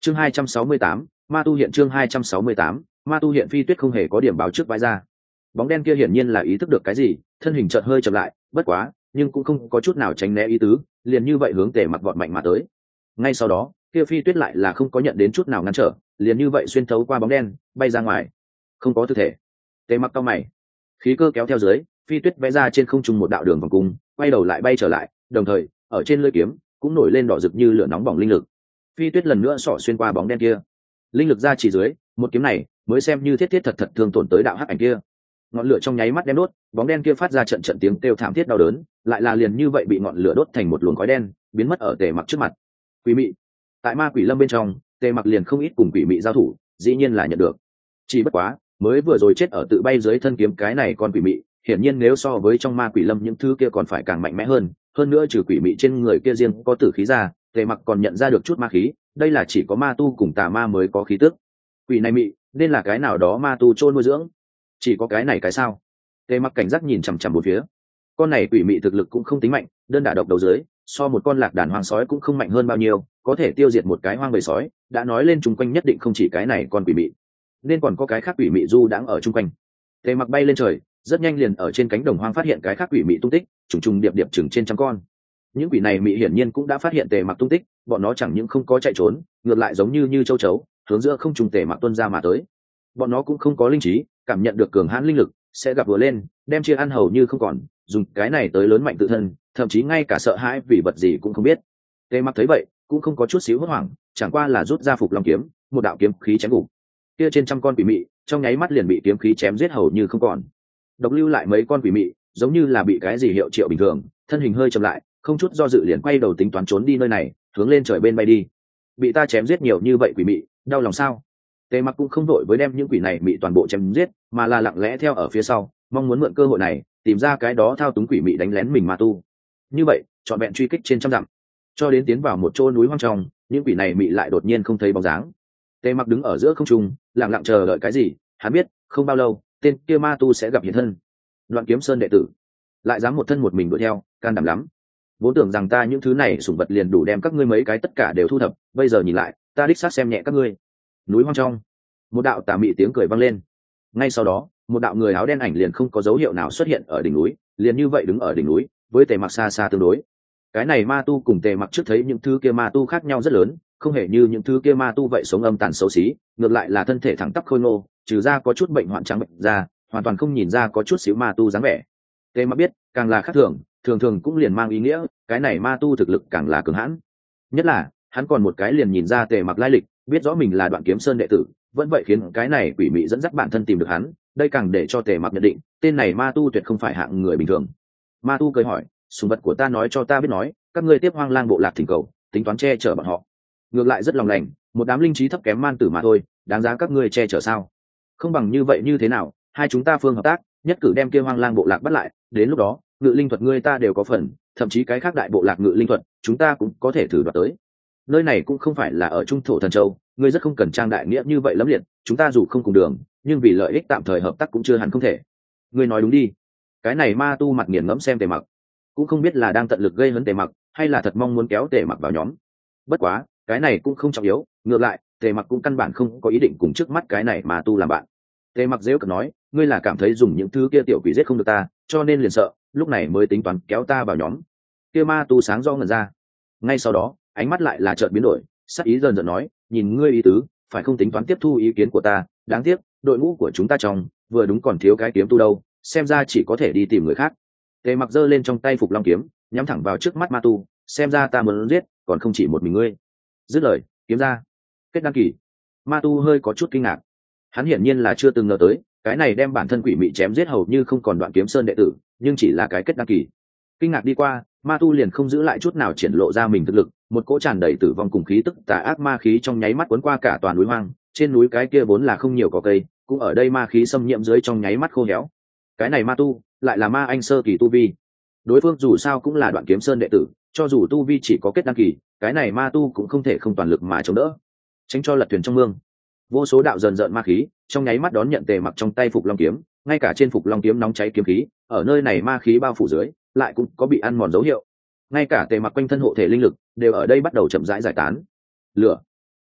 Chương 268, ma tu hiện. Chương 268, ma tu hiện. Phi Tuyết không hề có điểm báo trước vãi ra. Bóng đen kia hiển nhiên là ý thức được cái gì, thân hình chợt hơi chậm lại, bất quá nhưng cũng không có chút nào tránh né ý tứ, liền như vậy hướng Tề Mặc vọt mạnh mà tới. Ngay sau đó kia Phi Tuyết lại là không có nhận đến chút nào ngăn trở, liền như vậy xuyên thấu qua bóng đen bay ra ngoài, không có tư thể. Tề Mặc cau mày, khí cơ kéo theo dưới, Phi Tuyết vẽ ra trên không trung một đạo đường vòng cung, quay đầu lại bay trở lại, đồng thời ở trên lưỡi kiếm cũng nổi lên đỏ rực như lửa nóng bỏng linh lực. Phi Tuyết lần nữa xỏ xuyên qua bóng đen kia, linh lực ra chỉ dưới, một kiếm này mới xem như thiết thiết thật thật thương tổn tới đạo hắc ảnh kia. Ngọn lửa trong nháy mắt đem đốt, bóng đen kia phát ra trận trận tiếng kêu thảm thiết đau đớn, lại là liền như vậy bị ngọn lửa đốt thành một luồng khói đen, biến mất ở Tề Mặc trước mặt. Quỷ mị. Tại ma quỷ lâm bên trong, Tề Mặc liền không ít cùng quỷ mị giao thủ, dĩ nhiên là nhận được. Chỉ bất quá, mới vừa rồi chết ở tự bay dưới thân kiếm cái này con quỷ mị, hiển nhiên nếu so với trong ma quỷ lâm những thứ kia còn phải càng mạnh mẽ hơn nữa trừ quỷ mị trên người kia riêng có tử khí ra, Tề Mặc còn nhận ra được chút ma khí, đây là chỉ có ma tu cùng tà ma mới có khí tức. Quỷ này mị, nên là cái nào đó ma tu chôn nuôi dưỡng. Chỉ có cái này cái sao? Tề Mặc cảnh giác nhìn chằm chằm bốn phía. Con này quỷ mị thực lực cũng không tính mạnh, đơn đả độc đầu dưới, so một con lạc đàn hoang sói cũng không mạnh hơn bao nhiêu, có thể tiêu diệt một cái hoang bầy sói, đã nói lên chung quanh nhất định không chỉ cái này con quỷ mị, nên còn có cái khác quỷ mị du đãng ở chung quanh. Tề Mặc bay lên trời, rất nhanh liền ở trên cánh đồng hoang phát hiện cái khác quỷ mị tung tích, trùng trùng điệp điệp chừng trên trăm con. Những quỷ này mị hiển nhiên cũng đã phát hiện Tề Mặc tung tích, bọn nó chẳng những không có chạy trốn, ngược lại giống như châu chấu, hướng giữa không trung Tề Mặc tuôn ra mà tới. Bọn nó cũng không có linh trí, cảm nhận được cường hãn linh lực sẽ gặp vừa lên, đem chia ăn hầu như không còn, dùng cái này tới lớn mạnh tự thân, thậm chí ngay cả sợ hãi vì vật gì cũng không biết. Tề Mặc thấy vậy cũng không có chút xíu hốt hoảng, chẳng qua là rút ra phục long kiếm, một đạo kiếm khí chém gục kia trên trăm con quỷ mị, trong nháy mắt liền bị kiếm khí chém giết hầu như không còn. Độc lưu lại mấy con quỷ mị, giống như là bị cái gì hiệu triệu bình thường, thân hình hơi chậm lại, không chút do dự liền quay đầu tính toán trốn đi nơi này, hướng lên trời bên bay đi. Bị ta chém giết nhiều như vậy quỷ mị, đau lòng sao? Tề Mặc cũng không vội với đem những quỷ này mị toàn bộ chém giết, mà là lặng lẽ theo ở phía sau, mong muốn mượn cơ hội này tìm ra cái đó thao túng quỷ mị đánh lén mình ma tu. Như vậy trọn vẹn truy kích trên trăm dặm, cho đến tiến vào một chỗ núi hoang trong, những quỷ này mị lại đột nhiên không thấy bóng dáng. Tề Mặc đứng ở giữa không trung, lặng lặng chờ đợi cái gì. Hắn biết không bao lâu tên kia ma tu sẽ gặp hiện thân. Đoạn Kiếm Sơn đệ tử lại dám một thân một mình đuổi theo, can đảm lắm. Vốn tưởng rằng ta những thứ này sủng vật liền đủ đem các ngươi mấy cái tất cả đều thu thập, bây giờ nhìn lại ta đích xác xem nhẹ các ngươi. Núi hoang trong, một đạo tà mị tiếng cười vang lên. Ngay sau đó một đạo người áo đen ảnh liền không có dấu hiệu nào xuất hiện ở đỉnh núi, liền như vậy đứng ở đỉnh núi, với Tề Mặc xa xa tương đối. Cái này ma tu cùng Tề Mặc trước thấy những thứ kia ma tu khác nhau rất lớn, không hề như những thứ kia ma tu vậy sống âm tàn xấu xí, ngược lại là thân thể thẳng tắp khôi ngô, trừ ra có chút bệnh hoạn trắng bệnh ra, hoàn toàn không nhìn ra có chút xíu ma tu dáng vẻ. Tề Mặc biết, càng là khác thường, thường thường cũng liền mang ý nghĩa cái này ma tu thực lực càng là cường hãn. Nhất là hắn còn một cái liền nhìn ra Tề Mặc lai lịch, biết rõ mình là Đoạn Kiếm Sơn đệ tử, vẫn vậy khiến cái này quỷ mị dẫn dắt bản thân tìm được hắn, đây càng để cho Tề Mặc nhận định tên này ma tu tuyệt không phải hạng người bình thường. Ma tu cười hỏi, sùng vật của ta nói cho ta biết nói, các ngươi tiếp Hoang Lang bộ lạc thỉnh cầu, tính toán che chở bọn họ. Ngược lại rất lòng lành, một đám linh trí thấp kém man tử mà thôi, đáng giá các ngươi che chở sao? Không bằng như vậy như thế nào, hai chúng ta phương hợp tác, nhất cử đem kia Hoang Lang bộ lạc bắt lại, đến lúc đó ngự linh thuật ngươi ta đều có phần, thậm chí cái khác đại bộ lạc ngự linh thuật chúng ta cũng có thể thử đoạt tới. Nơi này cũng không phải là ở trung thổ thần châu, ngươi rất không cần trang đại nghĩa như vậy lắm liệt, chúng ta dù không cùng đường, nhưng vì lợi ích tạm thời hợp tác cũng chưa hẳn không thể. Ngươi nói đúng đi. Cái này ma tu mặt nghiền ngẫm xem Tề Mặc, cũng không biết là đang tận lực gây hấn Tề Mặc, hay là thật mong muốn kéo Tề Mặc vào nhóm. Bất quá cái này cũng không trọng yếu, ngược lại Tề Mặc cũng căn bản không có ý định cùng trước mắt cái này ma tu làm bạn. Tề Mặc dễ cợt nói, ngươi là cảm thấy dùng những thứ kia tiểu quỷ giết không được ta, cho nên liền sợ, lúc này mới tính toán kéo ta vào nhóm. Kia ma tu sáng do ngẩn ra, ngay sau đó ánh mắt lại là chợt biến đổi, sắc ý dần dần nói, nhìn ngươi ý tứ, phải không tính toán tiếp thu ý kiến của ta, đáng tiếc đội ngũ của chúng ta trong vừa đúng còn thiếu cái kiếm tu đâu, xem ra chỉ có thể đi tìm người khác. Tề Mặc giơ lên trong tay phục long kiếm, nhắm thẳng vào trước mắt ma tu, xem ra ta muốn giết còn không chỉ một mình ngươi. Dứt lời kiếm ra, kết đăng kỳ. Ma tu hơi có chút kinh ngạc, hắn hiển nhiên là chưa từng ngờ tới cái này đem bản thân quỷ mị chém giết hầu như không còn Đoạn Kiếm Sơn đệ tử, nhưng chỉ là cái kết đăng kỳ. Kinh ngạc đi qua, ma tu liền không giữ lại chút nào triển lộ ra mình thực lực, một cỗ tràn đầy tử vong cùng khí tức tà ác ma khí trong nháy mắt cuốn qua cả toàn núi hoang. Trên núi cái kia vốn là không nhiều có cây, cũng ở đây ma khí xâm nhiễm dưới trong nháy mắt khô héo. Cái này ma tu lại là ma anh sơ kỳ tu vi, đối phương dù sao cũng là Đoạn Kiếm Sơn đệ tử, cho dù tu vi chỉ có kết đăng kỳ, cái này ma tu cũng không thể không toàn lực mà chống đỡ, tránh cho lật thuyền trong mương. Vô số đạo dần dợn ma khí trong nháy mắt đón nhận Tề Mặc trong tay phục long kiếm, ngay cả trên phục long kiếm nóng cháy kiếm khí ở nơi này ma khí bao phủ dưới lại cũng có bị ăn mòn dấu hiệu, ngay cả Tề Mặc quanh thân hộ thể linh lực đều ở đây bắt đầu chậm rãi giải tán. Lửa,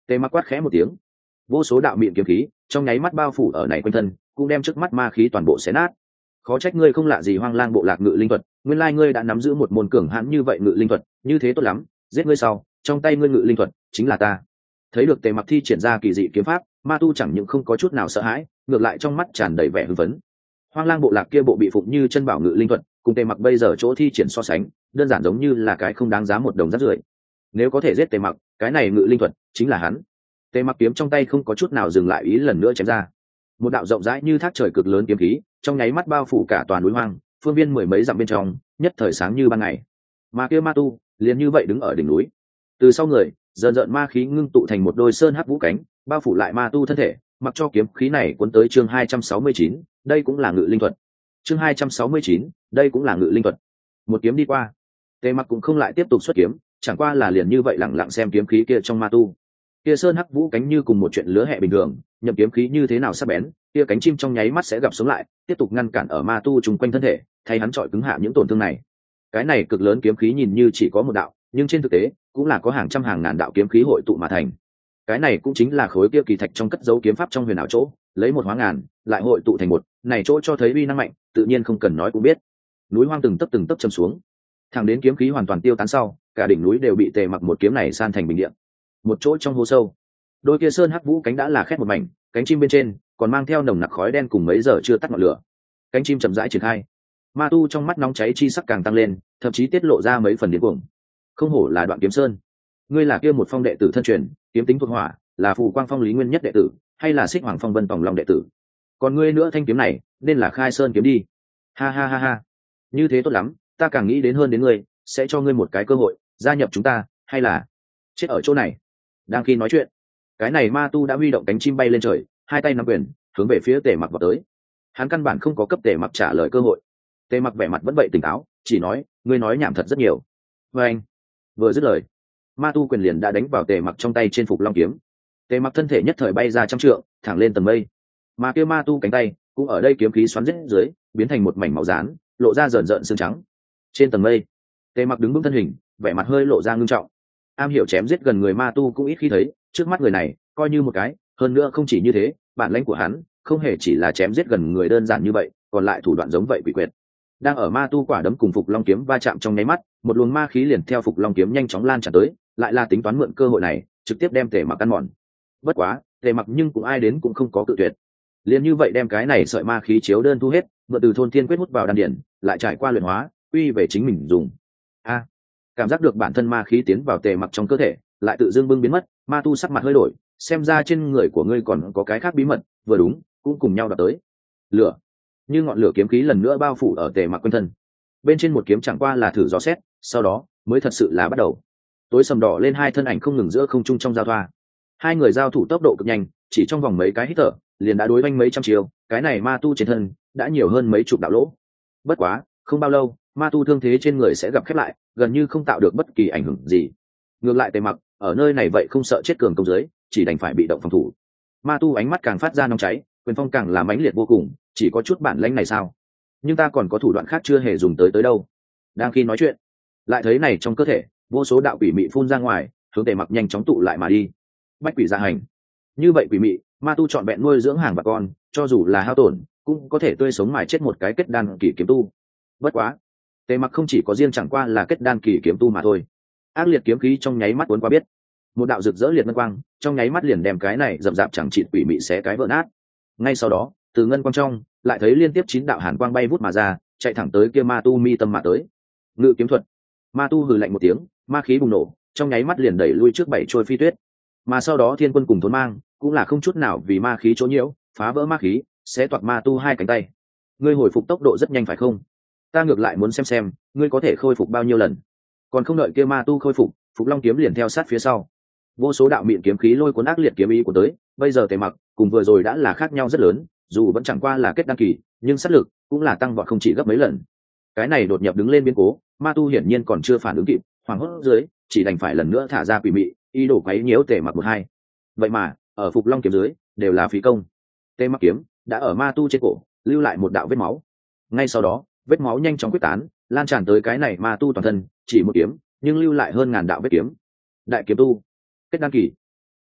Tề Mặc quát khẽ một tiếng, vô số đạo mịn kiếm khí trong nháy mắt bao phủ ở này quanh thân, cũng đem trước mắt ma khí toàn bộ xé nát. Khó trách ngươi không lạ gì Hoang Lang bộ lạc ngự linh thuật, nguyên lai ngươi đã nắm giữ một môn cường hãn như vậy ngự linh thuật, như thế tốt lắm, giết ngươi sau, trong tay ngươi ngự linh thuật chính là ta. Thấy được Tề Mặc thi triển ra kỳ dị kiếm pháp, ma tu chẳng những không có chút nào sợ hãi, ngược lại trong mắt tràn đầy vẻ hưng phấn. Hoang Lang bộ lạc kia bộ bị phụng như chân bảo ngự linh thuật, cùng Tề Mặc bây giờ chỗ thi triển so sánh, đơn giản giống như là cái không đáng giá một đồng rác rưởi. Nếu có thể giết Tề Mặc, cái này ngự linh thuật chính là hắn. Tề Mặc kiếm trong tay không có chút nào dừng lại, ý lần nữa chém ra. Một đạo rộng rãi như thác trời cực lớn kiếm khí, trong nháy mắt bao phủ cả toàn núi hoang, phương viên mười mấy dặm bên trong, nhất thời sáng như ban ngày. Mà kia ma tu liền như vậy đứng ở đỉnh núi. Từ sau người, dần dần ma khí ngưng tụ thành một đôi sơn hắc vũ cánh, bao phủ lại ma tu thân thể, mặc cho kiếm khí này cuốn tới. Chương 269, đây cũng là ngự linh thuật. Chương 269, đây cũng là ngự linh thuật. Một kiếm đi qua, Tề Mặc cũng không lại tiếp tục xuất kiếm, chẳng qua là liền như vậy lặng lặng xem kiếm khí kia trong ma tu. Kia sơn hắc vũ cánh như cùng một chuyện lứa hẹ bình thường, nhậm kiếm khí như thế nào sắc bén, kia cánh chim trong nháy mắt sẽ gặp sống lại, tiếp tục ngăn cản ở ma tu chung quanh thân thể, thay hắn trọi cứng hạ những tổn thương này. Cái này cực lớn kiếm khí nhìn như chỉ có một đạo, nhưng trên thực tế cũng là có hàng trăm hàng ngàn đạo kiếm khí hội tụ mà thành. Cái này cũng chính là khối kia kỳ thạch trong cất dấu kiếm pháp trong huyền ảo chỗ, lấy một hóa ngàn, lại hội tụ thành một, này chỗ cho thấy uy năng mạnh, tự nhiên không cần nói cũng biết. Núi hoang từng tấc châm xuống, thẳng đến kiếm khí hoàn toàn tiêu tán sau, cả đỉnh núi đều bị Tề Mặc một kiếm này san thành bình địa. Một chỗ trong hố sâu, đôi kia sơn hắc vũ cánh đã là khét một mảnh, cánh chim bên trên còn mang theo nồng nặc khói đen cùng mấy giờ chưa tắt ngọn lửa. Cánh chim chậm rãi triển khai, ma tu trong mắt nóng cháy chi sắc càng tăng lên, thậm chí tiết lộ ra mấy phần điên cuồng. Không hổ là Đoạn Kiếm Sơn, ngươi là kia một phong đệ tử thân truyền, kiếm tính thuộc hỏa, là Phù Quang Phong Lý Nguyên nhất đệ tử, hay là Xích Hoàng Phong Vân Tòng Long đệ tử? Còn ngươi nữa, thanh kiếm này nên là Khai Sơn kiếm đi. Ha ha ha ha, như thế tốt lắm, ta càng nghĩ đến hơn đến ngươi, sẽ cho ngươi một cái cơ hội gia nhập chúng ta, hay là chết ở chỗ này. Đang khi nói chuyện, cái này ma tu đã huy động cánh chim bay lên trời, hai tay nắm quyền hướng về phía Tề Mặc vào tới. Hắn căn bản không có cấp Tề Mặc trả lời cơ hội. Tề Mặc vẻ mặt vẫn vậy tỉnh táo, chỉ nói, ngươi nói nhảm thật rất nhiều. Và anh vừa dứt lời, ma tu quyền liền đã đánh vào Tề Mặc trong tay trên Phục Long kiếm. Tề Mặc thân thể nhất thời bay ra trăm trượng, thẳng lên tầng mây. Mà kia ma tu cánh tay cũng ở đây kiếm khí xoắn rết dưới, biến thành một mảnh màu rán, lộ ra rợn rợn xương trắng. Trên tầng mây, Tề Mặc đứng vững thân hình, vẻ mặt hơi lộ ra ngưng trọng. Am hiểu chém giết gần người ma tu cũng ít khi thấy, trước mắt người này coi như một cái, hơn nữa không chỉ như thế, bản lĩnh của hắn không hề chỉ là chém giết gần người đơn giản như vậy, còn lại thủ đoạn giống vậy quỷ quyệt. Đang ở ma tu quả đấm cùng Phục Long kiếm va chạm trong nháy mắt, một luồng ma khí liền theo Phục Long kiếm nhanh chóng lan tràn tới, lại là tính toán mượn cơ hội này trực tiếp đem Tề Mặc ăn mòn. Bất quá, Tề Mặc nhưng cũng ai đến cũng không có cự tuyệt, liền như vậy đem cái này sợi ma khí chiếu đơn thu hết, mượn từ thôn thiên quyết hút vào đan điển, lại trải qua luyện hóa, quy về chính mình dùng. Cảm giác được bản thân ma khí tiến vào Tề Mặc trong cơ thể, lại tự dưng bưng biến mất, ma tu sắc mặt hơi đổi, xem ra trên người của ngươi còn có cái khác bí mật, vừa đúng, cũng cùng nhau đạt tới. Lửa, như ngọn lửa kiếm khí lần nữa bao phủ ở Tề Mặc quanh thân. Bên trên một kiếm chẳng qua là thử dò xét, sau đó mới thật sự là bắt đầu. Tối sầm đỏ lên, hai thân ảnh không ngừng giữa không trung trong giao thoa. Hai người giao thủ tốc độ cực nhanh, chỉ trong vòng mấy cái hít thở, liền đã đối oanh mấy trăm chiều, cái này ma tu trên thân đã nhiều hơn mấy chục đạo lỗ. Bất quá, không bao lâu, ma tu thương thế trên người sẽ gặp khép lại, gần như không tạo được bất kỳ ảnh hưởng gì. Ngược lại Tề Mặc ở nơi này vậy không sợ chết cường công dưới, chỉ đành phải bị động phòng thủ. Ma tu ánh mắt càng phát ra nóng cháy, quyền phong càng là mãnh liệt vô cùng, chỉ có chút bản lĩnh này sao? Nhưng ta còn có thủ đoạn khác chưa hề dùng tới đâu. Đang khi nói chuyện, lại thấy này trong cơ thể vô số đạo quỷ mị phun ra ngoài, hướng Tề Mặc nhanh chóng tụ lại mà đi. Bách quỷ dạ hành, như vậy quỷ mị, ma tu chọn vẹn nuôi dưỡng hàng bà con, cho dù là hao tổn, cũng có thể tươi sống mài chết một cái kết đan kỳ kiếm tu. Bất quá, Tề Mặc không chỉ có riêng chẳng qua là kết đan kỳ kiếm tu mà thôi. Ác liệt kiếm khí trong nháy mắt cuốn qua biết, một đạo rực rỡ liệt ngân quang trong nháy mắt liền đem cái này rậm rạp chẳng chịt quỷ mị xé cái vỡ nát. Ngay sau đó, từ ngân quang trong lại thấy liên tiếp 9 đạo hàn quang bay vút mà ra, chạy thẳng tới kia ma tu mi tâm mà tới. Ngự kiếm thuật. Ma tu hừ lạnh một tiếng, ma khí bùng nổ, trong nháy mắt liền đẩy lui trước 7 trôi phi tuyết. Mà sau đó Thiên Quân cùng Thốn Mang cũng là không chút nào vì ma khí chỗ nhiễu, phá vỡ ma khí, xé toạc ma tu hai cánh tay. Ngươi hồi phục tốc độ rất nhanh phải không? Ta ngược lại muốn xem ngươi có thể khôi phục bao nhiêu lần. Còn không đợi kia ma tu khôi phục, Phục Long kiếm liền theo sát phía sau. Vô số đạo mịn kiếm khí lôi cuốn ác liệt kiếm ý của tới, bây giờ Tề Mặc cùng vừa rồi đã là khác nhau rất lớn, dù vẫn chẳng qua là kết đăng kỳ, nhưng sát lực cũng là tăng vọt không chỉ gấp mấy lần. Cái này đột nhập đứng lên biến cố, ma tu hiển nhiên còn chưa phản ứng kịp, hoảng hốt dưới, chỉ đành phải lần nữa thả ra quỷ mị, ý đồ quấy nhiễu Tề Mặc một hai. Vậy mà, ở Phục Long kiếm dưới, đều là phí công. Tề Mặc kiếm đã ở ma tu trên cổ lưu lại một đạo vết máu. Ngay sau đó, vết máu nhanh chóng quyết tán, lan tràn tới cái này ma tu toàn thân, chỉ một kiếm nhưng lưu lại hơn ngàn đạo vết kiếm. Đại kiếm tu, kết đăng kỳ, không,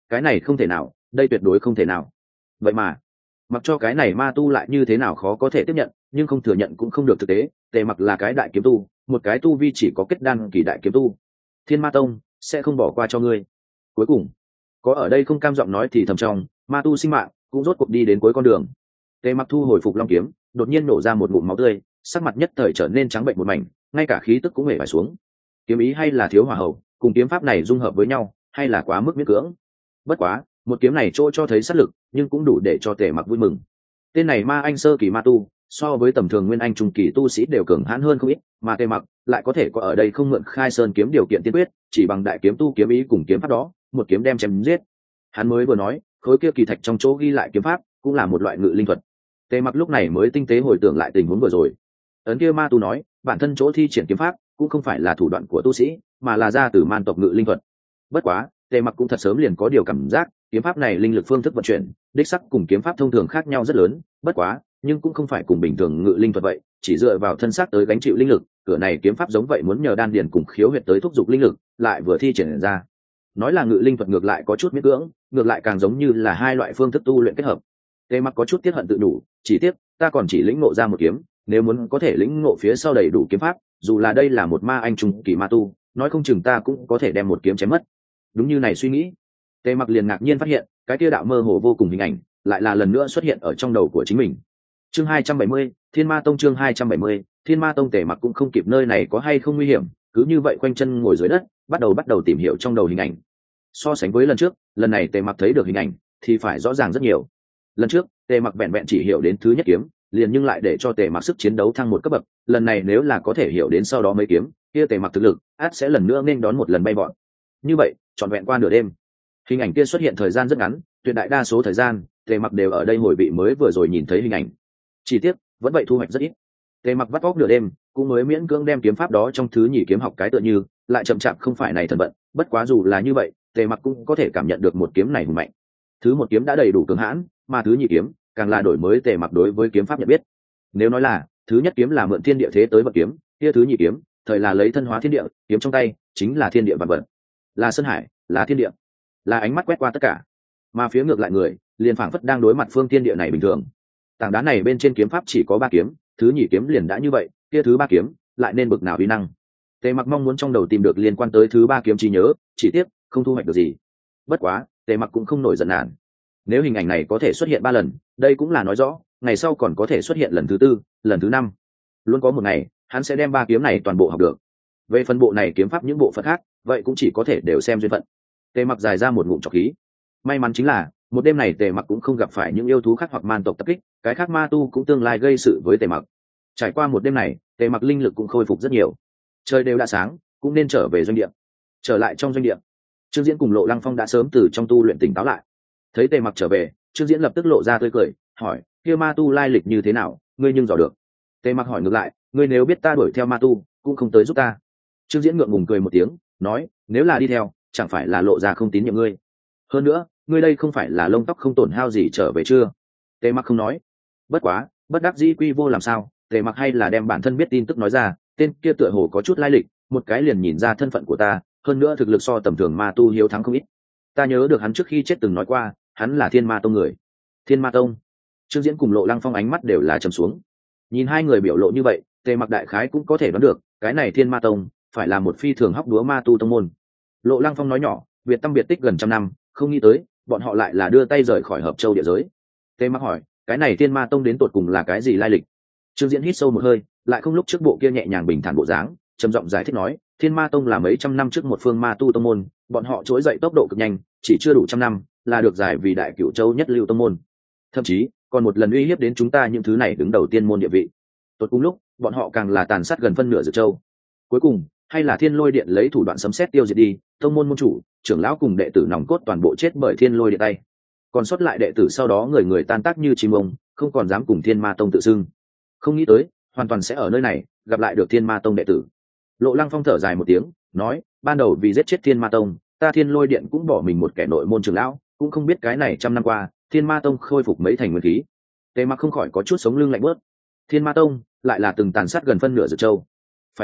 cái này không thể nào, đây tuyệt đối không thể nào. Vậy mà mặc cho cái này ma tu lại như thế nào khó có thể tiếp nhận, nhưng không thừa nhận cũng không được. Thực tế Tề Mặc là cái đại kiếm tu, một cái tu vi chỉ có kết đan kỳ đại kiếm tu. Thiên Ma Tông sẽ không bỏ qua cho ngươi. Cuối cùng có ở đây không cam giọng nói thì thầm trong, ma tu sinh mạng cũng rốt cuộc đi đến cuối con đường. Tề Mặc thu hồi phục long kiếm, đột nhiên nổ ra một ngụm máu tươi, sắc mặt nhất thời trở nên trắng bệnh một mảnh, ngay cả khí tức cũng hề phải xuống. Kiếm ý hay là thiếu hỏa hậu, cùng kiếm pháp này dung hợp với nhau, hay là quá mức miễn cưỡng. Bất quá một kiếm này chỗ cho thấy sát lực, nhưng cũng đủ để cho Tề Mặc vui mừng. Tên này ma anh sơ kỳ ma tu, so với tầm thường nguyên anh trung kỳ tu sĩ đều cường hãn hơn không ít, mà Tề Mặc lại có thể có ở đây không mượn Khai Sơn kiếm điều kiện tiên quyết, chỉ bằng đại kiếm tu kiếm ý cùng kiếm pháp đó, một kiếm đem chém giết. Hắn mới vừa nói, khối kia kỳ thạch trong chỗ ghi lại kiếm pháp, cũng là một loại ngự linh thuật. Tề Mặc lúc này mới tinh tế hồi tưởng lại tình huống vừa rồi. Ấn kia ma tu nói, bản thân chỗ thi triển kiếm pháp cũng không phải là thủ đoạn của tu sĩ, mà là ra từ man tộc ngự linh thuật. Bất quá Tề Mặc cũng thật sớm liền có điều cảm giác, kiếm pháp này linh lực phương thức vận chuyển đích sắc cùng kiếm pháp thông thường khác nhau rất lớn. Bất quá nhưng cũng không phải cùng bình thường ngự linh thuật vậy, chỉ dựa vào thân xác tới gánh chịu linh lực. Cửa này kiếm pháp giống vậy muốn nhờ đan điền cùng khiếu huyệt tới thúc giục linh lực, lại vừa thi triển ra. Nói là ngự linh thuật ngược lại có chút miễn cưỡng, ngược lại càng giống như là hai loại phương thức tu luyện kết hợp. Tề Mặc có chút tiếc hận tự đủ, chỉ tiếc ta còn chỉ lĩnh ngộ ra một kiếm, nếu muốn có thể lĩnh ngộ phía sau đầy đủ kiếm pháp, dù là đây là một ma anh trung kỳ ma tu, nói không chừng ta cũng có thể đem một kiếm chém mất. Đúng như này suy nghĩ, Tề Mặc liền ngạc nhiên phát hiện, cái kia đạo mơ hồ vô cùng hình ảnh lại là lần nữa xuất hiện ở trong đầu của chính mình. Chương 270, Thiên Ma Tông. Chương 270, Thiên Ma Tông. Tề Mặc cũng không kịp nơi này có hay không nguy hiểm, cứ như vậy quanh chân ngồi dưới đất, bắt đầu tìm hiểu trong đầu hình ảnh. So sánh với lần trước, lần này Tề Mặc thấy được hình ảnh thì phải rõ ràng rất nhiều. Lần trước Tề Mặc vẹn vẹn chỉ hiểu đến thứ nhất kiếm liền, nhưng lại để cho Tề Mặc sức chiến đấu thăng một cấp bậc. Lần này nếu là có thể hiểu đến sau đó mấy kiếm, kia Tề Mặc thực lực ắt sẽ lần nữa nên đón một lần bay vọt. Như vậy trọn vẹn qua nửa đêm, hình ảnh kia xuất hiện thời gian rất ngắn, tuyệt đại đa số thời gian Tề Mặc đều ở đây hồi vị mới vừa rồi nhìn thấy hình ảnh. Chỉ tiếc vẫn vậy thu hoạch rất ít. Tề Mặc vắt óc nửa đêm cũng mới miễn cưỡng đem kiếm pháp đó trong thứ nhì kiếm học cái tựa như, lại chậm chạp không phải này thần vận. Bất quá dù là như vậy, Tề Mặc cũng có thể cảm nhận được một kiếm này hùng mạnh. Thứ một kiếm đã đầy đủ cường hãn, mà thứ nhị kiếm càng là đổi mới Tề Mặc đối với kiếm pháp nhận biết. Nếu nói là thứ nhất kiếm là mượn thiên địa thế tới vật kiếm, kia thứ nhị kiếm thời là lấy thân hóa thiên địa, kiếm trong tay chính là thiên địa vạn vật, là sơn hải, là thiên địa, là ánh mắt quét qua tất cả. Mà phía ngược lại người liền phảng phất đang đối mặt phương thiên địa này bình thường. Tảng đá này bên trên kiếm pháp chỉ có 3 kiếm, thứ nhị kiếm liền đã như vậy, kia thứ 3 kiếm lại nên bực nào uy năng. Tề Mặc mong muốn trong đầu tìm được liên quan tới thứ 3 kiếm trí nhớ, chỉ tiếc không thu hoạch được gì. Bất quá Tề Mặc cũng không nổi giận nản. Nếu hình ảnh này có thể xuất hiện 3 lần, đây cũng là nói rõ ngày sau còn có thể xuất hiện lần thứ 4, lần thứ 5. Luôn có một ngày hắn sẽ đem 3 kiếm này toàn bộ học được. Về phần bộ này kiếm pháp những bộ phận khác, vậy cũng chỉ có thể đều xem duyên phận. Tề Mặc dài ra một ngụm trọc khí. May mắn chính là một đêm này Tề Mặc cũng không gặp phải những yêu thú khác hoặc man tộc tập kích, cái khác ma tu cũng tương lai gây sự với Tề Mặc. Trải qua một đêm này, Tề Mặc linh lực cũng khôi phục rất nhiều. Trời đều đã sáng, cũng nên trở về doanh địa. Trở lại trong doanh địa, Trương Diễn cùng Lộ Lăng Phong đã sớm từ trong tu luyện tỉnh táo lại. Thấy Tề Mặc trở về, Trương Diễn lập tức lộ ra tươi cười, hỏi: kia ma tu lai lịch như thế nào, ngươi nhưng dò được? Tề Mặc hỏi ngược lại: ngươi nếu biết ta đuổi theo ma tu, cũng không tới giúp ta. Trương Diễn ngượng ngùng cười một tiếng, nói: nếu là đi theo, chẳng phải là lộ ra không tín nhiệm ngươi? Hơn nữa, ngươi đây không phải là lông tóc không tổn hao gì trở về chưa? Tề Mặc không nói. Bất quá bất đắc dĩ quy vô làm sao, Tề Mặc hay là đem bản thân biết tin tức nói ra. Tên kia tựa hồ có chút lai lịch, một cái liền nhìn ra thân phận của ta, hơn nữa thực lực so tầm thường ma tu hiếu thắng không ít. Ta nhớ được hắn trước khi chết từng nói qua, hắn là Thiên Ma Tông người. Thiên Ma Tông? Trương Diễn cùng Lộ Lăng Phong ánh mắt đều là trầm xuống. Nhìn hai người biểu lộ như vậy, Tề Mặc đại khái cũng có thể đoán được, cái này Thiên Ma Tông phải là một phi thường hóc đúa ma tu tông môn. Lộ Lăng Phong nói nhỏ: biệt tâm biệt tích gần 100 năm, không nghĩ tới bọn họ lại là đưa tay rời khỏi Hợp Châu địa giới. Tề Mặc hỏi: cái này Thiên Ma Tông đến tột cùng là cái gì lai lịch? Trương Diễn hít sâu một hơi, lại không lúc trước bộ kia nhẹ nhàng bình thản bộ dáng, trầm giọng giải thích nói: Thiên Ma Tông là mấy trăm năm trước một phương ma tu tông môn, bọn họ trỗi dậy tốc độ cực nhanh, chỉ chưa đủ 100 năm là được giải vì đại cửu châu nhất lưu tông môn, thậm chí còn một lần uy hiếp đến chúng ta những thứ này đứng đầu tiên môn địa vị. Tốt cùng lúc, bọn họ càng là tàn sát gần phân nửa Dược Châu. Cuối cùng hay là Thiên Lôi Điện lấy thủ đoạn sấm sét tiêu diệt đi, tông môn môn chủ, trưởng lão cùng đệ tử nòng cốt toàn bộ chết bởi Thiên Lôi Điện tay. Còn sót lại đệ tử sau đó người người tan tác như chim ông, không còn dám cùng Thiên Ma Tông tự xưng. Không nghĩ tới hoàn toàn sẽ ở nơi này gặp lại được Thiên Ma Tông đệ tử. Lộ Lăng Phong thở dài một tiếng, nói: ban đầu vì giết chết Thiên Ma Tông, ta Thiên Lôi Điện cũng bỏ mình một kẻ nội môn trưởng lão, cũng không biết cái này 100 năm qua Thiên Ma Tông khôi phục mấy thành nguyên khí. Tề Mặc không khỏi có chút sống lưng lạnh bớt. Thiên Ma Tông lại là từng tàn sát gần phân nửa Dược Châu. Phải biết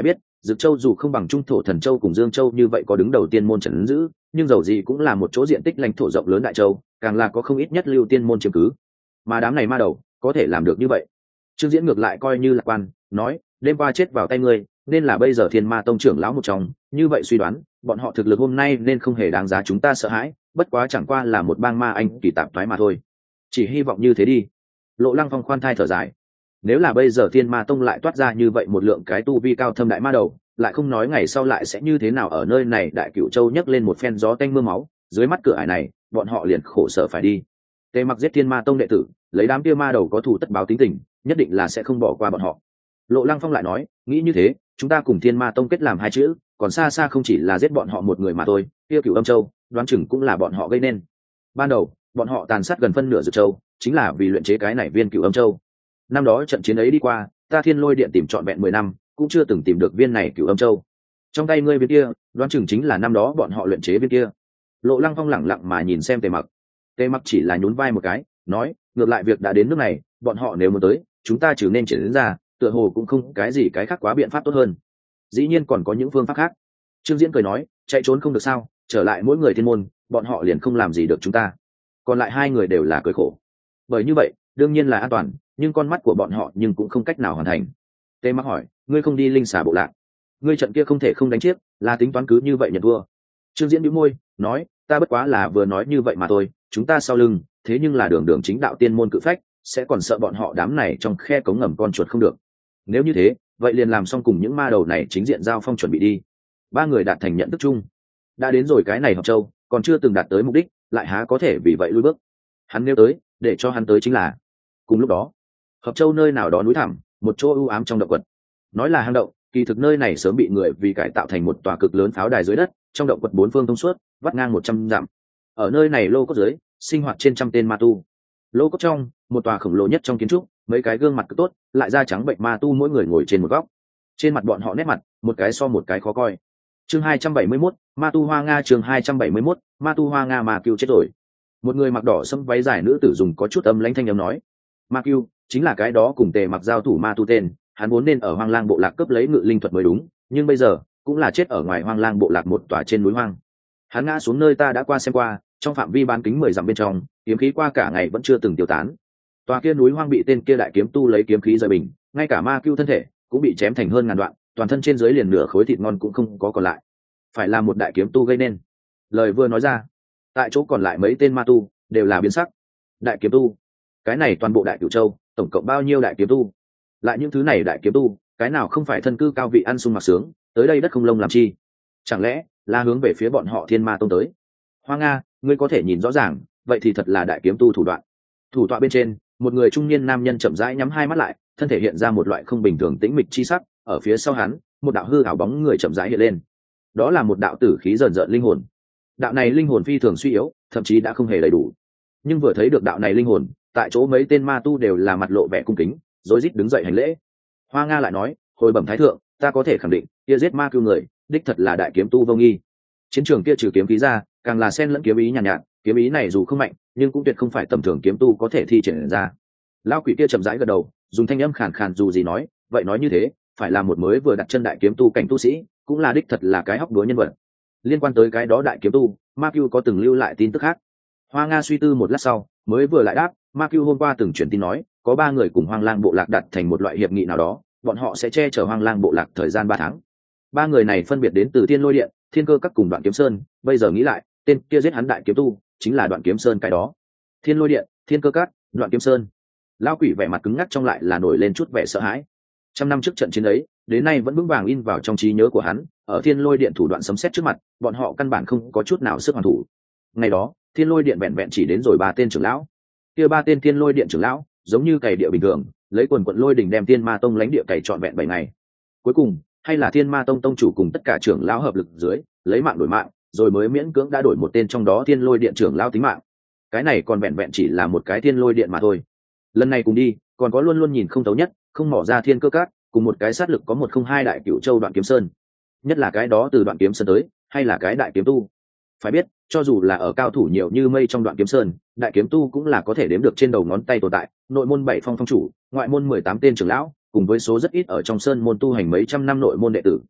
Dực Châu dù không bằng Trung Thổ Thần Châu cùng Dương Châu như vậy có đứng đầu tiên môn trấn giữ, nhưng dầu gì cũng là một chỗ diện tích lãnh thổ rộng lớn đại châu, càng là có không ít nhất lưu tiên môn chiếm cứ. Mà đám này ma đầu có thể làm được như vậy. Trương Diễn ngược lại coi như lạc quan, nói, đêm qua chết vào tay ngươi, nên là bây giờ Thiên Ma Tông trưởng lão một trong, như vậy suy đoán, bọn họ thực lực hôm nay nên không hề đáng giá chúng ta sợ hãi, bất quá chẳng qua là một bang ma anh kỳ tạp thoái mà thôi. Chỉ hy vọng như thế đi. Lộ Lăng Phong khoan thai thở dài. Nếu là bây giờ Thiên Ma Tông lại toát ra như vậy một lượng cái tu vi cao thâm đại ma đầu, lại không nói ngày sau lại sẽ như thế nào ở nơi này Đại Cửu Châu nhấc lên một phen gió tanh mưa máu, dưới mắt cửa ải này, bọn họ liền khổ sở phải đi. Tề Mặc giết Thiên Ma Tông đệ tử, lấy đám kia ma đầu có thù tất báo tính tình, nhất định là sẽ không bỏ qua bọn họ. Lộ Lăng Phong lại nói, nghĩ như thế, chúng ta cùng Thiên Ma Tông kết làm hai chữ, còn xa xa không chỉ là giết bọn họ một người mà thôi, kia Cửu Âm Châu, đoán chừng cũng là bọn họ gây nên. Ban đầu, bọn họ tàn sát gần phân nửa Dược Châu, chính là vì luyện chế cái này viên Cửu Âm Châu. Năm đó trận chiến ấy đi qua, ta Thiên Lôi Điện tìm trọn vẹn 10 năm, cũng chưa từng tìm được viên này Cửu Âm Châu. Trong tay ngươi viên kia, đoán chừng chính là năm đó bọn họ luyện chế viên kia. Lộ Lăng Phong lẳng lặng mà nhìn xem Tề Mặc. Tề Mặc chỉ là nhún vai một cái, nói, ngược lại việc đã đến nước này, bọn họ nếu muốn tới, chúng ta chỉ nên triển đến ra, tựa hồ cũng không cái gì cái khác quá biện pháp tốt hơn. Dĩ nhiên còn có những phương pháp khác. Trương Diễn cười nói, chạy trốn không được sao, trở lại mỗi người thiên môn, bọn họ liền không làm gì được chúng ta. Còn lại hai người đều là cười khổ. Bởi như vậy, đương nhiên là an toàn, nhưng con mắt của bọn họ nhưng cũng không cách nào hoàn thành. Tề Mặc hỏi, ngươi không đi linh xà bộ lạc, ngươi trận kia không thể không đánh chiếc, là tính toán cứ như vậy nhận thua. Trương Diễn bĩu môi, nói, ta bất quá là vừa nói như vậy mà thôi, chúng ta sau lưng, thế nhưng là đường đường chính đạo tiên môn cự phách, sẽ còn sợ bọn họ đám này trong khe cống ngầm con chuột không được. Nếu như thế, vậy liền làm xong cùng những ma đầu này chính diện giao phong chuẩn bị đi. Ba người đạt thành nhận thức chung. Đã đến rồi cái này Hợp Châu, còn chưa từng đạt tới mục đích, lại há có thể vì vậy lui bước. Hắn nêu tới, để cho hắn tới chính là. Cùng lúc đó, Hợp Châu nơi nào đó núi thẳm, một chỗ u ám trong động quật. Nói là hang động, kỳ thực nơi này sớm bị người vì cải tạo thành một tòa cực lớn pháo đài dưới đất, trong động quật bốn phương thông suốt, vắt ngang 100 dặm. Ở nơi này lô cốt dưới, sinh hoạt trên trăm tên ma tu. Lô cốt trong, một tòa khổng lồ nhất trong kiến trúc, mấy cái gương mặt cực tốt, lại da trắng bệnh ma tu mỗi người ngồi trên một góc. Trên mặt bọn họ nét mặt, một cái so một cái khó coi. Chương 271, Ma tu Hoa Nga. Chương 271, Ma tu Hoa Nga. Ma Cưu chết rồi. Một người mặc đỏ sẫm váy dài nữ tử dùng có chút âm lãnh thanh âm nói, Ma Cưu chính là cái đó cùng Tề Mặc giao thủ ma tu tên, hắn vốn nên ở Hoang Lang bộ lạc cướp lấy ngự linh thuật mới đúng, nhưng bây giờ cũng là chết ở ngoài Hoang Lang bộ lạc một tòa trên núi hoang. Hắn ngã xuống nơi ta đã qua xem qua, trong phạm vi bán kính 10 dặm bên trong, kiếm khí qua cả ngày vẫn chưa từng tiêu tán. Tòa kia núi hoang bị tên kia đại kiếm tu lấy kiếm khí rời bình, ngay cả Ma Cưu thân thể cũng bị chém thành hơn ngàn đoạn, toàn thân trên dưới liền nửa khối thịt ngon cũng không có còn lại. Phải là một đại kiếm tu gây nên. Lời vừa nói ra, tại chỗ còn lại mấy tên ma tu đều là biến sắc. Đại kiếm tu? Cái này toàn bộ Đại Cửu Châu, tổng cộng bao nhiêu đại kiếm tu? Lại những thứ này đại kiếm tu, cái nào không phải thân cư cao vị ăn sung mặc sướng, tới đây đất không lông làm chi? Chẳng lẽ là hướng về phía bọn họ Thiên Ma Tông tới? Hoa Nga, ngươi có thể nhìn rõ ràng, vậy thì thật là đại kiếm tu thủ đoạn. Thủ tọa bên trên, một người trung niên nam nhân chậm rãi nhắm hai mắt lại, thân thể hiện ra một loại không bình thường tĩnh mịch chi sắc, ở phía sau hắn, một đạo hư ảo bóng người chậm rãi hiện lên. Đó là một đạo tử khí rờn rợn linh hồn. Đạo này linh hồn phi thường suy yếu, thậm chí đã không hề đầy đủ. Nhưng vừa thấy được đạo này linh hồn, tại chỗ mấy tên ma tu đều là mặt lộ vẻ cung kính, rối rít đứng dậy hành lễ. Hoa Nga lại nói, hồi bẩm thái thượng, ta có thể khẳng định, kia giết Ma Cưu người, đích thật là đại kiếm tu vô nghi. Chiến trường kia trừ kiếm khí ra, càng là xen lẫn kiếm ý nhàn nhạt, kiếm ý này dù không mạnh, nhưng cũng tuyệt không phải tầm thường kiếm tu có thể thi triển ra. Lão quỷ kia chậm rãi gật đầu, dùng thanh âm khàn khàn dù gì nói, vậy nói như thế, phải là một mới vừa đặt chân đại kiếm tu cảnh tu sĩ, cũng là đích thật là cái hóc búa nhân vật. Liên quan tới cái đó đại kiếm tu, Ma Cưu có từng lưu lại tin tức khác. Hoa Nga suy tư một lát sau, mới vừa lại đáp, Ma Cưu hôm qua từng truyền tin nói, có 3 người cùng Hoang Lang bộ lạc đặt thành một loại hiệp nghị nào đó, bọn họ sẽ che chở Hoang Lang bộ lạc thời gian 3 tháng. 3 người này phân biệt đến từ Thiên Lôi Điện, Thiên Cơ Các cùng Đoạn Kiếm Sơn, bây giờ nghĩ lại, tên kia giết hắn đại kiếm tu, chính là Đoạn Kiếm Sơn cái đó. Thiên Lôi Điện, Thiên Cơ Các, Đoạn Kiếm Sơn. Lão quỷ vẻ mặt cứng ngắc trong lại là nổi lên chút vẻ sợ hãi. 100 năm trước trận chiến ấy, đến nay vẫn vững vàng in vào trong trí nhớ của hắn, ở Thiên Lôi Điện thủ đoạn sấm sét trước mặt, bọn họ căn bản không có chút nào sức hoàn thủ. Ngày đó, Thiên Lôi Điện vẹn vẹn chỉ đến rồi 3 tên trưởng lão. Kia 3 tên Thiên Lôi Điện trưởng lão, giống như cày địa bình thường, lấy quần quận lôi đình đem Thiên Ma Tông lãnh địa cày trọn vẹn 7 ngày. Cuối cùng, hay là Thiên Ma Tông tông chủ cùng tất cả trưởng lão hợp lực dưới, lấy mạng đổi mạng, rồi mới miễn cưỡng đã đổi một tên trong đó Thiên Lôi Điện trưởng lão tính mạng. Cái này còn vẹn vẹn chỉ là một cái Thiên Lôi Điện mà thôi. Lần này cùng đi, còn có luôn luôn nhìn không thấu nhất, không mỏ ra Thiên Cơ Các, cùng một cái sát lực có 102 đại Cửu Châu Đoạn Kiếm Sơn. Nhất là cái đó từ Đoạn Kiếm Sơn tới, hay là cái đại kiếm tu. Phải biết, cho dù là ở cao thủ nhiều như mây trong Đoạn Kiếm Sơn, đại kiếm tu cũng là có thể đếm được trên đầu ngón tay tồn tại, nội môn 7 phong phong chủ, ngoại môn 18 tên trưởng lão, cùng với số rất ít ở trong sơn môn tu hành mấy trăm năm nội môn đệ tử.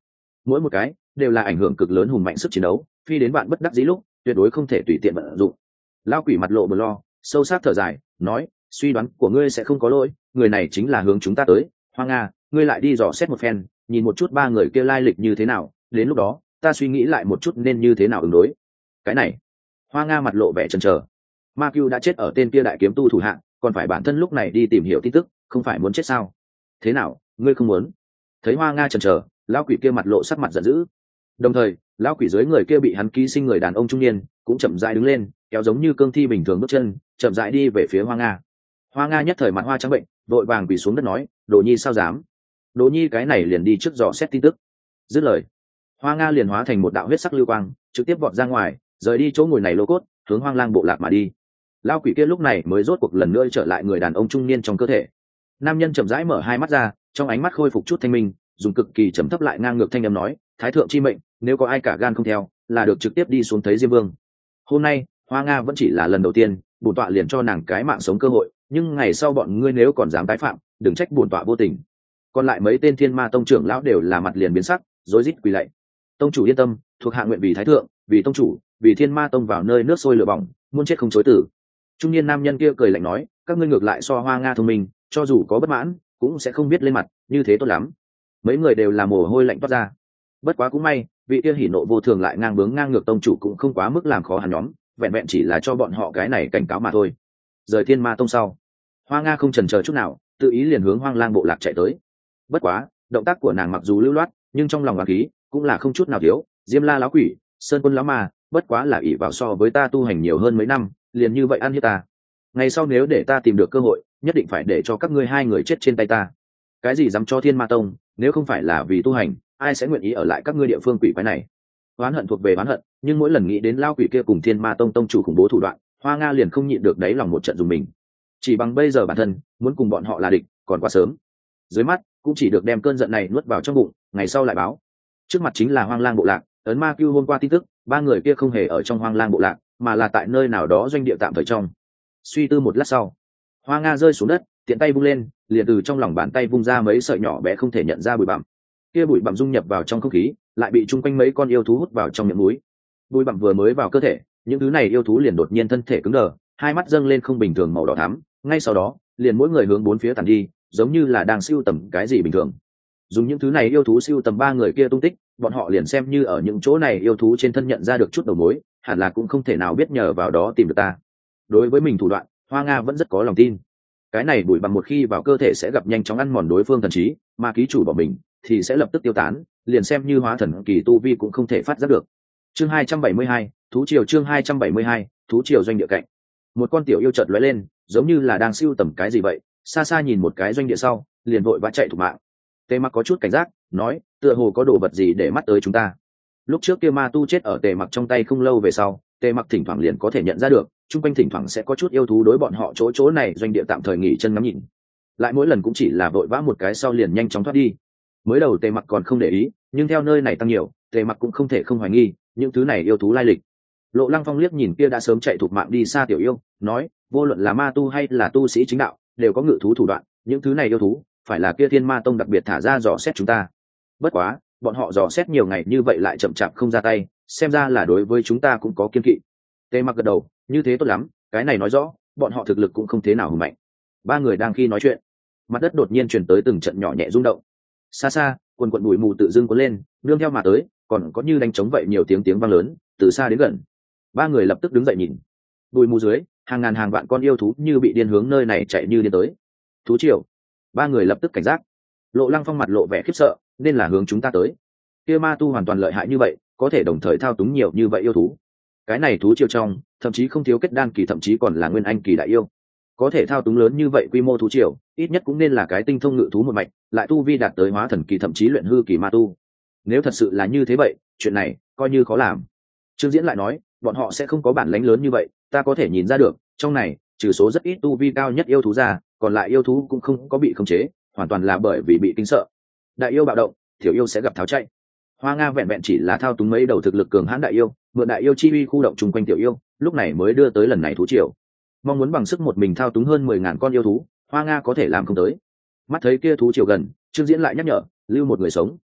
mỗi một cái đều là ảnh hưởng cực lớn hùng mạnh sức chiến đấu, phi đến bạn bất đắc dĩ lúc tuyệt đối không thể tùy tiện vận dụng. Lão quỷ mặt lộ bờ lo, sâu sắc thở dài nói, suy đoán của ngươi sẽ không có lỗi, người này chính là hướng chúng ta tới. Hoa Nga, ngươi lại đi dò xét một phen, nhìn một chút ba người kia lai lịch như thế nào, đến lúc đó ta suy nghĩ lại một chút nên như thế nào ứng đối. Cái này, Hoa Nga mặt lộ vẻ chần chờ. Ma Cưu đã chết ở tên kia đại kiếm tu thủ hạng, còn phải bản thân lúc này đi tìm hiểu tin tức, không phải muốn chết sao? Thế nào, ngươi không muốn? Thấy Hoa Nga chần chờ, lão quỷ kia mặt lộ sắc mặt giận dữ. Đồng thời, lão quỷ dưới người kia bị hắn ký sinh người đàn ông trung niên cũng chậm rãi đứng lên, kéo giống như cương thi bình thường bước chân, chậm rãi đi về phía Hoa Nga. Hoa Nga nhất thời mặt hoa trắng bệnh, vội vàng quỳ xuống đất nói, Đồ Nhi sao dám? Đồ Nhi cái này liền đi trước dò xét tin tức. Dứt lời, Hoa Nga liền hóa thành một đạo huyết sắc lưu quang, trực tiếp vọt ra ngoài, rời đi chỗ ngồi này lô cốt, hướng Hoang Lang bộ lạc mà đi. Lão quỷ kia lúc này mới rốt cuộc lần nữa trở lại người đàn ông trung niên trong cơ thể. Nam nhân chậm rãi mở hai mắt ra, trong ánh mắt khôi phục chút thanh minh, dùng cực kỳ trầm thấp lại ngang ngược thanh âm nói, Thái thượng chi mệnh, nếu có ai cả gan không theo, là được trực tiếp đi xuống thấy Diêm Vương. Hôm nay, Hoa Nga vẫn chỉ là lần đầu tiên, bổn tọa liền cho nàng cái mạng sống cơ hội, nhưng ngày sau bọn ngươi nếu còn dám tái phạm, đừng trách bổn tọa vô tình. Còn lại mấy tên Thiên Ma tông trưởng lão đều là mặt liền biến sắc, rối rít quỳ lạy. Tông chủ yên tâm, thuộc hạ nguyện vì Thái thượng, vì tông chủ, vì Thiên Ma tông vào nơi nước sôi lửa bỏng, muốn chết không chối tử. Trung niên nam nhân kia cười lạnh nói, các ngươi ngược lại so Hoa Nga thông minh, cho dù có bất mãn cũng sẽ không biết lên mặt, như thế tốt lắm. Mấy người đều là mồ hôi lạnh toát ra. Bất quá cũng may, vị kia hỉ nộ vô thường lại ngang bướng ngang ngược tông chủ cũng không quá mức làm khó hắn nhóm, vẹn vẹn chỉ là cho bọn họ cái này cảnh cáo mà thôi. Rời Thiên Ma tông sau, Hoa Nga không chần chờ chút nào, tự ý liền hướng Hoang Lang bộ lạc chạy tới. Bất quá, động tác của nàng mặc dù lưu loát, nhưng trong lòng oán khí cũng là không chút nào thiếu. Diêm La lão quỷ, Sơn Quân lão ma, bất quá là ỷ vào so với ta tu hành nhiều hơn mấy năm, liền như vậy ăn hiếp ta. Ngày sau nếu để ta tìm được cơ hội, nhất định phải để cho các ngươi hai người chết trên tay ta. Cái gì dám cho Thiên Ma tông, nếu không phải là vì tu hành, ai sẽ nguyện ý ở lại các ngươi địa phương quỷ quái này? Oán hận thuộc về oán hận, nhưng mỗi lần nghĩ đến lao quỷ kia cùng Thiên Ma tông tông chủ khủng bố thủ đoạn, Hoa Nga liền không nhịn được đáy lòng một trận dùng mình. Chỉ bằng bây giờ bản thân muốn cùng bọn họ là địch còn quá sớm, dưới mắt cũng chỉ được đem cơn giận này nuốt vào trong bụng, ngày sau lại báo. Trước mặt chính là Hoang Lang bộ lạc, ấn Ma Cưu hôm qua tin tức, ba người kia không hề ở trong Hoang Lang bộ lạc, mà là tại nơi nào đó doanh địa tạm thời trong. Suy tư một lát sau, Hoa Nga rơi xuống đất, tiện tay vung lên, liền từ trong lòng bàn tay vung ra mấy sợi nhỏ bé không thể nhận ra bụi bặm. Kia bụi bặm dung nhập vào trong không khí, lại bị chung quanh mấy con yêu thú hút vào trong miệng mũi. Bụi bặm vừa mới vào cơ thể, những thứ này yêu thú liền đột nhiên thân thể cứng đờ, hai mắt dâng lên không bình thường màu đỏ thắm, ngay sau đó, liền mỗi người hướng bốn phía tản đi, giống như là đang siêu tầm cái gì bình thường. Dùng những thứ này yêu thú siêu tầm ba người kia tung tích, bọn họ liền xem như ở những chỗ này yêu thú trên thân nhận ra được chút đầu mối, hẳn là cũng không thể nào biết nhờ vào đó tìm được ta. Đối với mình thủ đoạn, Hoa Nga vẫn rất có lòng tin. Cái này bụi bặm một khi vào cơ thể sẽ gặp nhanh chóng ăn mòn đối phương thần trí, mà ký chủ bỏ mình thì sẽ lập tức tiêu tán, liền xem như hóa thần kỳ tu vi cũng không thể phát giác được. Chương 272, thú triều. Chương 272, thú triều. Doanh địa cạnh, một con tiểu yêu chợt lóe lên, giống như là đang siêu tầm cái gì vậy, xa xa nhìn một cái doanh địa sau, liền vội vã chạy thục mạng. Tề Mặc có chút cảnh giác, nói, tựa hồ có đồ vật gì để mắt tới chúng ta. Lúc trước kia ma tu chết ở Tề Mặc trong tay không lâu về sau, Tề Mặc thỉnh thoảng liền có thể nhận ra được, chung quanh thỉnh thoảng sẽ có chút yêu thú đối bọn họ chỗ này doanh địa tạm thời nghỉ chân ngắm nhìn. Lại mỗi lần cũng chỉ là vội vã một cái sau liền nhanh chóng thoát đi. Mới đầu Tề Mặc còn không để ý, nhưng theo nơi này tăng nhiều, Tề Mặc cũng không thể không hoài nghi những thứ này yêu thú lai lịch. Lộ Lăng Phong liếc nhìn kia đã sớm chạy thục mạng đi xa tiểu yêu, nói, vô luận là ma tu hay là tu sĩ chính đạo, đều có ngự thú thủ đoạn, những thứ này yêu thú phải là kia Thiên Ma tông đặc biệt thả ra dò xét chúng ta. Bất quá, bọn họ dò xét nhiều ngày như vậy lại chậm chạp không ra tay, xem ra là đối với chúng ta cũng có kiên kỵ. Tề Mặc gật đầu, như thế tốt lắm, cái này nói rõ bọn họ thực lực cũng không thế nào hùng mạnh. Ba người đang khi nói chuyện, mặt đất đột nhiên truyền tới từng trận nhỏ nhẹ rung động. Xa xa, quần quần bụi mù tự dưng cuốn lên, nương theo mà tới, còn có như đánh trống vậy nhiều tiếng vang lớn, từ xa đến gần. Ba người lập tức đứng dậy nhìn. Bụi mù dưới, hàng ngàn hàng vạn con yêu thú như bị điên hướng nơi này chạy như điên tới. Thú triều. Ba người lập tức cảnh giác. Lộ Lăng Phong mặt lộ vẻ khiếp sợ, nên là hướng chúng ta tới. Kia ma tu hoàn toàn lợi hại như vậy, có thể đồng thời thao túng nhiều như vậy yêu thú. Cái này thú triều trong, thậm chí không thiếu kết đan kỳ, thậm chí còn là nguyên anh kỳ đại yêu. Có thể thao túng lớn như vậy quy mô thú triều, ít nhất cũng nên là cái tinh thông ngự thú một mạch, lại tu vi đạt tới hóa thần kỳ thậm chí luyện hư kỳ ma tu. Nếu thật sự là như thế vậy, chuyện này coi như khó làm. Trương Diễn lại nói, bọn họ sẽ không có bản lĩnh lớn như vậy, ta có thể nhìn ra được, trong này trừ số rất ít tu vi cao nhất yêu thú ra, còn lại yêu thú cũng không có bị khống chế, hoàn toàn là bởi vì bị kinh sợ. Đại yêu bạo động, tiểu yêu sẽ gặp tháo chạy. Hoa Nga vẹn vẹn chỉ là thao túng mấy đầu thực lực cường hãn đại yêu, mượn đại yêu chi uy khu động chung quanh tiểu yêu, lúc này mới đưa tới lần này thú triều. Mong muốn bằng sức một mình thao túng hơn 10.000 con yêu thú, Hoa Nga có thể làm không tới. Mắt thấy kia thú triều gần, Trương Diễn lại nhắc nhở, lưu một người sống,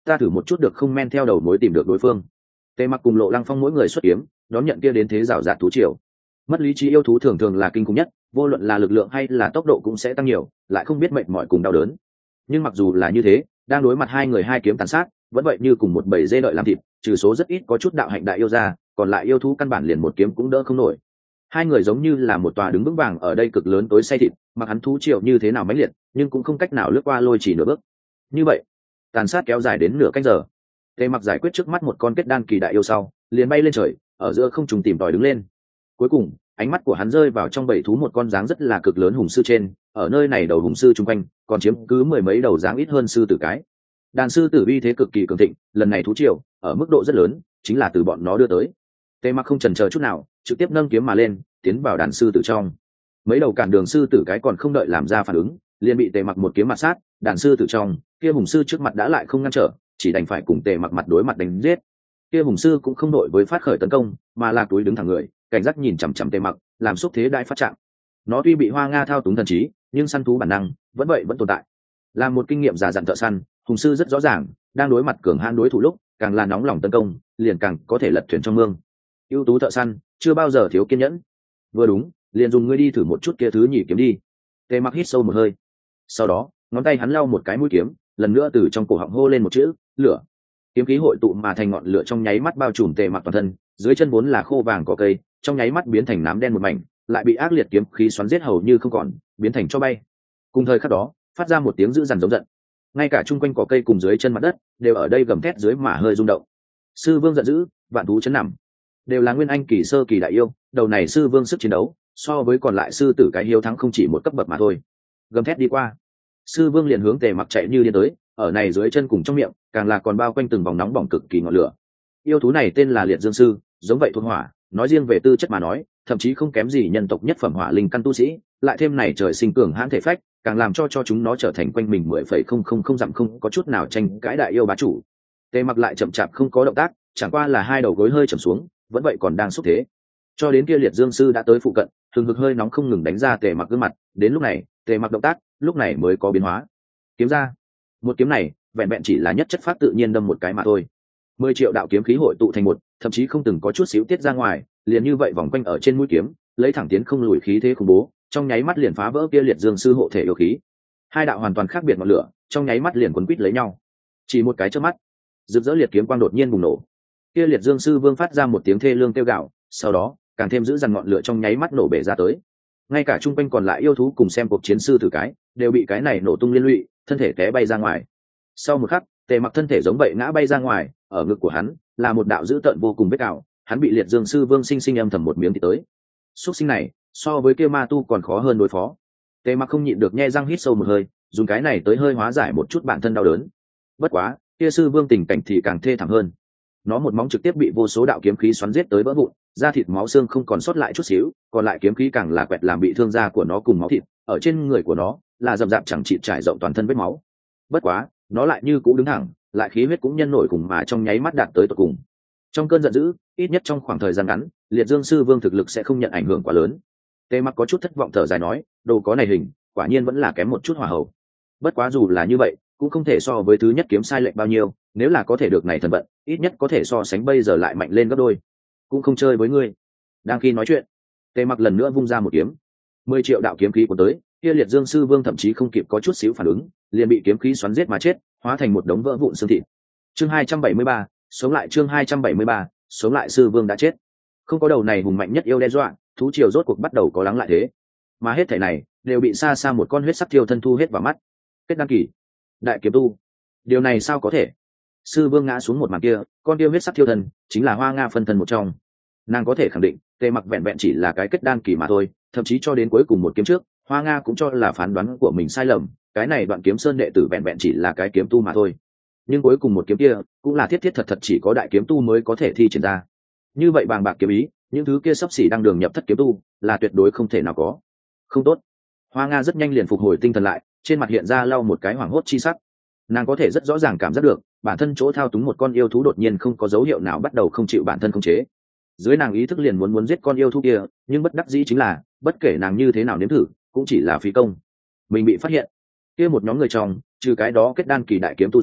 ta thử một chút được không, men theo đầu mối tìm được đối phương. Tề Mặc cùng Lộ Lăng Phong mỗi người xuất kiếm đón nhận kia đến thế rào rạt thú triều. Mất lý trí yêu thú thường thường là kinh khủng nhất, vô luận là lực lượng hay là tốc độ cũng sẽ tăng nhiều, lại không biết mệt mỏi cùng đau đớn. Nhưng mặc dù là như thế, đang đối mặt hai người hai kiếm tàn sát, vẫn vậy như cùng một bầy dê đợi làm thịt, trừ số rất ít có chút đạo hạnh đại yêu ra, còn lại yêu thú căn bản liền một kiếm cũng đỡ không nổi. Hai người giống như là một tòa đứng vững vàng ở đây cực lớn tối say thịt, mặc hắn thú triều như thế nào mãnh liệt, nhưng cũng không cách nào lướt qua lôi chỉ nửa bước. Như vậy, tàn sát kéo dài đến nửa canh giờ. Tề Mặc giải quyết trước mắt một con kết đan kỳ đại yêu sau, liền bay lên trời, ở giữa không trùng tìm tòi đứng lên. Cuối cùng, ánh mắt của hắn rơi vào trong bầy thú một con dáng rất là cực lớn hùng sư trên, ở nơi này đầu hùng sư chung quanh còn chiếm cứ mười mấy đầu dáng ít hơn sư tử cái. Đàn sư tử uy thế cực kỳ cường thịnh, lần này thú triều ở mức độ rất lớn, chính là từ bọn nó đưa tới. Tề Mặc không chần chờ chút nào, trực tiếp nâng kiếm mà lên, tiến vào đàn sư tử trong. Mấy đầu cản đường sư tử cái còn không đợi làm ra phản ứng, liền bị Tề Mặc một kiếm mạt sát. Đàn sư tử trong, kia hùng sư trước mặt đã lại không ngăn trở, chỉ đành phải cùng Tề Mặc mặt đối mặt đánh giết. Kia hùng sư cũng không đội với phát khởi tấn công, mà là túi đứng thẳng người, cảnh giác nhìn chằm chằm Tề Mặc, làm xúc thế đại phát trạng. Nó tuy bị Hoa Nga thao túng thần trí, nhưng săn thú bản năng vẫn vậy vẫn tồn tại. Là một kinh nghiệm già dặn thợ săn, hùng sư rất rõ ràng, đang đối mặt cường hãn đối thủ lúc, càng là nóng lòng tấn công, liền càng có thể lật thuyền trong mương. Ưu tú thợ săn, chưa bao giờ thiếu kiên nhẫn. Vừa đúng, liền dùng ngươi đi thử một chút kia thứ nhỉ kiếm đi. Tề Mặc hít sâu một hơi, sau đó ngón tay hắn lau một cái mũi kiếm, lần nữa từ trong cổ họng hô lên một chữ lửa. Kiếm khí hội tụ mà thành ngọn lửa trong nháy mắt bao trùm Tề Mặc toàn thân, dưới chân vốn là khô vàng cỏ cây, trong nháy mắt biến thành nám đen một mảnh, lại bị ác liệt kiếm khí xoắn giết hầu như không còn, biến thành tro bay. Cùng thời khắc đó, phát ra một tiếng dữ dằn giống giận. Ngay cả chung quanh cỏ cây cùng dưới chân mặt đất đều ở đây gầm thét dưới mà hơi rung động. Sư Vương giận dữ, vạn thú chấn nằm, đều là nguyên anh kỳ sơ kỳ đại yêu, đầu này Sư Vương sức chiến đấu so với còn lại sư tử cái hiếu thắng không chỉ một cấp bậc mà thôi. Gầm thét đi qua, Sư Vương liền hướng Tề Mặc chạy như điên tới, ở này dưới chân cùng trong miệng càng là còn bao quanh từng vòng nóng bỏng cực kỳ ngọn lửa. Yêu thú này tên là Liệt Dương Sư, giống vậy thuộc hỏa, nói riêng về tư chất mà nói, thậm chí không kém gì nhân tộc nhất phẩm hỏa linh căn tu sĩ, lại thêm này trời sinh cường hãn thể phách, càng làm cho chúng nó trở thành quanh mình 10,000 dặm không có chút nào tranh cãi đại yêu bá chủ. Tề Mặc lại chậm chạp không có động tác, chẳng qua là hai đầu gối hơi trầm xuống, vẫn vậy còn đang xúc thế. Cho đến kia Liệt Dương Sư đã tới phụ cận, hừng hực hơi nóng không ngừng đánh ra Tề Mặc gương mặt, đến lúc này, Tề Mặc động tác, lúc này mới có biến hóa. Kiếm ra. Một kiếm này, vẹn vẹn chỉ là nhất chất pháp tự nhiên đâm một cái mà thôi. 10 triệu đạo kiếm khí hội tụ thành một, thậm chí không từng có chút xíu tiết ra ngoài, liền như vậy vòng quanh ở trên mũi kiếm, lấy thẳng tiến không lùi khí thế khủng bố, trong nháy mắt liền phá vỡ kia Liệt Dương Sư hộ thể yêu khí. Hai đạo hoàn toàn khác biệt ngọn lửa, trong nháy mắt liền quấn quýt lấy nhau. Chỉ một cái chớp mắt, rực rỡ liệt kiếm quang đột nhiên bùng nổ. Kia Liệt Dương Sư Vương phát ra một tiếng thê lương kêu gào, sau đó, càng thêm giữ dằn ngọn lửa trong nháy mắt nổ bể ra tới. Ngay cả trung quanh còn lại yêu thú cùng xem cuộc chiến sư tử cái, đều bị cái này nổ tung liên lụy, thân thể té bay ra ngoài. Sau một khắc, Tề Mặc thân thể giống vậy ngã bay ra ngoài, ở ngực của hắn là một đạo dữ tợn vô cùng vết cào, hắn bị Liệt Dương Sư Vương sinh sinh âm thầm một miếng thì tới. Súc sinh này, so với kia ma tu còn khó hơn đối phó. Tề Mặc không nhịn được nhe răng hít sâu một hơi, dùng cái này tới hơi hóa giải một chút bản thân đau đớn. Bất quá, kia Sư Vương tình cảnh thì càng thê thảm hơn. Nó một móng trực tiếp bị vô số đạo kiếm khí xoắn giết tới vỡ vụn, da thịt máu xương không còn sót lại chút xíu, còn lại kiếm khí càng là quẹt làm bị thương da của nó cùng máu thịt, ở trên người của nó là rậm rạp chẳng chịt trải rộng toàn thân vết máu. Bất quá, nó lại như cũ đứng thẳng, lại khí huyết cũng nhân nổi cùng mà trong nháy mắt đạt tới tột cùng. Trong cơn giận dữ, ít nhất trong khoảng thời gian ngắn, Liệt Dương Sư Vương thực lực sẽ không nhận ảnh hưởng quá lớn. Tề Mặc có chút thất vọng thở dài nói, đồ có này hình, quả nhiên vẫn là kém một chút hỏa hậu. Bất quá dù là như vậy, cũng không thể so với thứ nhất kiếm sai lệch bao nhiêu, nếu là có thể được này thần vận, ít nhất có thể so sánh bây giờ lại mạnh lên gấp đôi. Cũng không chơi với ngươi. Đang khi nói chuyện, Tề Mặc lần nữa vung ra một kiếm. 10 triệu đạo kiếm khí của tới, kia Liệt Dương Sư Vương thậm chí không kịp có chút xíu phản ứng, liền bị kiếm khí xoắn giết mà chết, hóa thành một đống vỡ vụn xương thịt. Chương 273, sống lại chương 273, sống lại Sư Vương đã chết. Không có đầu này hùng mạnh nhất yêu đe dọa, thú triều rốt cuộc bắt đầu có lắng lại thế. Mà hết thảy này đều bị xa xa một con huyết sắc thiêu thân thu hết vào mắt. Kết đăng kỳ, đại kiếm tu. Điều này sao có thể? Sư Vương ngã xuống một màn kia, con kia huyết sắc thiêu thân chính là Hoa Nga phân thân một trong. Nàng có thể khẳng định, Tề Mặc vẹn vẹn chỉ là cái kết đan kỳ mà thôi, thậm chí cho đến cuối cùng một kiếm trước, Hoa Nga cũng cho là phán đoán của mình sai lầm, cái này Đoạn Kiếm Sơn đệ tử vẹn vẹn chỉ là cái kiếm tu mà thôi. Nhưng cuối cùng một kiếm kia, cũng là thiết thiết thật thật chỉ có đại kiếm tu mới có thể thi triển ra. Như vậy bàng bạc kiếm ý, những thứ kia sắp xỉ đang đường nhập thất kiếm tu, là tuyệt đối không thể nào có. Không tốt. Hoa Nga rất nhanh liền phục hồi tinh thần lại, trên mặt hiện ra lau một cái hoảng hốt chi sắc. Nàng có thể rất rõ ràng cảm giác được, bản thân chỗ thao túng một con yêu thú đột nhiên không có dấu hiệu nào bắt đầu không chịu bản thân khống chế. Dưới nàng ý thức liền muốn giết con yêu thú kia, nhưng bất đắc dĩ chính là, bất kể nàng như thế nào nếm thử, cũng chỉ là phí công. Mình bị phát hiện. Kia một nhóm người trong, trừ cái đó kết đan kỳ đại kiếm tu ra,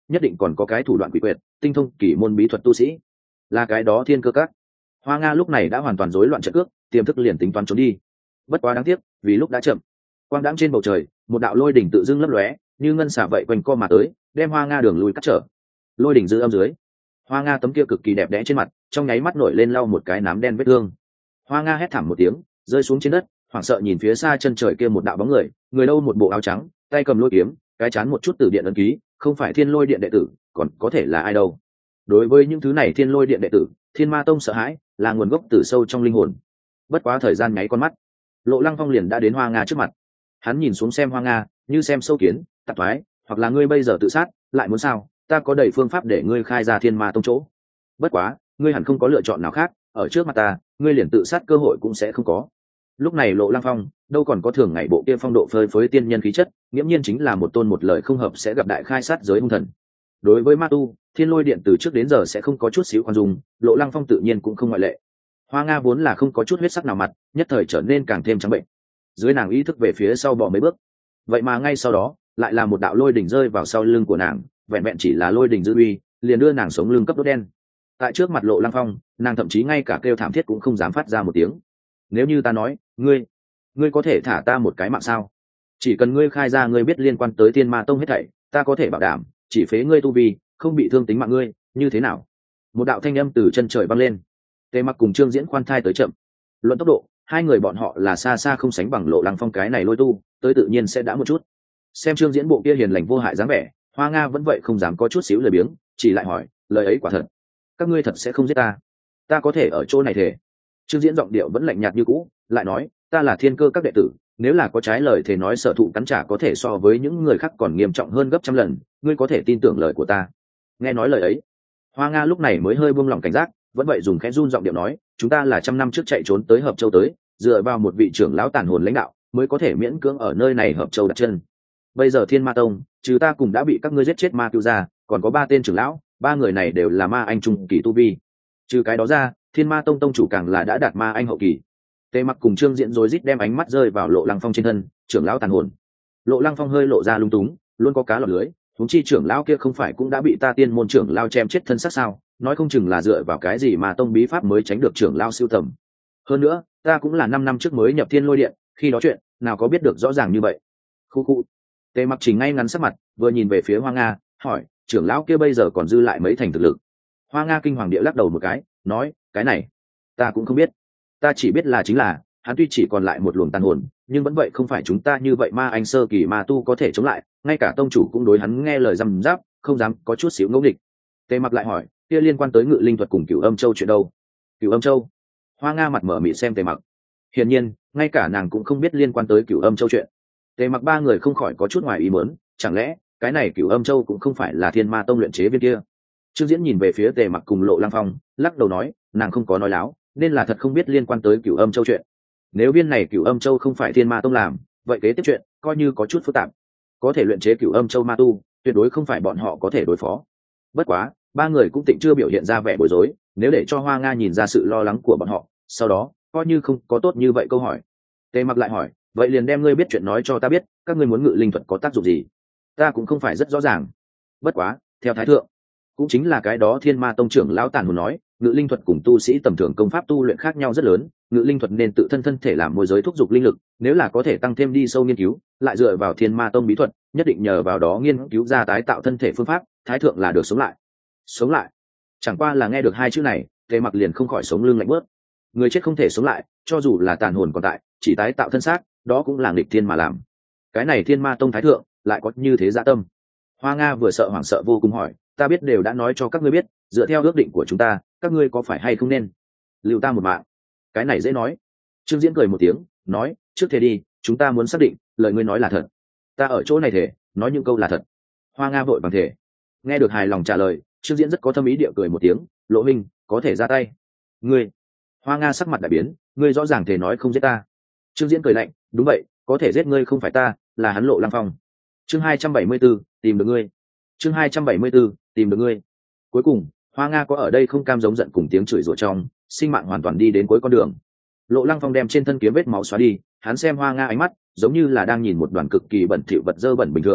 nhất định còn có cái thủ đoạn quỷ quyệt, tinh thông kỳ môn bí thuật tu sĩ, là cái đó Thiên Cơ Các. Hoa Nga lúc này đã hoàn toàn rối loạn trận cước, tiềm thức liền tính toán trốn đi. Bất quá đáng tiếc, vì lúc đã chậm. Quang đãng trên bầu trời, một đạo lôi đỉnh tự dưng lấp lóe, như ngân xả vậy quanh co mà tới, đem Hoa Nga đường lui cắt trở. Lôi đỉnh dư âm dưới, Hoa Nga tấm kia cực kỳ đẹp đẽ trên mặt, trong nháy mắt nổi lên lau một cái nám đen vết thương. Hoa Nga hét thảm một tiếng, rơi xuống trên đất, hoảng sợ nhìn phía xa chân trời kia một đạo bóng người, người đâu một bộ áo trắng, tay cầm lôi kiếm, cái chán một chút tử điện ấn ký, không phải Thiên Lôi Điện đệ tử, còn có thể là ai đâu? Đối với những thứ này Thiên Lôi Điện đệ tử, Thiên Ma Tông sợ hãi, là nguồn gốc từ sâu trong linh hồn. Bất quá thời gian nháy con mắt, Lộ Lăng Phong liền đã đến Hoa Nga trước mặt. Hắn nhìn xuống xem Hoa Nga, như xem sâu kiến, tạp thoái, hoặc là ngươi bây giờ tự sát, lại muốn sao? Ta có đầy phương pháp để ngươi khai ra Thiên Ma Tông chỗ. Bất quá, ngươi hẳn không có lựa chọn nào khác, ở trước mặt ta, ngươi liền tự sát cơ hội cũng sẽ không có. Lúc này Lộ Lăng Phong đâu còn có thường ngày bộ kia phong độ phơi phới tiên nhân khí chất, nghiễm nhiên chính là một tôn một lời không hợp sẽ gặp đại khai sát giới hung thần. Đối với ma tu, Thiên Lôi Điện từ trước đến giờ sẽ không có chút xíu khoan dung, Lộ Lăng Phong tự nhiên cũng không ngoại lệ. Hoa Nga vốn là không có chút huyết sắc nào mặt, nhất thời trở nên càng thêm trắng bệnh. Dưới nàng ý thức về phía sau bỏ mấy bước, vậy mà ngay sau đó lại là một đạo lôi đỉnh rơi vào sau lưng của nàng, vẹn vẹn chỉ là lôi đỉnh dư uy, liền đưa nàng sống lưng cấp đốt đen. Tại trước mặt Lộ Lăng Phong, nàng thậm chí ngay cả kêu thảm thiết cũng không dám phát ra một tiếng. Nếu như ta nói, ngươi có thể thả ta một cái mạng sao? Chỉ cần ngươi khai ra ngươi biết liên quan tới Thiên Ma Tông hết thảy, ta có thể bảo đảm, chỉ phế ngươi tu vi, không bị thương tính mạng ngươi, như thế nào? Một đạo thanh âm từ chân trời vang lên. Tề Mặc cùng Trương Diễn khoan thai tới chậm. Luận tốc độ, hai người bọn họ là xa xa không sánh bằng Lộ Lăng Phong cái này lôi tu, tới tự nhiên sẽ đã một chút. Xem Trương Diễn bộ kia hiền lành vô hại dáng vẻ, Hoa Nga vẫn vậy không dám có chút xíu lười biếng, chỉ lại hỏi, lời ấy quả thật? Các ngươi thật sẽ không giết ta? Ta có thể ở chỗ này thể. Trương Diễn giọng điệu vẫn lạnh nhạt như cũ, lại nói, ta là Thiên Cơ Các đệ tử, nếu là có trái lời thì nói sở thụ cắn trả có thể so với những người khác còn nghiêm trọng hơn gấp trăm lần, ngươi có thể tin tưởng lời của ta. Nghe nói lời ấy, Hoa Nga lúc này mới hơi buông lỏng cảnh giác, vẫn vậy dùng khẽ run giọng điệu nói, chúng ta là 100 năm trước chạy trốn tới Hợp Châu tới, dựa vào một vị trưởng lão tàn hồn lãnh đạo, mới có thể miễn cưỡng ở nơi này Hợp Châu đặt chân. Bây giờ Thiên Ma Tông, trừ ta cùng đã bị các ngươi giết chết ma tiêu ra, còn có 3 tên trưởng lão, 3 người này đều là ma anh trung kỳ tu vi. Trừ cái đó ra, Thiên Ma Tông tông chủ càng là đã đạt ma anh hậu kỳ. Tề Mặc cùng Trương Diễn rối rít đem ánh mắt rơi vào Lộ Lăng Phong trên thân, trưởng lão tàn hồn. Lộ Lăng Phong hơi lộ ra lung túng, luôn có cá lọt lưới, huống chi trưởng lão kia không phải cũng đã bị ta tiên môn trưởng lão chém chết thân xác sao, nói không chừng là dựa vào cái gì mà tông bí pháp mới tránh được trưởng lão siêu tầm. Hơn nữa, ta cũng là 5 năm trước mới nhập Thiên Lôi Điện, khi đó chuyện nào có biết được rõ ràng như vậy. Khu khu. Tề Mặc chỉnh ngay ngắn sắc mặt, vừa nhìn về phía Hoa Nga, hỏi, trưởng lão kia bây giờ còn dư lại mấy thành thực lực? Hoa Nga kinh hoàng địa lắc đầu một cái, nói, cái này ta cũng không biết, ta chỉ biết là chính là hắn tuy chỉ còn lại một luồng tàn hồn, nhưng vẫn vậy không phải chúng ta như vậy ma anh sơ kỳ ma tu có thể chống lại, ngay cả tông chủ cũng đối hắn nghe lời răm giáp, không dám có chút xíu ngẫu nghịch. Tề Mặc lại hỏi, kia liên quan tới Ngự Linh thuật cùng Cửu Âm Châu chuyện đâu? Cửu Âm Châu? Hoa Nga mặt mở mịt xem Tề Mặc, hiển nhiên ngay cả nàng cũng không biết liên quan tới Cửu Âm Châu chuyện. Tề Mặc ba người không khỏi có chút ngoài ý muốn, chẳng lẽ cái này Cửu Âm Châu cũng không phải là Thiên Ma Tông luyện chế viên kia? Trương Diễn nhìn về phía Tề Mặc cùng Lộ Lăng Phong, lắc đầu nói, nàng không có nói láo, nên là thật không biết liên quan tới Cửu Âm Châu chuyện. Nếu viên này Cửu Âm Châu không phải Thiên Ma Tông làm, vậy kế tiếp chuyện coi như có chút phức tạp. Có thể luyện chế Cửu Âm Châu ma tu, tuyệt đối không phải bọn họ có thể đối phó. Bất quá, ba người cũng tịnh chưa biểu hiện ra vẻ bối rối, nếu để cho Hoa Nga nhìn ra sự lo lắng của bọn họ, sau đó coi như không có tốt như vậy câu hỏi. Tề Mặc lại hỏi, vậy liền đem ngươi biết chuyện nói cho ta biết, các ngươi muốn Ngự Linh thuật có tác dụng gì? Ta cũng không phải rất rõ ràng. Bất quá, theo thái thượng, cũng chính là cái đó Thiên Ma Tông trưởng lão tàn hồn nói, Ngự Linh thuật cùng tu sĩ tầm thường công pháp tu luyện khác nhau rất lớn, Ngự Linh thuật nên tự thân thể làm môi giới thúc giục linh lực, nếu là có thể tăng thêm đi sâu nghiên cứu, lại dựa vào Thiên Ma Tông bí thuật, nhất định nhờ vào đó nghiên cứu ra tái tạo thân thể phương pháp, thái thượng là được sống lại. Sống lại? Chẳng qua là nghe được hai chữ này, Tề Mặc liền không khỏi sống lưng lạnh bớt. Người chết không thể sống lại, cho dù là tàn hồn còn tại, chỉ tái tạo thân xác, đó cũng là nghịch thiên mà làm. Cái này Thiên Ma Tông thái thượng lại có như thế dạ tâm. Hoa Nga vừa sợ hoảng sợ vô cùng hỏi, ta biết đều đã nói cho các ngươi biết, dựa theo ước định của chúng ta, các ngươi có phải hay không nên lưu ta một mạng? Cái này dễ nói. Trương Diễn cười một tiếng, nói, trước thế đi, chúng ta muốn xác định lời ngươi nói là thật. Ta ở chỗ này thể nói những câu là thật. Hoa Nga vội bằng thể. Nghe được hài lòng trả lời, Trương Diễn rất có thâm ý địa cười một tiếng, Lộ Minh có thể ra tay. Ngươi? Hoa Nga sắc mặt đại biến, ngươi rõ ràng thể nói không giết ta. Trương Diễn cười lạnh, đúng vậy, có thể giết ngươi không phải ta, là hắn Lộ Lăng Phong. Chương 274, tìm được ngươi. Chương 274, tìm được ngươi. Cuối cùng, Hoa Nga có ở đây không cam giống giận cùng tiếng chửi rủa trong, sinh mạng hoàn toàn đi đến cuối con đường. Lộ Lăng Phong đem trên thân kiếm vết máu xóa đi, hắn xem Hoa Nga ánh mắt giống như là đang nhìn một đoàn cực kỳ bẩn thỉu vật dơ bẩn bình thường,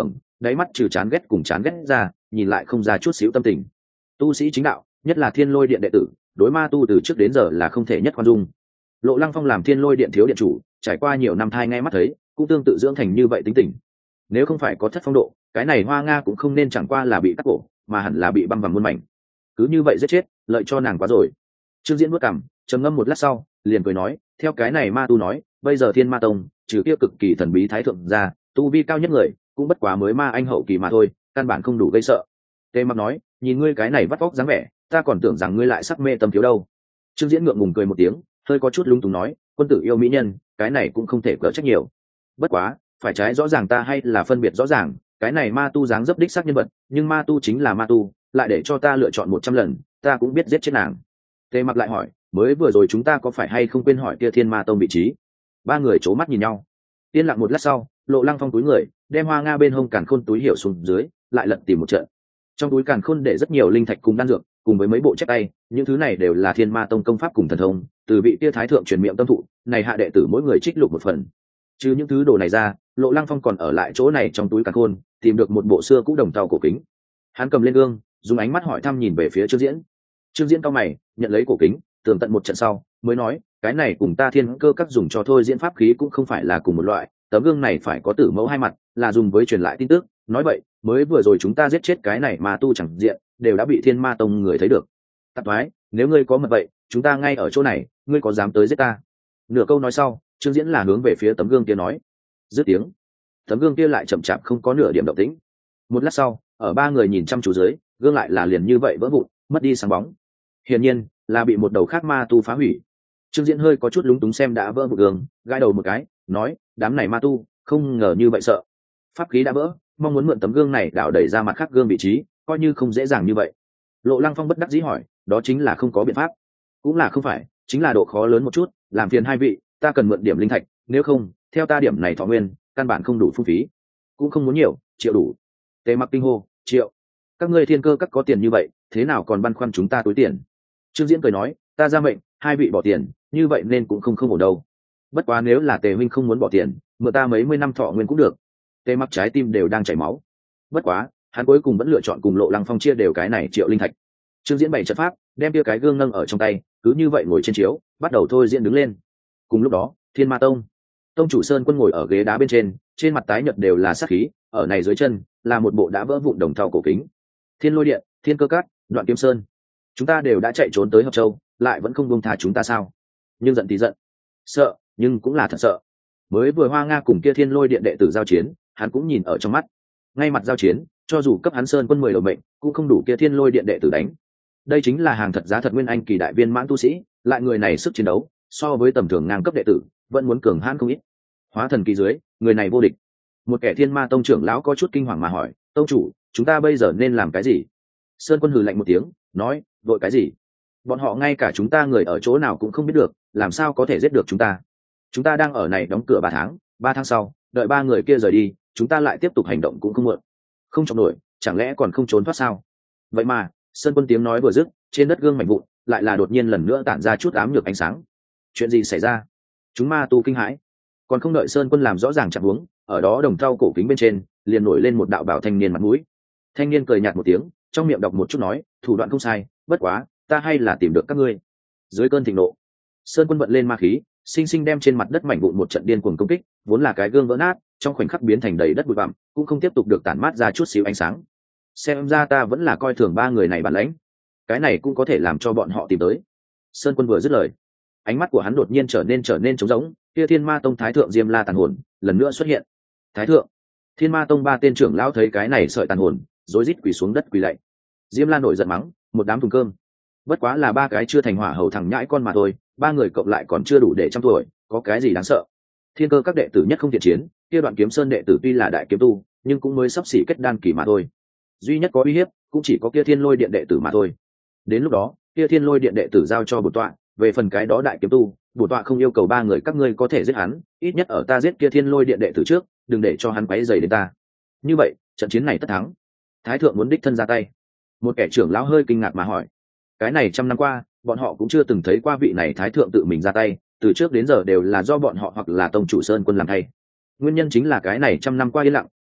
đáy mắt trừ chán ghét cùng chán ghét ra, nhìn lại không ra chút xíu tâm tình. Tu sĩ chính đạo, nhất là Thiên Lôi Điện đệ tử, đối ma tu từ trước đến giờ là không thể nhất khoan dung. Lộ Lăng Phong làm Thiên Lôi Điện thiếu điện chủ, trải qua nhiều năm thai nghe mắt thấy, cũng tương tự dưỡng thành như vậy tính tình. Nếu không phải có thất phong độ, cái này Hoa Nga cũng không nên chẳng qua là bị cắt cổ, mà hẳn là bị băm vào muôn mảnh. Cứ như vậy giết chết, lợi cho nàng quá rồi. Trương Diễn bước cằm, trầm ngâm một lát sau, liền cười nói, theo cái này ma tu nói, bây giờ Thiên Ma Tông, trừ kia cực kỳ thần bí thái thượng ra, tu vi cao nhất người, cũng bất quá mới ma anh hậu kỳ mà thôi, căn bản không đủ gây sợ. Tề Mặc nói, nhìn ngươi cái này vắt vóc dáng vẻ, ta còn tưởng rằng ngươi lại sắc mê tâm thiếu đâu. Trương Diễn ngượng ngùng cười một tiếng, hơi có chút lung túng nói, quân tử yêu mỹ nhân, cái này cũng không thể cỡ trách nhiều. Bất quá, phải trái rõ ràng ta hay là phân biệt rõ ràng, cái này ma tu dáng dấp đích xác nhân vật, nhưng ma tu chính là ma tu, lại để cho ta lựa chọn 100 lần, ta cũng biết giết chết nàng. Tề Mặc lại hỏi, mới vừa rồi chúng ta có phải hay không quên hỏi kia Thiên Ma Tông vị trí? Ba người c mắt nhìn nhau. Yên lặng một lát sau, Lộ Lăng Phong túi người, đem Hoa Nga bên hông càn khôn túi hiểu xuống dưới, lại lật tìm một trận. Trong túi càn khôn để rất nhiều linh thạch cùng đan dược, cùng với mấy bộ chép tay, những thứ này đều là Thiên Ma Tông công pháp cùng thần thông, từ vị kia thái thượng truyền miệng tâm thụ, này hạ đệ tử mỗi người trích lục một phần. Trừ những thứ đồ này ra, Lộ Lăng Phong còn ở lại chỗ này trong túi càn khôn, tìm được một bộ xưa cũ đồng tàu cổ kính. Hắn cầm lên gương, dùng ánh mắt hỏi thăm nhìn về phía Trương Diễn. Trương Diễn cao mày, nhận lấy cổ kính, tường tận một trận sau, mới nói, cái này cùng ta Thiên Cơ các dùng cho thôi diễn pháp khí cũng không phải là cùng một loại, tấm gương này phải có tử mẫu hai mặt, là dùng với truyền lại tin tức. Nói vậy, mới vừa rồi chúng ta giết chết cái này mà tu chẳng diện, đều đã bị Thiên Ma Tông người thấy được. Tạp thoái, nếu ngươi có mật vậy, chúng ta ngay ở chỗ này, ngươi có dám tới giết ta? Nửa câu nói sau, Trương Diễn là hướng về phía tấm gương kia nói. Dứt tiếng, tấm gương kia lại chậm chạp không có nửa điểm động tĩnh. Một lát sau, ở ba người nhìn chăm chú dưới, gương lại là liền như vậy vỡ vụn, mất đi sáng bóng. Hiển nhiên, là bị một đầu khác ma tu phá hủy. Trương Diễn hơi có chút lúng túng xem đã vỡ một gương, gãi đầu một cái, nói, đám này ma tu, không ngờ như vậy sợ. Pháp khí đã vỡ, mong muốn mượn tấm gương này đảo đẩy ra mặt khác gương vị trí, coi như không dễ dàng như vậy. Lộ Lăng Phong bất đắc dĩ hỏi, đó chính là không có biện pháp. Cũng là không phải, chính là độ khó lớn một chút, làm phiền hai vị, ta cần mượn điểm linh thạch, nếu không, theo ta điểm này thọ nguyên, căn bản không đủ phung phí. Cũng không muốn nhiều, triệu đủ. Tề Mặc kinh hô, triệu. Các ngươi Thiên Cơ các có tiền như vậy, thế nào còn băn khoăn chúng ta túi tiền? Trương Diễn cười nói, ta ra mệnh, hai vị bỏ tiền, như vậy nên cũng không ổn đâu. Bất quá nếu là Tề huynh không muốn bỏ tiền, mượn ta mấy mươi năm thọ nguyên cũng được. Tề Mặc trái tim đều đang chảy máu. Bất quá, hắn cuối cùng vẫn lựa chọn cùng Lộ Lăng Phong chia đều cái này triệu linh thạch. Trương Diễn bày trận pháp, đem kia cái gương nâng ở trong tay, cứ như vậy ngồi trên chiếu, bắt đầu thôi diễn đứng lên. Cùng lúc đó, Thiên Ma Tông, tông chủ Sơn Quân ngồi ở ghế đá bên trên mặt tái nhợt đều là sát khí, ở này dưới chân là một bộ đã vỡ vụn đồng thau cổ kính. Thiên Lôi Điện, Thiên Cơ Các, Đoạn Kiếm Sơn, chúng ta đều đã chạy trốn tới Hợp Châu, lại vẫn không buông tha chúng ta sao? Nhưng giận thì giận, sợ, nhưng cũng là thật sợ. Mới vừa Hoa Nga cùng kia Thiên Lôi Điện đệ tử giao chiến, hắn cũng nhìn ở trong mắt. Ngay mặt giao chiến, cho dù cấp hắn Sơn Quân 10 đầu mệnh, cũng không đủ kia Thiên Lôi Điện đệ tử đánh. Đây chính là hàng thật giá thật nguyên anh kỳ đại viên mãn tu sĩ, lại người này sức chiến đấu, so với tầm thường ngang cấp đệ tử, vẫn muốn cường hãn không ít. Hóa thần kỳ dưới, người này vô địch. Một kẻ Thiên Ma Tông trưởng lão có chút kinh hoàng mà hỏi, tông chủ, chúng ta bây giờ nên làm cái gì? Sơn Quân hừ lạnh một tiếng, nói, vội cái gì? Bọn họ ngay cả chúng ta người ở chỗ nào cũng không biết được, làm sao có thể giết được chúng ta? Chúng ta đang ở này đóng cửa 3 tháng sau, đợi 3 người kia rời đi, chúng ta lại tiếp tục hành động cũng không muộn. Không chống nổi, chẳng lẽ còn không trốn thoát sao? Vậy mà, Sơn Quân tiếng nói vừa dứt, trên đất gương mảnh vụn lại là đột nhiên lần nữa tản ra chút ám nhược ánh sáng. Chuyện gì xảy ra? Chúng ma tu kinh hãi. Còn không đợi Sơn Quân làm rõ ràng trạng huống, ở đó đồng thau cổ kính bên trên liền nổi lên một đạo bảo thanh niên mặt mũi. Thanh niên cười nhạt một tiếng, trong miệng đọc một chút nói, thủ đoạn không sai, bất quá, ta hay là tìm được các ngươi. Dưới cơn thịnh nộ, Sơn Quân vận lên ma khí, sinh sinh đem trên mặt đất mảnh vụn một trận điên cuồng công kích, vốn là cái gương vỡ nát, trong khoảnh khắc biến thành đầy đất bụi bặm, cũng không tiếp tục được tản mát ra chút xíu ánh sáng. Xem ra ta vẫn là coi thường 3 người này bản lãnh, cái này cũng có thể làm cho bọn họ tìm tới. Sơn Quân vừa dứt lời, ánh mắt của hắn đột nhiên trở nên trống rỗng, kia Thiên Ma Tông thái thượng Diêm La tàn hồn lần nữa xuất hiện. Thái thượng, Thiên Ma Tông 3 tên trưởng lão thấy cái này sợi tàn hồn, rối rít quỳ xuống đất quỳ lạy. Diêm La nổi giận mắng, một đám thùng cơm, bất quá là 3 cái chưa thành hỏa hầu thằng nhãi con mà thôi, 3 người cộng lại còn chưa đủ để trăm tuổi, có cái gì đáng sợ? Thiên Cơ các đệ tử nhất không thiện chiến, kia Đoạn Kiếm Sơn đệ tử tuy là đại kiếm tu, nhưng cũng mới sắp xỉ kết đan kỳ mà thôi. Duy nhất có uy hiếp cũng chỉ có kia Thiên Lôi Điện đệ tử mà thôi. Đến lúc đó, kia Thiên Lôi Điện đệ tử giao cho bổn tọa, về phần cái đó đại kiếm tu, bổn tọa không yêu cầu 3 người các ngươi có thể giết hắn, ít nhất ở ta giết kia Thiên Lôi Điện đệ tử trước, đừng để cho hắn quấy rầy đến ta. Như vậy, trận chiến này tất thắng. Thái thượng muốn đích thân ra tay. Một kẻ trưởng lão hơi kinh ngạc mà hỏi, cái này trăm năm qua, bọn họ cũng chưa từng thấy qua vị này thái thượng tự mình ra tay, từ trước đến giờ đều là do bọn họ hoặc là tông chủ Sơn Quân làm thay. Nguyên nhân chính là cái này trăm năm qua yên lặng,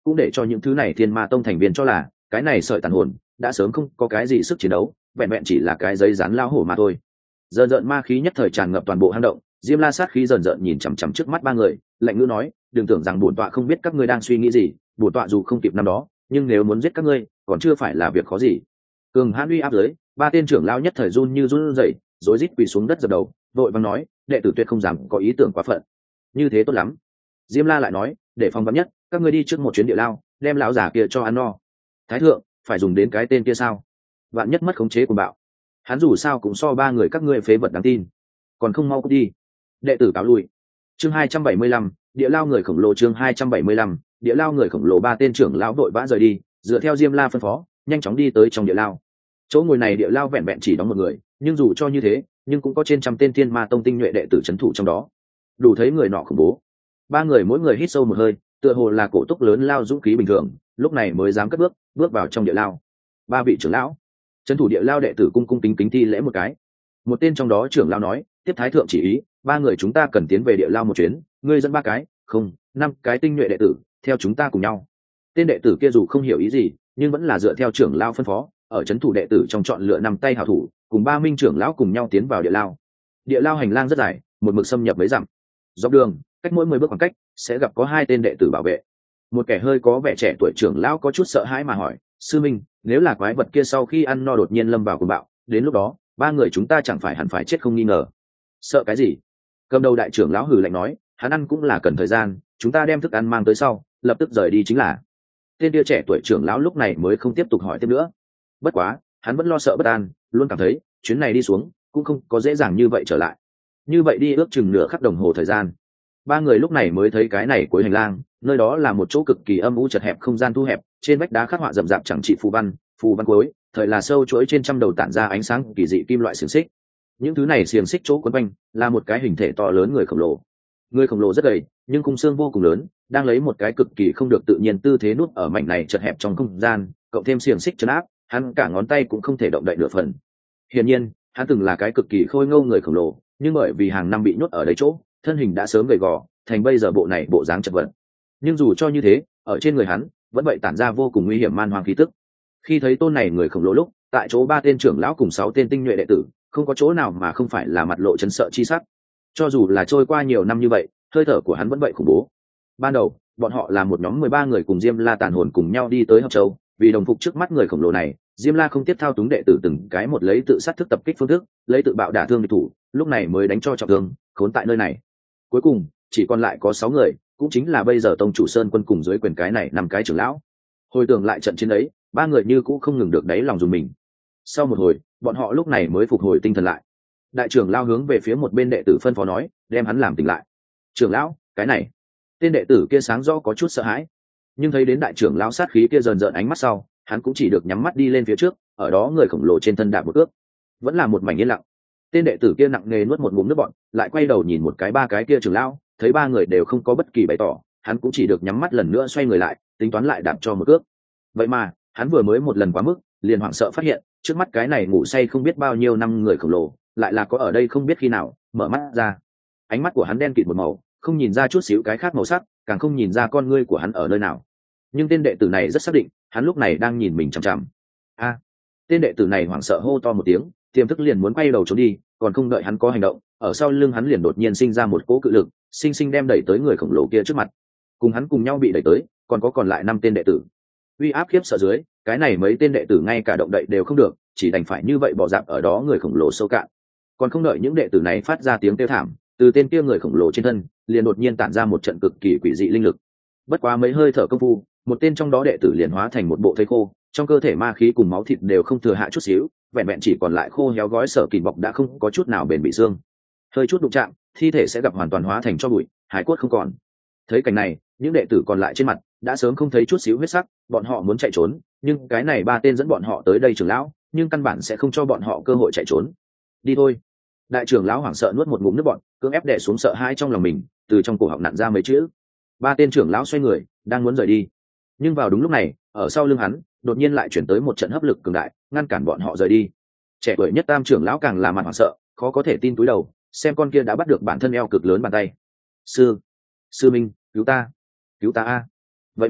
cũng để cho những thứ này thiên ma tông thành viên cho là cái này sợi tàn hồn đã sớm không có cái gì sức chiến đấu, vẹn vẹn chỉ là cái giấy rán lao hổ mà thôi. Dần dần ma khí nhất thời tràn ngập toàn bộ hang động, Diêm La sát khí dần dần nhìn chằm chằm trước mắt ba người, lạnh ngữ nói, đừng tưởng rằng bổn tọa không biết các ngươi đang suy nghĩ gì, bổn tọa dù không kịp năm đó, nhưng nếu muốn giết các ngươi, còn chưa phải là việc khó gì. Cường hãn uy áp dưới, ba tên trưởng lao nhất thời run như run rẩy, rối rít quỳ xuống đất dập đầu, vội vàng nói, đệ tử tuyệt không dám có ý tưởng quá phận. Như thế tốt lắm. Diêm La lại nói, để phòng vắn nhất, các ngươi đi trước một chuyến địa lao, đem lão giả kia cho ăn no. Thái thượng, phải dùng đến cái tên kia sao? Vạn nhất mất khống chế của bạo, hắn dù sao cũng so ba người các ngươi phế vật đáng tin, còn không mau cút đi. Đệ tử cáo lui. Chương 275, địa lao người khổng lồ. Chương 275, địa lao người khổng lồ. Ba tên trưởng lão vội vã rời đi, dựa theo Diêm La phân phó, nhanh chóng đi tới trong địa lao. Chỗ ngồi này địa lao vẹn vẹn chỉ đóng một người, nhưng dù cho như thế, nhưng cũng có trên trăm tên thiên ma tông tinh nhuệ đệ tử trấn thủ trong đó, đủ thấy người nọ khủng bố. Ba người mỗi người hít sâu một hơi, tựa hồ là cổ túc lớn lao dũng khí bình thường, lúc này mới dám cất bước vào trong địa lao. Ba vị trưởng lão trấn thủ địa lao đệ tử cung cung kính kính thi lễ một cái. Một tên trong đó trưởng lão nói, tiếp thái thượng chỉ ý, ba người chúng ta cần tiến về địa lao một chuyến, ngươi dẫn ba cái, không, 5 cái tinh nhuệ đệ tử theo chúng ta cùng nhau. Tên đệ tử kia dù không hiểu ý gì, nhưng vẫn là dựa theo trưởng lão phân phó, ở trấn thủ đệ tử trong chọn lựa 5 tay hảo thủ, cùng 3 minh trưởng lão cùng nhau tiến vào địa lao. Địa lao hành lang rất dài, một mực xâm nhập mấy dặm. Dọc đường, cách mỗi 10 bước khoảng cách sẽ gặp có 2 tên đệ tử bảo vệ. Một kẻ hơi có vẻ trẻ tuổi trưởng lão có chút sợ hãi mà hỏi, sư minh, nếu là quái vật kia sau khi ăn no đột nhiên lâm vào cuồng bạo, đến lúc đó ba người chúng ta chẳng phải hẳn phải chết không nghi ngờ? Sợ cái gì? Cầm đầu đại trưởng lão hừ lạnh nói, hắn ăn cũng là cần thời gian, chúng ta đem thức ăn mang tới sau, lập tức rời đi chính là. Tên kia trẻ tuổi trưởng lão lúc này mới không tiếp tục hỏi tiếp nữa. Bất quá hắn vẫn lo sợ bất an, luôn cảm thấy chuyến này đi xuống cũng không có dễ dàng như vậy trở lại. Như vậy đi ước chừng nửa khắc đồng hồ thời gian, ba người lúc này mới thấy cái này cuối hành lang, nơi đó là một chỗ cực kỳ âm u chật hẹp, không gian thu hẹp, trên vách đá khắc họa rậm rạp chẳng trị phù văn cuối, thời là sâu chuỗi trên trăm đầu tản ra ánh sáng kỳ dị kim loại xiềng xích. Những thứ này xiềng xích chỗ quấn quanh là một cái hình thể to lớn người khổng lồ. Người khổng lồ rất gầy, nhưng khung xương vô cùng lớn, đang lấy một cái cực kỳ không được tự nhiên tư thế nuốt ở mảnh này chật hẹp trong không gian, cộng thêm xiềng xích trấn áp, hắn cả ngón tay cũng không thể động đậy nửa phần. Hiển nhiên, hắn từng là cái cực kỳ khôi ngô người khổng lồ, nhưng bởi vì hàng năm bị nhốt ở đấy chỗ, thân hình đã sớm gầy gò, thành bây giờ bộ này bộ dáng chật vật. Nhưng dù cho như thế, ở trên người hắn vẫn vậy tản ra vô cùng nguy hiểm man hoang khí tức. Khi thấy tôn này người khổng lồ lúc, tại chỗ 3 tên trưởng lão cùng 6 tên tinh nhuệ đệ tử, không có chỗ nào mà không phải là mặt lộ chấn sợ chi sắc. Cho dù là trôi qua nhiều năm như vậy, hơi thở của hắn vẫn vậy khủng bố. Ban đầu, bọn họ là một nhóm 13 người cùng Diêm La tàn hồn cùng nhau đi tới Hợp Châu, vì đồng phục trước mắt người khổng lồ này, Diêm La không tiếp thao túng đệ tử từng cái một lấy tự sát thức tập kích phương thức, lấy tự bạo đả thương địch thủ, lúc này mới đánh cho trọng thương, khốn tại nơi này. Cuối cùng, chỉ còn lại có 6 người, cũng chính là bây giờ tông chủ Sơn Quân cùng dưới quyền cái này 5 cái trưởng lão. Hồi tưởng lại trận chiến ấy, 3 người như cũ không ngừng được đáy lòng dùng mình. Sau một hồi, bọn họ lúc này mới phục hồi tinh thần lại. Đại trưởng lão hướng về phía một bên đệ tử phân phó nói, đem hắn làm tỉnh lại. Trưởng lão, cái này. Tên đệ tử kia sáng rõ có chút sợ hãi, nhưng thấy đến đại trưởng lão sát khí kia rờn rợn ánh mắt sau, hắn cũng chỉ được nhắm mắt đi lên phía trước, ở đó người khổng lồ trên thân đạp một cước. Vẫn là một mảnh yên lặng. Tên đệ tử kia nặng nề nuốt một ngụm nước bọt, lại quay đầu nhìn một cái 3 cái kia trưởng lão, thấy 3 người đều không có bất kỳ bày tỏ, hắn cũng chỉ được nhắm mắt lần nữa xoay người lại, tính toán lại đạp cho một cước. Vậy mà, hắn vừa mới một lần quá mức, liền hoảng sợ phát hiện, trước mắt cái này ngủ say không biết bao nhiêu năm người khổng lồ, lại là có ở đây không biết khi nào, mở mắt ra. Ánh mắt của hắn đen kịt một màu, không nhìn ra chút xíu cái khác màu sắc, càng không nhìn ra con ngươi của hắn ở nơi nào. Nhưng tên đệ tử này rất xác định, hắn lúc này đang nhìn mình chằm chằm. A! Tên đệ tử này hoảng sợ hô to một tiếng, tiềm thức liền muốn quay đầu trốn đi, còn không đợi hắn có hành động, ở sau lưng hắn liền đột nhiên sinh ra một cỗ cự lực, sinh sinh đem đẩy tới người khổng lồ kia trước mặt. Cùng hắn cùng nhau bị đẩy tới, còn lại 5 tên đệ tử. Uy áp khiếp sợ dưới, cái này mấy tên đệ tử ngay cả động đậy đều không được, chỉ đành phải như vậy bỏ dạp ở đó người khổng lồ sâu cạn. Còn không đợi những đệ tử này phát ra tiếng kêu thảm, từ tên kia người khổng lồ trên thân liền đột nhiên tản ra một trận cực kỳ quỷ dị linh lực. Bất quá mấy hơi thở công phu, một tên trong đó đệ tử liền hóa thành một bộ thây khô, trong cơ thể ma khí cùng máu thịt đều không thừa hạ chút xíu, vẹn vẹn chỉ còn lại khô héo gói sở kìm bọc đã không có chút nào bền bị xương. Hơi chút đụng chạm, thi thể sẽ gặp hoàn toàn hóa thành tro bụi, hải cốt không còn. Thấy cảnh này, những đệ tử còn lại trên mặt đã sớm không thấy chút xíu huyết sắc, bọn họ muốn chạy trốn, nhưng cái này 3 tên dẫn bọn họ tới đây trưởng lão, nhưng căn bản sẽ không cho bọn họ cơ hội chạy trốn. Đi thôi. Đại trưởng lão hoảng sợ nuốt một ngụm nước bọt, cưỡng ép đè xuống sợ hãi trong lòng mình, từ trong cổ họng nặn ra mấy chữ. 3 tên trưởng lão xoay người, đang muốn rời đi. Nhưng vào đúng lúc này, ở sau lưng hắn, đột nhiên lại chuyển tới một trận hấp lực cường đại, ngăn cản bọn họ rời đi. Trẻ tuổi nhất Tam trưởng lão càng là mặt hoảng sợ, khó có thể tin túi đầu, xem con kia đã bắt được bản thân eo cực lớn bàn tay. Sư minh, cứu ta a! Vậy mà,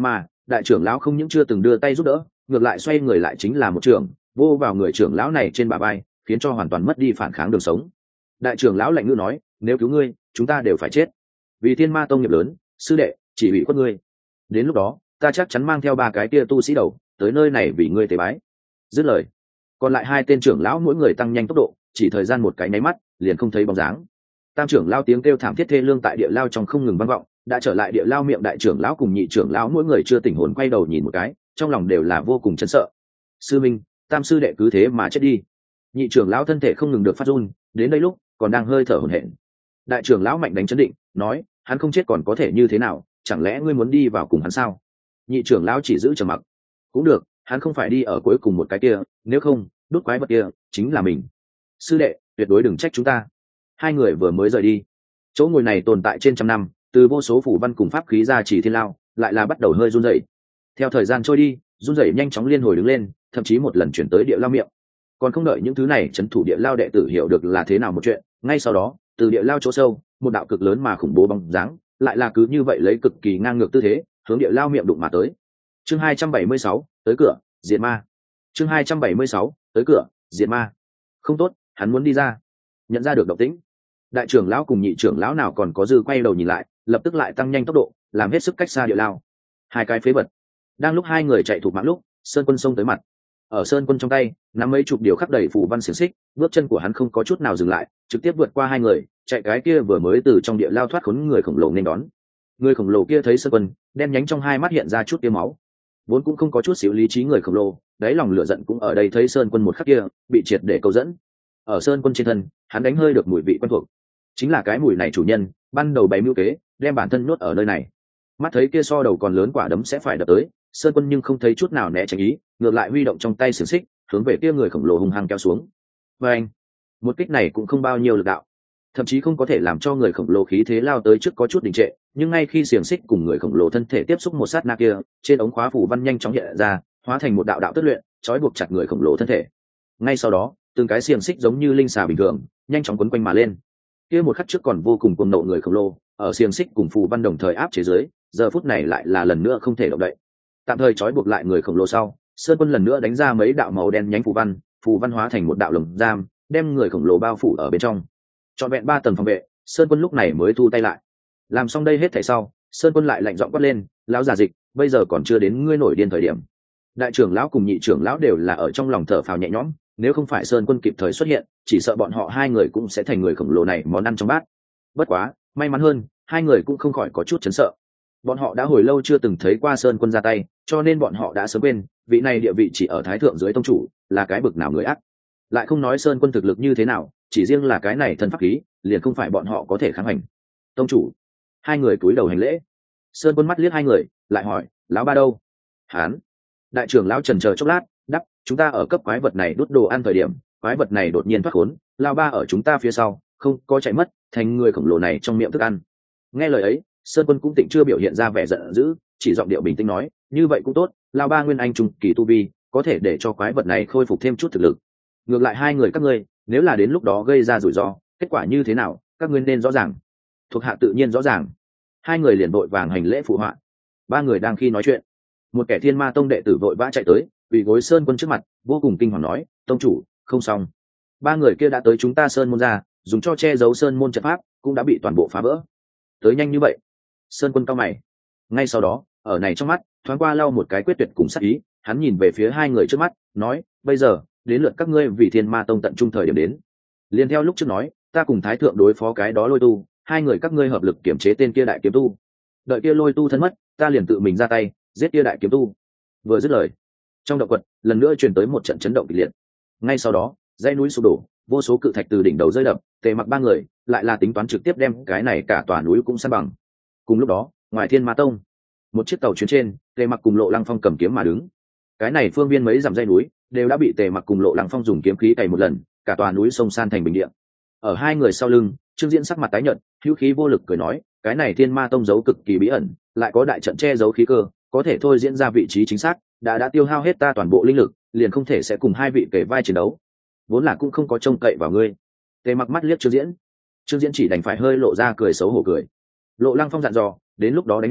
đại trưởng lão không những chưa từng đưa tay giúp đỡ, ngược lại xoay người lại chính là một trường vô vào người trưởng lão này trên bả vai, khiến cho hoàn toàn mất đi phản kháng đường sống. Đại trưởng lão lạnh ngữ nói, nếu cứu ngươi chúng ta đều phải chết, vì thiên ma tông nghiệp lớn, sư đệ chỉ bị khuất ngươi. Đến lúc đó ta chắc chắn mang theo 3 cái kia tu sĩ đầu tới nơi này vì ngươi tế bái. Dứt lời, còn lại 2 tên trưởng lão mỗi người tăng nhanh tốc độ, chỉ thời gian một cái nháy mắt liền không thấy bóng dáng. Tam trưởng lão tiếng kêu thảm thiết thê lương tại địa lao trong không ngừng vang vọng. Đã trở lại địa lao miệng đại trưởng lão cùng nhị trưởng lão mỗi người chưa tỉnh hồn quay đầu nhìn một cái, trong lòng đều là vô cùng chấn sợ. Sư minh, tam sư đệ cứ thế mà chết đi. Nhị trưởng lão thân thể không ngừng được phát run, đến đây lúc còn đang hơi thở hổn hển. Đại trưởng lão mạnh đánh chấn định, nói, hắn không chết còn có thể như thế nào, chẳng lẽ ngươi muốn đi vào cùng hắn sao? Nhị trưởng lão chỉ giữ trầm mặc. Cũng được, hắn không phải đi ở cuối cùng một cái kia, nếu không đốt quái vật kia chính là mình. Sư đệ tuyệt đối đừng trách chúng ta. 2 người vừa mới rời đi, chỗ ngồi này tồn tại trên trăm năm, từ vô số phủ văn cùng pháp khí ra chỉ thiên lao lại là bắt đầu hơi run rẩy. Theo thời gian trôi đi, run rẩy nhanh chóng liên hồi đứng lên, thậm chí một lần chuyển tới địa lao miệng. Còn không đợi những thứ này trấn thủ địa lao đệ tử hiểu được là thế nào một chuyện, ngay sau đó từ địa lao chỗ sâu một đạo cực lớn mà khủng bố bóng dáng lại là cứ như vậy lấy cực kỳ ngang ngược tư thế hướng địa lao miệng đụng mà tới. Chương 276, tới cửa diệt ma. Chương 276, tới cửa diệt ma. Không tốt, hắn muốn đi ra. Nhận ra được động tĩnh, đại trưởng lão cùng nhị trưởng lão nào còn có dư quay đầu nhìn lại, lập tức lại tăng nhanh tốc độ, làm hết sức cách xa địa lao. 2 cái phế vật. Đang lúc 2 người chạy thục mạng lúc, Sơn Quân xông tới mặt. Ở Sơn Quân trong tay nắm mấy chục điều khắc đầy phù văn xiềng xích, bước chân của hắn không có chút nào dừng lại, trực tiếp vượt qua 2 người, chạy cái kia vừa mới từ trong địa lao thoát khốn người khổng lồ nên đón. Người khổng lồ kia thấy Sơn Quân, đen nhánh trong 2 mắt hiện ra chút tia máu. Vốn cũng không có chút xíu lý trí người khổng lồ, đáy lòng lửa giận cũng ở đây thấy Sơn Quân một khắc kia bị triệt để câu dẫn. Ở Sơn Quân trên thân, hắn đánh hơi được mùi vị quen thuộc, chính là cái mùi này chủ nhân ban đầu bày mưu kế đem bản thân nuốt ở nơi này. Mắt thấy kia so đầu còn lớn quả đấm sẽ phải đập tới, Sơn Quân nhưng không thấy chút nào né tránh ý, ngược lại huy động trong tay xiềng xích hướng về kia người khổng lồ hung hăng kéo xuống. Và anh, một kích này cũng không bao nhiêu lực đạo, thậm chí không có thể làm cho người khổng lồ khí thế lao tới trước có chút đình trệ, nhưng ngay khi xiềng xích cùng người khổng lồ thân thể tiếp xúc một sát na kia, trên ống khóa phủ văn nhanh chóng hiện ra, hóa thành một đạo đạo tất luyện trói buộc chặt người khổng lồ thân thể. Ngay sau đó từng cái xiềng xích giống như linh xà bình thường nhanh chóng quấn quanh mà lên. Kia một khắc trước còn vô cùng cuồng nộ người khổng lồ ở xiềng xích cùng phù văn đồng thời áp chế dưới, giờ phút này lại là lần nữa không thể động đậy. Tạm thời trói buộc lại người khổng lồ sau, Sơn Quân lần nữa đánh ra mấy đạo màu đen nhánh phù văn hóa thành một đạo lồng giam, đem người khổng lồ bao phủ ở bên trong. Trọn vẹn 3 tầng phòng vệ, Sơn Quân lúc này mới thu tay lại. Làm xong đây hết thảy sau, Sơn Quân lại lạnh giọng quát lên, lão già dịch, bây giờ còn chưa đến ngươi nổi điên thời điểm. Đại trưởng lão cùng nhị trưởng lão đều là ở trong lòng thở phào nhẹ nhõm, nếu không phải Sơn Quân kịp thời xuất hiện, chỉ sợ bọn họ 2 người cũng sẽ thành người khổng lồ này món ăn trong bát. Bất quá may mắn hơn, 2 người cũng không khỏi có chút chấn sợ. Bọn họ đã hồi lâu chưa từng thấy qua Sơn Quân ra tay, cho nên bọn họ đã sớm quên vị này địa vị chỉ ở thái thượng dưới tông chủ là cái bực nào người ác. Lại không nói Sơn Quân thực lực như thế nào, chỉ riêng là cái này thân pháp khí liền không phải bọn họ có thể kháng hành. Tông chủ. 2 người cúi đầu hành lễ. Sơn Quân mắt liếc 2 người, lại hỏi, lão ba đâu? Hán. Đại trưởng lão trần chờ chốc lát, đáp, chúng ta ở cấp quái vật này đút đồ ăn thời điểm, quái vật này đột nhiên thoát khốn, lão ba ở chúng ta phía sau, không có chạy mất, thành người khổng lồ này trong miệng thức ăn. Nghe lời ấy, Sơn Quân cũng tịnh chưa biểu hiện ra vẻ giận dữ, chỉ giọng điệu bình tĩnh nói, như vậy cũng tốt, lão ba nguyên anh trung kỳ tu vi, có thể để cho quái vật này khôi phục thêm chút thực lực. Ngược lại 2 người các ngươi, nếu là đến lúc đó gây ra rủi ro, kết quả như thế nào, các ngươi nên rõ ràng. Thuộc hạ tự nhiên rõ ràng. 2 người liền vội vàng hành lễ phụ họa. 3 người đang khi nói chuyện, một kẻ Thiên Ma Tông đệ tử vội vã chạy tới, quỳ gối Sơn Quân trước mặt, vô cùng kinh hoàng nói, tông chủ, không xong. 3 người kia đã tới chúng ta Sơn môn ra, dùng cho che giấu Sơn môn trận pháp, cũng đã bị toàn bộ phá vỡ. Tới nhanh như vậy? Sơn Quân cau mày. Ngay sau đó, ở này trong mắt thoáng qua lau một cái quyết tuyệt cùng sắc ý, hắn nhìn về phía 2 người trước mắt, nói, bây giờ đến lượt các ngươi vì Thiên Ma Tông tận trung thời điểm đến. Liên theo lúc trước nói, ta cùng thái thượng đối phó cái đó Lôi Tu, 2 người các ngươi hợp lực kiểm chế tên kia đại kiếm tu. Đợi kia Lôi Tu thân mất, ta liền tự mình ra tay giết kia đại kiếm tu. Vừa dứt lời, trong động quật lần nữa truyền tới một trận chấn động kịch liệt. Ngay sau đó, dãy núi sụp đổ, vô số cự thạch từ đỉnh đầu rơi đập, Tề Mặc 3 người lại là tính toán trực tiếp đem cái này cả tòa núi cũng san bằng. Cùng lúc đó, ngoài Thiên Ma Tông, một chiếc tàu chuyến trên, Tề Mặc cùng Lộ Lăng Phong cầm kiếm mà đứng. Cái này phương viên mấy dặm dãy núi đều đã bị Tề Mặc cùng Lộ Lăng Phong dùng kiếm khí cày một lần, cả tòa núi sông san thành bình địa. Ở 2 người sau lưng, Trương Diễn sắc mặt tái nhợt, hữu khí vô lực cười nói, cái này Thiên Ma Tông giấu cực kỳ bí ẩn, lại có đại trận che giấu khí cơ, có thể thôi diễn ra vị trí chính xác, đã tiêu hao hết ta toàn bộ linh lực, liền không thể sẽ cùng 2 vị kể vai chiến đấu. Vốn là cũng không có trông cậy vào ngươi. Tề Mặc mắt liếc Trương Diễn. Trương Diễn chỉ đành phải hơi lộ ra cười xấu hổ cười. Lộ Lăng Phong dặn dò, đến lúc đó đánh nhau,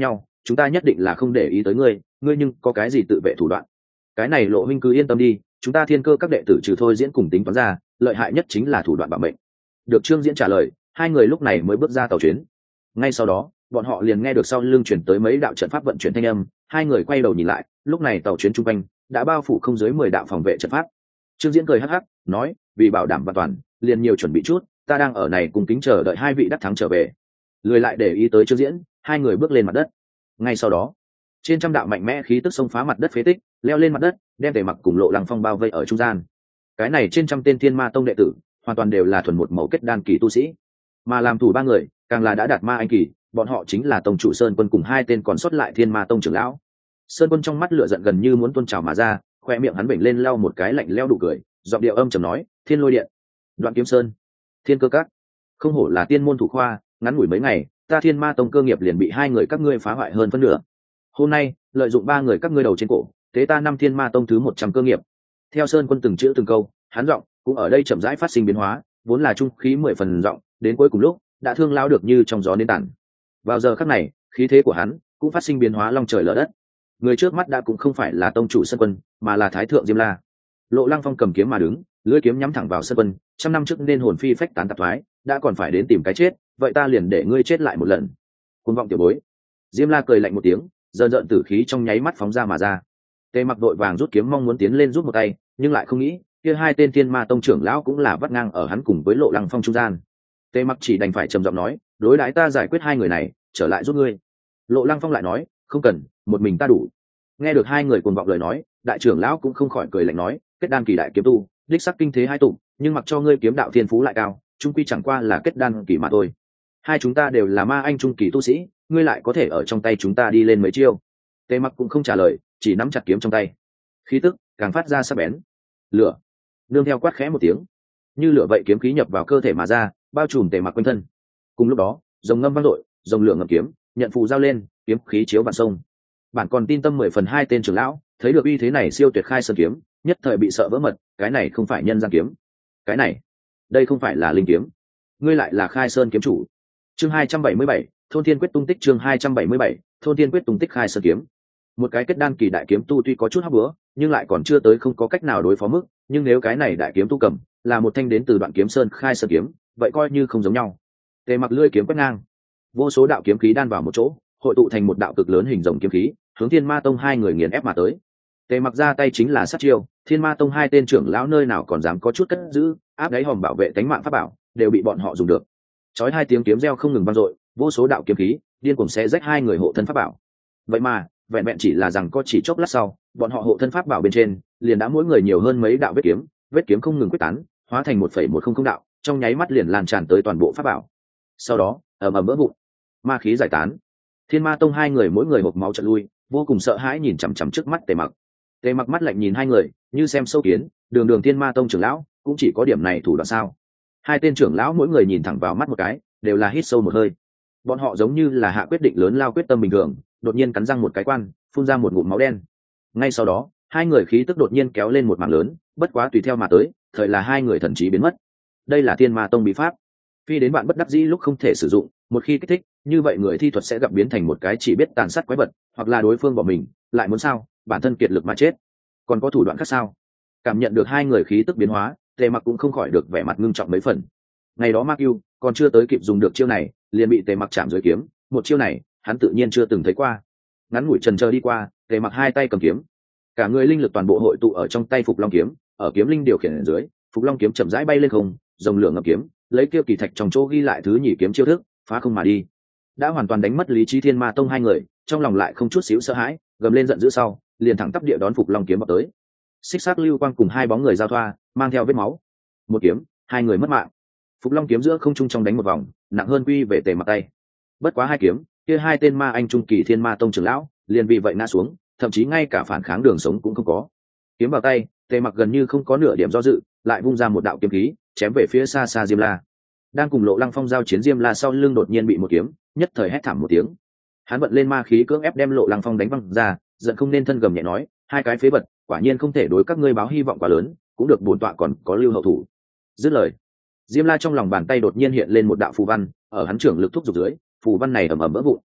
chúng ta nhất định là không để ý tới ngươi, ngươi nhưng có cái gì tự vệ thủ đoạn? Cái này Lộ huynh cứ yên tâm đi, chúng ta Thiên Cơ các đệ tử trừ thôi diễn cùng tính toán ra, lợi hại nhất chính là thủ đoạn bảo mệnh. Được Trương Diễn trả lời, hai người lúc này mới bước ra tàu chuyến. Ngay sau đó, bọn họ liền nghe được sau lưng chuyển tới mấy đạo trận pháp vận chuyển thanh âm, hai người quay đầu nhìn lại, lúc này tàu chuyến trung quanh đã bao phủ không dưới 10 đạo phòng vệ trận pháp. Trương Diễn cười hắc hắc, nói, vì bảo đảm an toàn, liền nhiều chuẩn bị chút, ta đang ở này cùng kính chờ đợi hai vị đắc thắng trở về. Lười lại để ý tới Trương Diễn, hai người bước lên mặt đất. Ngay sau đó, trên trăm đạo mạnh mẽ khí tức xông phá mặt đất phế tích, leo lên mặt đất, đem Tề Mặc cùng Lộ Lăng Phong bao vây ở trung gian. Cái này trên trăm tên Thiên Ma tông đệ tử, hoàn toàn đều là thuần một mẫu kết đan kỳ tu sĩ, mà làm thủ ba người, càng là đã đạt ma anh kỳ, bọn họ chính là tông chủ Sơn Quân cùng hai tên còn sót lại Thiên Ma tông trưởng lão. Sơn Quân trong mắt lửa giận gần như muốn tuôn trào mà ra, khoe miệng hắn vểnh lên lau một cái lạnh lẽo đủ cười, giọng điệu âm trầm nói, Thiên Lôi Điện, Đoạn Kiếm Sơn, Thiên Cơ Các, không hổ là tiên môn thủ khoa, ngắn ngủi mấy ngày, ta Thiên Ma tông cơ nghiệp liền bị hai người các ngươi phá hoại hơn phân nửa. Hôm nay, lợi dụng ba người các ngươi đầu trên cổ, thế ta năm Thiên Ma tông thứ 100 cơ nghiệp. Theo Sơn Quân từng chữ từng câu, hắn giọng cũng ở đây chậm rãi phát sinh biến hóa, vốn là trung khí 10 phần giọng, đến cuối cùng lúc đã thương lao được như trong gió nến tàn. Vào giờ khắc này, khí thế của hắn cũng phát sinh biến hóa long trời lở đất. Người trước mắt đã cũng không phải là tông chủ Sơn Quân, mà là thái thượng Diêm La. Lộ Lăng Phong cầm kiếm mà đứng, lưỡi kiếm nhắm thẳng vào Sơn Quân, trăm năm trước nên hồn phi phách tán tạp thoái, đã còn phải đến tìm cái chết, vậy ta liền để ngươi chết lại một lần. Cuồng vọng tiểu bối. Diêm La cười lạnh một tiếng, dần dần tử khí trong nháy mắt phóng ra mà ra. Tề Mặc đội vàng rút kiếm mong muốn tiến lên rút một tay, nhưng lại không nghĩ, kia hai tên Thiên Ma tông trưởng lão cũng là vắt ngang ở hắn cùng với Lộ Lăng Phong trung gian. Tề Mặc chỉ đành phải trầm giọng nói, đối đãi ta giải quyết hai người này, trở lại giúp ngươi. Lộ Lăng Phong lại nói, không cần, một mình ta đủ. Nghe được hai người cuồng vọng lời nói, đại trưởng lão cũng không khỏi cười lạnh nói, kết đan kỳ đại kiếm tu, đích sắc kinh thế hai tụng, nhưng mặc cho ngươi kiếm đạo thiên phú lại cao, trung quy chẳng qua là kết đan kỳ mà thôi. Hai chúng ta đều là ma anh trung kỳ tu sĩ, ngươi lại có thể ở trong tay chúng ta đi lên mấy chiêu. Tề Mặc cũng không trả lời, chỉ nắm chặt kiếm trong tay, khí tức càng phát ra sắc bén. Lửa, nương theo quát khẽ một tiếng, như lửa vậy kiếm khí nhập vào cơ thể mà ra, bao trùm Tề Mặc quanh thân. Cùng lúc đó, rồng ngâm vang dội, rồng lửa ngập kiếm, nhận phù giao lên, kiếm khí chiếu vạn sông. Bản còn tin tâm 10 phần hai tên trưởng lão, thấy được uy thế này siêu tuyệt khai sơn kiếm, nhất thời bị sợ vỡ mật, cái này không phải nhân gian kiếm, cái này, đây không phải là linh kiếm, ngươi lại là khai sơn kiếm chủ. Chương 277, thôn thiên quyết tung tích. Chương 277, thôn thiên quyết tung tích khai sơn kiếm. Một cái kết đan kỳ đại kiếm tu tuy có chút hấp búa, nhưng lại còn chưa tới không có cách nào đối phó mức, nhưng nếu cái này đại kiếm tu cầm là một thanh đến từ Đoạn Kiếm Sơn khai sơn kiếm, vậy coi như không giống nhau. Tề Mặc lưỡi kiếm quét ngang, vô số đạo kiếm khí đan vào một chỗ, hội tụ thành một đạo cực lớn hình rồng kiếm khí, hướng Thiên Ma tông hai người nghiền ép mà tới. Tề Mặc ra tay chính là sát chiêu, Thiên Ma tông hai tên trưởng lão nơi nào còn dám có chút cất giữ, áp đáy hòm bảo vệ tánh mạng pháp bảo, đều bị bọn họ dùng được. Chói hai tiếng kiếm reo không ngừng vang dội, vô số đạo kiếm khí điên cuồng xé rách hai người hộ thân pháp bảo. Vậy mà, vẹn vẹn chỉ là rằng có chỉ chốc lát sau, bọn họ hộ thân pháp bảo bên trên liền đã mỗi người nhiều hơn mấy đạo vết kiếm không ngừng quyết tán, hóa thành 1,100 đạo, trong nháy mắt liền lan tràn tới toàn bộ pháp bảo. Sau đó, ầm ầm vỡ vụn, ma khí giải tán. Thiên Ma tông hai người mỗi người hộc máu chợt lui, vô cùng sợ hãi nhìn chằm chằm trước mắt Tề Mặc. Tề Mặc mắt lạnh nhìn hai người, như xem sâu kiến, đường Thiên Ma tông trưởng lão, cũng chỉ có điểm này thủ đoạn sao? Hai tên trưởng lão mỗi người nhìn thẳng vào mắt một cái, đều là hít sâu một hơi. Bọn họ giống như là hạ quyết định lớn lao quyết tâm bình thường, đột nhiên cắn răng một cái quan, phun ra một ngụm máu đen. Ngay sau đó, hai người khí tức đột nhiên kéo lên một mảng lớn, bất quá tùy theo mà tới, thời là hai người thần trí biến mất. Đây là Thiên Ma tông bí pháp, phi đến bạn bất đắc dĩ lúc không thể sử dụng, một khi kích thích, như vậy người thi thuật sẽ gặp biến thành một cái chỉ biết tàn sát quái vật, hoặc là đối phương bỏ mình, lại muốn sao, bản thân kiệt lực mà chết. Còn có thủ đoạn khác sao? Cảm nhận được hai người khí tức biến hóa, Tề Mặc cũng không khỏi được vẻ mặt ngưng trọng mấy phần. Ngày đó Mark Yu còn chưa tới kịp dùng được chiêu này, liền bị Tề Mặc chạm dưới kiếm, một chiêu này, hắn tự nhiên chưa từng thấy qua. Ngắn ngủi chần chờ đi qua, Tề Mặc hai tay cầm kiếm, cả người linh lực toàn bộ hội tụ ở trong tay Phục Long kiếm, ở kiếm linh điều khiển ở dưới, Phục Long kiếm chậm rãi bay lên không, rồng lửa ngập kiếm, lấy kia kỳ thạch trong chỗ ghi lại thứ nhì kiếm chiêu thức, phá không mà đi. Đã hoàn toàn đánh mất lý trí Thiên Ma tông hai người, trong lòng lại không chút xíu sợ hãi, gầm lên giận dữ sau, liền thẳng tắp địa đón Phục Long kiếm vào tới. Xích sắc lưu quang cùng hai bóng người giao thoa, mang theo vết máu. Một kiếm, hai người mất mạng. Phục Long kiếm giữa không trung trong đánh một vòng, nặng hơn quy về Tề Mặc tay. Bất quá hai kiếm, kia hai tên ma anh trung kỳ Thiên Ma tông trưởng lão, liền vì vậy ngã xuống, thậm chí ngay cả phản kháng đường sống cũng không có. Kiếm vào tay, Tề Mặc gần như không có nửa điểm do dự, lại vung ra một đạo kiếm khí, chém về phía xa xa Diêm La. Đang cùng Lộ Lăng Phong giao chiến Diêm La sau lưng đột nhiên bị một kiếm, nhất thời hét thảm một tiếng. Hắn vận lên ma khí cưỡng ép đem Lộ Lăng Phong đánh văng ra, giận không nên thân gầm nhẹ nói, hai cái phế vật, quả nhiên không thể đối các ngươi báo hy vọng quá lớn, cũng được bổn tọa còn có lưu hậu thủ. Dứt lời, Diêm La trong lòng bàn tay đột nhiên hiện lên một đạo phù văn, ở hắn trưởng lực thúc giục dưới, phù văn này ầm ầm vỡ vụn.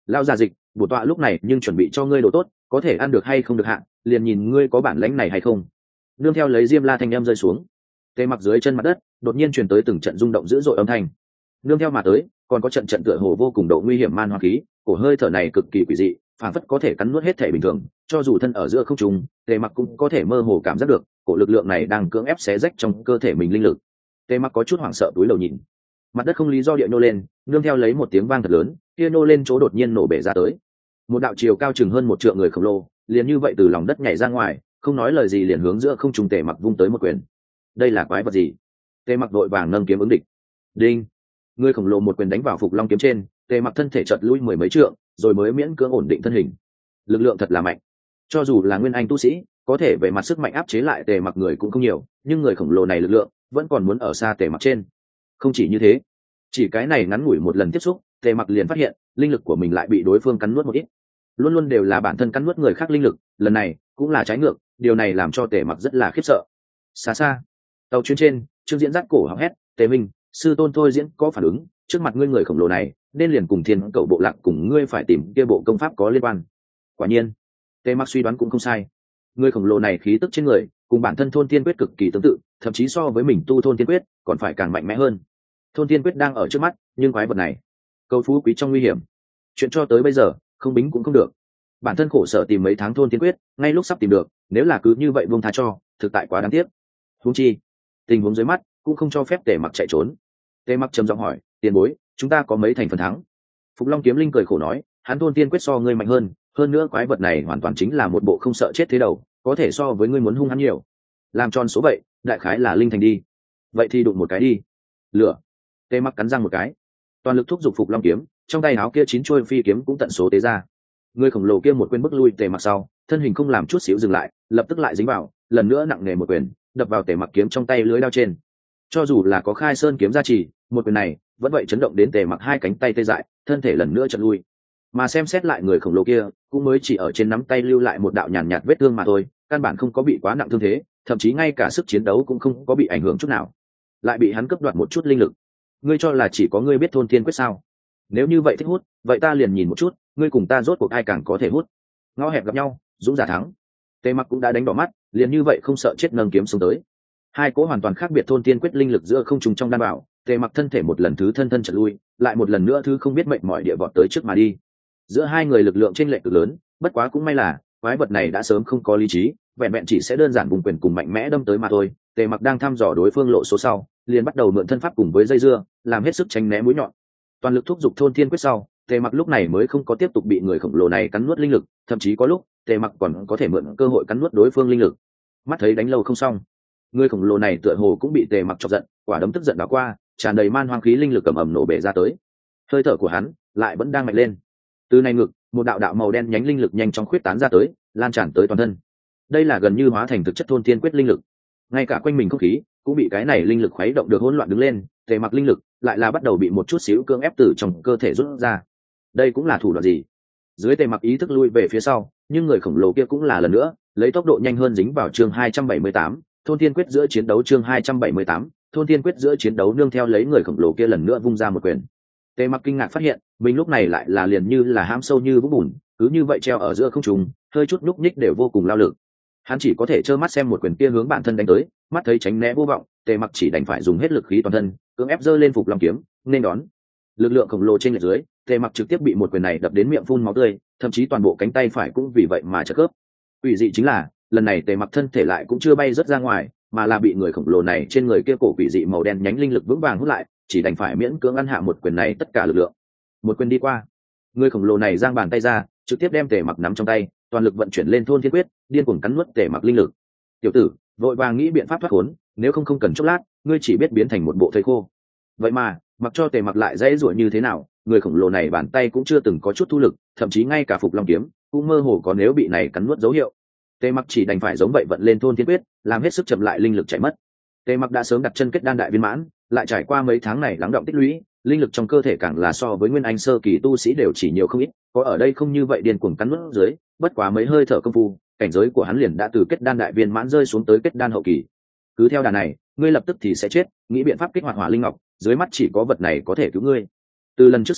Lao già dịch, bổ tọa lúc này nhưng chuẩn bị cho ngươi đồ tốt, có thể ăn được hay không được hạng, liền nhìn ngươi có bản lãnh này hay không. Nương theo lấy Diêm La thanh em rơi xuống, Tề Mặc dưới chân mặt đất đột nhiên truyền tới từng trận rung động dữ dội âm thanh. Nương theo mà tới, còn có trận trận tựa hồ vô cùng độ nguy hiểm man hoang khí, cổ hơi thở này cực kỳ quỷ dị, phản phất có thể cắn nuốt hết thể bình thường, cho dù thân ở giữa không trung, Tề Mặc cũng có thể mơ hồ cảm giác được, cổ lực lượng này đang cưỡng ép xé rách trong cơ thể mình linh lực. Tề Mặc có chút hoảng sợ túi đầu nhìn, mặt đất không lý do địa nô lên, nương theo lấy một tiếng vang thật lớn, kia nô lên chỗ đột nhiên nổ bể ra tới. Một đạo chiều cao chừng hơn 1 trượng người khổng lồ, liền như vậy từ lòng đất nhảy ra ngoài, không nói lời gì liền hướng giữa không trung Tề Mặc vung tới một quyền. Đây là quái vật gì? Tề Mặc đội vàng nâng kiếm ứng địch. Đinh! Người khổng lồ một quyền đánh vào Phục Long kiếm trên, Tề Mặc thân thể chợt lui 10 mấy trượng, rồi mới miễn cưỡng ổn định thân hình. Lực lượng thật là mạnh. Cho dù là nguyên anh tu sĩ, có thể về mặt sức mạnh áp chế lại Tề Mặc người cũng không nhiều, nhưng người khổng lồ này lực lượng vẫn còn muốn ở xa Tề Mặc trên. Không chỉ như thế, chỉ cái này ngắn ngủi một lần tiếp xúc, Tề Mặc liền phát hiện linh lực của mình lại bị đối phương cắn nuốt một ít. Luôn luôn đều là bản thân cắn nuốt người khác linh lực, lần này cũng là trái ngược, điều này làm cho Tề Mặc rất là khiếp sợ. Xa xa, tàu chuyến trên, Trương Diễn dắt cổ họng hét, "Tề Minh, sư tôn thôi diễn có phản ứng, trước mặt ngươi người khổng lồ này, nên liền cùng Thiên Cậu bộ lạc cùng ngươi phải tìm kia bộ công pháp có liên quan." Quả nhiên, Tề Mặc suy đoán cũng không sai. Người khổng lồ này khí tức trên người, cùng bản thân Thôn Tiên Quyết cực kỳ tương tự, thậm chí so với mình tu Thôn Tiên Quyết, còn phải càng mạnh mẽ hơn. Thôn Tiên Quyết đang ở trước mắt, nhưng quái vật này, cầu phú quý trong nguy hiểm. Chuyện cho tới bây giờ, không bính cũng không được. Bản thân khổ sở tìm mấy tháng Thôn Tiên Quyết, ngay lúc sắp tìm được, nếu là cứ như vậy buông tha cho, thực tại quá đáng tiếc. Huống chi, tình huống dưới mắt cũng không cho phép Tề Mặc chạy trốn. Tề Mặc trầm giọng hỏi, "Tiền bối, chúng ta có mấy thành phần thắng?" Phục Long Kiếm Linh cười khổ nói, "Hắn Thôn Tiên Quyết so ngươi mạnh hơn nữa quái vật này hoàn toàn chính là một bộ không sợ chết thế đầu, có thể so với ngươi muốn hung hăng nhiều. Làm tròn số vậy, đại khái là linh thành đi. Vậy thì đụng một cái đi." Lửa. Tề Mặc cắn răng một cái, toàn lực thúc giục Phục Long Kiếm, trong tay áo kia 9 trôi phi kiếm cũng tận số tế ra. Người khổng lồ kia một quyền bức lui Tề Mặc sau, thân hình không làm chút xíu dừng lại, lập tức lại dính vào, lần nữa nặng nề một quyền, đập vào Tề Mặc kiếm trong tay lưới đao trên. Cho dù là có Khai Sơn kiếm gia trì, một quyền này vẫn vậy chấn động đến Tề Mặc hai cánh tay tê dại, thân thể lần nữa chợt lui. Mà xem xét lại người khổng lồ kia, cũng mới chỉ ở trên nắm tay lưu lại một đạo nhàn nhạt vết thương mà thôi, căn bản không có bị quá nặng thương thế, thậm chí ngay cả sức chiến đấu cũng không có bị ảnh hưởng chút nào. Lại bị hắn cướp đoạt một chút linh lực. Ngươi cho là chỉ có ngươi biết Thôn Tiên Quyết sao? Nếu như vậy thích hút, vậy ta liền nhìn một chút, ngươi cùng ta rốt cuộc ai càng có thể hút. Ngõ hẹp gặp nhau, dũng giả thắng. Tề Mặc cũng đã đánh đỏ mắt, liền như vậy không sợ chết nâng kiếm xuống tới. Hai cỗ hoàn toàn khác biệt Thôn Tiên Quyết linh lực giữa không trùng trong đan bảo, Tề Mặc thân thể một lần thứ thân chợt lui, lại một lần nữa thứ không biết mệnh mỏi địa vọt tới trước mà đi. Giữa hai người lực lượng chênh lệch cực lớn, bất quá cũng may là quái vật này đã sớm không có lý trí, vẹn vẹn chỉ sẽ đơn giản vùng quyền cùng mạnh mẽ đâm tới mà thôi. Tề Mặc đang thăm dò đối phương lộ số sau, liền bắt đầu mượn thân pháp cùng với dây dưa, làm hết sức tránh né mũi nhọn. Toàn lực thúc giục Thôn Tiên Quyết sau, Tề Mặc lúc này mới không có tiếp tục bị người khổng lồ này cắn nuốt linh lực, thậm chí có lúc Tề Mặc còn có thể mượn cơ hội cắn nuốt đối phương linh lực. Mắt thấy đánh lâu không xong, người khổng lồ này tựa hồ cũng bị Tề Mặc chọc giận, quả đấm tức giận đảo qua, tràn đầy man hoang khí linh lực ầm ầm nổ bể ra tới. Hơi thở của hắn lại vẫn đang mạnh lên. Từ này ngực, một đạo đạo màu đen nhánh linh lực nhanh chóng khuyết tán ra tới, lan tràn tới toàn thân. Đây là gần như hóa thành thực chất Thôn Tiên Quyết linh lực. Ngay cả quanh mình không khí cũng bị cái này linh lực khuấy động được hỗn loạn đứng lên, Tề Mặc linh lực lại là bắt đầu bị một chút xíu cưỡng ép từ trong cơ thể rút ra. Đây cũng là thủ đoạn gì? Dưới Tề Mặc ý thức lui về phía sau, nhưng người khổng lồ kia cũng là lần nữa lấy tốc độ nhanh hơn dính vào chương 278, Thôn Tiên Quyết giữa chiến đấu chương 278, Thôn Tiên Quyết giữa chiến đấu nương theo lấy người khổng lồ kia lần nữa vung ra một quyền. Tề Mặc kinh ngạc phát hiện, mình lúc này lại là liền như là hãm sâu như vũng bùn, cứ như vậy treo ở giữa không trung, hơi chút núc nhích đều vô cùng lao lực. Hắn chỉ có thể trơ mắt xem một quyền kia hướng bản thân đánh tới, mắt thấy tránh né vô vọng, Tề Mặc chỉ đành phải dùng hết lực khí toàn thân, cưỡng ép giơ lên Phục Long kiếm, nên đón. Lực lượng khổng lồ trên lệch dưới, Tề Mặc trực tiếp bị một quyền này đập đến miệng phun máu tươi, thậm chí toàn bộ cánh tay phải cũng vì vậy mà chật khớp. Ủy dị chính là, lần này Tề Mặc thân thể lại cũng chưa bay rất ra ngoài, mà là bị người khổng lồ này trên người kia cổ quỷ dị màu đen nhánh linh lực vững vàng hút lại, chỉ đành phải miễn cưỡng ăn hạ một quyền này tất cả lực lượng. Một quyền đi qua, người khổng lồ này giang bàn tay ra, trực tiếp đem Tề Mặc nắm trong tay, toàn lực vận chuyển lên Thôn Tiên Quyết, điên cuồng cắn nuốt Tề Mặc linh lực. Tiểu tử, vội vàng nghĩ biện pháp thoát khốn, nếu không cần chốc lát, ngươi chỉ biết biến thành một bộ thây khô. Vậy mà, mặc cho Tề Mặc lại dễ dụa như thế nào, người khổng lồ này bàn tay cũng chưa từng có chút thu lực, thậm chí ngay cả Phục Long kiếm cũng mơ hồ có nếu bị này cắn nuốt dấu hiệu. Tề Mặc chỉ đành phải giống vậy vận lên Thôn Tiên Quyết, làm hết sức chậm lại linh lực chạy mất. Tề Mặc đã sớm đặt chân kết đan đại viên mãn, lại trải qua mấy tháng này lắng động tích lũy, linh lực trong cơ thể càng là so với nguyên anh sơ kỳ tu sĩ đều chỉ nhiều không ít, có ở đây không như vậy điên cuồng cắn nuốt dưới, bất quá mấy hơi thở công phu, cảnh giới của hắn liền đã từ kết đan đại viên mãn rơi xuống tới kết đan hậu kỳ. Cứ theo đà này, ngươi lập tức thì sẽ chết, nghĩ biện pháp kích hoạt hỏa linh ngọc, dưới mắt chỉ có vật này có thể cứu ngươi. Từ lần trước sau,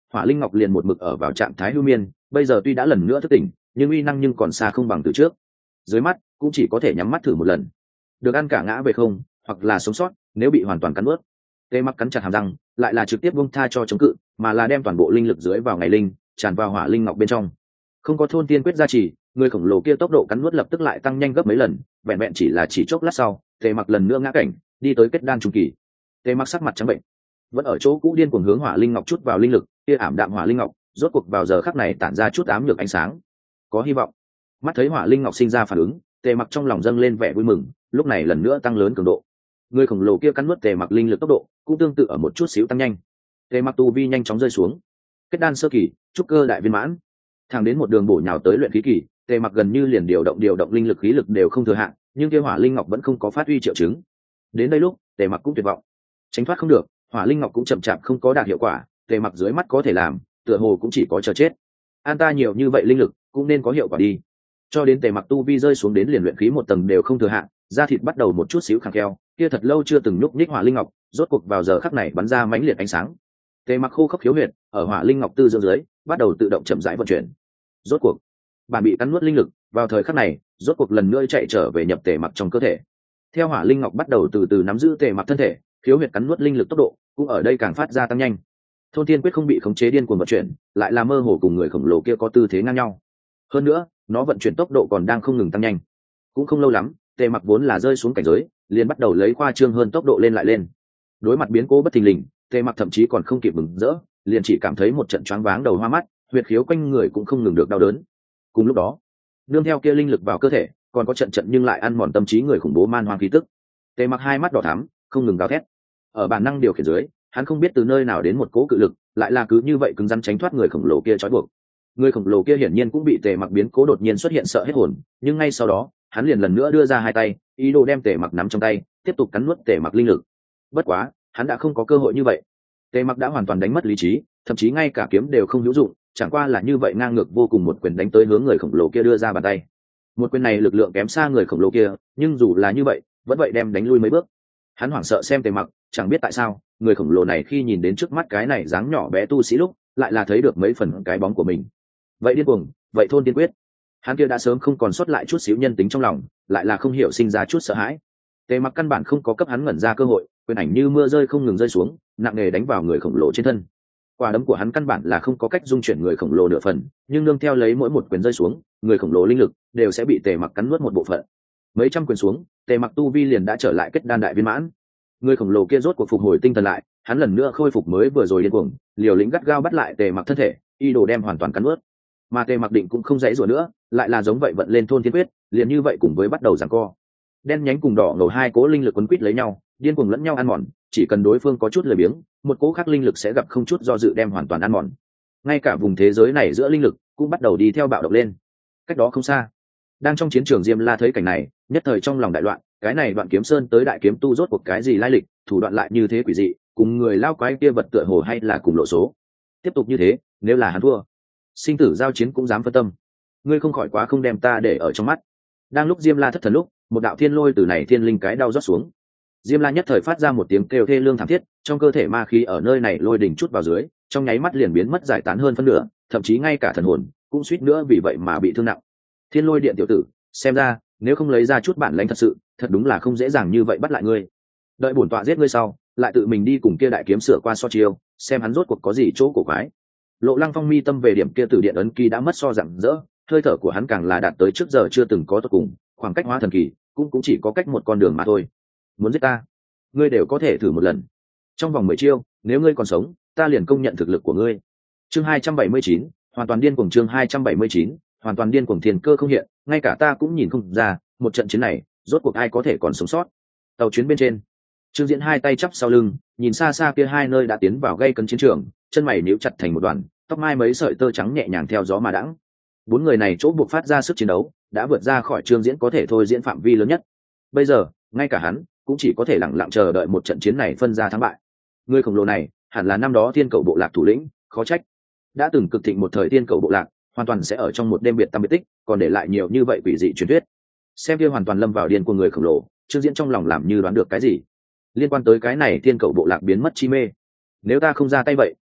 Hỏa Linh Ngọc liền một mực ở vào trạng thái hưu miên, bây giờ tuy đã lần nữa thức tỉnh, nhưng uy năng nhưng còn xa không bằng từ trước. Dưới mắt cũng chỉ có thể nhắm mắt thử một lần, được ăn cả ngã về không, hoặc là sống sót nếu bị hoàn toàn cắn nuốt. Tề Mặc cắn chặt hàm răng, lại là trực tiếp buông tha cho chống cự, mà là đem toàn bộ linh lực dưới vào ngày linh, tràn vào Hỏa Linh Ngọc bên trong. Không có thôn tiên quyết gia trì, người khổng lồ kia tốc độ cắn nuốt lập tức lại tăng nhanh gấp mấy lần, vẹn vẹn chỉ chốc lát sau, Tề Mặc lần nữa ngã cảnh, đi tới kết đan trung kỳ. Tề Mặc sắc mặt trắng bệnh, vẫn ở chỗ cũ điên cuồng hướng Hỏa Linh Ngọc chút vào linh lực, kia ảm đạm Hỏa Linh Ngọc, rốt cuộc vào giờ khắc này tản ra chút ám nhược ánh sáng. Có hy vọng. Mắt thấy Hỏa Linh Ngọc sinh ra phản ứng, Tề Mặc trong lòng dâng lên vẻ vui mừng, lúc này lần nữa tăng lớn cường độ. Người khổng lồ kia cắn nuốt Tề Mặc linh lực tốc độ cũng tương tự ở một chút xíu tăng nhanh. Tề Mặc tu vi nhanh chóng rơi xuống, kết đan sơ kỳ, trúc cơ đại viên mãn, thẳng đến một đường bổ nhào tới luyện khí kỳ. Tề Mặc gần như liền điều động linh lực khí lực đều không thừa hạn, nhưng kia Hỏa Linh Ngọc vẫn không có phát huy triệu chứng. Đến đây lúc, Tề Mặc cũng tuyệt vọng, tránh thoát không được, Hỏa Linh Ngọc cũng chậm chạp không có đạt hiệu quả. Tề Mặc dưới mắt có thể làm, tựa hồ cũng chỉ có chờ chết. An ta nhiều như vậy linh lực cũng nên có hiệu quả đi. Cho đến Tề Mặc tu vi rơi xuống đến liền luyện khí một tầng đều không thừa hạn, da thịt bắt đầu một chút xíu khẳng keo, kia thật lâu chưa từng nhúc nhích Hỏa Linh Ngọc rốt cuộc vào giờ khắc này bắn ra mãnh liệt ánh sáng. Tề Mặc khô khốc khiếu huyệt ở Hỏa Linh Ngọc tư dưỡng dưới bắt đầu tự động chậm rãi vận chuyển. Rốt cuộc bản bị cắn nuốt linh lực vào thời khắc này rốt cuộc lần nữa chạy trở về nhập Tề Mặc trong cơ thể. Theo Hỏa Linh Ngọc bắt đầu từ từ nắm giữ Tề Mặc thân thể, khiếu huyệt cắn nuốt linh lực tốc độ cũng ở đây càng phát ra tăng nhanh. Thôn Thiên Quyết không bị khống chế điên cuồng vận chuyển, lại là mơ hồ cùng người khổng lồ kia có tư thế ngang nhau. Hơn nữa, nó vận chuyển tốc độ còn đang không ngừng tăng nhanh. Cũng không lâu lắm, Tề Mặc vốn là rơi xuống cảnh giới, liền bắt đầu lấy khoa trương hơn tốc độ lên lại lên. Đối mặt biến cố bất thình lình, Tề Mặc thậm chí còn không kịp mừng rỡ, liền chỉ cảm thấy một trận choáng váng đầu hoa mắt, huyệt khiếu quanh người cũng không ngừng được đau đớn. Cùng lúc đó, nương theo kia linh lực vào cơ thể, còn có trận nhưng lại ăn mòn tâm trí người khủng bố man hoang khí tức. Tề Mặc hai mắt đỏ thắm, không ngừng gào thét. Ở bản năng điều khiển dưới, hắn không biết từ nơi nào đến một cỗ cự lực, lại là cứ như vậy cứng rắn tránh thoát người khổng lồ kia trói buộc. Người khổng lồ kia hiển nhiên cũng bị Tề Mặc biến cố đột nhiên xuất hiện sợ hết hồn, nhưng ngay sau đó, hắn liền lần nữa đưa ra hai tay, ý đồ đem Tề Mặc nắm trong tay, tiếp tục cắn nuốt Tề Mặc linh lực. Bất quá, hắn đã không có cơ hội như vậy. Tề Mặc đã hoàn toàn đánh mất lý trí, thậm chí ngay cả kiếm đều không hữu dụng, chẳng qua là như vậy ngang ngược vô cùng một quyền đánh tới hướng người khổng lồ kia đưa ra bàn tay. Một quyền này lực lượng kém xa người khổng lồ kia, nhưng dù là như vậy, vẫn vậy đem đánh lui mấy bước. Hắn hoảng sợ xem Tề Mặc, chẳng biết tại sao, người khổng lồ này khi nhìn đến trước mắt cái này dáng nhỏ bé tu sĩ lúc, lại là thấy được mấy phần cái bóng của mình. Vậy điên cuồng, vậy thôn tiên quyết. Hắn kia đã sớm không còn sót lại chút xíu nhân tính trong lòng, lại là không hiểu sinh ra chút sợ hãi. Tề Mặc căn bản không có cấp hắn ngẩn ra cơ hội, quyền ảnh như mưa rơi không ngừng rơi xuống, nặng nề đánh vào người khổng lồ trên thân. Quả đấm của hắn căn bản là không có cách dung chuyển người khổng lồ nửa phần, nhưng nương theo lấy mỗi một quyền rơi xuống, người khổng lồ linh lực đều sẽ bị Tề Mặc cắn nuốt một bộ phận. Mấy trăm quyền xuống, Tề Mặc tu vi liền đã trở lại kết đan đại viên mãn. Người khổng lồ kia rốt cuộc phục hồi tinh thần lại, hắn lần nữa khôi phục mới vừa rồi điên cuồng, liều lĩnh gắt gao bắt lại Tề Mặc thân thể, y đồ đem hoàn toàn cắn nuốt. Mà Tề Mặc định cũng không dãy rủa nữa, lại là giống vậy vận lên thôn thiên quyết, liền như vậy cùng với bắt đầu giằng co. Đen nhánh cùng đỏ ngầu hai cố linh lực quấn quýt lấy nhau, điên cuồng lẫn nhau ăn mòn, chỉ cần đối phương có chút lười biếng, một cố khác linh lực sẽ gặp không chút do dự đem hoàn toàn ăn mòn. Ngay cả vùng thế giới này giữa linh lực cũng bắt đầu đi theo bạo động lên. Cách đó không xa, đang trong chiến trường Diêm La thấy cảnh này, nhất thời trong lòng đại loạn, cái này Đoạn Kiếm Sơn tới đại kiếm tu rốt cuộc cái gì lai lịch, thủ đoạn lại như thế quỷ dị, cùng người lao quái kia vật tựa hồ hay là cùng lộ số. Tiếp tục như thế, nếu là hắn thua, sinh tử giao chiến cũng dám phân tâm. Ngươi không khỏi quá không đem ta để ở trong mắt. Đang lúc Diêm La thất thần lúc, một đạo thiên lôi từ này thiên linh cái đau rót xuống. Diêm La nhất thời phát ra một tiếng kêu thê lương thảm thiết, trong cơ thể ma khí ở nơi này lôi đỉnh chút vào dưới, trong nháy mắt liền biến mất giải tán hơn phân nửa, thậm chí ngay cả thần hồn cũng suýt nữa vì vậy mà bị thương nặng. Thiên lôi điện tiểu tử, xem ra nếu không lấy ra chút bản lãnh thật sự, thật đúng là không dễ dàng như vậy bắt lại ngươi. Đợi bổn tọa giết ngươi sau, lại tự mình đi cùng kia đại kiếm sửa qua so chiêu, xem hắn rốt cuộc có gì chỗ cổ quái. Lộ Lăng Phong mi tâm về điểm kia tử điện ấn ký đã mất so rạng rỡ, hơi thở của hắn càng là đạt tới trước giờ chưa từng có tận cùng, khoảng cách hóa thần kỳ cũng chỉ có cách một con đường mà thôi. Muốn giết ta, ngươi đều có thể thử một lần. Trong vòng 10 chiêu, nếu ngươi còn sống, ta liền công nhận thực lực của ngươi. Chương 279, hoàn toàn điên cuồng. Chương 279, hoàn toàn điên cuồng. Thiên cơ không hiện, ngay cả ta cũng nhìn không ra, một trận chiến này, rốt cuộc ai có thể còn sống sót. Tàu chuyến bên trên, Trương Diễn hai tay chắp sau lưng, nhìn xa xa kia hai nơi đã tiến vào gây cấn chiến trường, chân mày níu chặt thành một đoàn, tóc mai mấy sợi tơ trắng nhẹ nhàng theo gió mà đãng. Bốn người này chỗ buộc phát ra sức chiến đấu, đã vượt ra khỏi Trương Diễn có thể thôi diễn phạm vi lớn nhất. Bây giờ, ngay cả hắn cũng chỉ có thể lặng lặng chờ đợi một trận chiến này phân ra thắng bại. Người khổng lồ này, hẳn là năm đó Thiên Cẩu bộ lạc thủ lĩnh, khó trách đã từng cực thịnh một thời Thiên Cẩu bộ lạc, hoàn toàn sẽ ở trong một đêm biệt tâm biệt tích, còn để lại nhiều như vậy quỷ dị truyền thuyết. Xem kia hoàn toàn lâm vào điên của người khổng lồ, Trương Diễn trong lòng làm như đoán được cái gì liên quan tới cái này Thiên Cẩu bộ lạc biến mất chi mê. Nếu ta không ra tay vậy,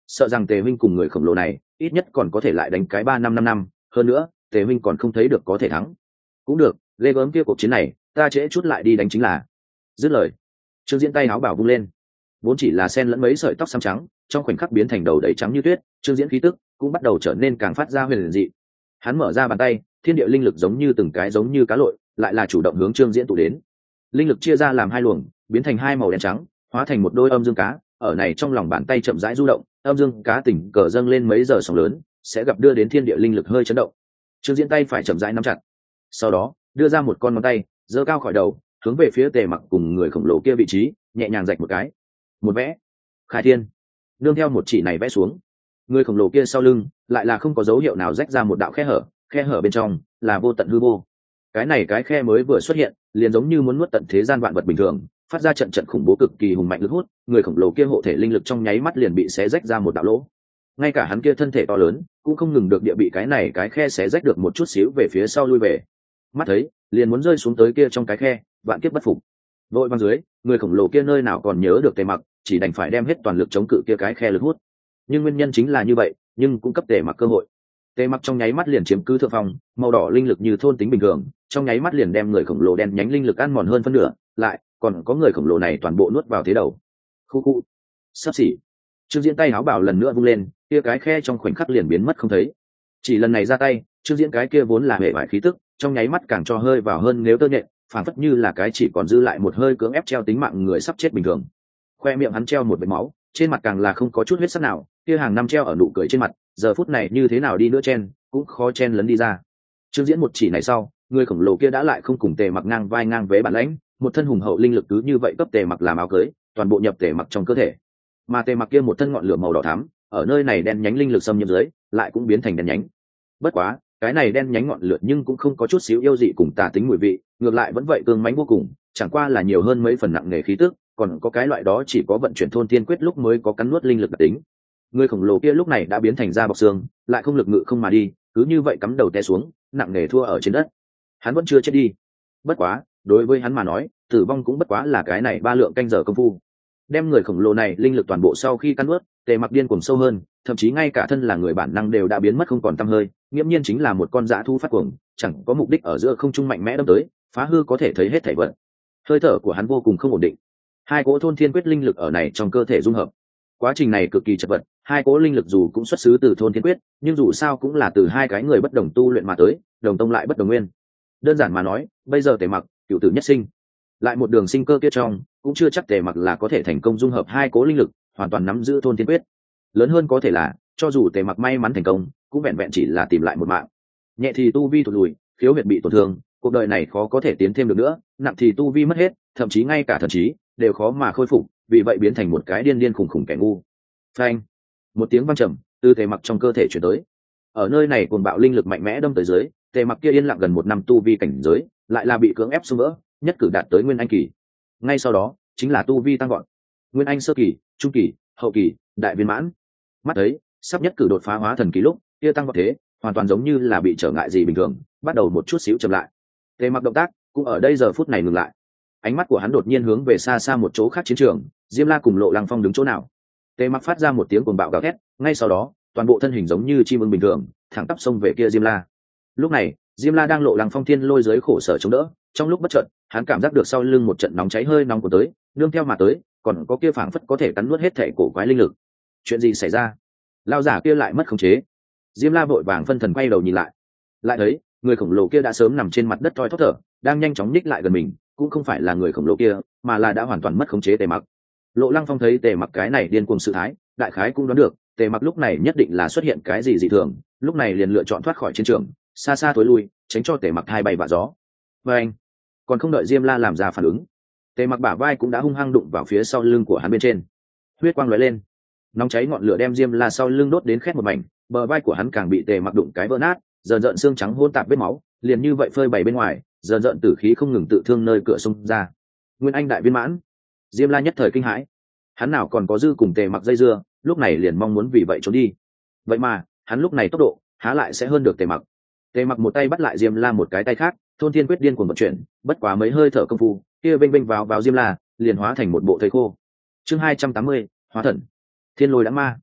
sợ rằng tề minh cùng người khổng lồ này ít nhất còn có thể lại đánh cái 3-5 năm, hơn nữa tề minh còn không thấy được có thể thắng. Cũng được, ghê gớm kia cuộc chiến này ta trễ chút lại đi đánh chính là. Dứt lời, Trương Diễn tay áo bảo vung lên, vốn chỉ là sen lẫn mấy sợi tóc xám trắng trong khoảnh khắc biến thành đầu đầy trắng như tuyết. Trương Diễn khí tức cũng bắt đầu trở nên càng phát ra huyền dị. Hắn mở ra bàn tay, thiên địa linh lực giống như từng cái giống như cá lội lại là chủ động hướng Trương Diễn tụ đến. Linh lực chia ra làm hai luồng, biến thành hai màu đen trắng, hóa thành một đôi âm dương cá. Ở này trong lòng bàn tay chậm rãi du động, âm dương cá tỉnh cờ dâng lên mấy giờ sóng lớn, sẽ gặp đưa đến thiên địa linh lực hơi chấn động. Trương Diễn tay phải chậm rãi nắm chặt, sau đó đưa ra một con ngón tay giơ cao khỏi đầu, hướng về phía Tề Mặc cùng người khổng lồ kia vị trí nhẹ nhàng rạch một cái. Một vẽ khai thiên, nương theo một chỉ này vẽ xuống, người khổng lồ kia sau lưng lại là không có dấu hiệu nào rách ra một đạo khe hở bên trong là vô tận hư vô. Cái này cái khe mới vừa xuất hiện liền giống như muốn nuốt tận thế gian vạn vật bình thường, phát ra trận trận khủng bố cực kỳ hùng mạnh lực hút. Người khổng lồ kia hộ thể linh lực trong nháy mắt liền bị xé rách ra một đạo lỗ, ngay cả hắn kia thân thể to lớn cũng không ngừng được địa bị cái này cái khe xé rách được một chút xíu về phía sau lui về. Mắt thấy liền muốn rơi xuống tới kia trong cái khe, vạn kiếp bất phục. Vội vàng dưới, người khổng lồ kia nơi nào còn nhớ được Tề Mặc, chỉ đành phải đem hết toàn lực chống cự kia cái khe lực hút. Nhưng nguyên nhân chính là như vậy, nhưng cũng cấp Tề Mặc cơ hội. Tề Mặc trong nháy mắt liền chiếm cứ thượng phong, màu đỏ linh lực như thôn tính bình thường, trong nháy mắt liền đem người khổng lồ đen nhánh linh lực ăn mòn hơn phân nửa, lại còn có người khổng lồ này toàn bộ nuốt vào thế đầu. Khu khu, sắp xỉ. Trương Diễn tay áo bảo lần nữa vung lên, kia cái khe trong khoảnh khắc liền biến mất không thấy. Chỉ lần này ra tay, Trương Diễn cái kia vốn là hệ vải khí tức, trong nháy mắt càng cho hơi vào hơn nếu tơ nhện, phản phất như là cái chỉ còn dư lại một hơi cưỡng ép treo tính mạng người sắp chết bình thường. Khoe miệng hắn treo một vệt máu, trên mặt càng là không có chút huyết sắc nào, kia hàng năm treo ở nụ cười trên mặt, giờ phút này như thế nào đi nữa chen cũng khó chen lấn đi ra. Trương Diễn một chỉ này sau, người khổng lồ kia đã lại không cùng Tề Mặc ngang vai ngang vế bản lãnh, một thân hùng hậu linh lực cứ như vậy cấp Tề Mặc làm áo cưới, toàn bộ nhập Tề Mặc trong cơ thể. Mà Tề Mặc kia một thân ngọn lửa màu đỏ thắm, ở nơi này đen nhánh linh lực xâm nhiễm dưới, lại cũng biến thành đen nhánh. Bất quá, cái này đen nhánh ngọn lửa nhưng cũng không có chút xíu yêu dị cùng tà tính mùi vị, ngược lại vẫn vậy cương mãnh vô cùng, chẳng qua là nhiều hơn mấy phần nặng nề khí tức, còn có cái loại đó chỉ có vận chuyển thôn tiên quyết lúc mới có cắn nuốt linh lực đặc tính. Người khổng lồ kia lúc này đã biến thành da bọc xương, lại không lực ngự không mà đi, cứ như vậy cắm đầu té xuống, nặng nề thua ở trên đất. Hắn vẫn chưa chết đi. Bất quá, đối với hắn mà nói, tử vong cũng bất quá là cái này 3 lượng canh giờ công phu. Đem người khổng lồ này linh lực toàn bộ sau khi cắn nuốt, Tề Mặc điên cuồng sâu hơn, thậm chí ngay cả thân là người bản năng đều đã biến mất không còn tăm hơi, nghiễm nhiên chính là một con dã thú phát cuồng, chẳng có mục đích ở giữa không trung mạnh mẽ đâm tới, phá hư có thể thấy hết thảy vật. Hơi thở của hắn vô cùng không ổn định. Hai cỗ thôn thiên quyết linh lực ở này trong cơ thể dung hợp. Quá trình này cực kỳ chật vật, hai cỗ linh lực dù cũng xuất xứ từ thôn thiên quyết, nhưng dù sao cũng là từ hai cái người bất đồng tu luyện mà tới, đồng tông lại bất đồng nguyên. Đơn giản mà nói, bây giờ Tề Mặc, cửu tử nhất sinh, lại một đường sinh cơ kia trong, cũng chưa chắc Tề Mặc là có thể thành công dung hợp hai cỗ linh lực, hoàn toàn nắm giữ thôn thiên quyết. Lớn hơn có thể là, cho dù Tề Mặc may mắn thành công, cũng vẹn vẹn chỉ là tìm lại một mạng. Nhẹ thì tu vi thụt lùi, khiếu huyệt bị tổn thương, cuộc đời này khó có thể tiến thêm được nữa, nặng thì tu vi mất hết, thậm chí ngay cả thần trí đều khó mà khôi phục, vì vậy biến thành một cái điên điên khủng khủng kẻ ngu. Phanh! Một tiếng vang trầm từ Tề Mặc trong cơ thể truyền tới. Ở nơi này cuồng bạo linh lực mạnh mẽ đâm tới dưới, Tề Mặc kia yên lặng gần 1 năm tu vi cảnh giới, lại là bị cưỡng ép xung vỡ, nhất cử đạt tới nguyên anh kỳ. Ngay sau đó, chính là tu vi tăng vọt. Nguyên anh sơ kỳ, trung kỳ, hậu kỳ, đại viên mãn. Mắt thấy, sắp nhất cử đột phá hóa thần kỳ lúc, kia tăng vọt thế, hoàn toàn giống như là bị trở ngại gì bình thường, bắt đầu một chút xíu chậm lại. Tề Mặc động tác cũng ở đây giờ phút này ngừng lại. Ánh mắt của hắn đột nhiên hướng về xa xa một chỗ khác chiến trường, Diêm La cùng Lộ Lăng Phong đứng chỗ nào. Tề Mặc phát ra một tiếng cuồng bạo gào thét, ngay sau đó, toàn bộ thân hình giống như chim ưng bình thường, thẳng tắp xông về kia Diêm La. Lúc này, Diêm La đang Lộ Lăng Phong thiên lôi dưới khổ sở chống đỡ, trong lúc bất chợt, hắn cảm giác được sau lưng một trận nóng cháy hơi nóng của tới, nương theo mà tới, còn có kia phảng phất có thể cắn nuốt hết thể cổ quái linh lực. Chuyện gì xảy ra? Lão giả kia lại mất khống chế. Diêm La vội vàng phân thần quay đầu nhìn lại, lại thấy người khổng lồ kia đã sớm nằm trên mặt đất thoi thóp thở, đang nhanh chóng nhích lại gần mình, cũng không phải là người khổng lồ kia, mà là đã hoàn toàn mất khống chế Tề Mặc. Lộ Lăng Phong thấy Tề Mặc cái này điên cuồng sự thái, đại khái cũng đoán được Tề Mặc lúc này nhất định là xuất hiện cái gì dị thường, lúc này liền lựa chọn thoát khỏi chiến trường, xa xa tối lui, tránh cho Tề Mặc hai bay vạ gió. Và anh, còn không đợi Diêm La làm ra phản ứng, Tề Mặc bả vai cũng đã hung hăng đụng vào phía sau lưng của hắn bên trên. Huyết quang lóe lên, nóng cháy ngọn lửa đem Diêm La sau lưng đốt đến khét một mảnh, bờ vai của hắn càng bị Tề Mặc đụng cái vỡ nát, dần dần xương trắng hỗn tạp vết máu, liền như vậy phơi bày bên ngoài, dần dần tử khí không ngừng tự thương nơi cửa xông ra. Nguyên anh đại viên mãn. Diêm La nhất thời kinh hãi, hắn nào còn có dư cùng Tề Mặc dây dưa, lúc này liền mong muốn vì vậy trốn đi. Vậy mà, hắn lúc này tốc độ há lại sẽ hơn được Tề Mặc. Tề Mặc một tay bắt lại Diêm La một cái tay khác, thôn thiên quyết điên cuồng vận chuyển, bất quá mấy hơi thở công phu, kia vênh vênh vào Diêm La, liền hóa thành một bộ thây khô. Chương 280, hóa thần. Thiên lôi đã ma.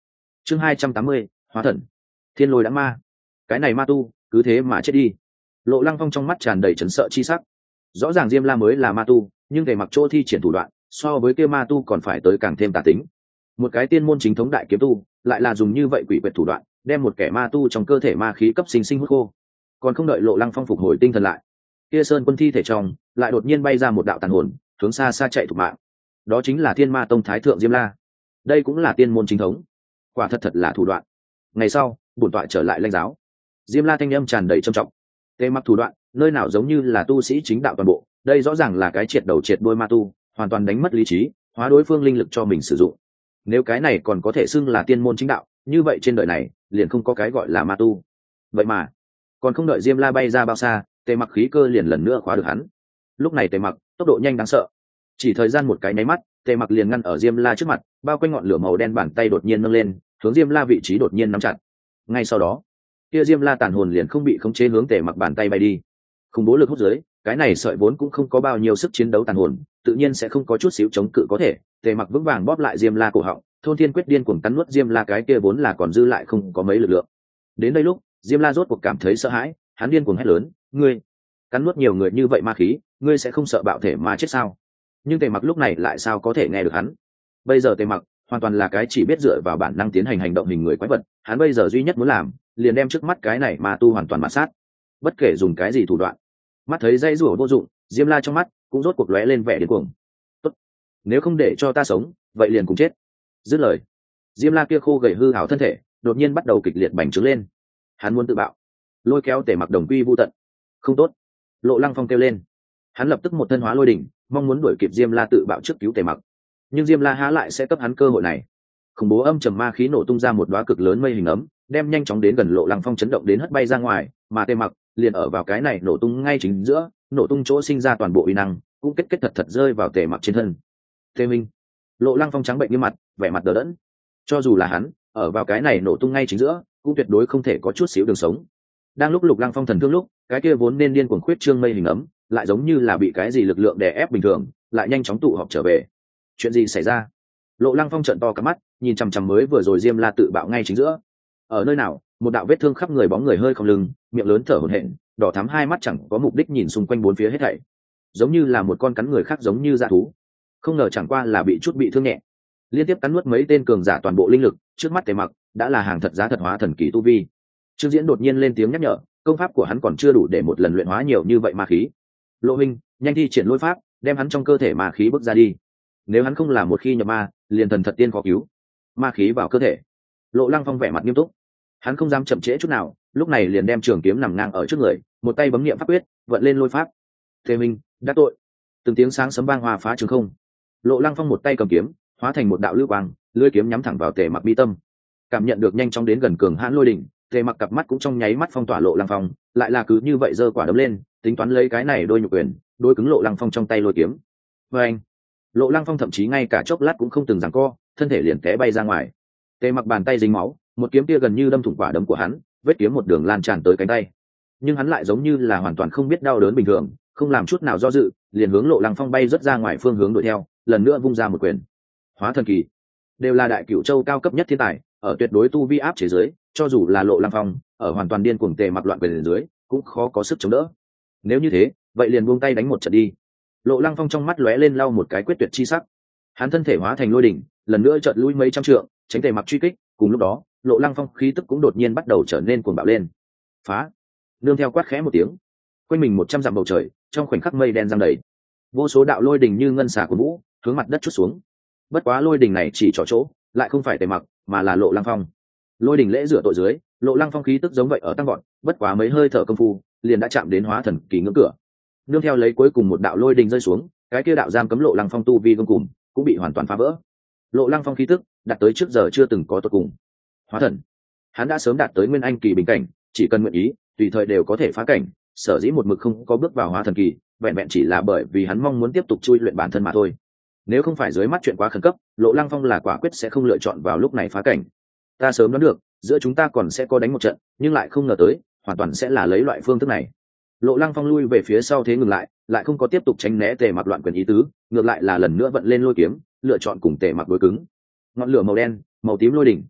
chương 280, hóa thần. Thiên lôi đã ma. Cái này ma tu cứ thế mà chết đi. Lộ Lăng Phong trong mắt tràn đầy chấn sợ chi sắc. Rõ ràng Diêm La mới là ma tu, nhưng Tề Mặc chỗ thi triển thủ đoạn so với kia ma tu còn phải tới càng thêm tà tính. Một cái tiên môn chính thống đại kiếm tu lại là dùng như vậy quỷ quyệt thủ đoạn đem một kẻ ma tu trong cơ thể ma khí cấp sinh sinh hút khô. Còn không đợi Lộ Lăng Phong phục hồi tinh thần lại, kia sơn quân thi thể trong lại đột nhiên bay ra một đạo tàn hồn hướng xa xa chạy thục mạng. Đó chính là Thiên Ma Tông thái thượng Diêm La. Đây cũng là tiên môn chính thống, quả thật thật là thủ đoạn. Ngày sau bổn tọa trở lại lãnh giáo. Diêm La thanh âm tràn đầy trầm trọng. Tề Mặc thủ đoạn nơi nào giống như là tu sĩ chính đạo toàn bộ, đây rõ ràng là cái triệt đầu triệt đuôi ma tu, hoàn toàn đánh mất lý trí, hóa đối phương linh lực cho mình sử dụng. Nếu cái này còn có thể xưng là tiên môn chính đạo, như vậy trên đời này liền không có cái gọi là ma tu. Vậy mà còn không đợi Diêm La bay ra bao xa, Tề Mặc khí cơ liền lần nữa khóa được hắn. Lúc này Tề Mặc tốc độ nhanh đáng sợ, chỉ thời gian một cái nháy mắt, Tề Mặc liền ngăn ở Diêm La trước mặt, bao quanh ngọn lửa màu đen bàn tay đột nhiên nâng lên, hướng Diêm La vị trí đột nhiên nắm chặt. Ngay sau đó, kia Diêm La tàn hồn liền không bị khống chế hướng Tề Mặc bàn tay bay đi. Khủng bố lực hút dưới, cái này sợi vốn cũng không có bao nhiêu sức chiến đấu tàn hồn, tự nhiên sẽ không có chút xíu chống cự có thể. Tề Mặc vững vàng bóp lại Diêm La cổ họng, thôn thiên quyết điên cuồng cắn nuốt Diêm La cái kia vốn là còn dư lại không có mấy lực lượng. Đến đây lúc, Diêm La rốt cuộc cảm thấy sợ hãi, hắn điên cuồng hét lớn, "Ngươi cắn nuốt nhiều người như vậy ma khí, ngươi sẽ không sợ bạo thể ma chết sao?" Nhưng Tề Mặc lúc này lại sao có thể nghe được hắn. Bây giờ Tề Mặc hoàn toàn là cái chỉ biết dựa vào bản năng tiến hành hành động hình người quái vật, hắn bây giờ duy nhất muốn làm liền đem trước mắt cái này ma tu hoàn toàn mạt sát, bất kể dùng cái gì thủ đoạn. Mắt thấy dây rủa vô dụng, Diêm La trong mắt cũng rốt cuộc lóe lên vẻ điên cuồng. "Tốt, nếu không để cho ta sống, vậy liền cùng chết." Dứt lời, Diêm La kia khô gầy hư hào thân thể đột nhiên bắt đầu kịch liệt bành trướng lên. Hắn muốn tự bạo, lôi kéo Tề Mặc đồng quy vu tận. Không tốt! Lộ Lăng Phong kêu lên. Hắn lập tức một thân hóa lôi đỉnh, mong muốn đuổi kịp Diêm La tự bạo trước cứu Tề Mặc. Nhưng Diêm La há lại sẽ cấp hắn cơ hội này. Khủng bố âm trầm ma khí nổ tung ra một đóa cực lớn mây hình ấm, đem nhanh chóng đến gần Lộ Lăng Phong chấn động đến hất bay ra ngoài, mà Tề Mặc liền ở vào cái này nổ tung ngay chính giữa, nổ tung chỗ sinh ra toàn bộ uy năng cũng kết kết thật thật rơi vào Tề Mặc trên thân. Tề Minh! Lộ Lăng Phong trắng bệnh như mặt, vẻ mặt đờ đẫn. Cho dù là hắn ở vào cái này nổ tung ngay chính giữa, cũng tuyệt đối không thể có chút xíu đường sống. Đang lúc Lục Lăng Phong thần thương lúc, cái kia vốn nên điên cuồng khuyết trương mây hình ấm lại giống như là bị cái gì lực lượng đè ép bình thường, lại nhanh chóng tụ họp trở về. Chuyện gì xảy ra? Lộ Lăng Phong trợn to cả mắt, nhìn chằm chằm mới vừa rồi Diêm La tự bạo ngay chính giữa. Ở nơi nào, một đạo vết thương khắp người bóng người hơi không lưng, miệng lớn thở hổn hển, đỏ thắm hai mắt chẳng có mục đích nhìn xung quanh bốn phía hết thảy, giống như là một con cắn người khác, giống như dã thú. Không ngờ chẳng qua là bị chút bị thương nhẹ, liên tiếp cắn nuốt mấy tên cường giả toàn bộ linh lực, trước mắt Tề Mặc đã là hàng thật giá thật hóa thần kỳ tu vi. Trương Diễn đột nhiên lên tiếng nhắc nhở, công pháp của hắn còn chưa đủ để một lần luyện hóa nhiều như vậy ma khí. Lộ Minh, nhanh thi triển lôi pháp, đem hắn trong cơ thể ma khí bước ra đi. Nếu hắn không là một khi nhập ma, liền thần thật tiên khó cứu. Ma khí vào cơ thể. Lộ Lăng Phong vẻ mặt nghiêm túc, hắn không dám chậm trễ chút nào, lúc này liền đem trường kiếm nằm ngang ở trước người, một tay bấm niệm pháp quyết, vận lên lôi pháp. Tề Minh, đã tội. Từng tiếng sáng sấm vang hòa phá trường không. Lộ Lăng Phong một tay cầm kiếm, hóa thành một đạo lưu quang, lưỡi kiếm nhắm thẳng vào Tề Mặc mi tâm. Cảm nhận được nhanh chóng đến gần cường hãn lôi đỉnh, Tề Mặc cặp mắt cũng trong nháy mắt phong tỏa Lộ Lăng Phong, lại là cứ như vậy giơ quả đấm lên, tính toán lấy cái này đôi nhục quyền, đôi cứng Lộ Lăng Phong trong tay lôi kiếm. Và anh, Lộ Lăng Phong thậm chí ngay cả chốc lát cũng không từng giằng co, thân thể liền té bay ra ngoài. Tề Mặc bàn tay dính máu, một kiếm kia gần như đâm thủng quả đấm của hắn, vết kiếm một đường lan tràn tới cánh tay. Nhưng hắn lại giống như là hoàn toàn không biết đau đớn bình thường, không làm chút nào do dự, liền hướng Lộ Lăng Phong bay rất ra ngoài phương hướng đuổi theo, lần nữa vung ra một quyền. Hóa thần kỳ, đều là đại cửu châu cao cấp nhất thiên tài, ở tuyệt đối tu vi áp chế dưới, cho dù là Lộ Lăng Phong ở hoàn toàn điên cuồng Tề Mặc loạn quyền dưới, cũng khó có sức chống đỡ. Nếu như thế, vậy liền buông tay đánh một trận đi. Lộ Lăng Phong trong mắt lóe lên lau một cái quyết tuyệt chi sắc. Hắn thân thể hóa thành lôi đỉnh, lần nữa chợt lui mấy trăm trượng, tránh Tề Mặc truy kích. Cùng lúc đó, Lộ Lăng Phong khí tức cũng đột nhiên bắt đầu trở nên cuồng bạo lên. Phá! Nương theo quát khẽ một tiếng, quanh mình 100 dặm bầu trời, trong khoảnh khắc mây đen giăng đầy, vô số đạo lôi đỉnh như ngân xà của vũ, hướng mặt đất trút xuống. Bất quá lôi đỉnh này chỉ trỏ chỗ, lại không phải Tề Mặc, mà là Lộ Lăng Phong. Lôi đỉnh lễ rửa tội dưới, Lộ Lăng Phong khí tức giống vậy ở tăng vọt, bất quá mấy hơi thở công phu, liền đã chạm đến hóa thần kỳ ngưỡng cửa. Nương theo lấy cuối cùng một đạo lôi đỉnh rơi xuống, cái kia đạo giam cấm Lộ Lăng Phong tu vi gông cùng cũng bị hoàn toàn phá vỡ. Lộ Lăng Phong khí tức đạt tới trước giờ chưa từng có tột cùng. Hóa thần, hắn đã sớm đạt tới nguyên anh kỳ bình cảnh, chỉ cần nguyện ý, tùy thời đều có thể phá cảnh. Sở dĩ một mực không có bước vào hóa thần kỳ, vẹn vẹn chỉ là bởi vì hắn mong muốn tiếp tục chui luyện bản thân mà thôi. Nếu không phải dưới mắt chuyện quá khẩn cấp, Lộ Lăng Phong là quả quyết sẽ không lựa chọn vào lúc này phá cảnh. Ta sớm đoán được, giữa chúng ta còn sẽ có đánh một trận, nhưng lại không ngờ tới, hoàn toàn sẽ là lấy loại phương thức này. Lộ Lăng Phong lui về phía sau thế ngừng lại không có tiếp tục tránh né Tề Mặc loạn quyền ý tứ, ngược lại là lần nữa vận lên lôi kiếm, lựa chọn cùng Tề Mặc đối cứng. Ngọn lửa màu đen, màu tím lôi đỉnh,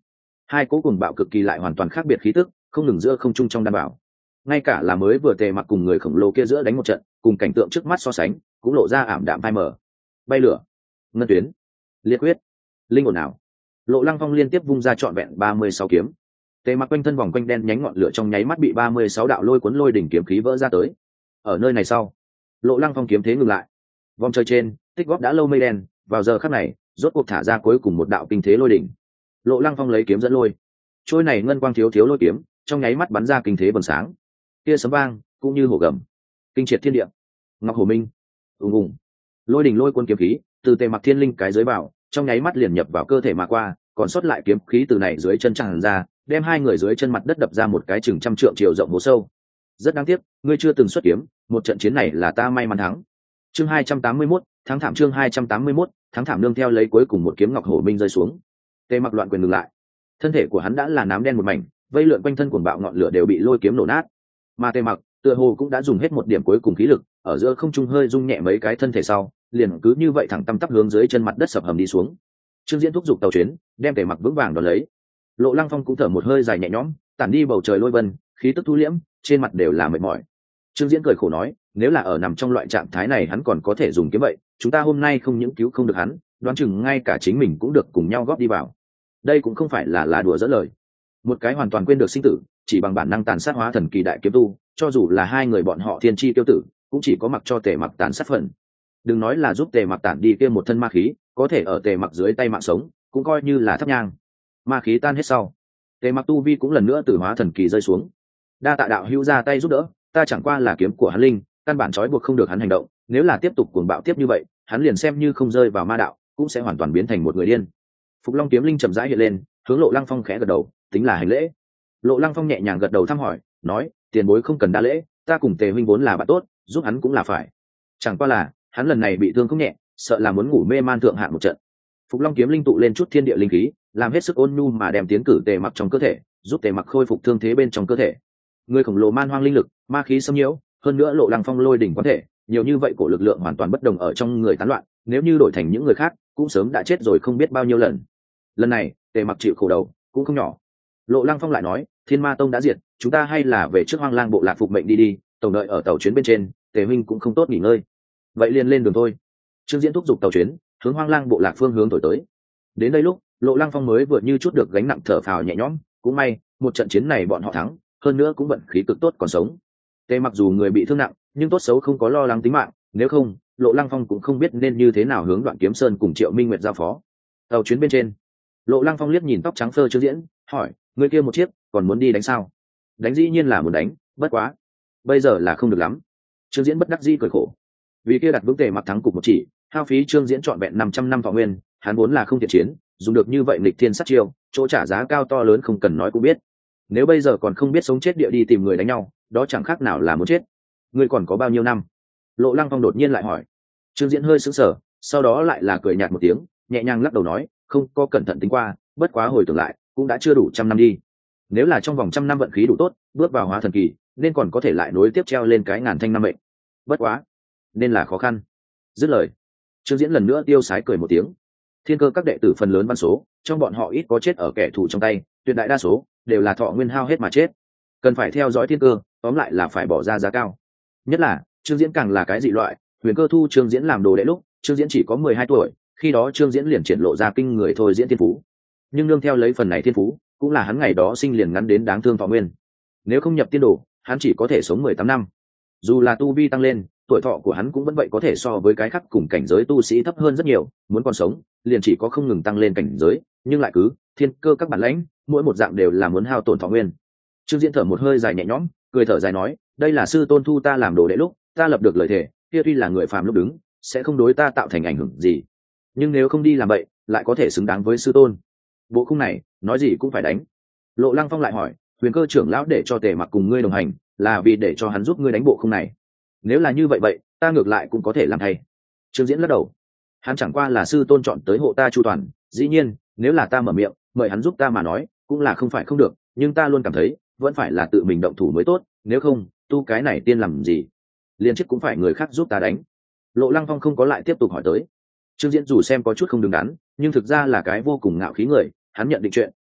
hai cỗ cùng bạo cực kỳ lại hoàn toàn khác biệt khí tức không ngừng giữa không trung trong đảm bảo. Ngay cả là mới vừa tề mặc cùng người khổng lồ kia giữa đánh một trận, cùng cảnh tượng trước mắt so sánh cũng lộ ra ảm đạm phai mờ. Bay lửa, ngân tuyến, liệt huyết, linh ổn nào. Lộ Lăng Phong liên tiếp vung ra trọn vẹn 36 kiếm. Tề mặc quanh thân vòng quanh đen nhánh ngọn lửa trong nháy mắt bị 36 đạo lôi cuốn lôi đỉnh kiếm khí vỡ ra tới. Ở nơi này sau, Lộ Lăng Phong kiếm thế ngừng lại. Vòng trời trên tích góp đã lâu mây đen, vào giờ khắc này rốt cuộc thả ra cuối cùng một đạo kinh thế lôi đỉnh. Lộ Lăng Phong lấy kiếm dẫn lôi, trôi này ngân quang thiếu thiếu lôi kiếm trong nháy mắt bắn ra kinh thế vầng sáng, kia sấm vang cũng như hổ gầm, kinh triệt thiên địa. Ngọc Hổ Minh, ùng ùng, lôi đỉnh lôi cuốn kiếm khí từ Tề mặc thiên linh cái dưới vào, trong nháy mắt liền nhập vào cơ thể mà qua, còn sót lại kiếm khí từ này dưới chân tràn ra, đem hai người dưới chân mặt đất đập ra một cái chừng trăm trượng chiều rộng hố sâu. Rất đáng tiếc, ngươi chưa từng xuất kiếm, một trận chiến này là ta may mắn thắng. Chương 281, thắng thảm. Chương 281, thắng thảm. Nương theo lấy cuối cùng một kiếm Ngọc Hổ Minh rơi xuống, Tề mặc loạn quyền ngừng lại. Thân thể của hắn đã là nám đen một mảnh, vây lượn quanh thân cuồng bạo ngọn lửa đều bị lôi kiếm nổ nát. Mà Tề mặc tựa hồ cũng đã dùng hết một điểm cuối cùng khí lực, ở giữa không trung hơi rung nhẹ mấy cái thân thể sau, liền cứ như vậy thẳng tăm tắp hướng dưới chân mặt đất sập hầm đi xuống. Trương Diễn thúc giục tàu chuyến, đem Tề mặc vững vàng đón lấy. Lộ Lăng Phong cũng thở một hơi dài nhẹ nhõm, tản đi bầu trời lôi vân, khí tức thu liễm, trên mặt đều là mệt mỏi. Trương Diễn cười khổ nói, nếu là ở nằm trong loại trạng thái này hắn còn có thể dùng kiếm vậy, chúng ta hôm nay không những cứu không được hắn, đoán chừng ngay cả chính mình cũng được cùng nhau góp đi vào. Đây cũng không phải là đùa dỡ lời. Một cái hoàn toàn quên được sinh tử, chỉ bằng bản năng tàn sát hóa thần kỳ đại kiếm tu, cho dù là hai người bọn họ thiên chi tiêu tử, cũng chỉ có mặc cho Tề mặc tàn sát phần. Đừng nói là giúp Tề mặc tản đi kia một thân ma khí, có thể ở Tề mặc dưới tay mạng sống, cũng coi như là thắp nhang. Ma khí tan hết sau, Tề mặc tu vi cũng lần nữa từ hóa thần kỳ rơi xuống. Đa tạ đạo hữu ra tay giúp đỡ, ta chẳng qua là kiếm của hắn linh, căn bản trói buộc không được hắn hành động, nếu là tiếp tục cuồng bạo tiếp như vậy, hắn liền xem như không rơi vào ma đạo, cũng sẽ hoàn toàn biến thành một người điên. Phục Long kiếm linh chậm rãi hiện lên, hướng Lộ Lăng Phong khẽ gật đầu, tính là hành lễ. Lộ Lăng Phong nhẹ nhàng gật đầu thăm hỏi, nói, tiền bối không cần đa lễ, ta cùng Tề huynh vốn là bạn tốt, giúp hắn cũng là phải. Chẳng qua là, hắn lần này bị thương không nhẹ, sợ là muốn ngủ mê man thượng hạn một trận. Phục Long kiếm linh tụ lên chút thiên địa linh khí, làm hết sức ôn nhu mà đem tiến cử Tề mặc trong cơ thể, giúp Tề mặc khôi phục thương thế bên trong cơ thể. Người khổng lồ man hoang linh lực, ma khí xâm nhiễu, hơn nữa Lộ Lăng Phong lôi đỉnh có thể, nhiều như vậy cổ lực lượng hoàn toàn bất đồng ở trong người tán loạn, nếu như đổi thành những người khác, cũng sớm đã chết rồi không biết bao nhiêu lần. Lần này, Tề mặc chịu khổ đầu, cũng không nhỏ. Lộ Lăng Phong lại nói, Thiên Ma Tông đã diệt, chúng ta hay là về trước Hoang Lang bộ lạc phục mệnh đi đi, tổng đợi ở tàu chuyến bên trên, Tề huynh cũng không tốt nghỉ ngơi. Vậy liền lên đường thôi. Trương Diễn thúc giục tàu chuyến, hướng Hoang Lang bộ lạc phương hướng thổi tới. Đến đây lúc, Lộ Lăng Phong mới vừa như chút được gánh nặng thở phào nhẹ nhõm, cũng may, một trận chiến này bọn họ thắng, hơn nữa cũng vận khí cực tốt còn sống. Tề mặc dù người bị thương nặng, nhưng tốt xấu không có lo lắng tính mạng, nếu không, Lộ Lăng Phong cũng không biết nên như thế nào hướng Đoạn Kiếm Sơn cùng Triệu Minh Nguyệt giao phó. Tàu chuyến bên trên, Lộ Lăng Phong liếc nhìn tóc trắng phơ Trương Diễn, hỏi, người kia một chiếc, còn muốn đi đánh sao? Đánh dĩ nhiên là muốn đánh, bất quá, bây giờ là không được lắm. Trương Diễn bất đắc dĩ cười khổ. Vì kia đặt vững Tề mặc thắng cục một chỉ, hao phí Trương Diễn trọn vẹn 500 năm thọ nguyên, hắn vốn là không thiện chiến, dùng được như vậy nghịch thiên sát chiêu, chỗ trả giá cao to lớn không cần nói cũng biết. Nếu bây giờ còn không biết sống chết địa đi tìm người đánh nhau, đó chẳng khác nào là muốn chết. Ngươi còn có bao nhiêu năm? Lộ Lăng Phong đột nhiên lại hỏi. Trương Diễn hơi sững sờ, sau đó lại là cười nhạt một tiếng, nhẹ nhàng lắc đầu nói, không có cẩn thận tính qua, bất quá hồi tưởng lại, cũng đã chưa đủ 100 năm đi. Nếu là trong vòng 100 năm vận khí đủ tốt, bước vào hóa thần kỳ, nên còn có thể lại nối tiếp treo lên cái ngàn thanh năm mệnh. Bất quá, nên là khó khăn. Dứt lời, Trương Diễn lần nữa tiêu sái cười một tiếng. Thiên cơ các đệ tử phần lớn văn số, trong bọn họ ít có chết ở kẻ thù trong tay, tuyệt đại đa số đều là thọ nguyên hao hết mà chết. Cần phải theo dõi thiên cơ, tóm lại là phải bỏ ra giá cao. Nhất là, Trương Diễn càng là cái dị loại, Huyền Cơ thu Trương Diễn làm đồ đệ lúc, Trương Diễn chỉ có 12 tuổi, khi đó Trương Diễn liền triển lộ ra kinh người thôi diễn thiên phú. Nhưng nương theo lấy phần này thiên phú, cũng là hắn ngày đó sinh liền ngắn đến đáng thương thọ nguyên. Nếu không nhập tiên đồ, hắn chỉ có thể sống 18 năm. Dù là tu vi tăng lên, tuổi thọ của hắn cũng vẫn vậy có thể so với cái khác cùng cảnh giới tu sĩ thấp hơn rất nhiều, muốn còn sống, liền chỉ có không ngừng tăng lên cảnh giới, nhưng lại cứ thiên cơ các bản lãnh, mỗi một dạng đều là muốn hao tổn thọ nguyên. Trương Diễn thở một hơi dài nhẹ nhõm, cười thở dài nói, đây là sư tôn thu ta làm đồ đệ lúc, ta lập được lời thề, kia tuy là người phàm lúc đứng, sẽ không đối ta tạo thành ảnh hưởng gì. Nhưng nếu không đi làm vậy, lại có thể xứng đáng với sư tôn. Bộ khung này, nói gì cũng phải đánh. Lộ Lăng Phong lại hỏi, Huyền Cơ trưởng lão để cho Tề mặc cùng ngươi đồng hành, là vì để cho hắn giúp ngươi đánh bộ khung này. Nếu là như vậy, ta ngược lại cũng có thể làm thay. Trương Diễn lắc đầu. Hắn chẳng qua là sư tôn chọn tới hộ ta chu toàn, dĩ nhiên, nếu là ta mở miệng, mời hắn giúp ta mà nói, cũng là không phải không được, nhưng ta luôn cảm thấy, vẫn phải là tự mình động thủ mới tốt, nếu không, tu cái này tiên làm gì? Liên chết cũng phải người khác giúp ta đánh. Lộ Lăng Phong không có lại tiếp tục hỏi tới. Trương Diễn dù xem có chút không đứng đắn, nhưng thực ra là cái vô cùng ngạo khí người, hắn nhận định chuyện,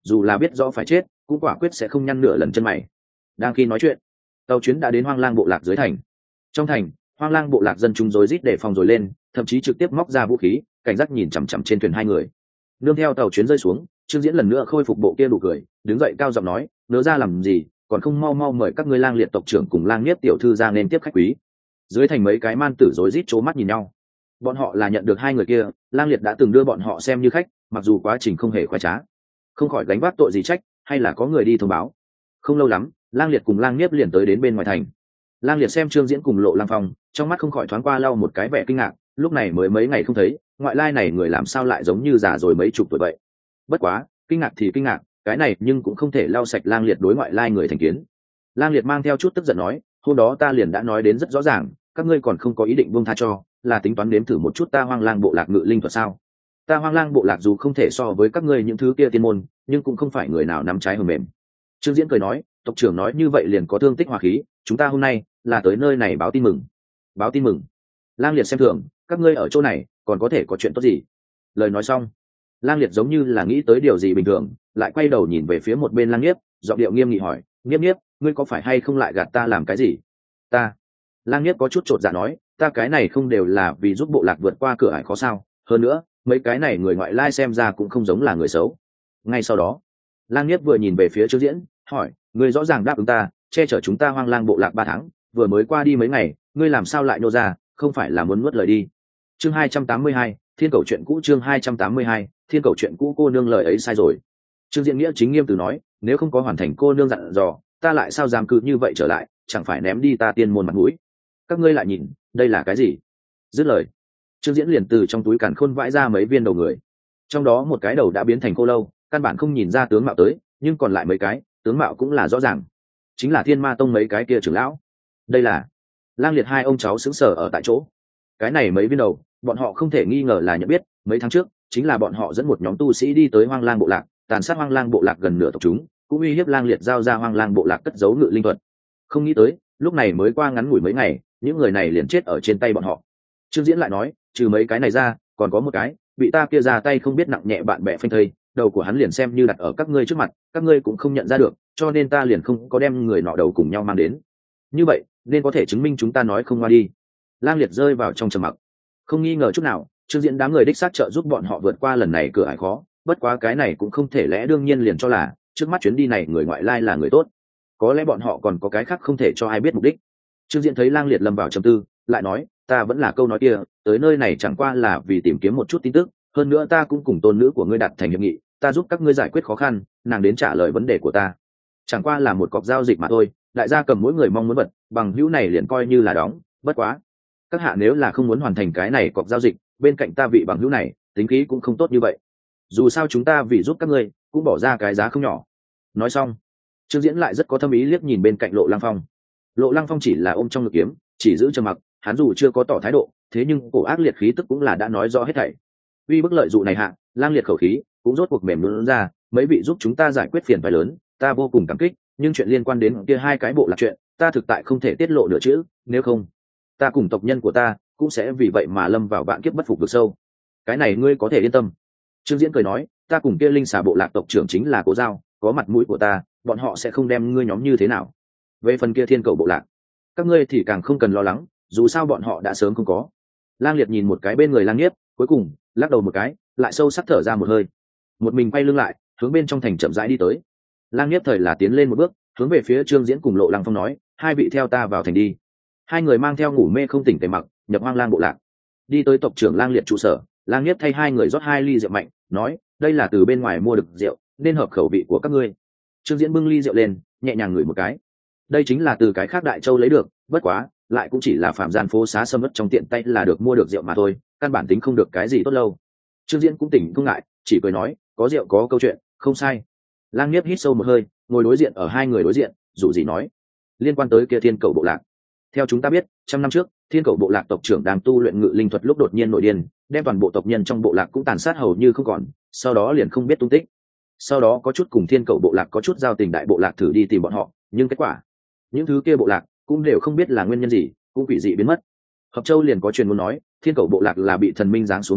dù là biết rõ phải chết cũng quả quyết sẽ không nhăn nửa lần chân mày. Đang khi nói chuyện, tàu chuyến đã đến Hoang Lang bộ lạc dưới thành. Trong thành, Hoang Lang bộ lạc dân chúng rối rít để phòng rồi lên, thậm chí trực tiếp móc ra vũ khí cảnh giác nhìn chằm chằm trên thuyền hai người. Nương theo tàu chuyến rơi xuống, Trương Diễn lần nữa khôi phục bộ kia đủ cười, đứng dậy cao giọng nói, nỡ ra làm gì, còn không mau mau mời các ngươi Lang Liệt tộc trưởng cùng Lang Nhiếp tiểu thư ra nên tiếp khách quý. Dưới thành mấy cái man tử rối rít trố mắt nhìn nhau. Bọn họ là nhận được hai người kia, Lang Liệt đã từng đưa bọn họ xem như khách, mặc dù quá trình không hề khoái trá, không khỏi gánh vác tội gì trách, hay là có người đi thông báo. Không lâu lắm, Lang Liệt cùng Lang Nhiếp liền tới đến bên ngoài thành. Lang Liệt xem Trương Diễn cùng Lộ Lang Phong, trong mắt không khỏi thoáng qua lau một cái vẻ kinh ngạc, lúc này mới mấy ngày không thấy, ngoại lai này người làm sao lại giống như già rồi mấy chục tuổi vậy. Bất quá, kinh ngạc thì kinh ngạc, cái này nhưng cũng không thể lau sạch Lang Liệt đối ngoại lai người thành kiến. Lang Liệt mang theo chút tức giận nói, hôm đó ta liền đã nói đến rất rõ ràng, các ngươi còn không có ý định buông tha cho, là tính toán đếm thử một chút ta Hoang Lang bộ lạc ngự linh thuật sao? Ta Hoang Lang bộ lạc dù không thể so với các ngươi những thứ kia tiên môn, nhưng cũng không phải người nào nắm trái hờm mềm. Trương Diễn cười nói, tộc trưởng nói như vậy liền có thương tích hòa khí, chúng ta hôm nay là tới nơi này báo tin mừng. Báo tin mừng? Lang Liệt xem thường, các ngươi ở chỗ này còn có thể có chuyện tốt gì? Lời nói xong, Lang Liệt giống như là nghĩ tới điều gì bình thường, lại quay đầu nhìn về phía một bên Lang Nhiếp, giọng điệu nghiêm nghị hỏi, Nhiếp Nhiếp, ngươi có phải hay không lại gạt ta làm cái gì? Ta. Lang Nhiếp có chút chột dạ nói, ta cái này không đều là vì giúp bộ lạc vượt qua cửa ải khó sao? Hơn nữa, mấy cái này người ngoại lai xem ra cũng không giống là người xấu. Ngay sau đó, Lang Nhiếp vừa nhìn về phía Trương Diễn, hỏi, ngươi rõ ràng đáp ứng ta, che chở chúng ta Hoang Lang bộ lạc 3 tháng, vừa mới qua đi mấy ngày, ngươi làm sao lại nô ra, không phải là muốn nuốt lời đi? Chương 282, Thiên Cầu chuyện cũ. Chương 282, Thiên Cầu chuyện cũ. Cô nương lời ấy sai rồi. Trương Diễn nghĩa chính nghiêm từ nói, nếu không có hoàn thành cô nương dặn dò, ta lại sao dám cứ như vậy trở lại, chẳng phải ném đi ta tiên môn mặt mũi. Các ngươi lại nhìn, đây là cái gì? Dứt lời, Trương Diễn liền từ trong túi càn khôn vãi ra mấy viên đầu người, trong đó một cái đầu đã biến thành khô lâu, căn bản không nhìn ra tướng mạo tới, nhưng còn lại mấy cái tướng mạo cũng là rõ ràng, chính là Thiên Ma Tông mấy cái kia trưởng lão. Đây là Lang Liệt hai ông cháu sững sờ ở tại chỗ. Cái này mấy viên đầu, bọn họ không thể nghi ngờ là nhận biết, mấy tháng trước chính là bọn họ dẫn một nhóm tu sĩ đi tới Hoang Lang bộ lạc, tàn sát Hoang Lang bộ lạc gần nửa tộc chúng, cũng uy hiếp Lang Liệt giao ra Hoang Lang bộ lạc cất giấu ngự linh thuật. Không nghĩ tới, lúc này mới qua ngắn ngủi mấy ngày, những người này liền chết ở trên tay bọn họ. Trương Diễn lại nói, trừ mấy cái này ra, còn có một cái bị ta kia ra tay không biết nặng nhẹ bạn bè phanh thây, đầu của hắn liền xem như đặt ở các ngươi trước mặt, các ngươi cũng không nhận ra được, cho nên ta liền không có đem người nọ đầu cùng nhau mang đến. Như vậy nên có thể chứng minh chúng ta nói không qua đi. Lang Liệt rơi vào trong trầm mặc. Không nghi ngờ chút nào, Trương Diễn đám người đích xác trợ giúp bọn họ vượt qua lần này cửa ải khó, bất quá cái này cũng không thể lẽ đương nhiên liền cho là trước mắt chuyến đi này người ngoại lai là người tốt. Có lẽ bọn họ còn có cái khác không thể cho ai biết mục đích. Trương Diễn thấy Lang Liệt lâm vào trầm tư, lại nói, ta vẫn là câu nói kia, tới nơi này chẳng qua là vì tìm kiếm một chút tin tức, hơn nữa ta cũng cùng tôn nữ của ngươi đặt thành hiệp nghị, ta giúp các ngươi giải quyết khó khăn, nàng đến trả lời vấn đề của ta. Chẳng qua là một cọc giao dịch mà thôi, đại gia cầm mỗi người mong muốn vật, bằng hữu này liền coi như là đóng, bất quá các hạ nếu là không muốn hoàn thành cái này cọc giao dịch, bên cạnh ta vị bằng hữu này tính khí cũng không tốt như vậy, dù sao chúng ta vì giúp các ngươi cũng bỏ ra cái giá không nhỏ. Nói xong, Trương Diễn lại rất có thâm ý liếc nhìn bên cạnh Lộ Lăng Phong. Lộ Lăng Phong chỉ là ôm trong ngực kiếm, chỉ giữ trầm mặc, hắn dù chưa có tỏ thái độ, thế nhưng cổ ác liệt khí tức cũng là đã nói rõ hết thảy. Uy bức lợi dụ này hạ, Lang Liệt khẩu khí cũng rốt cuộc mềm luôn ra, mấy vị giúp chúng ta giải quyết phiền phải lớn, ta vô cùng cảm kích, nhưng chuyện liên quan đến kia hai cái bộ lạc chuyện, ta thực tại không thể tiết lộ nửa chữ, nếu không, ta cùng tộc nhân của ta cũng sẽ vì vậy mà lâm vào vạn kiếp bất phục vực sâu. Cái này ngươi có thể yên tâm. Trương Diễn cười nói, ta cùng kia linh xà bộ lạc tộc trưởng chính là Cố Giao, có mặt mũi của ta, bọn họ sẽ không đem ngươi nhóm như thế nào. Về phần kia Thiên Cầu bộ lạc, các ngươi thì càng không cần lo lắng, dù sao bọn họ đã sớm không có. Lang Liệt nhìn một cái bên người Lang Nhiếp, cuối cùng lắc đầu một cái, lại sâu sắc thở ra một hơi, một mình quay lưng lại, hướng bên trong thành chậm rãi đi tới. Lang Nhiếp thời là tiến lên một bước, hướng về phía Trương Diễn cùng Lộ Lăng Phong nói, hai vị theo ta vào thành đi. Hai người mang theo ngủ mê không tỉnh tề mặc, nhập Hoang Lang bộ lạc. Đi tới tộc trưởng Lang Liệt trụ sở, Lang Nhiếp thay hai người rót hai ly rượu mạnh, nói, đây là từ bên ngoài mua được rượu, nên hợp khẩu vị của các ngươi. Trương Diễn bưng ly rượu lên, nhẹ nhàng ngửi một cái. Đây chính là từ cái khác Đại Châu lấy được, bất quá lại cũng chỉ là phạm gian phố xá sâm ớt trong tiện tay là được mua được rượu mà thôi, căn bản tính không được cái gì tốt lâu. Trương Diễn cũng tỉnh không ngại, chỉ cười nói, có rượu có câu chuyện, không sai. Lang Nhiếp hít sâu một hơi, ngồi đối diện ở hai người đối diện, dù gì nói, liên quan tới kia Thiên Cầu bộ lạc, theo chúng ta biết, 100 năm trước Thiên Cầu bộ lạc tộc trưởng đang tu luyện ngự linh thuật lúc đột nhiên nổi điên, đem toàn bộ tộc nhân trong bộ lạc cũng tàn sát hầu như không còn, sau đó liền không biết tung tích. Sau đó có chút cùng Thiên Cầu bộ lạc có chút giao tình đại bộ lạc thử đi tìm bọn họ, nhưng kết quả những thứ kia bộ lạc cũng đều không biết là nguyên nhân gì, cũng quỷ dị biến mất. Hợp Châu liền có truyền muốn nói Thiên Cầu bộ lạc là bị thần minh giáng xuống thần phạt,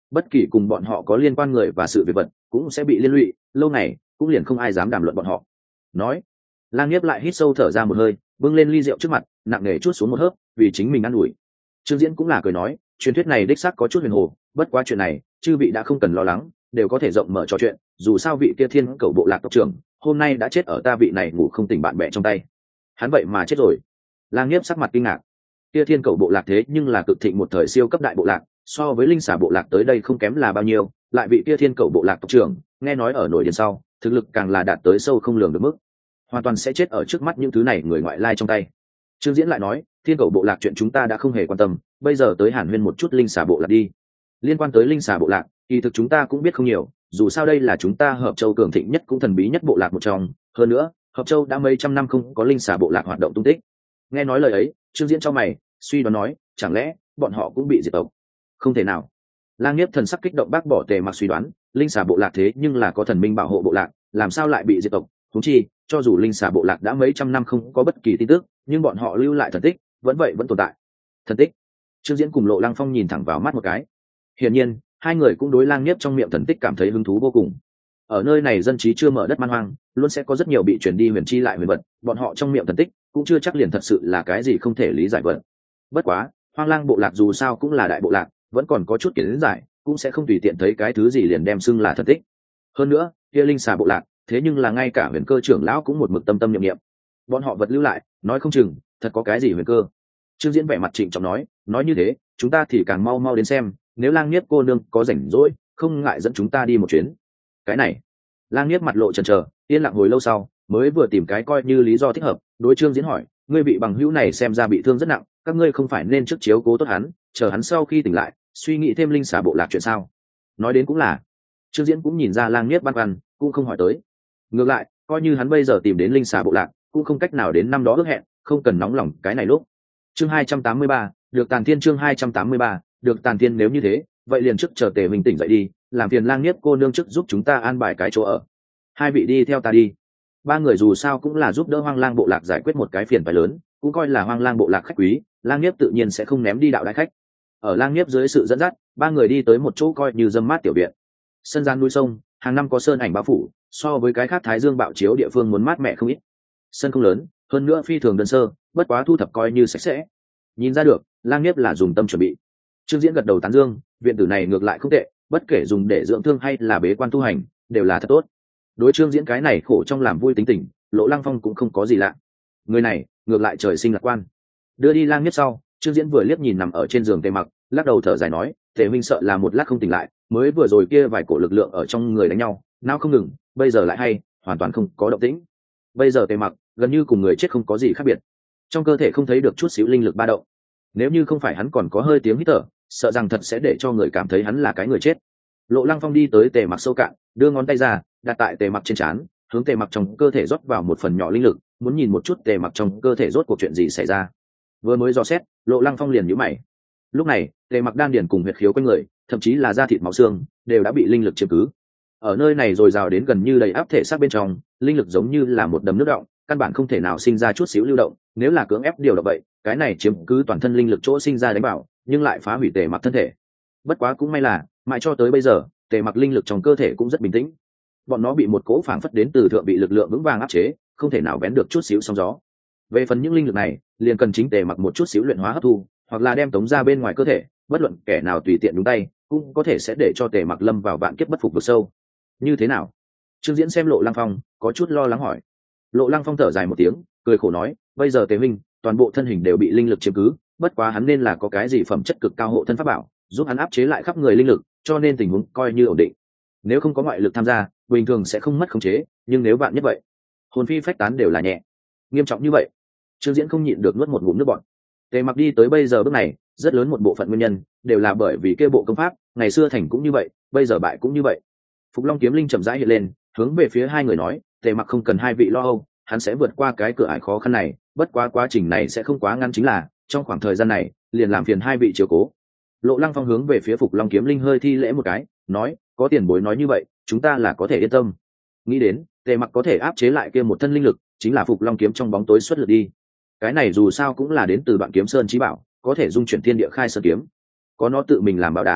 bất kỳ cùng bọn họ có liên quan người và sự việc vật cũng sẽ bị liên lụy, lâu ngày cũng liền không ai dám đàm luận bọn họ. Nói, Lang Nhiếp lại hít sâu thở ra một hơi, bưng lên ly rượu trước mặt, nặng nề chuốt xuống một hớp, vì chính mình ăn ủi. Trương Diễn cũng là cười nói, truyền thuyết này đích xác có chút huyền hồ, bất quá chuyện này chư vị đã không cần lo lắng, đều có thể rộng mở trò chuyện, dù sao vị kia Thiên Cẩu bộ lạc tộc trưởng hôm nay đã chết ở ta vị này ngủ không tỉnh bạn bè trong tay. Hắn vậy mà chết rồi. Lang Nhiếp sắc mặt kinh ngạc. Kia Thiên Cẩu bộ lạc thế nhưng là cực thịnh một thời siêu cấp đại bộ lạc, so với linh xà bộ lạc tới đây không kém là bao nhiêu, lại vị kia Thiên Cẩu bộ lạc tộc trưởng nghe nói ở nổi điền sau thực lực càng là đạt tới sâu không lường được mức, hoàn toàn sẽ chết ở trước mắt những thứ này người ngoại lai trong tay. Trương Diễn lại nói, Thiên Cẩu bộ lạc chuyện chúng ta đã không hề quan tâm, bây giờ tới hàn huyên một chút linh xà bộ lạc đi. Liên quan tới linh xà bộ lạc, kỳ thực chúng ta cũng biết không nhiều, dù sao đây là chúng ta Hợp Châu cường thịnh nhất cũng thần bí nhất bộ lạc một trong, hơn nữa Hợp Châu đã mấy trăm năm không có linh xà bộ lạc hoạt động tung tích. Nghe nói lời ấy, Trương Diễn cho mày, suy đoán nói, chẳng lẽ bọn họ cũng bị diệt tộc? Không thể nào. Lang Nhiếp thần sắc kích động bác bỏ Tề Mặc suy đoán, linh xà bộ lạc thế nhưng là có thần minh bảo hộ bộ lạc, làm sao lại bị diệt tộc? Huống chi, cho dù linh xà bộ lạc đã mấy trăm năm không có bất kỳ tin tức, nhưng bọn họ lưu lại thần tích vẫn tồn tại. Thần tích? Trương Diễn cùng Lộ Lăng Phong nhìn thẳng vào mắt một cái. Hiển nhiên, hai người cũng đối Lang Nhiếp trong miệng thần tích cảm thấy hứng thú vô cùng. Ở nơi này dân trí chưa mở đất man hoang, luôn sẽ có rất nhiều bị chuyển đi huyền chi lại huyền vật, bọn họ trong miệng thần tích cũng chưa chắc liền thật sự là cái gì không thể lý giải vật. Bất quá, Hoang Lang bộ lạc dù sao cũng là đại bộ lạc, vẫn còn có chút kiến giải, cũng sẽ không tùy tiện thấy cái thứ gì liền đem xưng là thần tích. Hơn nữa, kia linh xà bộ lạc, thế nhưng là ngay cả huyền cơ trưởng lão cũng một mực tâm tâm niệm niệm. Bọn họ vật lưu lại, nói không chừng thật có cái gì huyền cơ. Trương Diễn vẻ mặt trịnh trọng nói như thế, chúng ta thì càng mau đến xem, nếu Lang Nhiếp cô nương có rảnh rỗi, không ngại dẫn chúng ta đi một chuyến. Cái này, Lang Nhiếp mặt lộ chần chờ, yên lặng hồi lâu sau, mới vừa tìm cái coi như lý do thích hợp, đối Trương Diễn hỏi, ngươi vị bằng hữu này xem ra bị thương rất nặng, các ngươi không phải nên trước chiếu cố tốt hắn, chờ hắn sau khi tỉnh lại, suy nghĩ thêm linh xà bộ lạc chuyện sao? Nói đến cũng là, Trương Diễn cũng nhìn ra Lang Nhiếp băn khoăn, cũng không hỏi tới. Ngược lại, coi như hắn bây giờ tìm đến linh xà bộ lạc, cũng không cách nào đến năm đó ước hẹn, không cần nóng lòng cái này lúc. Chương 283, được Tàn Thiên. Chương 283, được Tàn Thiên. Nếu như thế, vậy liền trước chờ Tề Minh tỉnh dậy đi, làm phiền Lang Nhiếp cô nương trước giúp chúng ta an bài cái chỗ ở. Hai vị đi theo ta đi. Ba người dù sao cũng là giúp đỡ Hoang Lang bộ lạc giải quyết một cái phiền phái lớn, cũng coi là Hoang Lang bộ lạc khách quý, Lang Nhiếp tự nhiên sẽ không ném đi đạo đại khách. Ở Lang Nhiếp dưới sự dẫn dắt, ba người đi tới một chỗ coi như dâm mát tiểu viện. Sân gian núi sông, hàng năm có sơn ảnh bao phủ, so với cái khác thái dương bạo chiếu địa phương muốn mát mẻ không ít. Sân không lớn, hơn nữa phi thường đơn sơ, bất quá thu thập coi như sạch sẽ. Nhìn ra được, Lang Nhiếp là dùng tâm chuẩn bị. Trương Diễn gật đầu tán dương, viện tử này ngược lại không tệ, bất kể dùng để dưỡng thương hay là bế quan tu hành, đều là thật tốt. Đối Trương Diễn cái này khổ trong làm vui tính tình, Lộ Lăng Phong cũng không có gì lạ. Người này, ngược lại trời sinh lạc quan. Đưa đi Lang Nhiếp sau, Trương Diễn vừa liếc nhìn nằm ở trên giường Tề Mặc, lắc đầu thở dài nói, Tề huynh sợ là một lát không tỉnh lại, mới vừa rồi kia vài cổ lực lượng ở trong người đánh nhau, não không ngừng, bây giờ lại hay, hoàn toàn không có động tĩnh. Bây giờ Tề Mặc gần như cùng người chết không có gì khác biệt, trong cơ thể không thấy được chút xíu linh lực ba động. Nếu như không phải hắn còn có hơi tiếng hít thở, sợ rằng thật sẽ để cho người cảm thấy hắn là cái người chết. Lộ Lăng Phong đi tới Tề Mặc sâu cạn, đưa ngón tay ra, đặt tại Tề Mặc trên trán, hướng Tề Mặc trong cơ thể rót vào một phần nhỏ linh lực, muốn nhìn một chút Tề Mặc trong cơ thể rốt cuộc chuyện gì xảy ra. Vừa mới dò xét, Lộ Lăng Phong liền nhíu mày. Lúc này, Tề Mặc đan điền cùng huyệt khiếu quanh người, thậm chí là da thịt máu xương, đều đã bị linh lực chiếm cứ. Ở nơi này dồi dào đến gần như đầy áp thể xác bên trong, linh lực giống như là một đầm nước động, căn bản không thể nào sinh ra chút xíu lưu động. Nếu là cưỡng ép điều động vậy, cái này chiếm cứ toàn thân linh lực chỗ sinh ra đánh bảo, nhưng lại phá hủy Tề Mặc thân thể. Bất quá cũng may là, mãi cho tới bây giờ, Tề Mặc linh lực trong cơ thể cũng rất bình tĩnh. Bọn nó bị một cỗ phảng phất đến từ thượng bị lực lượng vững vàng áp chế, không thể nào bén được chút xíu sóng gió. Về phần những linh lực này, liền cần chính Tề Mặc một chút xíu luyện hóa hấp thu, hoặc là đem tống ra bên ngoài cơ thể, bất luận kẻ nào tùy tiện đúng tay, cũng có thể sẽ để cho Tề Mặc lâm vào vạn kiếp bất phục vực sâu. Như thế nào? Trương Diễn xem Lộ Lăng Phong, có chút lo lắng hỏi. Lộ Lăng Phong thở dài một tiếng, cười khổ nói, bây giờ Tề huynh, toàn bộ thân hình đều bị linh lực chiếm cứ, bất quá hắn nên là có cái gì phẩm chất cực cao hộ thân pháp bảo, giúp hắn áp chế lại khắp người linh lực, cho nên tình huống coi như ổn định. Nếu không có ngoại lực tham gia, bình thường sẽ không mất khống chế, nhưng nếu bạn như vậy, hồn phi phách tán đều là nhẹ. Nghiêm trọng như vậy, Trương Diễn không nhịn được nuốt một ngụm nước bọt. Tề Mặc đi tới bây giờ bước này, rất lớn một bộ phận nguyên nhân đều là bởi vì kia bộ công pháp, ngày xưa thành cũng như vậy, bây giờ bại cũng như vậy. Phục Long kiếm linh chậm rãi hiện lên, hướng về phía hai người nói, Tề Mặc không cần hai vị lo âu, hắn sẽ vượt qua cái cửa ải khó khăn này, bất quá quá trình này sẽ không quá ngắn, chính là trong khoảng thời gian này, liền làm phiền hai vị chiếu cố. Lộ Lăng Phong hướng về phía Phục Long kiếm linh hơi thi lễ một cái, nói, có tiền bối nói như vậy, chúng ta là có thể yên tâm. Nghĩ đến, Tề Mặc có thể áp chế lại kia một thân linh lực, chính là Phục Long kiếm trong bóng tối xuất lực đi. Cái này dù sao cũng là đến từ Đoạn Kiếm Sơn chí bảo, có thể dung chuyển thiên địa khai sơn kiếm. Có nó tự mình làm bảo đảm,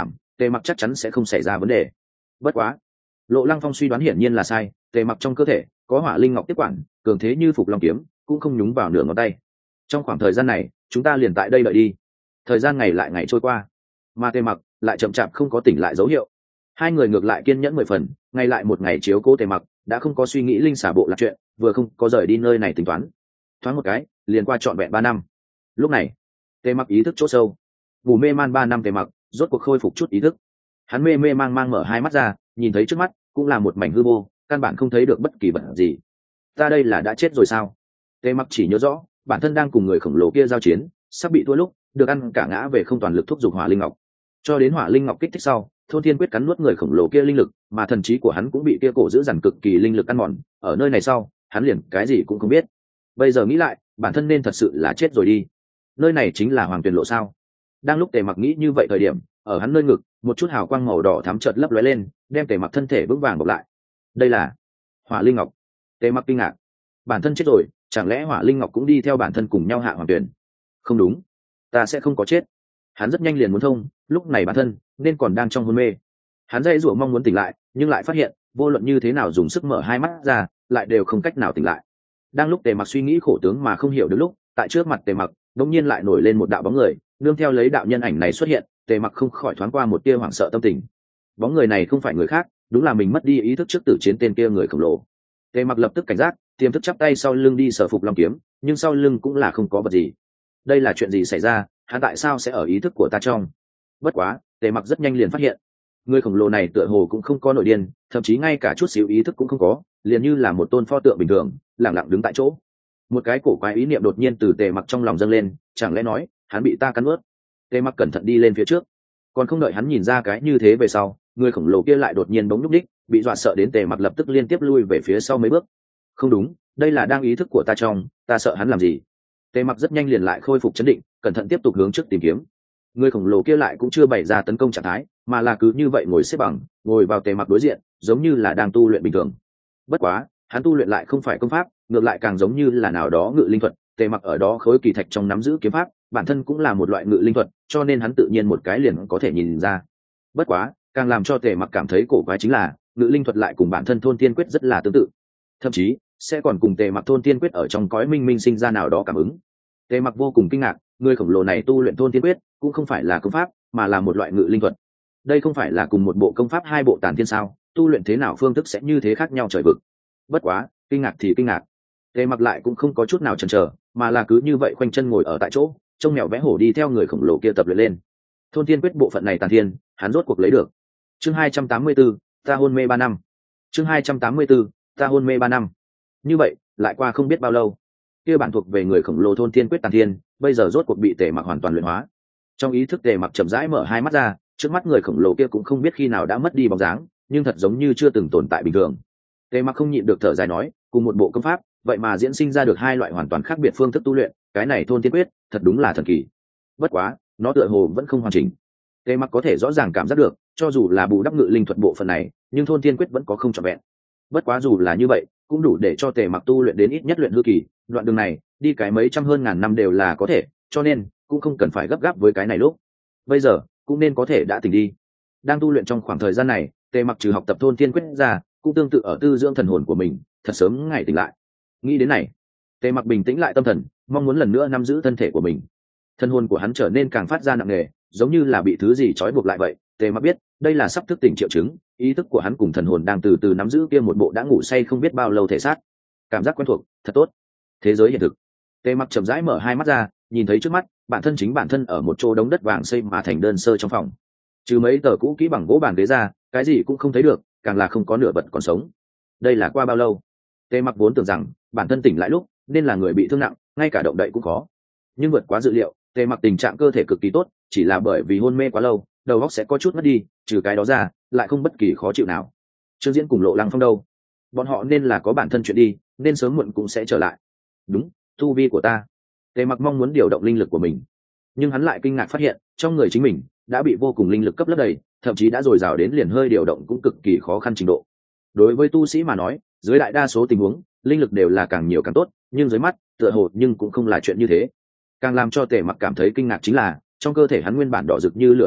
tề mặc chắc chắn sẽ không xảy ra vấn đề. Bất quá Lộ Lăng Phong suy đoán hiển nhiên là sai, tề mặc trong cơ thể có hỏa linh ngọc tiếp quản, cường thế như phục long kiếm cũng không nhúng vào nửa ngón tay. Trong khoảng thời gian này chúng ta liền tại đây đợi đi. Thời gian ngày lại ngày trôi qua, mà tề mặc lại chậm chạp không có tỉnh lại dấu hiệu. Hai người ngược lại kiên nhẫn 10 phần, ngày lại một ngày chiếu cố tề mặc, đã không có suy nghĩ linh xả bộ lạc chuyện, vừa không có rời đi nơi này tính toán. Thoáng một cái liền qua trọn vẹn 3 năm. Lúc này tề mặc ý thức chỗ sâu, ngủ mê man 3 năm tề mặc rốt cuộc khôi phục chút ý thức. Hắn mê mê mang mang mở hai mắt ra, nhìn thấy trước mắt cũng là một mảnh hư vô, căn bản không thấy được bất kỳ vật gì. Ta đây là đã chết rồi sao? Tề mặc chỉ nhớ rõ bản thân đang cùng người khổng lồ kia giao chiến, sắp bị thua lúc được ăn cả ngã về không toàn lực thúc giục hỏa linh ngọc, cho đến hỏa linh ngọc kích thích sau, thôn thiên quyết cắn nuốt người khổng lồ kia linh lực, mà thần trí của hắn cũng bị kia cổ giữ dằn cực kỳ linh lực ăn mòn. Ở nơi này sau hắn liền cái gì cũng không biết. Bây giờ nghĩ lại, bản thân nên thật sự là chết rồi đi. Nơi này chính là Hoàng Tuyền Lộ sao? Đang lúc Tề mặc nghĩ như vậy thời điểm, ở hắn nơi ngực một chút hào quang màu đỏ thắm chợt lấp lóe lên, đem Tề mặc thân thể vững vàng bọc lại. Đây là hỏa linh ngọc. Tề mặc kinh ngạc, bản thân chết rồi, chẳng lẽ hỏa linh ngọc cũng đi theo bản thân cùng nhau hạ Hoàng Tuyền? Không đúng, ta sẽ không có chết. Hắn rất nhanh liền muốn thông, lúc này bản thân nên còn đang trong hôn mê. Hắn dãy rủa mong muốn tỉnh lại, nhưng lại phát hiện vô luận như thế nào dùng sức mở hai mắt ra, lại đều không cách nào tỉnh lại. Đang lúc Tề mặc suy nghĩ khổ tướng mà không hiểu được lúc, tại trước mặt Tề mặc đột nhiên lại nổi lên một đạo bóng người, nương theo lấy đạo nhân ảnh này xuất hiện, Tề mặc không khỏi thoáng qua một tia hoảng sợ tâm tình. Bóng người này không phải người khác, đúng là mình mất đi ý thức trước tử chiến tên kia người khổng lồ. Tề mặc lập tức cảnh giác, tiềm thức chắp tay sau lưng đi sở phục long kiếm, nhưng sau lưng cũng là không có vật gì. Đây là chuyện gì xảy ra? Hắn tại sao sẽ ở ý thức của ta trong? Bất quá Tề mặc rất nhanh liền phát hiện, người khổng lồ này tựa hồ cũng không có nội điên, thậm chí ngay cả chút xíu ý thức cũng không có, liền như là một tôn pho tượng bình thường, lặng lặng đứng tại chỗ. Một cái cổ quái ý niệm đột nhiên từ Tề mặc trong lòng dâng lên, chẳng lẽ nói hắn bị ta cắn ướt? Tề mặc cẩn thận đi lên phía trước, còn không đợi hắn nhìn ra cái như thế về sau, người khổng lồ kia lại đột nhiên bỗng nhúc đích, bị dọa sợ đến Tề mặc lập tức liên tiếp lui về phía sau mấy bước. Không đúng, đây là đang ý thức của ta trong, ta sợ hắn làm gì? Tề mặc rất nhanh liền lại khôi phục chấn định, cẩn thận tiếp tục hướng trước tìm kiếm. Người khổng lồ kia lại cũng chưa bày ra tấn công trạng thái, mà là cứ như vậy ngồi xếp bằng, ngồi vào Tề mặc đối diện, giống như là đang tu luyện bình thường. Bất quá hắn tu luyện lại không phải công pháp, ngược lại càng giống như là nào đó ngự linh thuật. Tề mặc ở đó khối kỳ thạch trong nắm giữ kiếm pháp, bản thân cũng là một loại ngự linh thuật, cho nên hắn tự nhiên một cái liền có thể nhìn ra. Bất quá càng làm cho Tề mặc cảm thấy cổ quái chính là ngự linh thuật lại cùng bản thân thôn tiên quyết rất là tương tự, thậm chí sẽ còn cùng Tề mặc thôn tiên quyết ở trong cõi minh minh sinh ra nào đó cảm ứng. Tề mặc vô cùng kinh ngạc, người khổng lồ này tu luyện thôn tiên quyết cũng không phải là công pháp, mà là một loại ngự linh thuật. Đây không phải là cùng một bộ công pháp hai bộ tàn thiên sao? Tu luyện thế nào phương thức sẽ như thế khác nhau trời vực? Bất quá kinh ngạc thì kinh ngạc, Tề mặc lại cũng không có chút nào chần chờ, mà là cứ như vậy khoanh chân ngồi ở tại chỗ, trông mèo vẽ hổ đi theo người khổng lồ kia tập luyện lên. Thôn tiên quyết bộ phận này tàn thiên, hắn rốt cuộc lấy được. Chương 284, ta hôn mê 3 năm. Chương 284, ta hôn mê 3 năm. Như vậy lại qua không biết bao lâu, kia bản thuộc về người khổng lồ thôn tiên quyết tàn thiên, bây giờ rốt cuộc bị Tề mặc hoàn toàn luyện hóa. Trong ý thức Tề mặc chậm rãi mở hai mắt ra, trước mắt người khổng lồ kia cũng không biết khi nào đã mất đi bóng dáng, nhưng thật giống như chưa từng tồn tại bình thường. Tề mặc không nhịn được thở dài nói, cùng một bộ công pháp, vậy mà diễn sinh ra được hai loại hoàn toàn khác biệt phương thức tu luyện, cái này thôn tiên quyết thật đúng là thần kỳ. Bất quá nó tựa hồ vẫn không hoàn chỉnh. Tề mặc có thể rõ ràng cảm giác được, cho dù là bù đắp ngự linh thuật bộ phận này, nhưng thôn tiên quyết vẫn có không trọn vẹn. Bất quá dù là như vậy, cũng đủ để cho Tề mặc tu luyện đến ít nhất luyện hư kỳ, đoạn đường này đi cái mấy trăm hơn ngàn năm đều là có thể, cho nên cũng không cần phải gấp gáp với cái này lúc. Bây giờ cũng nên có thể đã tỉnh đi. Đang tu luyện trong khoảng thời gian này, Tề mặc trừ học tập thôn tiên quyết ra, cũng tương tự ở tư dưỡng thần hồn của mình, thật sớm ngày tỉnh lại. Nghĩ đến này, Tề mặc bình tĩnh lại tâm thần, mong muốn lần nữa nắm giữ thân thể của mình. Thân hồn của hắn trở nên càng phát ra nặng nề, giống như là bị thứ gì trói buộc lại vậy. Tề mặc biết đây là sắp thức tỉnh triệu chứng, ý thức của hắn cùng thần hồn đang từ từ nắm giữ kia một bộ đã ngủ say không biết bao lâu thể xác. Cảm giác quen thuộc, thật tốt. Thế giới hiện thực. Tề mặc chậm rãi mở hai mắt ra, nhìn thấy trước mắt bản thân ở một chỗ đống đất vàng xây mà thành đơn sơ trong phòng, trừ mấy tờ cũ kỹ bằng gỗ bàn ghế ra, cái gì cũng không thấy được, càng là không có nửa vật còn sống. Đây là qua bao lâu? Tề mặc vốn tưởng rằng bản thân tỉnh lại lúc nên là người bị thương nặng, ngay cả động đậy cũng khó, nhưng vượt quá dự liệu, Tề mặc tình trạng cơ thể cực kỳ tốt, chỉ là bởi vì hôn mê quá lâu, đầu óc sẽ có chút mất đi, trừ cái đó ra lại không bất kỳ khó chịu nào. Trương Diễn cùng Lộ Lăng Phong đâu? Bọn họ nên là có bản thân chuyện đi, nên sớm muộn cũng sẽ trở lại. Đúng, tu vi của ta. Tề mặc mong muốn điều động linh lực của mình, nhưng hắn lại kinh ngạc phát hiện trong người chính mình đã bị vô cùng linh lực cấp lấp đầy, thậm chí đã dồi dào đến liền hơi điều động cũng cực kỳ khó khăn trình độ. Đối với tu sĩ mà nói, dưới đại đa số tình huống linh lực đều là càng nhiều càng tốt, nhưng dưới mắt tựa hồ nhưng cũng không là chuyện như thế. Càng làm cho Tề mặc cảm thấy kinh ngạc chính là trong cơ thể hắn nguyên bản đỏ rực như lửa linh lực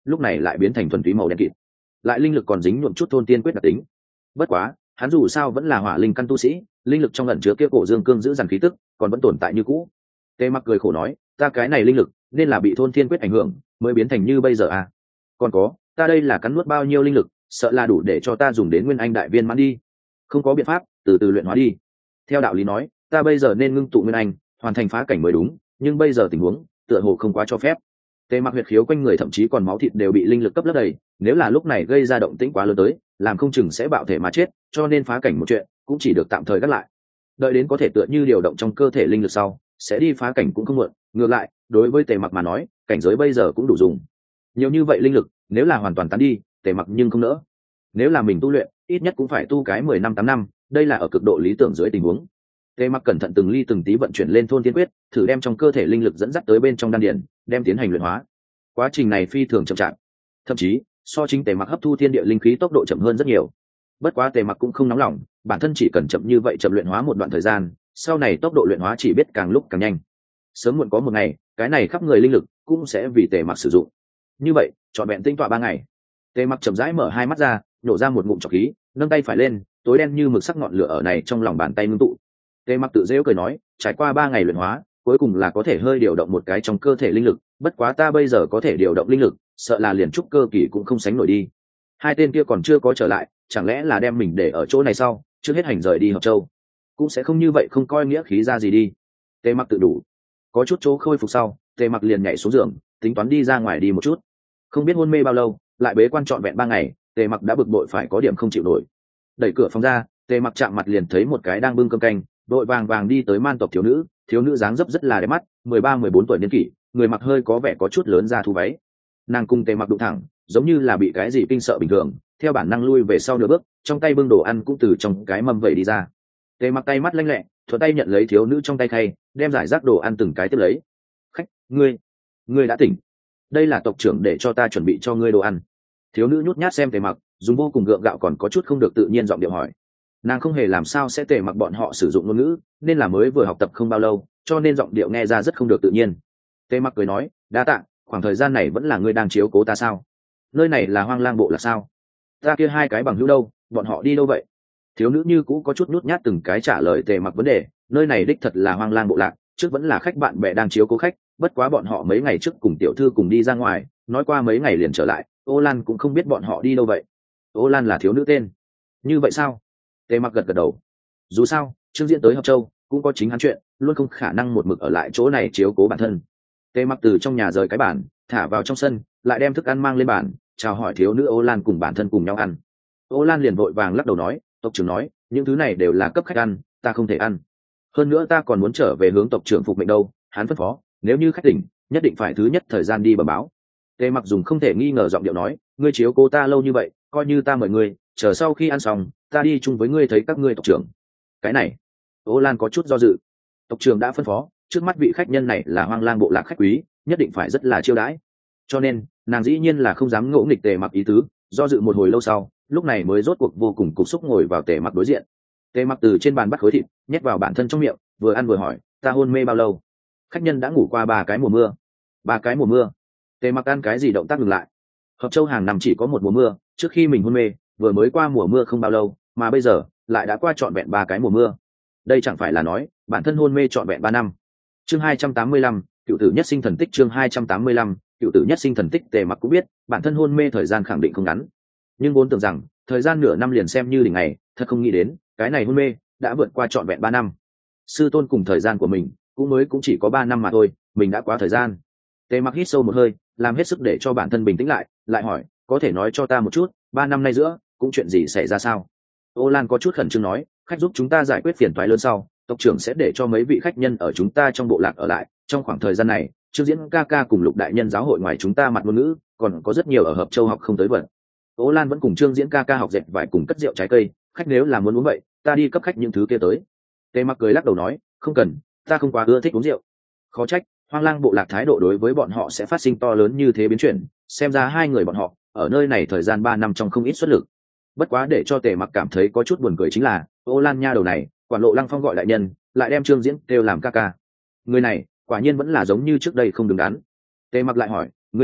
lúc này lại biến thành thuần túy màu đen kịt, lại linh lực còn dính nhuộm chút thôn tiên quyết đặc tính. Bất quá hắn dù sao vẫn là hỏa linh căn tu sĩ, linh lực trong ẩn chứa kia cổ dương cương giữ dằn khí tức còn vẫn tồn tại như cũ. Tề Mặc cười khổ nói, ta cái này linh lực nên là bị thôn tiên quyết ảnh hưởng mới biến thành như bây giờ à. Còn có, ta đây là cắn nuốt bao nhiêu linh lực, sợ là đủ để cho ta dùng đến nguyên anh đại viên mãn đi. Không có biện pháp, từ từ luyện hóa đi. Theo đạo lý nói, ta bây giờ nên ngưng tụ nguyên anh, hoàn thành phá cảnh mới đúng, nhưng bây giờ tình huống tựa hồ không quá cho phép. Tề Mặc huyệt khiếu quanh người thậm chí còn máu thịt đều bị linh lực cấp lấp đầy, nếu là lúc này gây ra động tĩnh quá lớn tới, làm không chừng sẽ bạo thể mà chết, cho nên phá cảnh một chuyện cũng chỉ được tạm thời gác lại. Đợi đến có thể tựa như điều động trong cơ thể linh lực sau, sẽ đi phá cảnh cũng không muộn. Ngược lại, đối với Tề Mặc mà nói, cảnh giới bây giờ cũng đủ dùng. Nhiều như vậy linh lực, nếu là hoàn toàn tán đi, Tề Mặc nhưng không nỡ. Nếu là mình tu luyện, ít nhất cũng phải tu cái 10 năm 8 năm, đây là ở cực độ lý tưởng dưới tình huống. Tề Mặc cẩn thận từng ly từng tí vận chuyển lên thôn tiên quyết, thử đem trong cơ thể linh lực dẫn dắt tới bên trong đan điền, đem tiến hành luyện hóa. Quá trình này phi thường chậm chạp, thậm chí so chính Tề Mặc hấp thu thiên địa linh khí tốc độ chậm hơn rất nhiều. Bất quá Tề Mặc cũng không nóng lòng, bản thân chỉ cần chậm như vậy chậm luyện hóa một đoạn thời gian, sau này tốc độ luyện hóa chỉ biết càng lúc càng nhanh. Sớm muộn có một ngày, cái này khắp người linh lực cũng sẽ vì Tề Mặc sử dụng. Như vậy, trọn vẹn tinh tọa 3 ngày. Tề Mặc chậm rãi mở hai mắt ra, nhổ ra một ngụm trọc khí, nâng tay phải lên, tối đen như mực sắc ngọn lửa ở này trong lòng bàn tay ngưng tụ. Tề Mặc tự giễu cười nói, trải qua 3 ngày luyện hóa, cuối cùng là có thể hơi điều động một cái trong cơ thể linh lực, bất quá ta bây giờ có thể điều động linh lực, sợ là liền trúc cơ kỳ cũng không sánh nổi đi. Hai tên kia còn chưa có trở lại, chẳng lẽ là đem mình để ở chỗ này sau, trước hết hành rời đi Hợp Châu. Cũng sẽ không như vậy không coi nghĩa khí ra gì đi. Tề Mặc tự đủ. Có chút chỗ khôi phục sau, Tề Mặc liền nhảy xuống giường, tính toán đi ra ngoài đi một chút. Không biết hôn mê bao lâu, lại bế quan trọn vẹn 3 ngày, Tề Mặc đã bực bội phải có điểm không chịu nổi. Đẩy cửa phòng ra, Tề Mặc chạm mặt liền thấy một cái đang bưng cơm canh, đội vàng vàng đi tới man tộc thiếu nữ dáng dấp rất là đẹp mắt, 13-14 tuổi niên kỷ, người mặc hơi có vẻ có chút lớn ra thu váy. Nàng cùng Tề Mặc đụng thẳng, giống như là bị cái gì kinh sợ bình thường, theo bản năng lui về sau nửa bước, trong tay bưng đồ ăn cũng từ trong cái mâm vẩy đi ra. Tề Mặc tay mắt lanh lẹ, thuận tay nhận lấy thiếu nữ trong tay khay, đem giải rác đồ ăn từng cái tiếp lấy. Khách, ngươi đã tỉnh. Đây là tộc trưởng để cho ta chuẩn bị cho ngươi đồ ăn. Thiếu nữ nhút nhát xem Tề Mặc, dùng vô cùng gượng gạo còn có chút không được tự nhiên giọng điệu hỏi. Nàng không hề làm sao sẽ Tề Mặc bọn họ sử dụng ngôn ngữ, nên là mới vừa học tập không bao lâu, cho nên giọng điệu nghe ra rất không được tự nhiên. Tề Mặc cười nói, đa tạ, khoảng thời gian này vẫn là ngươi đang chiếu cố ta sao? Nơi này là Hoang Lang bộ là sao? Ta kia hai cái bằng hữu đâu, bọn họ đi đâu vậy? Thiếu nữ như cũ có chút nhút nhát từng cái trả lời Tề Mặc vấn đề. Nơi này đích thật là Hoang Lang bộ lạc, trước vẫn là khách bạn bè đang chiếu cố khách, bất quá bọn họ mấy ngày trước cùng tiểu thư cùng đi ra ngoài, nói qua mấy ngày liền trở lại. Ô Lan cũng không biết bọn họ đi đâu vậy. Ô Lan là thiếu nữ tên. Như vậy sao? Tề Mặc gật gật đầu. Dù sao, Trương Diễn tới Hợp Châu cũng có chính hắn chuyện, luôn không khả năng một mực ở lại chỗ này chiếu cố bản thân. Tề Mặc từ trong nhà rời cái bàn, thả vào trong sân, lại đem thức ăn mang lên bàn, chào hỏi thiếu nữ Ô Lan cùng bản thân cùng nhau ăn. Ô Lan liền vội vàng lắc đầu nói, tộc trưởng nói, những thứ này đều là cấp khách ăn, ta không thể ăn. Hơn nữa ta còn muốn trở về hướng tộc trưởng phục mệnh đâu, hắn phân phó, nếu như khách tỉnh, nhất định phải thứ nhất thời gian đi bẩm báo. Tề Mặc dùng không thể nghi ngờ giọng điệu nói, ngươi chiếu cố ta lâu như vậy, coi như ta mời ngươi, chờ sau khi ăn xong, ta đi chung với ngươi thấy các ngươi tộc trưởng. Cái này, Ô Lan có chút do dự. Tộc trưởng đã phân phó, trước mắt vị khách nhân này là Hoang Lang bộ lạc khách quý, nhất định phải rất là chiêu đãi. Cho nên, nàng dĩ nhiên là không dám ngỗ nghịch Tề Mặc ý tứ, do dự một hồi lâu sau, lúc này mới rốt cuộc vô cùng cục xúc ngồi vào Tề Mặc đối diện. Tề Mặc từ trên bàn bắt khối thịt, nhét vào bản thân trong miệng, vừa ăn vừa hỏi, ta hôn mê bao lâu? Khách nhân đã ngủ qua 3 cái mùa mưa. 3 cái mùa mưa? Tề Mặc ăn cái gì động tác ngừng lại. Hợp Châu hàng năm chỉ có một mùa mưa, trước khi mình hôn mê, vừa mới qua mùa mưa không bao lâu, mà bây giờ lại đã qua trọn vẹn 3 cái mùa mưa. Đây chẳng phải là nói, bản thân hôn mê trọn vẹn 3 năm. Chương 285, cựu tử nhất sinh thần tích. Chương 285, cựu tử nhất sinh thần tích. Tề Mặc cũng biết, bản thân hôn mê thời gian khẳng định không ngắn, nhưng vốn tưởng rằng thời gian nửa năm liền xem như đỉnh ngày, thật không nghĩ đến, cái này hôn mê đã vượt qua trọn vẹn 3 năm. Sư tôn cùng thời gian của mình cũng chỉ có 3 năm mà thôi, mình đã quá thời gian. Tề Mặc hít sâu một hơi, làm hết sức để cho bản thân bình tĩnh lại hỏi, có thể nói cho ta một chút, 3 năm nay giữa cũng chuyện gì xảy ra sao? Ô Lan có chút khẩn trương nói, khách giúp chúng ta giải quyết phiền toái lớn sau, tộc trưởng sẽ để cho mấy vị khách nhân ở chúng ta trong bộ lạc ở lại. Trong khoảng thời gian này, Trương Diễn ca ca cùng Lục đại nhân giáo hội ngoài chúng ta mặt ngôn ngữ, còn có rất nhiều ở Hợp Châu học không tới vận. Ô Lan vẫn cùng Trương Diễn ca ca học dệt vải cùng cất rượu trái cây, khách nếu là muốn uống vậy, ta đi cấp khách những thứ kia tới. Tề Mặc cười lắc đầu nói, không cần, ta không quá ưa thích uống rượu. Khó trách Hoang Lang bộ lạc thái độ đối với bọn họ sẽ phát sinh to lớn như thế biến chuyển, xem ra hai người bọn họ ở nơi này thời gian 3 năm trong không ít xuất lực. Bất quá để cho Tề Mặc cảm thấy có chút buồn cười chính là, Ô Lan nha đầu này, quản lộ Lăng Phong gọi đại nhân, lại đem Trương Diễn kêu làm ca ca. Người này, quả nhiên vẫn là giống như trước đây không đứng đắn. Tề Mặc lại hỏi, ngươi nói,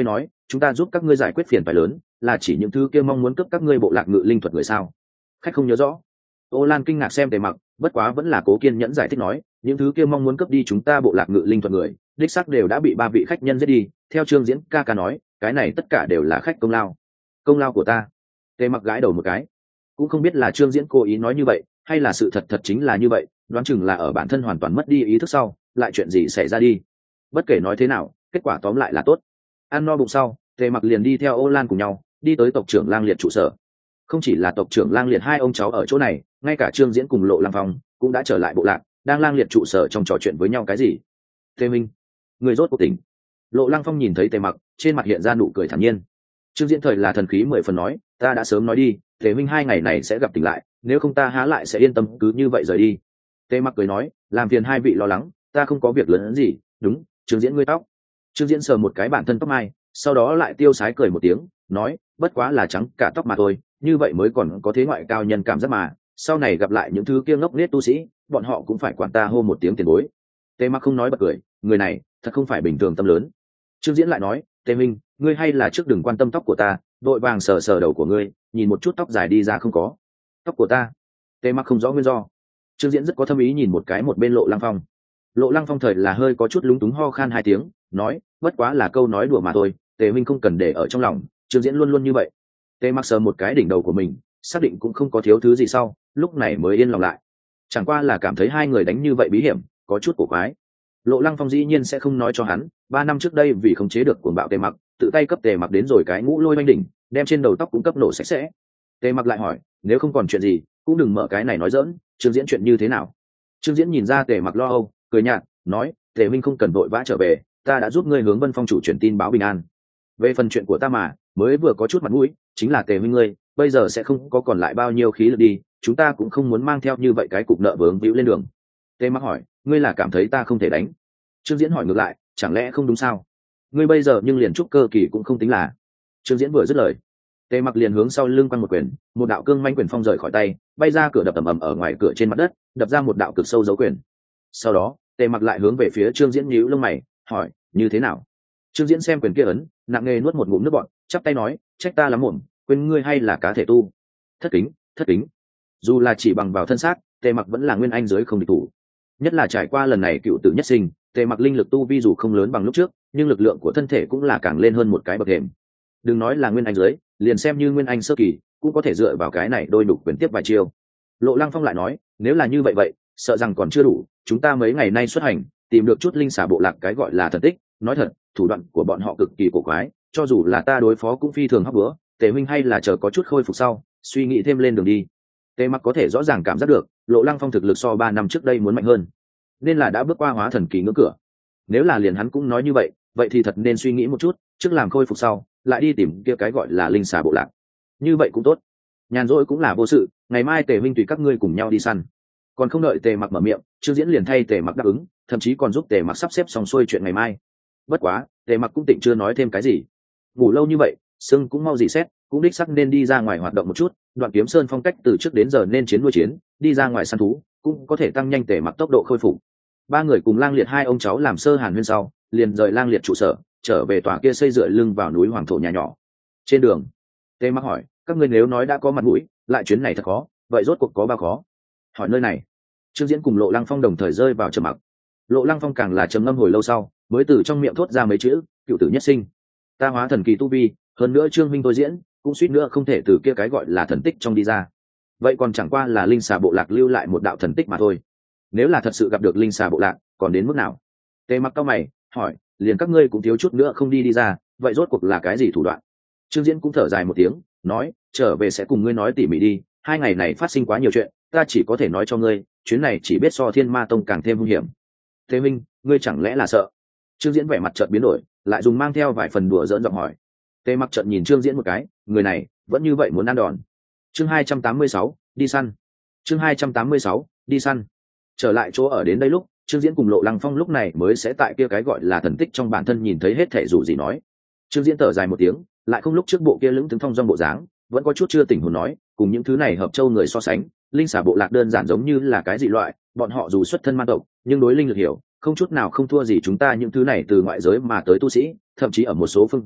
chúng ta giúp các ngươi giải quyết phiền phải lớn, là chỉ những thứ kia mong muốn cướp các ngươi bộ lạc ngự linh thuật người sao? Khách không nhớ rõ. Ô Lan kinh ngạc xem Tề Mặc, bất quá vẫn là cố kiên nhẫn giải thích nói, những thứ kia mong muốn cướp đi chúng ta bộ lạc ngự linh thuật người, đích xác đều đã bị ba vị khách nhân giết đi. Theo Trương Diễn ca ca nói, cái này tất cả đều là khách công lao. Công lao của ta. Tề Mặc gãi đầu một cái, cũng không biết là Trương Diễn cố ý nói như vậy, hay là sự thật thật chính là như vậy, đoán chừng là ở bản thân hoàn toàn mất đi ý thức sau, lại chuyện gì xảy ra đi. Bất kể nói thế nào, kết quả tóm lại là tốt. Ăn no bụng sau, Tề Mặc liền đi theo Ô Lan cùng nhau, đi tới tộc trưởng Lang Liệt trụ sở. Không chỉ là tộc trưởng Lang Liệt hai ông cháu ở chỗ này, ngay cả Trương Diễn cùng Lộ Lăng Phong cũng đã trở lại bộ lạc, đang Lang Liệt trụ sở trong trò chuyện với nhau cái gì. Tề Minh, người rốt cuộc tỉnh. Lộ Lăng Phong nhìn thấy Tề Mặc, trên mặt hiện ra nụ cười thản nhiên. Trương Diễn thời là thần khí 10 phần nói, ta đã sớm nói đi, Tề Minh 2 ngày này sẽ gặp tỉnh lại, nếu không ta há lại sẽ yên tâm cứ như vậy rời đi. Tề Mặc cười nói, làm phiền hai vị lo lắng, ta không có việc lớn gì. Đúng, Trương Diễn ngươi tóc. Trương Diễn sờ một cái bản thân tóc mai, sau đó lại tiêu sái cười một tiếng, nói, bất quá là trắng cả tóc mà thôi, như vậy mới còn có thế ngoại cao nhân cảm giác mà. Sau này gặp lại những thứ kia ngốc nghếch tu sĩ, bọn họ cũng phải quản ta hô một tiếng tiền bối. Tề Mặc không nói bật cười, người này thật không phải bình thường tâm lớn. Trương Diễn lại nói, Tề Minh, ngươi hay là trước đừng quan tâm tóc của ta, đội vàng sờ sờ đầu của ngươi, nhìn một chút tóc dài đi ra không có. Tóc của ta. Tề Mặc không rõ nguyên do. Trương Diễn rất có thâm ý nhìn một cái một bên Lộ Lăng Phong. Lộ Lăng Phong thời là hơi có chút lúng túng ho khan 2 tiếng, nói, bất quá là câu nói đùa mà thôi, Tề Minh không cần để ở trong lòng, Trương Diễn luôn luôn như vậy. Tề Mặc sờ một cái đỉnh đầu của mình, xác định cũng không có thiếu thứ gì sau, lúc này mới yên lòng lại. Chẳng qua là cảm thấy hai người đánh như vậy bí hiểm, có chút cổ quái. Lộ Lăng Phong dĩ nhiên sẽ không nói cho hắn, 3 năm trước đây vì khống chế được cuồng bạo Tề Mặc, tự tay cấp Tề Mặc đến rồi cái ngũ lôi oanh đỉnh, đem trên đầu tóc cũng cấp nổ sạch sẽ. Tề Mặc lại hỏi, nếu không còn chuyện gì, cũng đừng mở cái này nói giỡn, Trương Diễn chuyện như thế nào? Trương Diễn nhìn ra Tề Mặc lo âu, cười nhạt, nói, Tề Minh không cần vội vã trở về, ta đã giúp ngươi hướng Vân Phong chủ truyền tin báo bình an. Về phần chuyện của ta mà, mới vừa có chút mặt mũi, chính là Tề Minh ngươi, bây giờ sẽ không có còn lại bao nhiêu khí lực đi, chúng ta cũng không muốn mang theo như vậy cái cục nợ vướng víu lên đường. Tề Mặc hỏi, ngươi là cảm thấy ta không thể đánh? Trương Diễn hỏi ngược lại, chẳng lẽ không đúng sao? Ngươi bây giờ nhưng liền trúc cơ kỳ cũng không tính là. Trương Diễn vừa dứt lời, Tề Mặc liền hướng sau lưng quăng một quyền, một đạo cương manh quyền phong rời khỏi tay, bay ra cửa đập ầm ầm ở ngoài cửa trên mặt đất, đập ra một đạo cực sâu dấu quyền. Sau đó, Tề Mặc lại hướng về phía Trương Diễn nhíu lông mày, hỏi, như thế nào? Trương Diễn xem quyền kia ấn, nặng nề nuốt một ngụm nước bọt, chắp tay nói, trách ta lắm mồm, quên ngươi hay là cá thể tu. Thất kính, thất kính. Dù là chỉ bằng vào thân xác, Tề Mặc vẫn là nguyên anh giới không địch thủ. Nhất là trải qua lần này cựu tử nhất sinh, Tề Mặc linh lực tu vi dù không lớn bằng lúc trước, nhưng lực lượng của thân thể cũng là càng lên hơn một cái bậc thềm. Đừng nói là nguyên anh giới, liền xem như nguyên anh sơ kỳ, cũng có thể dựa vào cái này đôi đục quyền tiếp vài chiêu. Lộ Lăng Phong lại nói, nếu là như vậy, sợ rằng còn chưa đủ, chúng ta mấy ngày nay xuất hành, tìm được chút linh xà bộ lạc cái gọi là thần tích, nói thật, thủ đoạn của bọn họ cực kỳ cổ quái, cho dù là ta đối phó cũng phi thường hóc búa. Tề Minh hay là chờ có chút khôi phục sau, suy nghĩ thêm lên đường đi. Tề Mặc có thể rõ ràng cảm giác được, Lộ Lăng Phong thực lực so 3 năm trước đây muốn mạnh hơn, nên là đã bước qua hóa thần kỳ ngưỡng cửa. Nếu là liền hắn cũng nói như vậy thì thật nên suy nghĩ một chút, trước làm khôi phục sau, lại đi tìm kia cái gọi là linh xà bộ lạc. Như vậy cũng tốt. Nhàn rỗi cũng là vô sự, ngày mai Tề Minh tùy các ngươi cùng nhau đi săn. Còn không đợi Tề Mặc mở miệng, Trương Diễn liền thay Tề Mặc đáp ứng, thậm chí còn giúp Tề Mặc sắp xếp xong xuôi chuyện ngày mai. Bất quá, Tề Mặc cũng tỉnh chưa nói thêm cái gì. Ngủ lâu như vậy, sưng cũng mau dị xét, cũng đích sắc nên đi ra ngoài hoạt động một chút. Đoạn Kiếm Sơn phong cách từ trước đến giờ nên chiến nuôi chiến, đi ra ngoài săn thú, cũng có thể tăng nhanh Tề Mặc tốc độ khôi phục. Ba người cùng Lang Liệt hai ông cháu làm sơ hàn huyên sau, liền rời Lang Liệt trụ sở, trở về tòa kia xây dựa lưng vào núi hoàng thổ nhà nhỏ. Trên đường, Tề Mặc hỏi, các ngươi nếu nói đã có mặt mũi, lại chuyến này thật khó, vậy rốt cuộc có bao khó? Hỏi nơi này, Trương Diễn cùng Lộ Lăng Phong đồng thời rơi vào trầm mặc. Lộ Lăng Phong càng là trầm ngâm hồi lâu sau, mới từ trong miệng thốt ra mấy chữ, cựu tử nhất sinh. Ta hóa thần kỳ tu vi, hơn nữa Trương Minh tôi diễn, cũng suýt nữa không thể từ kia cái gọi là thần tích trong đi ra. Vậy còn chẳng qua là linh xà bộ lạc lưu lại một đạo thần tích mà thôi. Nếu là thật sự gặp được linh xà bộ lạc, còn đến mức nào? Tề Mặc cau mày, hỏi, liền các ngươi cũng thiếu chút nữa không đi ra, vậy rốt cuộc là cái gì thủ đoạn? Trương Diễn cũng thở dài một tiếng, nói, trở về sẽ cùng ngươi nói tỉ mỉ đi, 2 ngày này phát sinh quá nhiều chuyện, ta chỉ có thể nói cho ngươi, chuyến này chỉ biết so Thiên Ma Tông càng thêm hung hiểm. Thế Minh, ngươi chẳng lẽ là sợ? Trương Diễn vẻ mặt chợt biến đổi, lại dùng mang theo vài phần đùa giỡn giọng hỏi. Tề Mặc chợt nhìn Trương Diễn một cái, người này vẫn như vậy muốn ăn đòn. Chương 286, đi săn. Chương 286, đi săn. Trở lại chỗ ở đến đây lúc, Trương Diễn cùng Lộ Lăng Phong lúc này mới sẽ tại kia cái gọi là thần tích trong bản thân nhìn thấy hết thể dù gì nói. Trương Diễn thở dài một tiếng, lại không lúc trước bộ kia lững thững thong dong bộ dáng, vẫn có chút chưa tỉnh hồn nói, cùng những thứ này hợp châu người so sánh, linh xà bộ lạc đơn giản giống như là cái dị loại, bọn họ dù xuất thân man tộc, nhưng đối linh lực hiểu, không chút nào không thua gì chúng ta những thứ này từ ngoại giới mà tới tu sĩ, thậm chí ở một số phương diện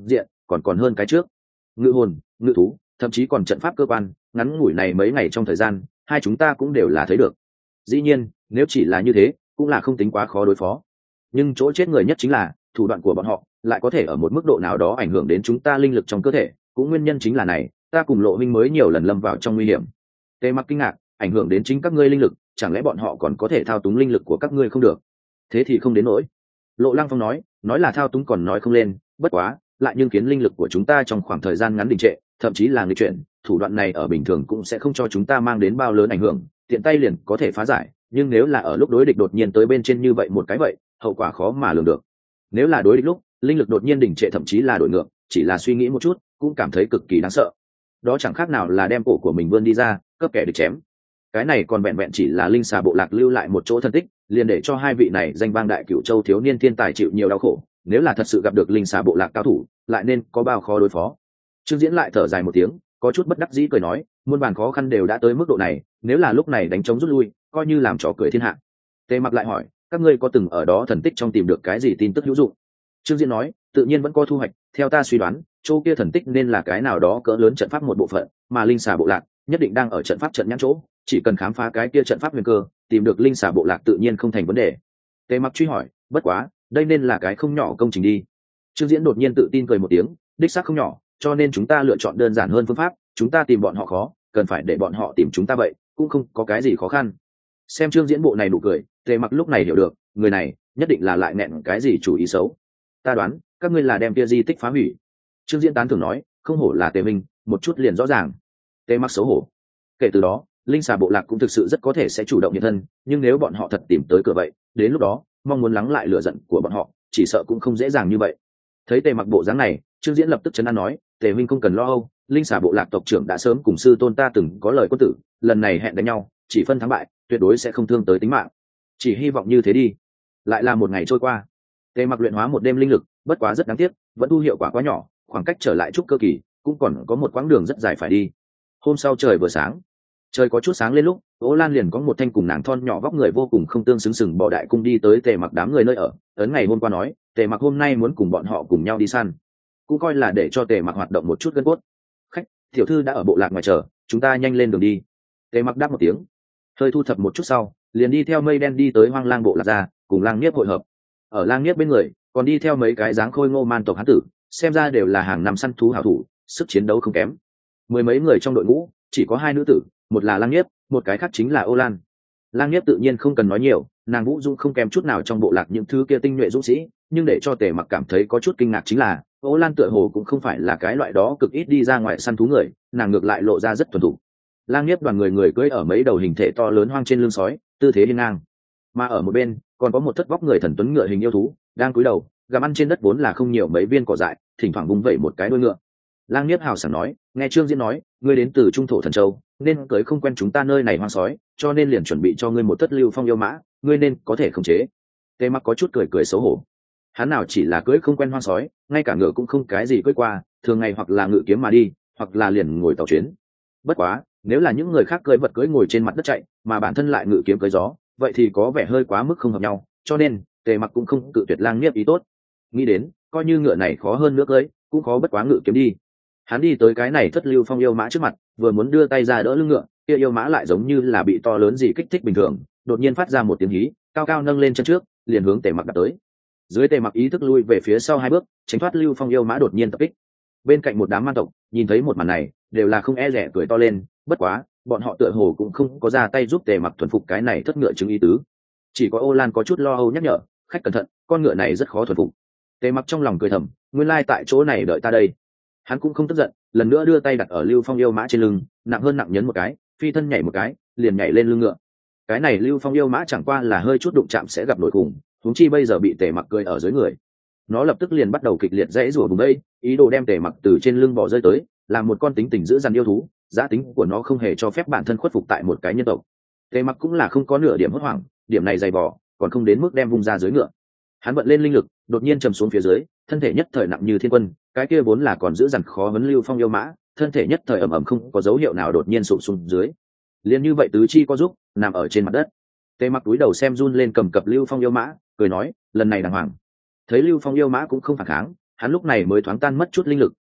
còn hơn cái trước. Ngự hồn, ngự thú, thậm chí còn trận pháp cơ quan, ngắn ngủi này mấy ngày trong thời gian, hai chúng ta cũng đều là thấy được. Dĩ nhiên, nếu chỉ là như thế, cũng là không tính quá khó đối phó. Nhưng chỗ chết người nhất chính là thủ đoạn của bọn họ lại có thể ở một mức độ nào đó ảnh hưởng đến chúng ta linh lực trong cơ thể, cũng nguyên nhân chính là này, ta cùng Lộ Minh mới nhiều lần lâm vào trong nguy hiểm. Tề Mặc kinh ngạc, ảnh hưởng đến chính các ngươi linh lực, chẳng lẽ bọn họ còn có thể thao túng linh lực của các ngươi không được? Thế thì không đến nỗi. Lộ Lăng Phong nói là thao túng còn nói không lên, bất quá, lại nhưng khiến linh lực của chúng ta trong khoảng thời gian ngắn đình trệ, thậm chí là nghịch chuyển, thủ đoạn này ở bình thường cũng sẽ không cho chúng ta mang đến bao lớn ảnh hưởng, tiện tay liền có thể phá giải, nhưng nếu là ở lúc đối địch đột nhiên tới bên trên như vậy một cái vậy, hậu quả khó mà lường được. Nếu là đối địch lúc linh lực đột nhiên đình trệ, thậm chí là đổi ngược, chỉ là suy nghĩ một chút cũng cảm thấy cực kỳ đáng sợ. Đó chẳng khác nào là đem cổ của mình vươn đi ra, cấp kẻ địch chém. Cái này còn vẹn vẹn chỉ là linh xà bộ lạc lưu lại một chỗ thân tích, liền để cho hai vị này danh vang đại cửu châu thiếu niên thiên tài chịu nhiều đau khổ. Nếu là thật sự gặp được linh xà bộ lạc cao thủ, lại nên có bao khó đối phó. Trương Diễn lại thở dài một tiếng, có chút bất đắc dĩ cười nói, muôn vàn khó khăn đều đã tới mức độ này, nếu là lúc này đánh trống rút lui, coi như làm trò cười thiên hạ. Tề Mặc lại hỏi, các ngươi có từng ở đó thần tích trong tìm được cái gì tin tức hữu dụng? Trương Diễn nói, tự nhiên vẫn có thu hoạch, theo ta suy đoán, chỗ kia thần tích nên là cái nào đó cỡ lớn trận pháp một bộ phận, mà linh xà bộ lạc nhất định đang ở trận pháp trận nhãn chỗ, chỉ cần khám phá cái kia trận pháp huyền cơ, tìm được linh xà bộ lạc tự nhiên không thành vấn đề. Tề Mặc truy hỏi, bất quá, đây nên là cái không nhỏ công trình đi. Trương Diễn đột nhiên tự tin cười một tiếng, đích xác không nhỏ, cho nên chúng ta lựa chọn đơn giản hơn phương pháp, chúng ta tìm bọn họ khó, cần phải để bọn họ tìm chúng ta vậy, cũng không có cái gì khó khăn. Xem Trương Diễn bộ này nụ cười, Tề Mặc lúc này hiểu được, người này nhất định là lại nẹn cái gì chủ ý xấu. Ta đoán, các ngươi là đem kia di tích phá hủy. Trương Diễn tán thưởng nói, không hổ là Tề Minh, một chút liền rõ ràng. Tề Mặc xấu hổ. Kể từ đó, linh xà bộ lạc cũng thực sự rất có thể sẽ chủ động hiện thân, nhưng nếu bọn họ thật tìm tới cửa vậy, đến lúc đó, mong muốn lắng lại lửa giận của bọn họ, chỉ sợ cũng không dễ dàng như vậy. Thấy Tề Mặc bộ dáng này, Trương Diễn lập tức trấn an nói, Tề huynh không cần lo âu, linh xà bộ lạc tộc trưởng đã sớm cùng sư tôn ta từng có lời quân tử, lần này hẹn đánh nhau, chỉ phân thắng bại, tuyệt đối sẽ không thương tới tính mạng. Chỉ hy vọng như thế đi. Lại là một ngày trôi qua. Tề Mặc luyện hóa một đêm linh lực, bất quá rất đáng tiếc, vẫn thu hiệu quả quá nhỏ, khoảng cách trở lại trúc cơ kỳ cũng còn có một quãng đường rất dài phải đi. Hôm sau trời vừa sáng, trời có chút sáng lên lúc, Ô Lan liền có một thanh cùng nàng thon nhỏ vóc người vô cùng không tương xứng sừng bò đại cung đi tới Tề Mặc đám người nơi ở. Ấn ngày hôm qua nói, Tề Mặc hôm nay muốn cùng bọn họ cùng nhau đi săn, cũng coi là để cho Tề Mặc hoạt động một chút gân cốt. Khách, tiểu thư đã ở bộ lạc ngoài chờ, chúng ta nhanh lên đường đi. Tề Mặc đáp một tiếng, hơi thu thập một chút sau, liền đi theo mây đen đi tới Hoang Lang bộ lạc ra, cùng Lang Niếp hội hợp. Ở Lang Niếp bên người, còn đi theo mấy cái dáng khôi ngô man tộc hán tử, xem ra đều là hàng năm săn thú hảo thủ, sức chiến đấu không kém. Mười mấy người trong đội ngũ, chỉ có hai nữ tử, một là Lang Niếp, một cái khác chính là Ô Lan. Lang Niếp tự nhiên không cần nói nhiều, nàng vũ dung không kém chút nào trong bộ lạc những thứ kia tinh nhuệ dũng sĩ, nhưng để cho Tề Mặc cảm thấy có chút kinh ngạc chính là, Ô Lan tựa hồ cũng không phải là cái loại đó cực ít đi ra ngoài săn thú người, nàng ngược lại lộ ra rất thuần thục. Lang Niếp đoàn người cưỡi ở mấy đầu hình thể to lớn hoang trên lưng sói, tư thế hiên ngang. Mà ở một bên, còn có một thất vóc người thần tuấn ngựa hình yêu thú, đang cúi đầu, gặm ăn trên đất vốn là không nhiều mấy viên cỏ dại, thỉnh thoảng vung vẩy một cái đuôi ngựa. Lang Niếp hào sảng nói, nghe Trương Diễn nói, ngươi đến từ trung thổ thần châu, nên cưỡi không quen chúng ta nơi này hoang sói, cho nên liền chuẩn bị cho ngươi một thất lưu phong yêu mã, ngươi nên có thể khống chế. Tề Mặc có chút cười xấu hổ. Hắn nào chỉ là cưỡi không quen hoang sói, ngay cả ngựa cũng không cái gì cưỡi qua, thường ngày hoặc là ngự kiếm mà đi, hoặc là liền ngồi tàu chuyến. Bất quá, nếu là những người khác cưỡi vật cưỡi ngồi trên mặt đất chạy, mà bản thân lại ngự kiếm cưỡi gió, vậy thì có vẻ hơi quá mức không hợp nhau, cho nên Tề Mặc cũng không cự tuyệt Lang Niếp ý tốt. Nghĩ đến, coi như ngựa này khó hơn nữa cưỡi, cũng khó bất quá ngự kiếm đi. Hắn đi tới cái này thất lưu phong yêu mã trước mặt, vừa muốn đưa tay ra đỡ lưng ngựa, kia yêu mã lại giống như là bị to lớn gì kích thích bình thường, đột nhiên phát ra một tiếng hí, cao cao nâng lên chân trước, liền hướng Tề Mặc đập tới. Dưới Tề Mặc ý thức lui về phía sau hai bước, tránh thoát lưu phong yêu mã đột nhiên tập kích. Bên cạnh một đám man tộc nhìn thấy một màn này, đều là không e dè cười to lên, bất quá bọn họ tựa hồ cũng không có ra tay giúp Tề Mặc thuần phục cái này thất ngựa chứng ý tứ. Chỉ có Ô Lan có chút lo âu nhắc nhở, khách cẩn thận, con ngựa này rất khó thuần phục. Tề Mặc trong lòng cười thầm, nguyên lai tại chỗ này đợi ta đây. Hắn cũng không tức giận, lần nữa đưa tay đặt ở lưu phong yêu mã trên lưng, nặng hơn nặng nhấn một cái, phi thân nhảy một cái, liền nhảy lên lưng ngựa. Cái này lưu phong yêu mã chẳng qua là hơi chút đụng chạm sẽ gặp nổi khủng, huống chi bây giờ bị Tề Mặc cười ở dưới người. Nó lập tức liền bắt đầu kịch liệt rẽ rủa vùng đây, ý đồ đem Tề Mặc từ trên lưng bò rơi tới, làm một con tính tình dữ dằn yêu thú, giá tính của nó không hề cho phép bản thân khuất phục tại một cái nhân tộc. Tề Mặc cũng là không có nửa điểm hốt hoảng, điểm này dày vò, còn không đến mức đem vung ra dưới ngựa. Hắn vận lên linh lực, đột nhiên trầm xuống phía dưới, thân thể nhất thời nặng như thiên quân, cái kia vốn là còn giữ dằn khó vấn lưu phong yêu mã, thân thể nhất thời ẩm ẩm không có dấu hiệu nào đột nhiên sụp xuống dưới. Liền như vậy tứ chi có giúp, nằm ở trên mặt đất. Tề Mặc túi đầu xem run lên cầm cập lưu phong yêu mã, cười nói, lần này đàng hoàng. Thấy lưu phong yêu mã cũng không phản kháng, hắn lúc này mới thoáng tan mất chút linh lực,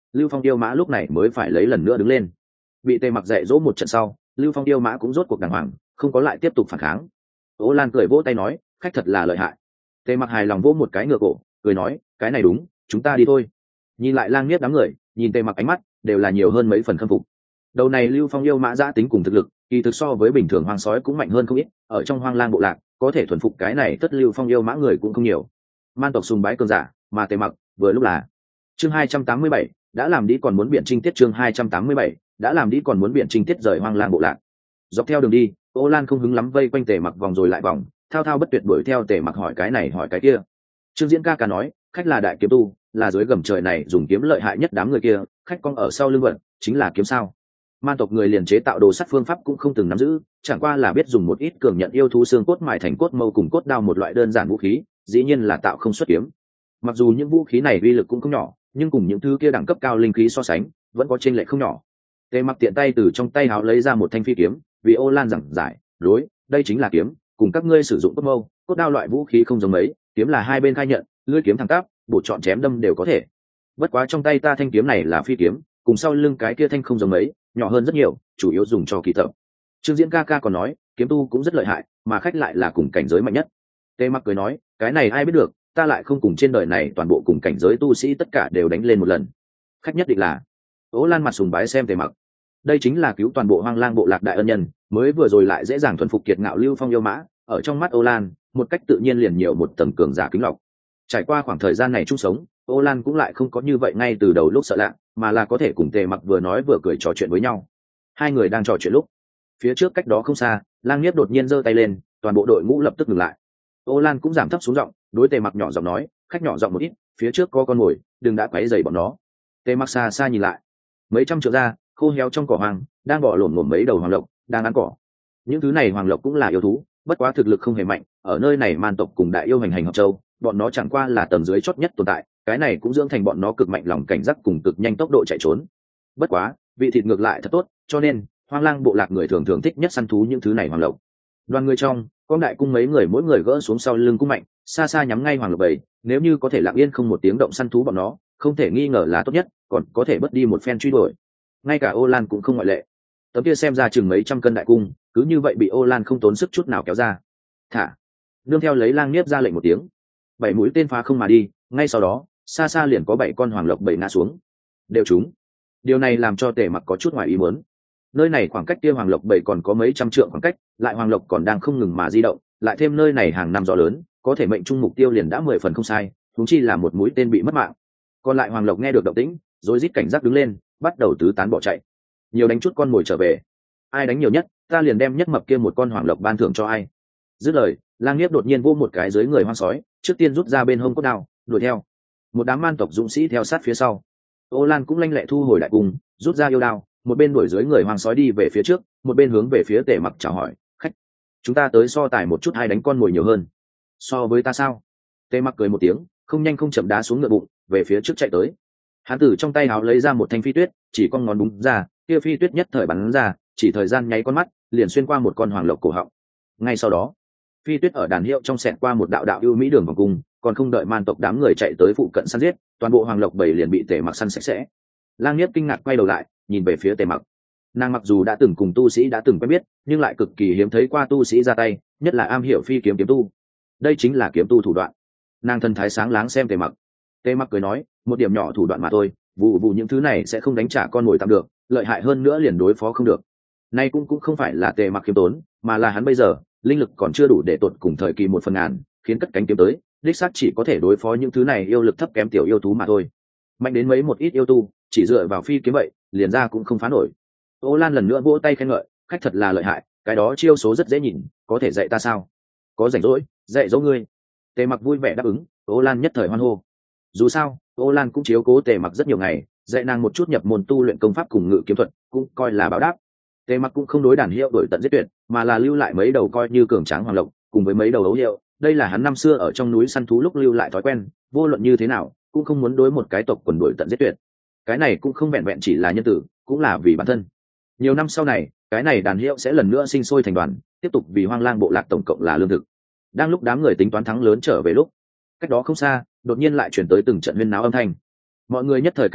Lưu Phong yêu mã lúc này mới phải lấy lần nữa đứng lên. Bị Tề Mặc dạy dỗ một trận sau, Lưu Phong yêu mã cũng rốt cuộc đàng hoàng, không có lại tiếp tục phản kháng. Ô Lan cười vỗ tay nói, khách thật là lợi hại. Tề Mặc hài lòng vỗ một cái ngựa cổ, cười nói, cái này đúng, chúng ta đi thôi. Nhìn lại Lang Nghiếp đám người, nhìn Tề Mặc ánh mắt đều là nhiều hơn mấy phần khâm phục. Đầu này Lưu Phong yêu mã giã tính cùng thực lực, kỳ thực so với bình thường hoang sói cũng mạnh hơn không ít, ở trong Hoang Lang bộ lạc, có thể thuần phục cái này tất Lưu Phong yêu mã người cũng không nhiều. Man tộc sùng bái cường giả, mà Tề Mặc vừa lúc là. Chương 287, đã làm đi còn muốn biện trinh tiết. Chương 287, đã làm đi còn muốn biện trinh tiết rời Hoang Lang bộ lạc. Dọc theo đường đi, Ô Lan không hứng lắm vây quanh Tề Mặc vòng rồi lại vòng, thao thao bất tuyệt đuổi theo Tề Mặc hỏi cái này hỏi cái kia. Trương Diễn ca nói, khách là đại kiếm tu, là dưới gầm trời này dùng kiếm lợi hại nhất đám người kia, khách con ở sau lưng vận, chính là kiếm sao? Man tộc người liền chế tạo đồ sắt phương pháp cũng không từng nắm giữ, chẳng qua là biết dùng một ít cường nhận yêu thú xương cốt mài thành cốt mâu cùng cốt đao một loại đơn giản vũ khí, dĩ nhiên là tạo không xuất kiếm. Mặc dù những vũ khí này uy lực cũng không nhỏ, nhưng cùng những thứ kia đẳng cấp cao linh khí so sánh, vẫn có chênh lệch không nhỏ. Tề Mặc tiện tay từ trong tay áo lấy ra một thanh phi kiếm, vì Ô Lan giảng giải, đối, đây chính là kiếm, cùng các ngươi sử dụng cốt mâu, cốt đao loại vũ khí không giống mấy, kiếm là hai bên khai nhận, lưỡi kiếm thẳng tắp, bổ chọn chém đâm đều có thể. Bất quá trong tay ta thanh kiếm này là phi kiếm, cùng sau lưng cái kia thanh không giống mấy, nhỏ hơn rất nhiều, chủ yếu dùng cho kỳ tập. Trương Diễn ca còn nói, kiếm tu cũng rất lợi hại, mà khách lại là cùng cảnh giới mạnh nhất. Tề Mặc cười nói, cái này ai biết được, ta lại không cùng trên đời này toàn bộ cùng cảnh giới tu sĩ tất cả đều đánh lên một lần. Khách nhất định là. Ô Lan mặt sùng bái xem Tề Mặc. Đây chính là cứu toàn bộ Hoang Lang bộ lạc đại ân nhân, mới vừa rồi lại dễ dàng thuần phục kiệt ngạo Lưu Phong yêu mã, ở trong mắt Ô Lan, một cách tự nhiên liền nhiều một tầng cường giả kính lọc. Trải qua khoảng thời gian này chung sống, Ô Lan cũng lại không có như vậy ngay từ đầu lúc sợ lạ, mà là có thể cùng Tề Mặc vừa nói vừa cười trò chuyện với nhau. Hai người đang trò chuyện lúc, phía trước cách đó không xa, Lang Nhiếp đột nhiên giơ tay lên, toàn bộ đội ngũ lập tức ngừng lại. Ô Lan cũng giảm thấp xuống giọng, đối Tề Mặc nhỏ giọng nói, khách nhỏ giọng một ít, phía trước có con mồi, đừng đã quấy rầy bọn nó. Tề Mặc xa xa nhìn lại, mấy trăm trượng ra, khô héo trong cỏ hoang, đang bò lổm lổm mấy đầu hoàng lộc, đang ăn cỏ. Những thứ này hoàng lộc cũng là yêu thú, bất quá thực lực không hề mạnh, ở nơi này man tộc cùng đại yêu hành hành hợp châu, bọn nó chẳng qua là tầng dưới chót nhất tồn tại, cái này cũng dưỡng thành bọn nó cực mạnh lòng cảnh giác cùng cực nhanh tốc độ chạy trốn. Bất quá, vị thịt ngược lại thật tốt, cho nên Hoang Lang bộ lạc người thường thường thích nhất săn thú những thứ này hoàng lộc. Đoàn người trong, con đại cung mấy người mỗi người gỡ xuống sau lưng cung mạnh, xa xa nhắm ngay hoàng lộc bầy, nếu như có thể lặng yên không một tiếng động săn thú bọn nó, không thể nghi ngờ là tốt nhất, còn có thể bớt đi một phen truy đuổi. Ngay cả Ô Lan cũng không ngoại lệ. Tấm kia xem ra chừng mấy trăm cân đại cung, cứ như vậy bị Ô Lan không tốn sức chút nào kéo ra. Thả. Nương theo lấy Lang Nhiếp ra lệnh một tiếng, 7 mũi tên phá không mà đi, ngay sau đó, xa xa liền có 7 con hoàng lộc bầy ngã xuống. Đều trúng. Điều này làm cho Tề Mặc có chút ngoài ý muốn. Nơi này khoảng cách kia hoàng lộc bầy còn có mấy trăm trượng khoảng cách, lại hoàng lộc còn đang không ngừng mà di động, lại thêm nơi này hàng năm gió lớn, có thể mệnh trung mục tiêu liền đã 10 phần không sai, huống chi là một mũi tên bị mất mạng. Còn lại hoàng lộc nghe được động tĩnh, rồi rít cảnh giác đứng lên, bắt đầu tứ tán bỏ chạy. Nhiều đánh chút con mồi trở về. Ai đánh nhiều nhất, ta liền đem nhất mập kia một con hoàng lộc ban thưởng cho ai. Dứt lời, Lang Nhiếp đột nhiên vô một cái dưới người hoang sói, trước tiên rút ra bên hông cốt đao, đuổi theo. Một đám man tộc dũng sĩ theo sát phía sau. Ô Lan cũng lanh lẹ thu hồi đại cung, rút ra yêu đao, một bên đuổi dưới người hoang sói đi về phía trước, một bên hướng về phía Tề Mặc chào hỏi, khách, chúng ta tới so tài một chút hay đánh con mồi nhiều hơn. So với ta sao? Tề Mặc cười một tiếng, không nhanh không chậm đá xuống ngựa bụng, về phía trước chạy tới. Hắn từ trong tay áo lấy ra một thanh phi tuyết, chỉ con ngón đúng ra, kia phi tuyết nhất thời bắn ra, chỉ thời gian nháy con mắt, liền xuyên qua một con hoàng lộc cổ họng. Ngay sau đó, phi tuyết ở đàn hiệu trong xẹt qua một đạo đạo ưu mỹ đường vòng cung, còn không đợi man tộc đám người chạy tới phụ cận săn giết, toàn bộ hoàng lộc bầy liền bị Tề Mặc săn sạch sẽ. Lang Nhiếp kinh ngạc quay đầu lại, nhìn về phía Tề Mặc. Nàng mặc dù đã từng cùng tu sĩ đã từng quen biết, nhưng lại cực kỳ hiếm thấy qua tu sĩ ra tay, nhất là am hiểu phi kiếm kiếm tu. Đây chính là kiếm tu thủ đoạn. Nàng thần thái sáng láng xem Tề Mặc. Tề Mặc cười nói, một điểm nhỏ thủ đoạn mà thôi, vụ những thứ này sẽ không đánh trả con mồi tạm được, lợi hại hơn nữa liền đối phó không được. Nay cũng không phải là Tề Mặc khiêm tốn, mà là hắn bây giờ linh lực còn chưa đủ để tột cùng thời kỳ 1/1000, khiến cất cánh kiếm tới, đích xác chỉ có thể đối phó những thứ này yêu lực thấp kém tiểu yêu thú mà thôi. Mạnh đến mấy một ít yêu tu, chỉ dựa vào phi kiếm vậy, liền ra cũng không phá nổi. Ô Lan lần nữa vỗ tay khen ngợi, khách thật là lợi hại, cái đó chiêu số rất dễ nhìn, có thể dạy ta sao? Có rảnh rỗi, dạy dỗ ngươi. Tề Mặc vui vẻ đáp ứng, Ô Lan nhất thời hoan hô. Dù sao, Ô Lan cũng chiếu cố Tề Mặc rất nhiều ngày, dạy nàng một chút nhập môn tu luyện công pháp cùng ngự kiếm thuật, cũng coi là báo đáp. Tề Mặc cũng không đối đàn hiệu đổi tận giết tuyệt, mà là lưu lại mấy đầu coi như cường tráng hoàng lộc, cùng với mấy đầu ấu hiệu. Đây là hắn năm xưa ở trong núi săn thú lúc lưu lại thói quen, vô luận như thế nào, cũng không muốn đối một cái tộc quần đuổi tận giết tuyệt. Cái này cũng không vẹn vẹn chỉ là nhân tử, cũng là vì bản thân. Nhiều năm sau này, cái này đàn hiệu sẽ lần nữa sinh sôi thành đoàn, tiếp tục vì Hoang Lang bộ lạc tổng cộng là lương thực. Đang lúc đám người tính toán thắng lớn trở về lúc, cách đó không xa, đột nhiên lại chuyển tới từng trận huyên náo âm thanh. Mọi người nhất thời cảnh giác,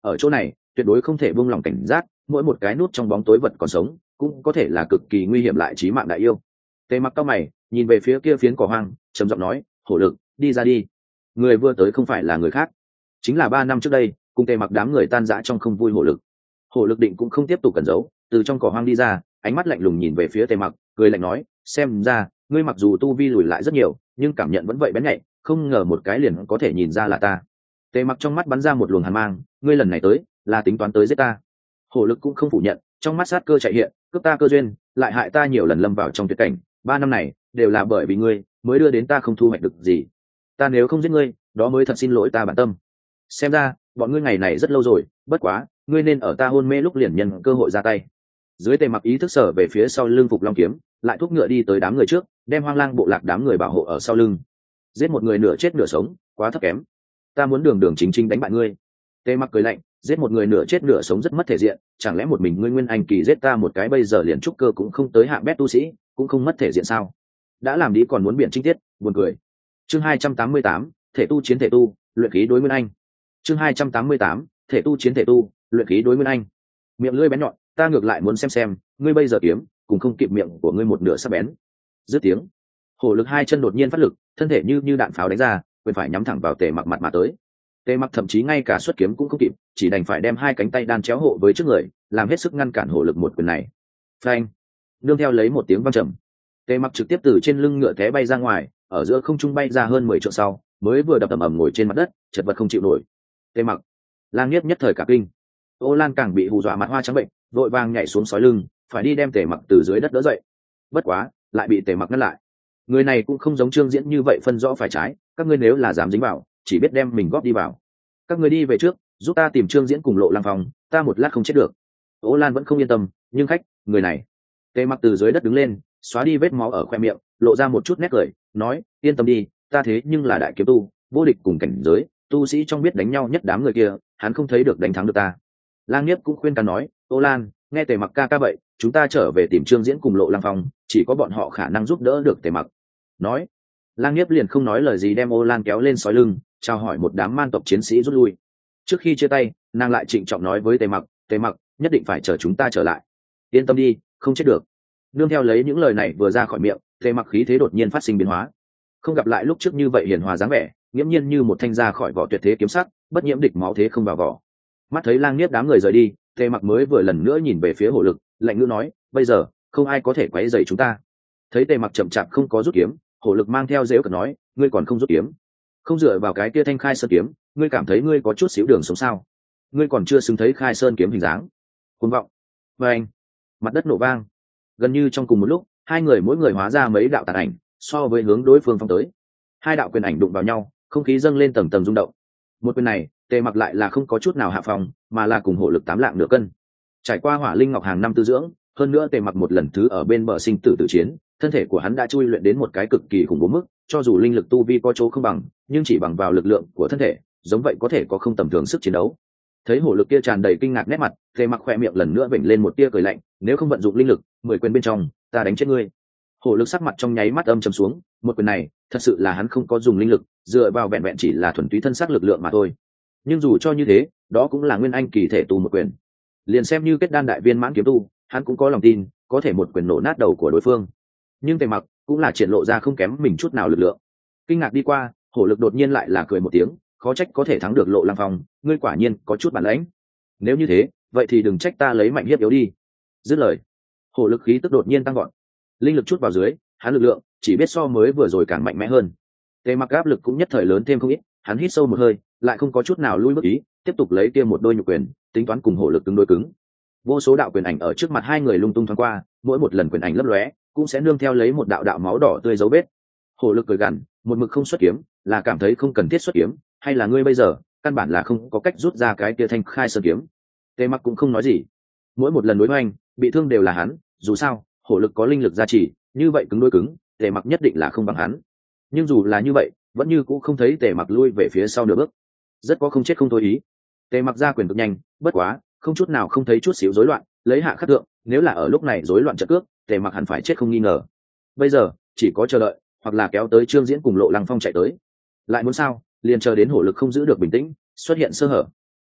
ở chỗ này tuyệt đối không thể buông lỏng cảnh giác, mỗi một cái nút trong bóng tối vật còn sống cũng có thể là cực kỳ nguy hiểm lại chí mạng đại yêu. Tề Mặc cau mày nhìn về phía kia phiến cỏ hoang, trầm giọng nói, hổ lực, đi ra đi. Người vừa tới không phải là người khác, chính là 3 năm trước đây cùng Tề Mặc đám người tan rã trong không vui hổ lực. Hổ lực định cũng không tiếp tục cẩn giấu, từ trong cỏ hoang đi ra, ánh mắt lạnh lùng nhìn về phía Tề Mặc, cười lạnh nói, xem ra ngươi mặc dù tu vi lùi lại rất nhiều nhưng cảm nhận vẫn vậy bén nhạy, không ngờ một cái liền có thể nhìn ra là ta. Tề Mặc trong mắt bắn ra một luồng hàn mang, ngươi lần này tới là tính toán tới giết ta. Hổ lực cũng không phủ nhận, trong mắt sát cơ chạy hiện, cướp ta cơ duyên, lại hại ta nhiều lần lâm vào trong tuyệt cảnh, 3 năm này đều là bởi vì ngươi mới đưa đến ta không thu hoạch được gì. Ta nếu không giết ngươi, đó mới thật xin lỗi ta bản tâm. Xem ra bọn ngươi ngày này rất lâu rồi, bất quá ngươi nên ở ta hôn mê lúc liền nhân cơ hội ra tay. Dưới Tề Mặc ý thức sở về phía sau lưng Phục Long kiếm, lại thúc ngựa đi tới đám người trước, đem Hoang Lang bộ lạc đám người bảo hộ ở sau lưng. Giết một người nửa chết nửa sống, quá thấp kém. Ta muốn đường đường chính chính đánh bại ngươi. Tề Mặc cười lạnh, giết một người nửa chết nửa sống rất mất thể diện, chẳng lẽ một mình ngươi Nguyên Anh kỳ giết ta một cái bây giờ liền trúc cơ cũng không tới hạng bét tu sĩ, cũng không mất thể diện sao? Đã làm đi còn muốn biện trinh tiết, buồn cười. Chương 288, thể tu chiến thể tu, luyện khí đối Nguyên Anh. Chương 288, thể tu chiến thể tu, luyện khí đối Nguyên Anh. Miệng lưỡi bén nhọn, ta ngược lại muốn xem ngươi bây giờ kiếm cùng không kịp miệng của ngươi một nửa sắc bén. Dứt tiếng, hổ lực hai chân đột nhiên phát lực, thân thể như đạn pháo đánh ra, quyền phải nhắm thẳng vào Tề Mặc mặt mà tới. Tề Mặc thậm chí ngay cả xuất kiếm cũng không kịp, chỉ đành phải đem hai cánh tay đan chéo hộ với trước người, làm hết sức ngăn cản hổ lực một quyền này. Phanh! Nương theo lấy một tiếng vang trầm, Tề Mặc trực tiếp từ trên lưng ngựa té bay ra ngoài, ở giữa không trung bay ra hơn 10 trượng sau, mới vừa đập ầm ầm ngồi trên mặt đất, chật vật không chịu nổi. Tề Mặc, Lang Nhiếp nhất thời cả kinh. Ô Lan càng bị hù dọa mặt hoa trắng bệnh, vội vàng nhảy xuống sói lưng, phải đi đem Tề Mặc từ dưới đất đỡ dậy. Bất quá, lại bị Tề Mặc ngăn lại. Người này cũng không giống Trương Diễn như vậy phân rõ phải trái, các ngươi nếu là dám dính vào, chỉ biết đem mình góp đi vào. Các ngươi đi về trước, giúp ta tìm Trương Diễn cùng Lộ Lăng Phong, ta một lát không chết được. Ô Lan vẫn không yên tâm, nhưng khách, người này. Tề Mặc từ dưới đất đứng lên, xóa đi vết máu ở khoe miệng, lộ ra một chút nét cười, nói, yên tâm đi, ta thế nhưng là đại kiếm tu, vô địch cùng cảnh giới, tu sĩ trong biết đánh nhau nhất đám người kia, hắn không thấy được đánh thắng được ta. Lang Nhiếp cũng khuyên can nói, Ô Lan, nghe Tề Mặc ca ca vậy, chúng ta trở về tìm Trương Diễn cùng Lộ Lăng Phong, chỉ có bọn họ khả năng giúp đỡ được Tề Mặc. Nói, Lang Nhiếp liền không nói lời gì đem Ô Lan kéo lên sói lưng, chào hỏi một đám man tộc chiến sĩ rút lui. Trước khi chia tay, nàng lại trịnh trọng nói với Tề Mặc nhất định phải chờ chúng ta trở lại. Yên tâm đi, không chết được. Nương theo lấy những lời này vừa ra khỏi miệng, Tề Mặc khí thế đột nhiên phát sinh biến hóa, không gặp lại lúc trước như vậy hiền hòa dáng vẻ, nghiễm nhiên như một thanh ra khỏi vỏ tuyệt thế kiếm sắc, bất nhiễm địch máu thế không vào vỏ. Mắt thấy Lang Nhiếp đám người rời đi, Tề Mặc mới vừa lần nữa nhìn về phía hổ lực, lạnh ngữ nói, bây giờ không ai có thể quấy rầy chúng ta. Thấy Tề Mặc chậm chạp không có rút kiếm, hổ lực mang theo dễu cợt nói, ngươi còn không rút kiếm, không dựa vào cái kia thanh khai sơn kiếm, ngươi cảm thấy ngươi có chút xíu đường sống sao? Ngươi còn chưa xứng thấy khai sơn kiếm hình dáng. Cuồng vọng. Và anh, mặt đất nổ vang. Gần như trong cùng một lúc, hai người mỗi người hóa ra mấy đạo tàn ảnh, so với hướng đối phương phong tới. Hai đạo quyền ảnh đụng vào nhau, không khí dâng lên tầng tầng rung động. Một quyền này, Tề Mặc lại là không có chút nào hạ phòng, mà là cùng hổ lực 8 lạng nửa cân. Trải qua hỏa linh ngọc hàng năm tư dưỡng, hơn nữa Tề Mặc một lần thứ ở bên bờ sinh tử tử chiến, thân thể của hắn đã chui luyện đến một cái cực kỳ khủng bố mức, cho dù linh lực tu vi có chỗ không bằng, nhưng chỉ bằng vào lực lượng của thân thể, giống vậy có thể có không tầm thường sức chiến đấu. Thấy hổ lực kia tràn đầy kinh ngạc nét mặt, Tề Mặc khỏe miệng lần nữa vểnh lên một tia cười lạnh, nếu không vận dụng linh lực, 10 quyền bên trong, ta đánh chết ngươi. Hổ lực sắc mặt trong nháy mắt âm trầm xuống, một quyền này, thật sự là hắn không có dùng linh lực, dựa vào vẹn vẹn chỉ là thuần túy thân xác lực lượng mà thôi. Nhưng dù cho như thế, đó cũng là nguyên anh kỳ thể tu một quyền. Liền xem như kết đan đại viên mãn kiếm tu, hắn cũng có lòng tin, có thể một quyền nổ nát đầu của đối phương. Nhưng Tề Mặc cũng là triển lộ ra không kém mình chút nào lực lượng. Kinh ngạc đi qua, hổ lực đột nhiên lại là cười một tiếng, khó trách có thể thắng được Lộ Lăng Phong, ngươi quả nhiên có chút bản lĩnh. Nếu như thế, vậy thì đừng trách ta lấy mạnh hiếp yếu đi. Dứt lời, hổ lực khí tức đột nhiên tăng gọn, linh lực chút vào dưới, hắn lực lượng chỉ biết so mới vừa rồi càng mạnh mẽ hơn. Tề Mặc áp lực cũng nhất thời lớn thêm không ít, hắn hít sâu một hơi, lại không có chút nào lui bước ý, tiếp tục lấy kia một đôi nhục quyền, tính toán cùng hổ lực cứng đối cứng. Vô số đạo quyền ảnh ở trước mặt hai người lung tung thoáng qua, mỗi một lần quyền ảnh lấp lóe, cũng sẽ nương theo lấy một đạo đạo máu đỏ tươi dấu vết. Hổ lực cười gằn, một mực không xuất kiếm, là cảm thấy không cần thiết xuất kiếm, hay là ngươi bây giờ căn bản là không có cách rút ra cái kia thanh khai sơn kiếm? Tề Mặc cũng không nói gì. Mỗi một lần đối hoành, bị thương đều là hắn, dù sao, hổ lực có linh lực gia trì, như vậy cứng đối cứng, Tề Mặc nhất định là không bằng hắn. Nhưng dù là như vậy, vẫn như cũng không thấy Tề Mặc lui về phía sau nửa bước. Rất có không chết không thôi ý. Tề Mặc ra quyền cực nhanh, bất quá, không chút nào không thấy chút xíu rối loạn, lấy hạ khắc thượng, nếu là ở lúc này rối loạn trận cước, Tề Mặc hẳn phải chết không nghi ngờ. Bây giờ, chỉ có chờ đợi, hoặc là kéo tới Trương Diễn cùng Lộ Lăng Phong chạy tới. Lại muốn sao, liền chờ đến hổ lực không giữ được bình tĩnh, xuất hiện sơ hở.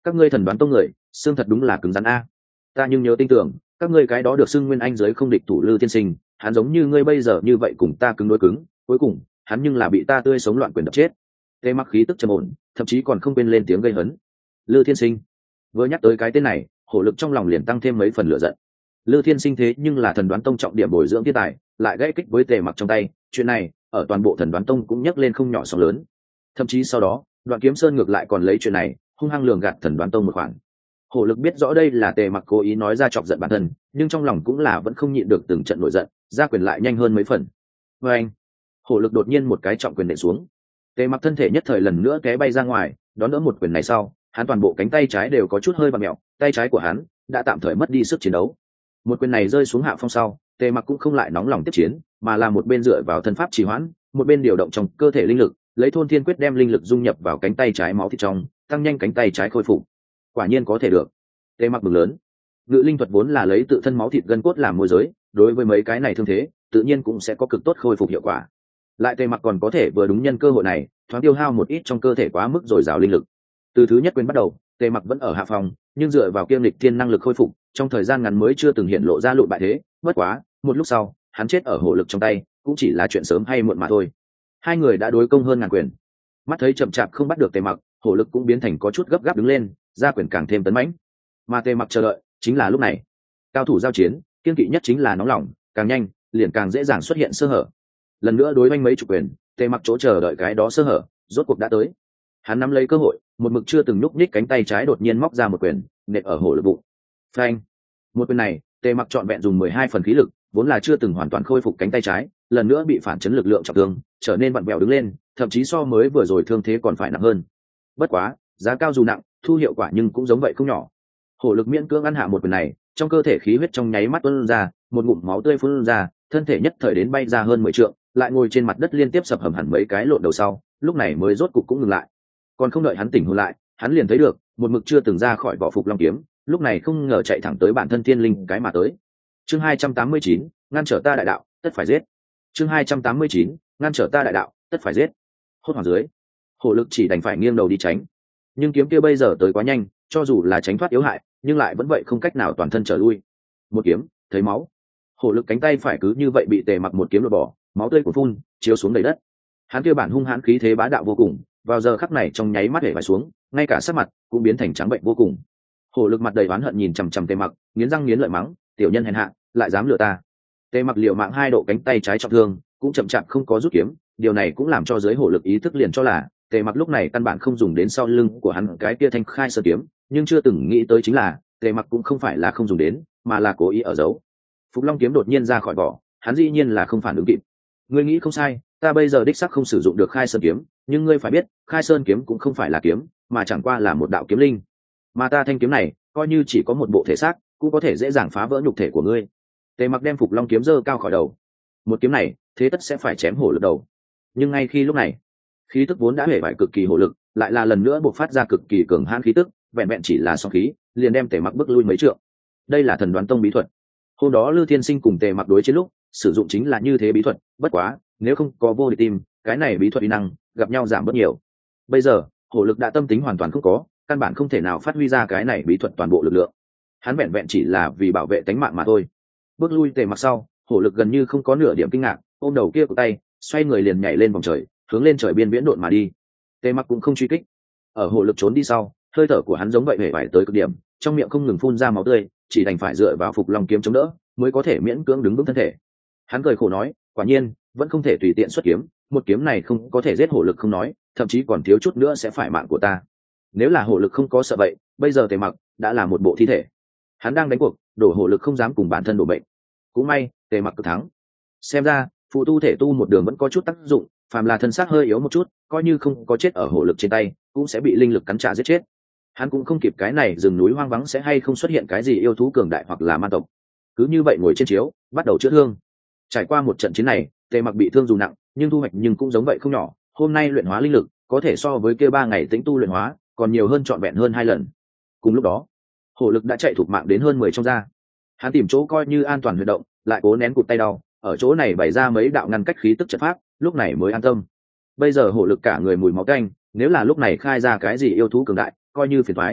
Các ngươi thần đoán tông người xương thật đúng là cứng rắn a. Ta nhưng nhớ tin tưởng các ngươi cái đó được xưng nguyên anh giới không địch thủ Lư tiên sinh, hắn giống như ngươi bây giờ như vậy cùng ta cứng đối cứng, cuối cùng hắn nhưng là bị ta tươi sống loạn quyền đập chết. Tề Mặc khí tức trầm ổn, thậm chí còn không quên lên tiếng gây hấn. Lư tiên sinh. Vừa nhắc tới cái tên này, hổ lực trong lòng liền tăng thêm mấy phần lửa giận. Lư Thiên Sinh thế nhưng là thần đoán tông trọng điểm bồi dưỡng thiên tài, lại gãy kích với Tề Mặc trong tay, chuyện này ở toàn bộ thần đoán tông cũng nhấc lên không nhỏ sóng lớn. Thậm chí sau đó, Đoạn Kiếm Sơn ngược lại còn lấy chuyện này hung hăng lường gạt thần đoán tông một khoản. Hổ lực biết rõ đây là Tề Mặc cố ý nói ra chọc giận bản thân, nhưng trong lòng cũng là vẫn không nhịn được từng trận nổi giận, ra quyền lại nhanh hơn mấy phần. Và anh, hổ lực đột nhiên một cái trọng quyền nện xuống. Tề Mặc thân thể nhất thời lần nữa té bay ra ngoài, đón đỡ một quyền này sau, hắn toàn bộ cánh tay trái đều có chút hơi vặn mèo, tay trái của hắn đã tạm thời mất đi sức chiến đấu. Một quyền này rơi xuống hạ phong sau, Tề Mặc cũng không lại nóng lòng tiếp chiến, mà là một bên dựa vào thân pháp trì hoãn, một bên điều động trong cơ thể linh lực, lấy thôn thiên quyết đem linh lực dung nhập vào cánh tay trái máu thịt trong, tăng nhanh cánh tay trái khôi phục. Quả nhiên có thể được. Tề Mặc mừng lớn. Ngự linh thuật vốn là lấy tự thân máu thịt gân cốt làm môi giới, đối với mấy cái này thương thế, tự nhiên cũng sẽ có cực tốt khôi phục hiệu quả. Lại Tề Mặc còn có thể vừa đúng nhân cơ hội này, thoáng tiêu hao một ít trong cơ thể quá mức dồi dào linh lực. Từ thứ nhất quyền bắt đầu, Tề Mặc vẫn ở hạ phòng, nhưng dựa vào kiêm lịch thiên năng lực khôi phục, trong thời gian ngắn mới chưa từng hiện lộ ra lụi bại thế. Bất quá, một lúc sau, hắn chết ở hổ lực trong tay, cũng chỉ là chuyện sớm hay muộn mà thôi. Hai người đã đối công hơn ngàn quyền. Mắt thấy chậm chạp không bắt được Tề Mặc, hổ lực cũng biến thành có chút gấp gáp đứng lên, ra quyền càng thêm tấn mãnh. Mà Tề Mặc chờ đợi, chính là lúc này. Cao thủ giao chiến, kiên kỵ nhất chính là nóng lòng, càng nhanh, liền càng dễ dàng xuất hiện sơ hở. Lần nữa đối oanh mấy chục quyền, Tề Mặc chỗ chờ đợi cái đó sơ hở, rốt cuộc đã tới. Hắn nắm lấy cơ hội, một mực chưa từng nhúc nhích cánh tay trái đột nhiên móc ra một quyền, nện ở hổ lực bụng. Phanh! Một quyền này, Tề Mặc trọn vẹn dùng 12 phần khí lực, vốn là chưa từng hoàn toàn khôi phục cánh tay trái, lần nữa bị phản chấn lực lượng trọng thương, trở nên vặn vẹo đứng lên, thậm chí so mới vừa rồi thương thế còn phải nặng hơn. Bất quá, giá cao dù nặng, thu hiệu quả nhưng cũng giống vậy không nhỏ. Hổ lực miễn cưỡng ăn hạ một quyền này, trong cơ thể khí huyết trong nháy mắt tuôn ra, một ngụm máu tươi phun ra, thân thể nhất thời đến bay ra hơn 10 trượng, lại ngồi trên mặt đất liên tiếp sập hầm hẳn mấy cái lộn đầu sau, lúc này mới rốt cục cũng ngừng lại. Còn không đợi hắn tỉnh hồn lại, hắn liền thấy được một mực chưa từng ra khỏi vỏ Phục Long kiếm, lúc này không ngờ chạy thẳng tới bản thân thiên linh cái mà tới. Chương 289, ngăn trở ta đại đạo, tất phải giết. Chương 289, ngăn trở ta đại đạo, tất phải giết. Hốt hoảng dưới, hổ lực chỉ đành phải nghiêng đầu đi tránh, nhưng kiếm kia bây giờ tới quá nhanh, cho dù là tránh thoát yếu hại, nhưng lại vẫn vậy không cách nào toàn thân trở lui. Một kiếm, thấy máu, hổ lực cánh tay phải cứ như vậy bị Tề Mặc một kiếm lột bỏ, máu tươi của phun chiếu xuống đầy đất. Hắn kia bản hung hãn khí thế bá đạo vô cùng, vào giờ khắc này trong nháy mắt để vài xuống, ngay cả sắc mặt cũng biến thành trắng bệnh vô cùng. Hổ lực mặt đầy oán hận nhìn chằm chằm Tề Mặc, nghiến răng nghiến lợi mắng, tiểu nhân hèn hạ, lại dám lừa ta. Tề Mặc liều mạng hai độ cánh tay trái trọng thương, cũng chậm chạp không có rút kiếm, điều này cũng làm cho giới hổ lực ý thức liền cho là Tề Mặc lúc này căn bản không dùng đến sau lưng của hắn cái kia thanh khai sơn kiếm, nhưng chưa từng nghĩ tới chính là Tề Mặc cũng không phải là không dùng đến, mà là cố ý ở giấu. Phục Long kiếm đột nhiên ra khỏi vỏ, hắn dĩ nhiên là không phản ứng kịp. Ngươi nghĩ không sai, ta bây giờ đích xác không sử dụng được khai sơn kiếm, nhưng ngươi phải biết, khai sơn kiếm cũng không phải là kiếm, mà chẳng qua là một đạo kiếm linh. Mà ta thanh kiếm này, coi như chỉ có một bộ thể xác, cũng có thể dễ dàng phá vỡ nhục thể của ngươi. Tề Mặc đem Phục Long kiếm giơ cao khỏi đầu. Một kiếm này, thế tất sẽ phải chém hổ lực đầu. Nhưng ngay khi lúc này, khí tức vốn đã hể bại cực kỳ hổ lực, lại là lần nữa bộc phát ra cực kỳ cường hãn khí tức, vẹn vẹn chỉ là song khí, liền đem Tề Mặc bước lui mấy trượng. Đây là thần đoán tông bí thuật. Hôm đó Lư Thiên Sinh cùng Tề Mặc đối chiến lúc, sử dụng chính là như thế bí thuật, bất quá, nếu không có vô địch tim, cái này bí thuật uy năng gặp nhau giảm bớt nhiều. Bây giờ, hổ lực đã tâm tính hoàn toàn không có, căn bản không thể nào phát huy ra cái này bí thuật toàn bộ lực lượng. Hắn vẹn vẹn chỉ là vì bảo vệ tính mạng mà thôi. Bước lui Tề Mặc sau, hổ lực gần như không có nửa điểm kinh ngạc, ôm đầu kia của tay, xoay người liền nhảy lên vòng trời, hướng lên trời biên viễn độn mà đi. Tề Mặc cũng không truy kích. Ở hổ lực trốn đi sau, hơi thở của hắn giống vậy hề vải tới cực điểm, trong miệng không ngừng phun ra máu tươi, chỉ đành phải dựa vào Phục Long kiếm chống đỡ, mới có thể miễn cưỡng đứng vững thân thể. Hắn cười khổ nói, quả nhiên, vẫn không thể tùy tiện xuất kiếm, một kiếm này không có thể giết hổ lực không nói, thậm chí còn thiếu chút nữa sẽ phải mạng của ta. Nếu là hổ lực không có sợ vậy, bây giờ Tề Mặc đã là một bộ thi thể. Hắn đang đánh cuộc, đổ hổ lực không dám cùng bản thân đổ bệnh. Cũng may, Tề Mặc cực thắng. Xem ra, phụ tu thể tu một đường vẫn có chút tác dụng, phàm là thân xác hơi yếu một chút, coi như không có chết ở hổ lực trên tay, cũng sẽ bị linh lực cắn trả giết chết. Hắn cũng không kịp cái này rừng núi hoang vắng sẽ hay không xuất hiện cái gì yêu thú cường đại hoặc là ma tộc. Cứ như vậy ngồi trên chiếu, bắt đầu chữa thương. Trải qua một trận chiến này, Tề Mặc bị thương dù nặng, nhưng thu hoạch nhưng cũng giống vậy không nhỏ. Hôm nay luyện hóa linh lực, có thể so với kia 3 ngày tĩnh tu luyện hóa, còn nhiều hơn trọn vẹn hơn 2 lần. Cùng lúc đó, hổ lực đã chạy thục mạng đến hơn 10 trong da. Hắn tìm chỗ coi như an toàn huy động, lại cố nén cụt tay đau, ở chỗ này bày ra mấy đạo ngăn cách khí tức trận pháp, lúc này mới an tâm. Bây giờ hổ lực cả người mùi máu tanh, nếu là lúc này khai ra cái gì yêu thú cường đại, coi như phiền toái.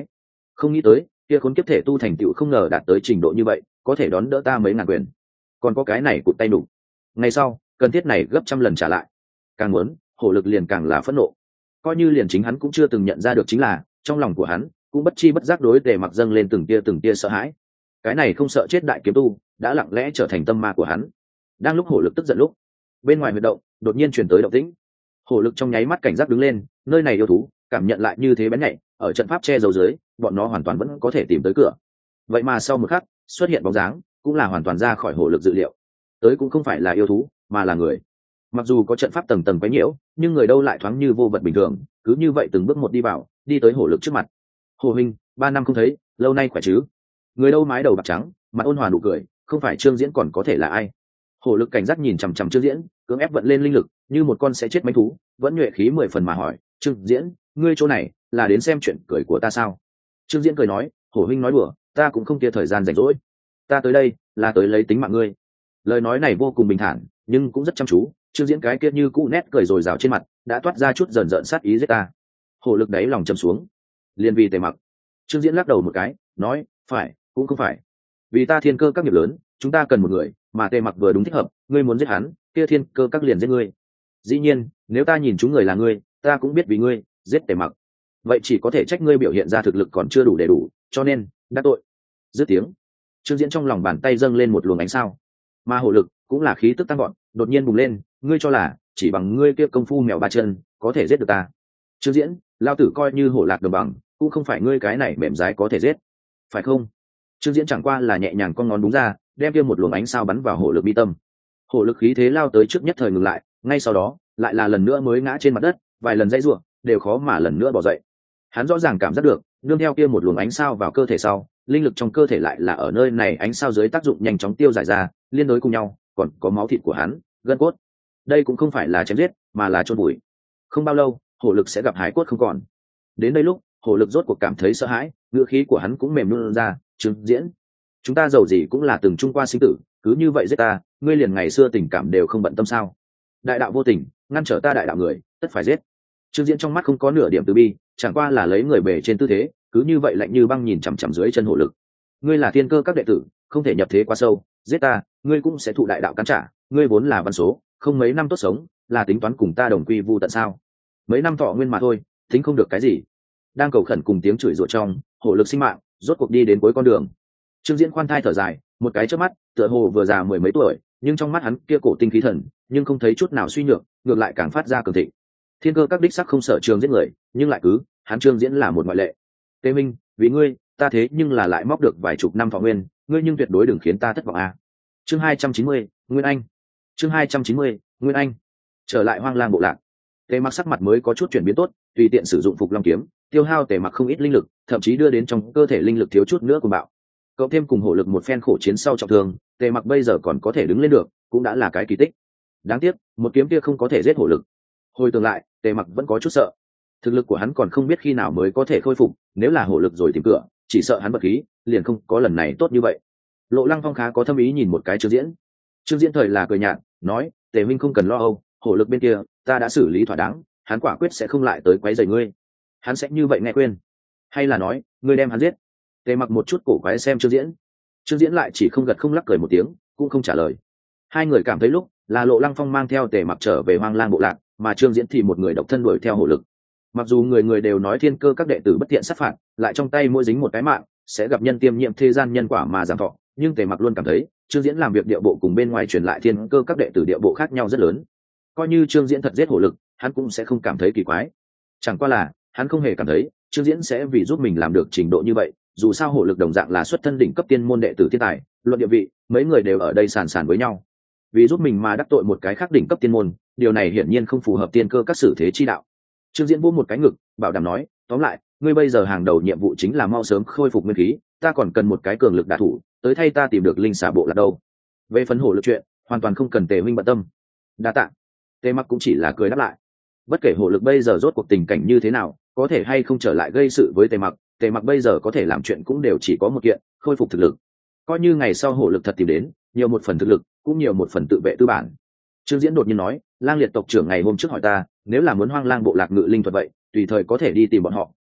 không nghĩ tới kia khốn kiếp thể tu thành tựu không ngờ đạt tới trình độ như vậy, có thể đón đỡ ta mấy ngàn quyền, còn có cái này cụt tay đủ. Ngày sau cần thiết này gấp trăm lần trả lại. Càng muốn, hổ lực liền càng là phẫn nộ. Coi như liền chính hắn cũng chưa từng nhận ra được, chính là trong lòng của hắn cũng bất chi bất giác đối Tề Mặc dâng lên từng tia sợ hãi. Cái này không sợ chết đại kiếm tu đã lặng lẽ trở thành tâm ma của hắn. Đang lúc hổ lực tức giận lúc, bên ngoài huyệt động đột nhiên truyền tới động tĩnh. Hổ lực trong nháy mắt cảnh giác đứng lên, nơi này yêu thú cảm nhận lại như thế bén nhạy, ở trận pháp che giấu dưới, bọn nó hoàn toàn vẫn có thể tìm tới cửa. Vậy mà sau một khắc xuất hiện bóng dáng, cũng là hoàn toàn ra khỏi hổ lực dự liệu. Tới cũng không phải là yêu thú, mà là người. Mặc dù có trận pháp tầng tầng quấy nhiễu, nhưng người đâu lại thoáng như vô vật bình thường, cứ như vậy từng bước một đi vào, đi tới hổ lực trước mặt. Hồ huynh, 3 năm không thấy, lâu nay khỏe chứ? Người đâu mái đầu bạc trắng, mặt ôn hòa nụ cười, không phải Trương Diễn còn có thể là ai? Hổ lực cảnh giác nhìn chằm chằm Trương Diễn, cưỡng ép vận lên linh lực, như một con sẽ chết mãnh thú, vẫn nhuệ khí 10 phần mà hỏi, "Trương Diễn, ngươi chỗ này là đến xem chuyện cười của ta sao?" Trương Diễn cười nói, "Hổ huynh nói đùa, ta cũng không kia thời gian rảnh rỗi. Ta tới đây là tới lấy tính mạng ngươi." Lời nói này vô cùng bình thản, nhưng cũng rất chăm chú. Trương Diễn cái kia như cũ nét cười rồi rào trên mặt đã toát ra chút dần dợn sát ý giết ta. Hổ lực đáy lòng trầm xuống. Liên vì Tề Mặc. Trương Diễn lắc đầu một cái, nói, "Phải, cũng không phải. Vì ta thiên cơ các nghiệp lớn, chúng ta cần một người, mà Tề Mặc vừa đúng thích hợp, ngươi muốn giết hắn, kia thiên cơ các liền giết ngươi. Dĩ nhiên, nếu ta nhìn chúng người là ngươi, ta cũng biết vì ngươi giết Tề Mặc. Vậy chỉ có thể trách ngươi biểu hiện ra thực lực còn chưa đủ đầy đủ, cho nên đắc tội." Dứt tiếng, Trương Diễn trong lòng bàn tay dâng lên một luồng ánh sao, mà hổ lực cũng là khí tức tăng gọn, đột nhiên bùng lên, "Ngươi cho là chỉ bằng ngươi kia công phu mèo ba chân có thể giết được ta? Trương Diễn, lao tử coi như hổ lạc đồng bằng, cũng không phải ngươi cái này mềm dái có thể giết, phải không?" Trương Diễn chẳng qua là nhẹ nhàng con ngón đúng ra, đem kia một luồng ánh sao bắn vào hổ lực mi tâm. Hổ lực khí thế lao tới trước nhất thời ngừng lại, ngay sau đó lại là lần nữa mới ngã trên mặt đất, vài lần dãy rủa đều khó mà lần nữa bỏ dậy. Hắn rõ ràng cảm giác được, nương theo kia một luồng ánh sao vào cơ thể sau, linh lực trong cơ thể lại là ở nơi này ánh sao dưới tác dụng nhanh chóng tiêu giải ra, liên đối cùng nhau, còn có máu thịt của hắn, gân cốt. Đây cũng không phải là chém giết, mà là chôn bụi. Không bao lâu, hổ lực sẽ gặp hải cốt không còn. Đến đây lúc, hổ lực rốt cuộc cảm thấy sợ hãi, ngữ khí của hắn cũng mềm luôn ra, "Trương Diễn, chúng ta giàu gì cũng là từng chung qua sinh tử, cứ như vậy giết ta, ngươi liền ngày xưa tình cảm đều không bận tâm sao? Đại đạo vô tình, ngăn trở ta đại đạo người, tất phải giết." Trương Diễn trong mắt không có nửa điểm từ bi, chẳng qua là lấy người bề trên tư thế, cứ như vậy lạnh như băng nhìn chằm chằm dưới chân hổ lực. "Ngươi là thiên cơ các đệ tử, không thể nhập thế quá sâu, giết ta, ngươi cũng sẽ thụ đại đạo cắn trả, ngươi vốn là văn số, không mấy năm tốt sống, là tính toán cùng ta đồng quy vu tận sao? Mấy năm thọ nguyên mà thôi, tính không được cái gì." Đang cầu khẩn cùng tiếng chửi rủa trong, hổ lực sinh mạng rốt cuộc đi đến cuối con đường. Trương Diễn khoan thai thở dài, một cái chớp mắt, tựa hồ vừa già mười mấy tuổi, nhưng trong mắt hắn kia cổ tinh khí thần, nhưng không thấy chút nào suy nhược, ngược lại càng phát ra cường thịnh. Thiên cơ các đích sắc không sợ Trương giết người, nhưng lại cứ, hắn Trương Diễn là một ngoại lệ. "Tề Minh, vì ngươi, ta thế nhưng là lại móc được vài chục năm thọ nguyên, ngươi nhưng tuyệt đối đừng khiến ta thất vọng a." Chương 290, Nguyên Anh. Chương 290, Nguyên Anh. Trở lại Hoang Lang bộ lạc, Tề Mặc sắc mặt mới có chút chuyển biến tốt, tùy tiện sử dụng Phục Long kiếm, tiêu hao Tề Mặc không ít linh lực, thậm chí đưa đến trong cơ thể linh lực thiếu chút nữa của bạo. Cộng thêm cùng hổ lực một phen khổ chiến sau trọng thương, Tề Mặc bây giờ còn có thể đứng lên được, cũng đã là cái kỳ tích. Đáng tiếc, một kiếm kia không có thể giết hổ lực. Hồi tưởng lại, Tề Mặc vẫn có chút sợ. Thực lực của hắn còn không biết khi nào mới có thể khôi phục, nếu là hổ lực rồi tìm cửa, chỉ sợ hắn bật khí, liền không có lần này tốt như vậy. Lộ Lăng Phong khá có thâm ý nhìn một cái Trương Diễn. Trương Diễn thời là cười nhạt, nói, "Tề Minh không cần lo âu, hổ lực bên kia ta đã xử lý thỏa đáng, hắn quả quyết sẽ không lại tới quấy rầy ngươi." Hắn sẽ như vậy nghe khuyên, hay là nói ngươi đem hắn giết? Tề Mặc một chút cổ quái xem Trương Diễn. Trương Diễn lại chỉ không gật không lắc cười một tiếng, cũng không trả lời. Hai người cảm thấy lúc là Lộ Lăng Phong mang theo Tề Mặc trở về Hoang Lang bộ lạc, mà Trương Diễn thì một người độc thân đuổi theo hổ lực. Mặc dù người người đều nói thiên cơ các đệ tử bất tiện sát phạt, lại trong tay mỗi dính một cái mạng sẽ gặp nhân tiêm nhiễm thế gian nhân quả mà giảm thọ, nhưng Tề Mặc luôn cảm thấy Trương Diễn làm việc điệu bộ cùng bên ngoài truyền lại thiên cơ các đệ tử điệu bộ khác nhau rất lớn. Coi như Trương Diễn thật giết hổ lực, hắn cũng sẽ không cảm thấy kỳ quái. Chẳng qua là hắn không hề cảm thấy Trương Diễn sẽ vì giúp mình làm được trình độ như vậy, dù sao hổ lực đồng dạng là xuất thân đỉnh cấp tiên môn đệ tử thiên tài, luận địa vị mấy người đều ở đây sàn sàn với nhau. Vì giúp mình mà đắc tội một cái khác đỉnh cấp tiên môn, điều này hiển nhiên không phù hợp tiên cơ các xử thế chi đạo. Trương Diễn vỗ một cái ngực, bảo đảm nói, "Tóm lại, ngươi bây giờ hàng đầu nhiệm vụ chính là mau sớm khôi phục nguyên khí, ta còn cần một cái cường lực đả thủ, tới thay ta tìm được linh xà bộ là đâu. Về phần hổ lực chuyện, hoàn toàn không cần Tề huynh bận tâm." Đa tạ. Tề Mặc cũng chỉ là cười đáp lại. Bất kể hổ lực bây giờ rốt cuộc tình cảnh như thế nào, có thể hay không trở lại gây sự với Tề Mặc bây giờ có thể làm chuyện cũng đều chỉ có một kiện, khôi phục thực lực. Coi như ngày sau hổ lực thật tìm đến, nhiều một phần thực lực, cũng nhiều một phần tự vệ tư bản. Trương Diễn đột nhiên nói, "Lang liệt tộc trưởng ngày hôm trước hỏi ta, nếu là muốn Hoang Lang bộ lạc ngự linh thuật vậy, tùy thời có thể đi tìm bọn họ,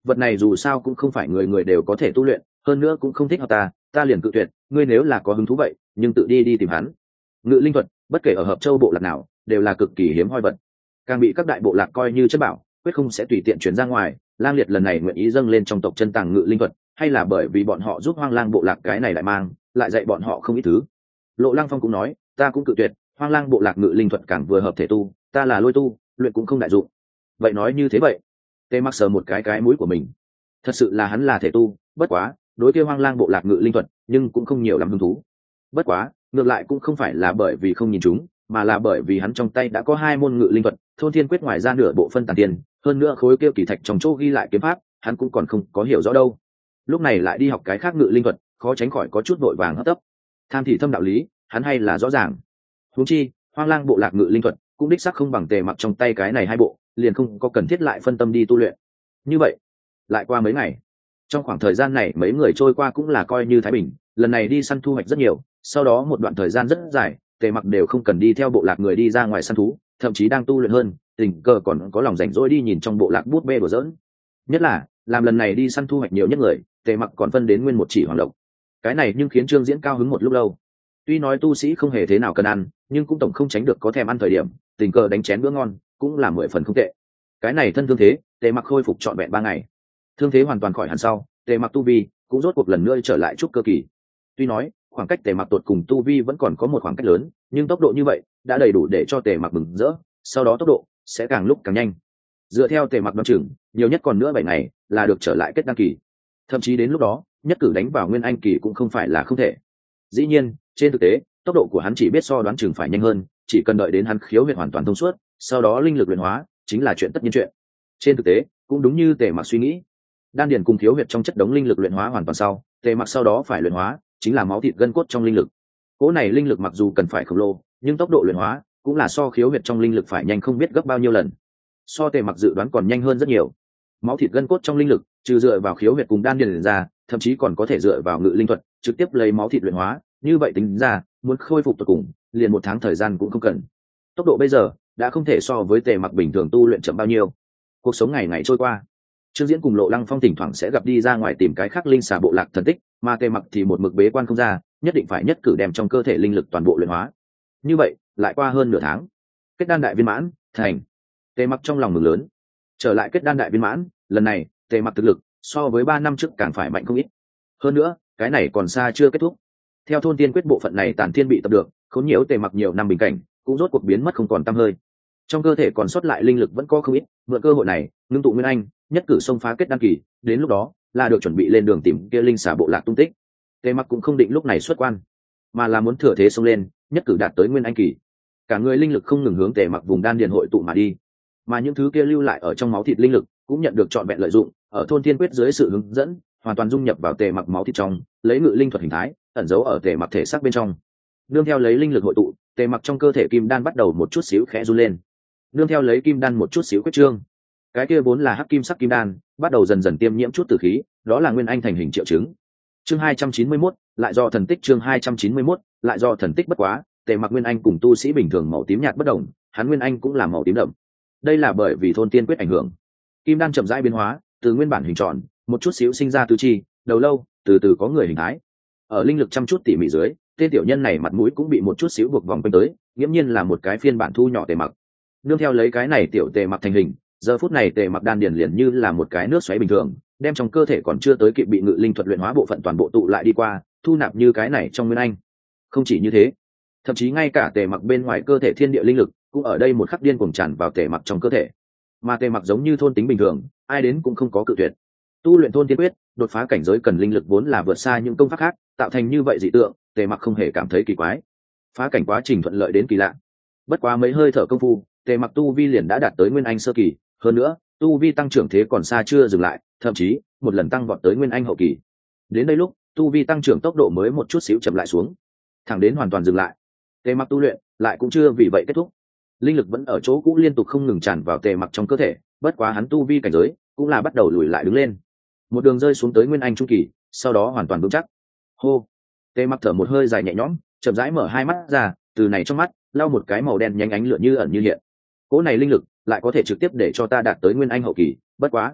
vật này dù sao cũng không phải người người đều có thể tu luyện, hơn nữa cũng không thích hợp ta liền cự tuyệt. Ngươi nếu là có hứng thú vậy, nhưng tự đi tìm hắn. Ngự linh thuật bất kể ở hợp châu bộ lạc nào đều là cực kỳ hiếm hoi vật, càng bị các đại bộ lạc coi như chất bảo, quyết không sẽ tùy tiện chuyển ra ngoài. Lang Liệt lần này nguyện ý dâng lên trong tộc chân tàng ngự linh thuật, hay là bởi vì bọn họ giúp Hoang Lang bộ lạc cái này lại mang lại dạy bọn họ không ít thứ. Lộ Lăng Phong cũng nói, ta cũng cự tuyệt, Hoang Lang bộ lạc ngự linh thuật càng vừa hợp thể tu, ta là lôi tu, luyện cũng không đại dụng. Vậy nói như thế vậy? Tề Mặc sờ một cái mũi của mình. Thật sự là hắn là thể tu, bất quá đối kia Hoang Lang bộ lạc ngự linh thuật nhưng cũng không nhiều lắm hứng thú. Bất quá ngược lại cũng không phải là bởi vì không nhìn chúng, mà là bởi vì hắn trong tay đã có 2 môn ngự linh thuật, thôn thiên quyết ngoài ra nửa bộ phân tàn tiền, hơn nữa khối kêu kỳ thạch trong chỗ ghi lại kiếm pháp hắn cũng còn không có hiểu rõ đâu. Lúc này lại đi học cái khác ngự linh thuật, khó tránh khỏi có chút vội vàng hấp tấp. Tham thì thâm đạo lý hắn hay là rõ ràng. Huống chi Hoang Lang bộ lạc ngự linh thuật cũng đích xác không bằng Tề Mặc trong tay cái này 2 bộ, liền không có cần thiết lại phân tâm đi tu luyện. Như vậy lại qua mấy ngày, trong khoảng thời gian này mấy người trôi qua cũng là coi như thái bình. Lần này đi săn thu hoạch rất nhiều, sau đó một đoạn thời gian rất dài Tề Mặc đều không cần đi theo bộ lạc người đi ra ngoài săn thú, thậm chí đang tu luyện hơn, tình cờ còn có lòng rảnh rỗi đi nhìn trong bộ lạc bút bê đùa giỡn. Nhất là làm lần này đi săn thu hoạch nhiều nhất người, Tề Mặc còn phân đến nguyên một chỉ hoàng lộc. Cái này nhưng khiến Trương Diễn cao hứng một lúc lâu. Tuy nói tu sĩ không hề thế nào cần ăn, nhưng cũng tổng không tránh được có thèm ăn thời điểm, tình cờ đánh chén bữa ngon cũng là 10 phần không tệ. Cái này thân thương thế, Tề Mặc khôi phục trọn vẹn 3 ngày. Thương thế hoàn toàn khỏi hẳn sau, Tề Mặc tu vi cũng rốt cuộc lần nữa trở lại trúc cơ kỳ. Tuy nói khoảng cách Tề Mặc tột cùng tu vi vẫn còn có một khoảng cách lớn, nhưng tốc độ như vậy đã đầy đủ để cho Tề Mặc mừng rỡ, sau đó tốc độ sẽ càng lúc càng nhanh. Dựa theo Tề Mặc đoán chừng, nhiều nhất còn nữa 7 ngày là được trở lại kết đăng kỳ. Thậm chí đến lúc đó, nhất cử đánh vào nguyên anh kỳ cũng không phải là không thể. Dĩ nhiên, trên thực tế, tốc độ của hắn chỉ biết so đoán chừng phải nhanh hơn, chỉ cần đợi đến hắn khiếu huyệt hoàn toàn thông suốt, sau đó linh lực luyện hóa, chính là chuyện tất nhiên chuyện. Trên thực tế, cũng đúng như Tề Mặc suy nghĩ, đan điền cùng khiếu huyệt trong chất đống linh lực luyện hóa hoàn toàn sau, Tề Mặc sau đó phải luyện hóa chính là máu thịt gân cốt trong linh lực. Cỗ này linh lực mặc dù cần phải khổng lồ, nhưng tốc độ luyện hóa cũng là so khiếu huyệt trong linh lực phải nhanh không biết gấp bao nhiêu lần. So Tề Mặc dự đoán còn nhanh hơn rất nhiều. Máu thịt gân cốt trong linh lực, trừ dựa vào khiếu huyệt cùng đan điền ra, thậm chí còn có thể dựa vào ngự linh thuật, trực tiếp lấy máu thịt luyện hóa, như vậy tính ra, muốn khôi phục tột cùng, liền 1 tháng thời gian cũng không cần. Tốc độ bây giờ đã không thể so với Tề Mặc bình thường tu luyện chậm bao nhiêu. Cuộc sống ngày ngày trôi qua, Trương Diễn cùng Lộ Lăng Phong thỉnh thoảng sẽ gặp đi ra ngoài tìm cái khác linh xà bộ lạc thần tích, mà Tề Mặc thì một mực bế quan không ra, nhất định phải nhất cử đem trong cơ thể linh lực toàn bộ luyện hóa. Như vậy, lại qua hơn nửa tháng, kết đan đại viên mãn, thành. Tề Mặc trong lòng mừng lớn. Trở lại kết đan đại viên mãn, lần này, Tề Mặc thực lực so với 3 năm trước càng phải mạnh không ít. Hơn nữa, cái này còn xa chưa kết thúc. Theo thôn tiên quyết bộ phận này tản thiên bị tập được, khốn nhiễu Tề Mặc nhiều năm bình cảnh, cũng rốt cuộc biến mất không còn tăm hơi. Trong cơ thể còn sót lại linh lực vẫn có không ít, mượn cơ hội này, ngưng tụ nguyên anh, nhất cử xông phá kết đan kỳ, đến lúc đó, là được chuẩn bị lên đường tìm kia linh xà bộ lạc tung tích. Tề Mặc cũng không định lúc này xuất quan, mà là muốn thừa thế xông lên, nhất cử đạt tới nguyên anh kỳ. Cả người linh lực không ngừng hướng Tề Mặc vùng đan điền hội tụ mà đi, mà những thứ kia lưu lại ở trong máu thịt linh lực cũng nhận được trọn vẹn lợi dụng, ở thôn thiên quyết dưới sự hướng dẫn, hoàn toàn dung nhập vào Tề Mặc máu thịt trong, lấy ngự linh thuật hình thái ẩn giấu ở Tề Mặc thể xác bên trong. Nương theo lấy linh lực hội tụ, Tề Mặc trong cơ thể kim đan bắt đầu một chút xíu khẽ run lên. Nương theo lấy kim đan một chút xíu quyết trương, cái kia vốn là hắc kim sắc kim đan bắt đầu dần dần tiêm nhiễm chút tử khí, đó là nguyên anh thành hình triệu chứng. Chương 291, lại do thần tích. Chương 291, lại do thần tích. Bất quá, Tề Mặc nguyên anh cùng tu sĩ bình thường màu tím nhạt bất đồng, hắn nguyên anh cũng là màu tím đậm. Đây là bởi vì thôn tiên quyết ảnh hưởng, kim đan chậm rãi biến hóa, từ nguyên bản hình tròn, một chút xíu sinh ra tứ chi, đầu lâu, từ từ có người hình thái. Ở linh lực chăm chút tỉ mỉ dưới, tên tiểu nhân này mặt mũi cũng bị một chút xíu buộc vòng quanh tới, nghiễm nhiên là một cái phiên bản thu nhỏ Tề Mặc. Nương theo lấy cái này tiểu Tề Mặc thành hình, giờ phút này Tề Mặc đan điền liền như là một cái nước xoáy bình thường, đem trong cơ thể còn chưa tới kịp bị ngự linh thuật luyện hóa bộ phận toàn bộ tụ lại đi qua, thu nạp như cái này trong nguyên anh. Không chỉ như thế, thậm chí ngay cả Tề Mặc bên ngoài cơ thể thiên địa linh lực cũng ở đây một khắc điên cuồng tràn vào Tề Mặc trong cơ thể. Mà Tề Mặc giống như thôn tính bình thường, ai đến cũng không có cự tuyệt. Tu luyện thôn tiên quyết, đột phá cảnh giới cần linh lực vốn là vượt xa những công pháp khác, tạo thành như vậy dị tượng, Tề Mặc không hề cảm thấy kỳ quái. Phá cảnh quá trình thuận lợi đến kỳ lạ. Bất quá mấy hơi thở công phu, Tề Mặc tu vi liền đã đạt tới nguyên anh sơ kỳ, hơn nữa, tu vi tăng trưởng thế còn xa chưa dừng lại, thậm chí một lần tăng vọt tới nguyên anh hậu kỳ. Đến đây lúc, tu vi tăng trưởng tốc độ mới một chút xíu chậm lại xuống, thẳng đến hoàn toàn dừng lại. Tề Mặc tu luyện lại cũng chưa vì vậy kết thúc. Linh lực vẫn ở chỗ cũ liên tục không ngừng tràn vào Tề Mặc trong cơ thể, bất quá hắn tu vi cảnh giới cũng là bắt đầu lùi lại đứng lên. Một đường rơi xuống tới nguyên anh trung kỳ, sau đó hoàn toàn vững chắc. Hô. Tề Mặc thở một hơi dài nhẹ nhõm, chậm rãi mở hai mắt ra, từ này trong mắt lau một cái màu đen nhánh ánh lửa như ẩn như hiện. Cỗ này linh lực lại có thể trực tiếp để cho ta đạt tới nguyên anh hậu kỳ, bất quá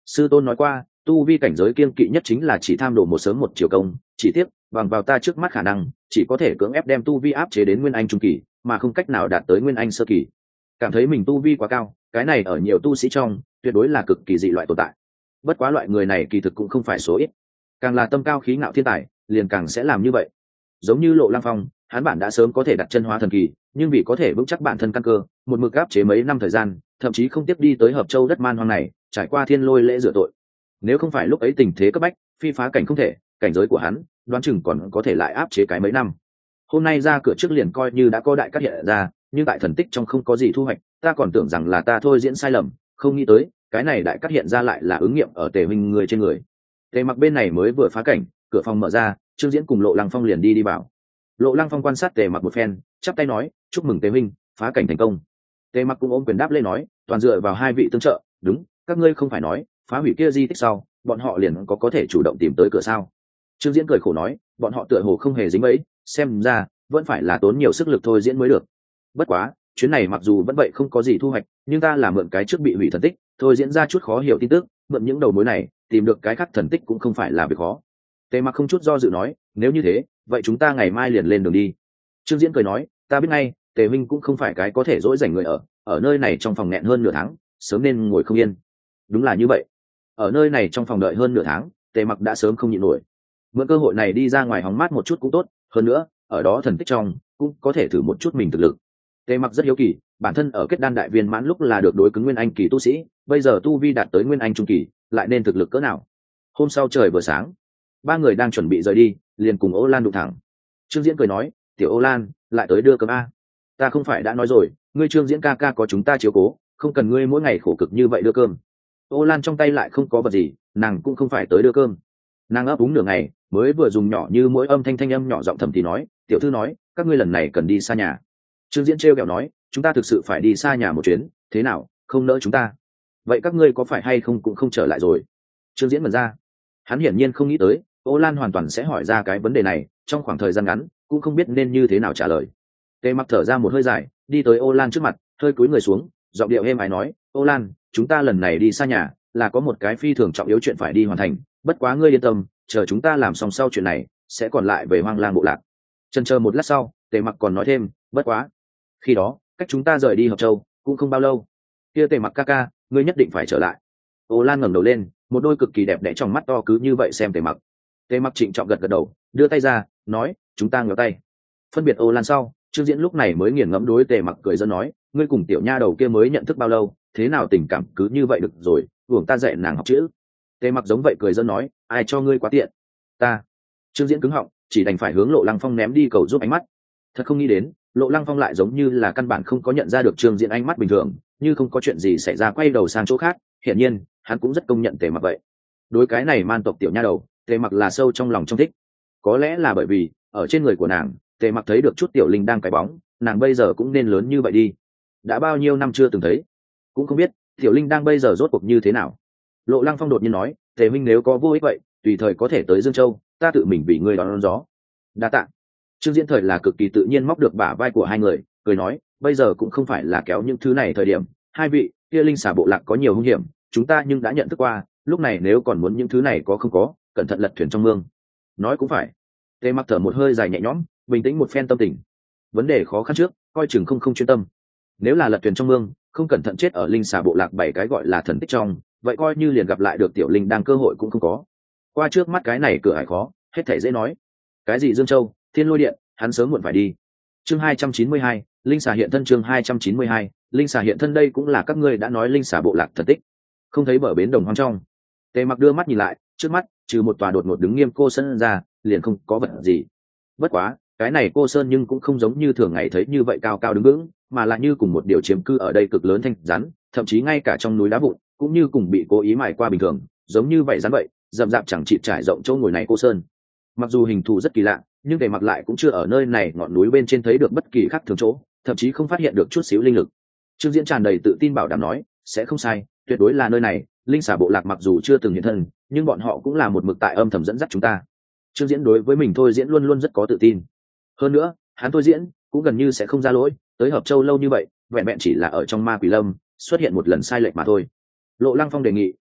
Sư tôn nói qua, tu vi cảnh giới kiêng kỵ nhất chính là chỉ tham đồ một sớm một chiều công, chỉ tiếc bằng vào ta trước mắt khả năng chỉ có thể cưỡng ép đem tu vi áp chế đến nguyên anh trung kỳ, mà không cách nào đạt tới nguyên anh sơ kỳ. Cảm thấy mình tu vi quá cao, cái này ở nhiều tu sĩ trong tuyệt đối là cực kỳ dị loại tồn tại. Bất quá loại người này kỳ thực cũng không phải số ít, càng là tâm cao khí ngạo thiên tài liền càng sẽ làm như vậy. Giống như Lộ Lăng Phong, hắn bản đã sớm có thể đặt chân hóa thần kỳ, nhưng vì có thể vững chắc bản thân căn cơ, một mực áp chế mấy năm thời gian, thậm chí không tiếp đi tới Hợp Châu đất man hoang này, trải qua thiên lôi lễ rửa tội. Nếu không phải lúc ấy tình thế cấp bách, phi phá cảnh không thể, cảnh giới của hắn đoán chừng còn có thể lại áp chế cái mấy năm. Hôm nay ra cửa trước liền coi như đã có đại cát hiện ra, nhưng tại thần tích trong không có gì thu hoạch, ta còn tưởng rằng là ta thôi diễn sai lầm, không nghĩ tới cái này đại cát hiện ra lại là ứng nghiệm ở Tề Minh người trên người. Tề Mặc bên này mới vừa phá cảnh, cửa phòng mở ra, Trương Diễn cùng Lộ Lăng Phong liền đi vào. Lộ Lăng Phong quan sát Tề Mặc một phen, chắp tay nói, chúc mừng Tề Minh phá cảnh thành công. Tề Mặc cũng ôm quyền đáp lên nói, toàn dựa vào hai vị tương trợ. Đúng, các ngươi không phải nói phá hủy kia di tích sau bọn họ liền có thể chủ động tìm tới cửa sao? Trương Diễn cười khổ nói, bọn họ tựa hồ không hề dính bẫy, xem ra vẫn phải là tốn nhiều sức lực thôi diễn mới được. Bất quá chuyến này mặc dù vẫn vậy không có gì thu hoạch, nhưng ta là mượn cái trước bị hủy thần tích thôi diễn ra chút khó hiểu tin tức, mượn những đầu mối này tìm được cái khác thần tích cũng không phải là việc khó. Tề Mặc không chút do dự nói, nếu như thế vậy chúng ta ngày mai liền lên đường đi. Trương Diễn cười nói, ta biết ngay, Tề Minh cũng không phải cái có thể dỗi dành người ở nơi này trong phòng nghẹn hơn nửa tháng, sớm nên ngồi không yên. Đúng là như vậy, ở nơi này trong phòng đợi hơn nửa tháng, Tề Mặc đã sớm không nhịn nổi. Mượn cơ hội này đi ra ngoài hóng mát một chút cũng tốt, hơn nữa ở đó thần tích trong cũng có thể thử một chút mình thực lực. Tề Mặc rất hiếu kỳ, bản thân ở kết đan đại viên mãn lúc là được đối cứng nguyên anh kỳ tu sĩ, bây giờ tu vi đạt tới nguyên anh trung kỳ, lại nên thực lực cỡ nào? Hôm sau trời vừa sáng, ba người đang chuẩn bị rời đi, liền cùng Ô Lan đụng thẳng. Trương Diễn cười nói, tiểu Ô Lan, lại tới đưa cơm a? Ta không phải đã nói rồi, ngươi Trương Diễn ca ca có chúng ta chiếu cố, không cần ngươi mỗi ngày khổ cực như vậy đưa cơm. Ô Lan trong tay lại không có vật gì, nàng cũng không phải tới đưa cơm. Nàng ấp úng nửa ngày, mới vừa dùng nhỏ như mỗi âm thanh âm nhỏ giọng thầm thì nói, tiểu thư nói các ngươi lần này cần đi xa nhà. Trương Diễn trêu ghẹo nói, chúng ta thực sự phải đi xa nhà một chuyến, thế nào không nỡ chúng ta? Vậy các ngươi có phải hay không cũng không trở lại rồi? Trương Diễn mẩn ra, hắn hiển nhiên không nghĩ tới Ô Lan hoàn toàn sẽ hỏi ra cái vấn đề này, trong khoảng thời gian ngắn cũng không biết nên như thế nào trả lời. Tề Mặc thở ra một hơi dài, đi tới Ô Lan trước mặt, hơi cúi người xuống, giọng điệu êm ái nói, Ô Lan, chúng ta lần này đi xa nhà là có một cái phi thường trọng yếu chuyện phải đi hoàn thành, bất quá ngươi yên tâm, chờ chúng ta làm xong sau chuyện này sẽ còn lại về Hoang Lang bộ lạc. Chần chờ một lát sau, Tề Mặc còn nói thêm, bất quá khi đó cách chúng ta rời đi Hợp Châu cũng không bao lâu. Kia Tề Mặc ca ca, ngươi nhất định phải trở lại. Ô Lan ngẩng đầu lên, một đôi cực kỳ đẹp đẽ trong mắt to cứ như vậy xem Tề Mặc. Tề Mặc trịnh trọng gật gật đầu, đưa tay ra nói, chúng ta ngéo tay. Phân biệt Ô Lan sau, Trương Diễn lúc này mới nghiền ngẫm đối Tề Mặc cười dân nói, ngươi cùng tiểu nha đầu kia mới nhận thức bao lâu, thế nào tình cảm cứ như vậy được rồi, uổng ta dạy nàng học chữ. Tề Mặc giống vậy cười dân nói, ai cho ngươi quá tiện. Ta. Trương Diễn cứng họng, chỉ đành phải hướng Lộ Lăng Phong ném đi cầu giúp ánh mắt. Thật không nghĩ đến, Lộ Lăng Phong lại giống như là căn bản không có nhận ra được Trương Diễn ánh mắt bình thường, như không có chuyện gì xảy ra quay đầu sang chỗ khác. Hiển nhiên hắn cũng rất công nhận Tề Mặc vậy. Đối cái này man tộc tiểu nha đầu, Tề Mặc là sâu trong lòng trong thích. Có lẽ là bởi vì ở trên người của nàng, Tề Mặc thấy được chút tiểu linh đang cái bóng, nàng bây giờ cũng nên lớn như vậy đi. Đã bao nhiêu năm chưa từng thấy, cũng không biết tiểu linh đang bây giờ rốt cuộc như thế nào. Lộ Lăng Phong đột nhiên nói, Tề Minh nếu có vô ích vậy, tùy thời có thể tới Dương Châu, ta tự mình vì ngươi đón gió. Đa tạ. Trương Diễn thời là cực kỳ tự nhiên móc được bả vai của hai người, cười nói, bây giờ cũng không phải là kéo những thứ này thời điểm, hai vị, kia linh xà bộ lạc có nhiều hung hiểm, chúng ta nhưng đã nhận thức qua, lúc này nếu còn muốn những thứ này có không có, cẩn thận lật thuyền trong mương. Nói cũng phải. Tề Mặc thở một hơi dài nhẹ nhõm, bình tĩnh một phen tâm tình. Vấn đề khó khăn trước, coi chừng không chuyên tâm. Nếu là lật thuyền trong mương, không cẩn thận chết ở linh xà bộ lạc bảy cái gọi là thần tích trong, vậy coi như liền gặp lại được tiểu linh đang cơ hội cũng không có. Qua trước mắt cái này cửa ải khó, hết thảy dễ nói. Cái gì Dương Châu, Thiên Lôi Điện, hắn sớm muộn phải đi. Chương 292, linh xà hiện thân. Chương 292, linh xà hiện thân. Đây cũng là các ngươi đã nói linh xà bộ lạc thần tích. Không thấy bờ bến đồng hoang trong. Tề Mặc đưa mắt nhìn lại, trước mắt trừ một tòa đột ngột đứng nghiêm cô sơn ra, liền không có vật gì. Bất quá cái này cô sơn nhưng cũng không giống như thường ngày thấy như vậy cao cao đứng vững, mà là như cùng một điều chiếm cư ở đây cực lớn thanh rắn, thậm chí ngay cả trong núi đá vụn cũng như cùng bị cố ý mài qua bình thường, giống như vậy rắn vậy, rậm rạp chẳng chịt trải rộng chỗ ngồi này cô sơn. Mặc dù hình thù rất kỳ lạ, nhưng Tề Mặc lại cũng chưa ở nơi này ngọn núi bên trên thấy được bất kỳ khác thường chỗ, thậm chí không phát hiện được chút xíu linh lực. Trương Diễn tràn đầy tự tin bảo đảm nói, sẽ không sai, tuyệt đối là nơi này. Linh xà bộ lạc mặc dù chưa từng hiện thân, nhưng bọn họ cũng là một mực tại âm thầm dẫn dắt chúng ta. Trương Diễn đối với mình thôi diễn luôn luôn rất có tự tin. Hơn nữa hắn thôi diễn cũng gần như sẽ không ra lỗi, tới Hợp Châu lâu như vậy vẹn vẹn chỉ là ở trong ma quỷ lâm xuất hiện một lần sai lệch mà thôi. Lộ Lăng Phong đề nghị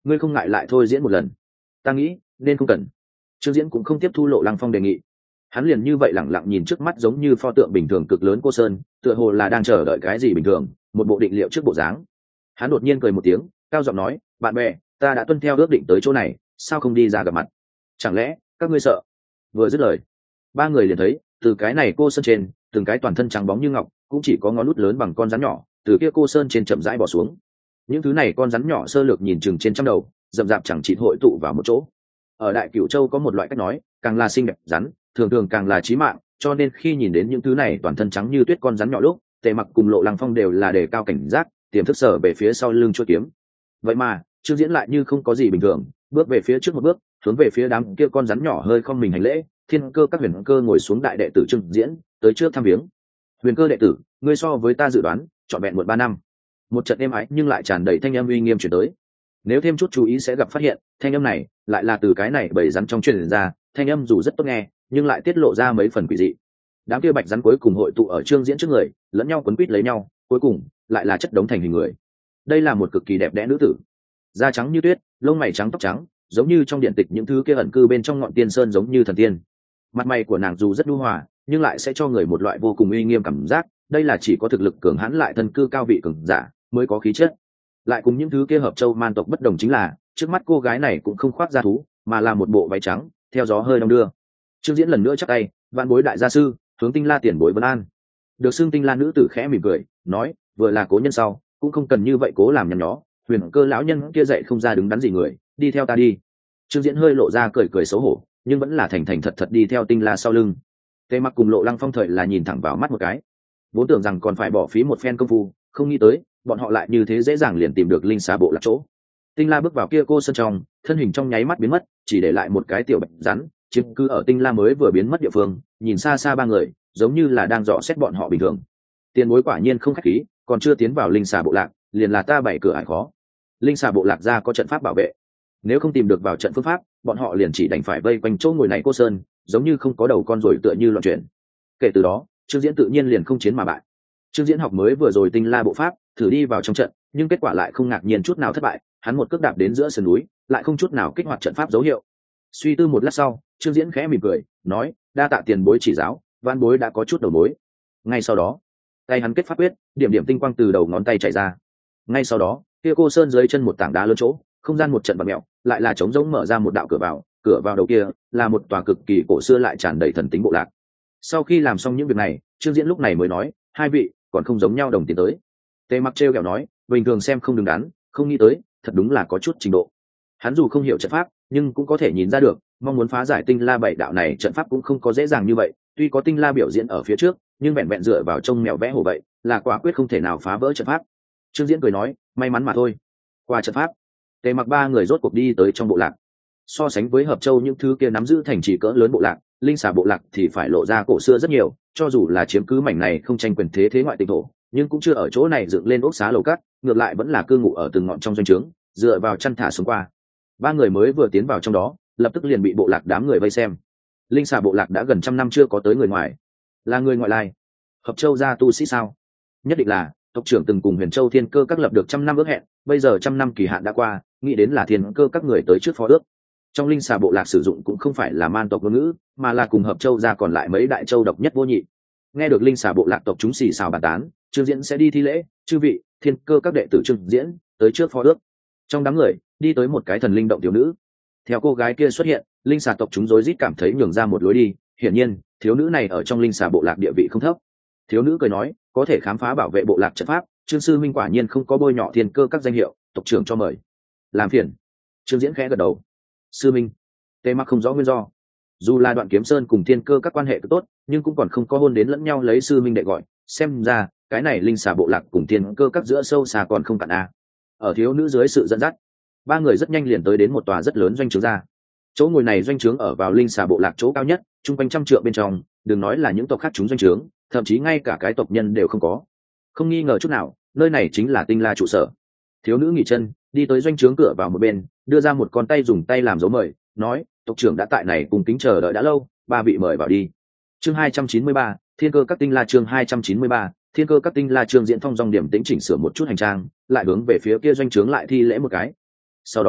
ngươi không ngại lại thôi diễn một lần? Ta nghĩ nên không cần. Trương Diễn cũng không tiếp thu Lộ Lăng Phong đề nghị. Hắn liền như vậy lẳng lặng nhìn trước mắt giống như pho tượng bình thường cực lớn cô sơn, tựa hồ là đang chờ đợi cái gì bình thường, một bộ định liệu trước bộ dáng. Hắn đột nhiên cười một tiếng, cao giọng nói, bạn bè, ta đã tuân theo ước định tới chỗ này, sao không đi ra gặp mặt? Chẳng lẽ các ngươi sợ? Vừa dứt lời, ba người liền thấy từ cái này cô sơn trên, từng cái toàn thân trắng bóng như ngọc, cũng chỉ có ngón út lớn bằng con rắn nhỏ, từ kia cô sơn trên chậm rãi bỏ xuống. Những thứ này con rắn nhỏ sơ lược nhìn chừng trên trăm đầu, rậm rạp chẳng chịt hội tụ vào một chỗ. Ở Đại Cửu Châu có một loại cách nói, càng là xinh đẹp rắn, thường thường càng là chí mạng, cho nên khi nhìn đến những thứ này toàn thân trắng như tuyết con rắn nhỏ lúc, Tề Mặc cùng Lộ Lăng Phong đều là đề cao cảnh giác, tiềm thức sở về phía sau lưng chuôi kiếm. Vậy mà Trương Diễn lại như không có gì bình thường, bước về phía trước một bước, hướng về phía đám kia con rắn nhỏ hơi không mình hành lễ. Thiên Cơ các Huyền Cơ ngồi xuống đại đệ tử Trương Diễn, tới trước thăm viếng. Huyền Cơ đệ tử, ngươi so với ta dự đoán trọn vẹn muộn 3 năm. Một trận êm ái nhưng lại tràn đầy thanh âm uy nghiêm truyền tới. Nếu thêm chút chú ý sẽ gặp phát hiện, thanh âm này lại là từ cái này bầy rắn trong truyền ra, thanh âm dù rất tốt nghe, nhưng lại tiết lộ ra mấy phần quỷ dị. Đám kia bạch rắn cuối cùng hội tụ ở Trương Diễn trước người, lẫn nhau quấn quýt lấy nhau, cuối cùng lại là chất đống thành hình người. Đây là một cực kỳ đẹp đẽ nữ tử, da trắng như tuyết, lông mày trắng tóc trắng, giống như trong điện tịch những thứ kia ẩn cư bên trong ngọn tiên sơn giống như thần tiên. Mặt mày của nàng dù rất nhu hòa, nhưng lại sẽ cho người một loại vô cùng uy nghiêm cảm giác, đây là chỉ có thực lực cường hãn lại thân cư cao vị cường giả mới có khí chất. Lại cùng những thứ kia hợp châu man tộc bất đồng chính là, trước mắt cô gái này cũng không khoác da thú, mà là một bộ váy trắng, theo gió hơi đong đưa. Trương Diễn lần nữa chắp tay, vạn bối đại gia sư, hướng Tinh La tiền bối vân an. Được xưng Tinh La nữ tử khẽ mỉm cười, nói, vừa là cố nhân sau, cũng không cần như vậy cố làm nhăn nhó. Huyền Cơ lão nhân kia dạy không ra đứng đắn gì người, đi theo ta đi. Trương Diễn hơi lộ ra cười cười xấu hổ, nhưng vẫn là thành thành thật thật đi theo Tinh La sau lưng. Tề Mặc cùng Lộ Lăng Phong thời là nhìn thẳng vào mắt một cái, vốn tưởng rằng còn phải bỏ phí một phen công phu, không nghĩ tới bọn họ lại như thế dễ dàng liền tìm được linh xà bộ lạc chỗ. Tinh La bước vào kia cô sơn trong, thân hình trong nháy mắt biến mất, chỉ để lại một cái tiểu bạch rắn chiếm cứ ở Tinh La mới vừa biến mất địa phương. Nhìn xa xa ba người, giống như là đang dò xét bọn họ bình thường. Tiền bối quả nhiên không khách khí, còn chưa tiến vào linh xà bộ lạc, liền là ta bày cửa ải khó. Linh xà bộ lạc ra có trận pháp bảo vệ, nếu không tìm được vào trận phương pháp, bọn họ liền chỉ đành phải vây quanh chỗ ngồi này cô sơn, giống như không có đầu con rồi tựa như loạn chuyển. Kể từ đó, Trương Diễn tự nhiên liền không chiến mà bại. Trương Diễn học mới vừa rồi Tinh La bộ pháp, thử đi vào trong trận, nhưng kết quả lại không ngạc nhiên chút nào thất bại. Hắn một cước đạp đến giữa sườn núi, lại không chút nào kích hoạt trận pháp dấu hiệu. Suy tư một lát sau, Trương Diễn khẽ mỉm cười, nói, đa tạ tiền bối chỉ giáo, van bối đã có chút đầu mối. Ngay sau đó, tay hắn kết pháp quyết, điểm điểm tinh quang từ đầu ngón tay chảy ra. Ngay sau đó, kia cô sơn dưới chân một tảng đá lớn chỗ, không gian một trận bạt mèo, lại là trống rỗng mở ra một đạo cửa vào đầu kia là một tòa cực kỳ cổ xưa lại tràn đầy thần tính bộ lạc. Sau khi làm xong những việc này, Trương Diễn lúc này mới nói, hai vị còn không giống nhau đồng tiền tới. Tề Mặc trêu ghẹo nói, bình thường xem không đứng đắn, không nghĩ tới thật đúng là có chút trình độ. Hắn dù không hiểu trận pháp, nhưng cũng có thể nhìn ra được, mong muốn phá giải Tinh La bảy đạo này trận pháp cũng không có dễ dàng như vậy. Tuy có Tinh La biểu diễn ở phía trước, nhưng vẹn vẹn dựa vào trông mèo vẽ hổ vậy, là quả quyết không thể nào phá vỡ trận pháp. Trương Diễn cười nói, may mắn mà thôi. Qua trận pháp, Tề Mặc ba người rốt cuộc đi tới trong bộ lạc. So sánh với Hợp Châu những thứ kia nắm giữ thành trì cỡ lớn bộ lạc, linh xà bộ lạc thì phải lộ ra cổ xưa rất nhiều. Cho dù là chiếm cứ mảnh này không tranh quyền thế ngoại tịnh thổ, nhưng cũng chưa ở chỗ này dựng lên ốc xá lầu cát, ngược lại vẫn là cư ngụ ở từng ngọn trong doanh trướng, dựa vào chăn thả xuống qua. Ba người mới vừa tiến vào trong đó, lập tức liền bị bộ lạc đám người vây xem. Linh xà bộ lạc đã gần 100 năm chưa có tới người ngoài, là người ngoại lai. Hợp Châu gia tu sĩ sao? Nhất định là tộc trưởng từng cùng Huyền Châu Thiên Cơ các lập được 100 năm ước hẹn, bây giờ 100 năm kỳ hạn đã qua, nghĩ đến là Thiên Cơ các người tới trước phó ước. Trong linh xà bộ lạc sử dụng cũng không phải là man tộc ngôn ngữ, mà là cùng Hợp Châu gia còn lại mấy đại châu độc nhất vô nhị. Nghe được linh xà bộ lạc tộc chúng xì xào bàn tán, Trương Diễn sẽ đi thi lễ, chư vị, Thiên Cơ các đệ tử Trương Diễn tới trước phó ước. Trong đám người đi tới một cái thần linh động thiếu nữ. Theo cô gái kia xuất hiện, linh xà tộc chúng rối rít cảm thấy nhường ra một lối đi. Hiển nhiên thiếu nữ này ở trong linh xà bộ lạc địa vị không thấp. Thiếu nữ cười nói, có thể khám phá bảo vệ bộ lạc trận pháp, Trương sư minh quả nhiên không có bôi nhọ Thiên Cơ các danh hiệu, tộc trưởng cho mời. Làm phiền. Trương Diễn khẽ gật đầu. Sư minh. Tề Mặc không rõ nguyên do. Dù là Đoạn Kiếm Sơn cùng Thiên Cơ các quan hệ cực tốt, nhưng cũng còn không có hôn đến lẫn nhau lấy sư minh đệ gọi, xem ra cái này linh xà bộ lạc cùng Thiên Cơ các giữa sâu xa còn không cạn a. Ở thiếu nữ dưới sự dẫn dắt, ba người rất nhanh liền tới đến một tòa rất lớn doanh trướng ra. Chỗ ngồi này doanh trướng ở vào linh xà bộ lạc chỗ cao nhất, chung quanh 100 trượng bên trong, đừng nói là những tộc khác chúng doanh trướng, thậm chí ngay cả cái tộc nhân đều không có. Không nghi ngờ chút nào, nơi này chính là Tinh La trụ sở. Thiếu nữ nghỉ chân, đi tới doanh trướng cửa vào một bên, đưa ra một con tay dùng tay làm dấu mời, nói, tộc trưởng đã tại này cùng kính chờ đợi đã lâu, ba vị mời vào đi. Chương 293, Thiên Cơ các Tinh La. Chương 293, Thiên Cơ các Tinh La. Trương Diễn Phong dòng điểm tĩnh chỉnh sửa một chút hành trang, lại hướng về phía kia doanh trướng lại thi lễ một cái. Sau đó,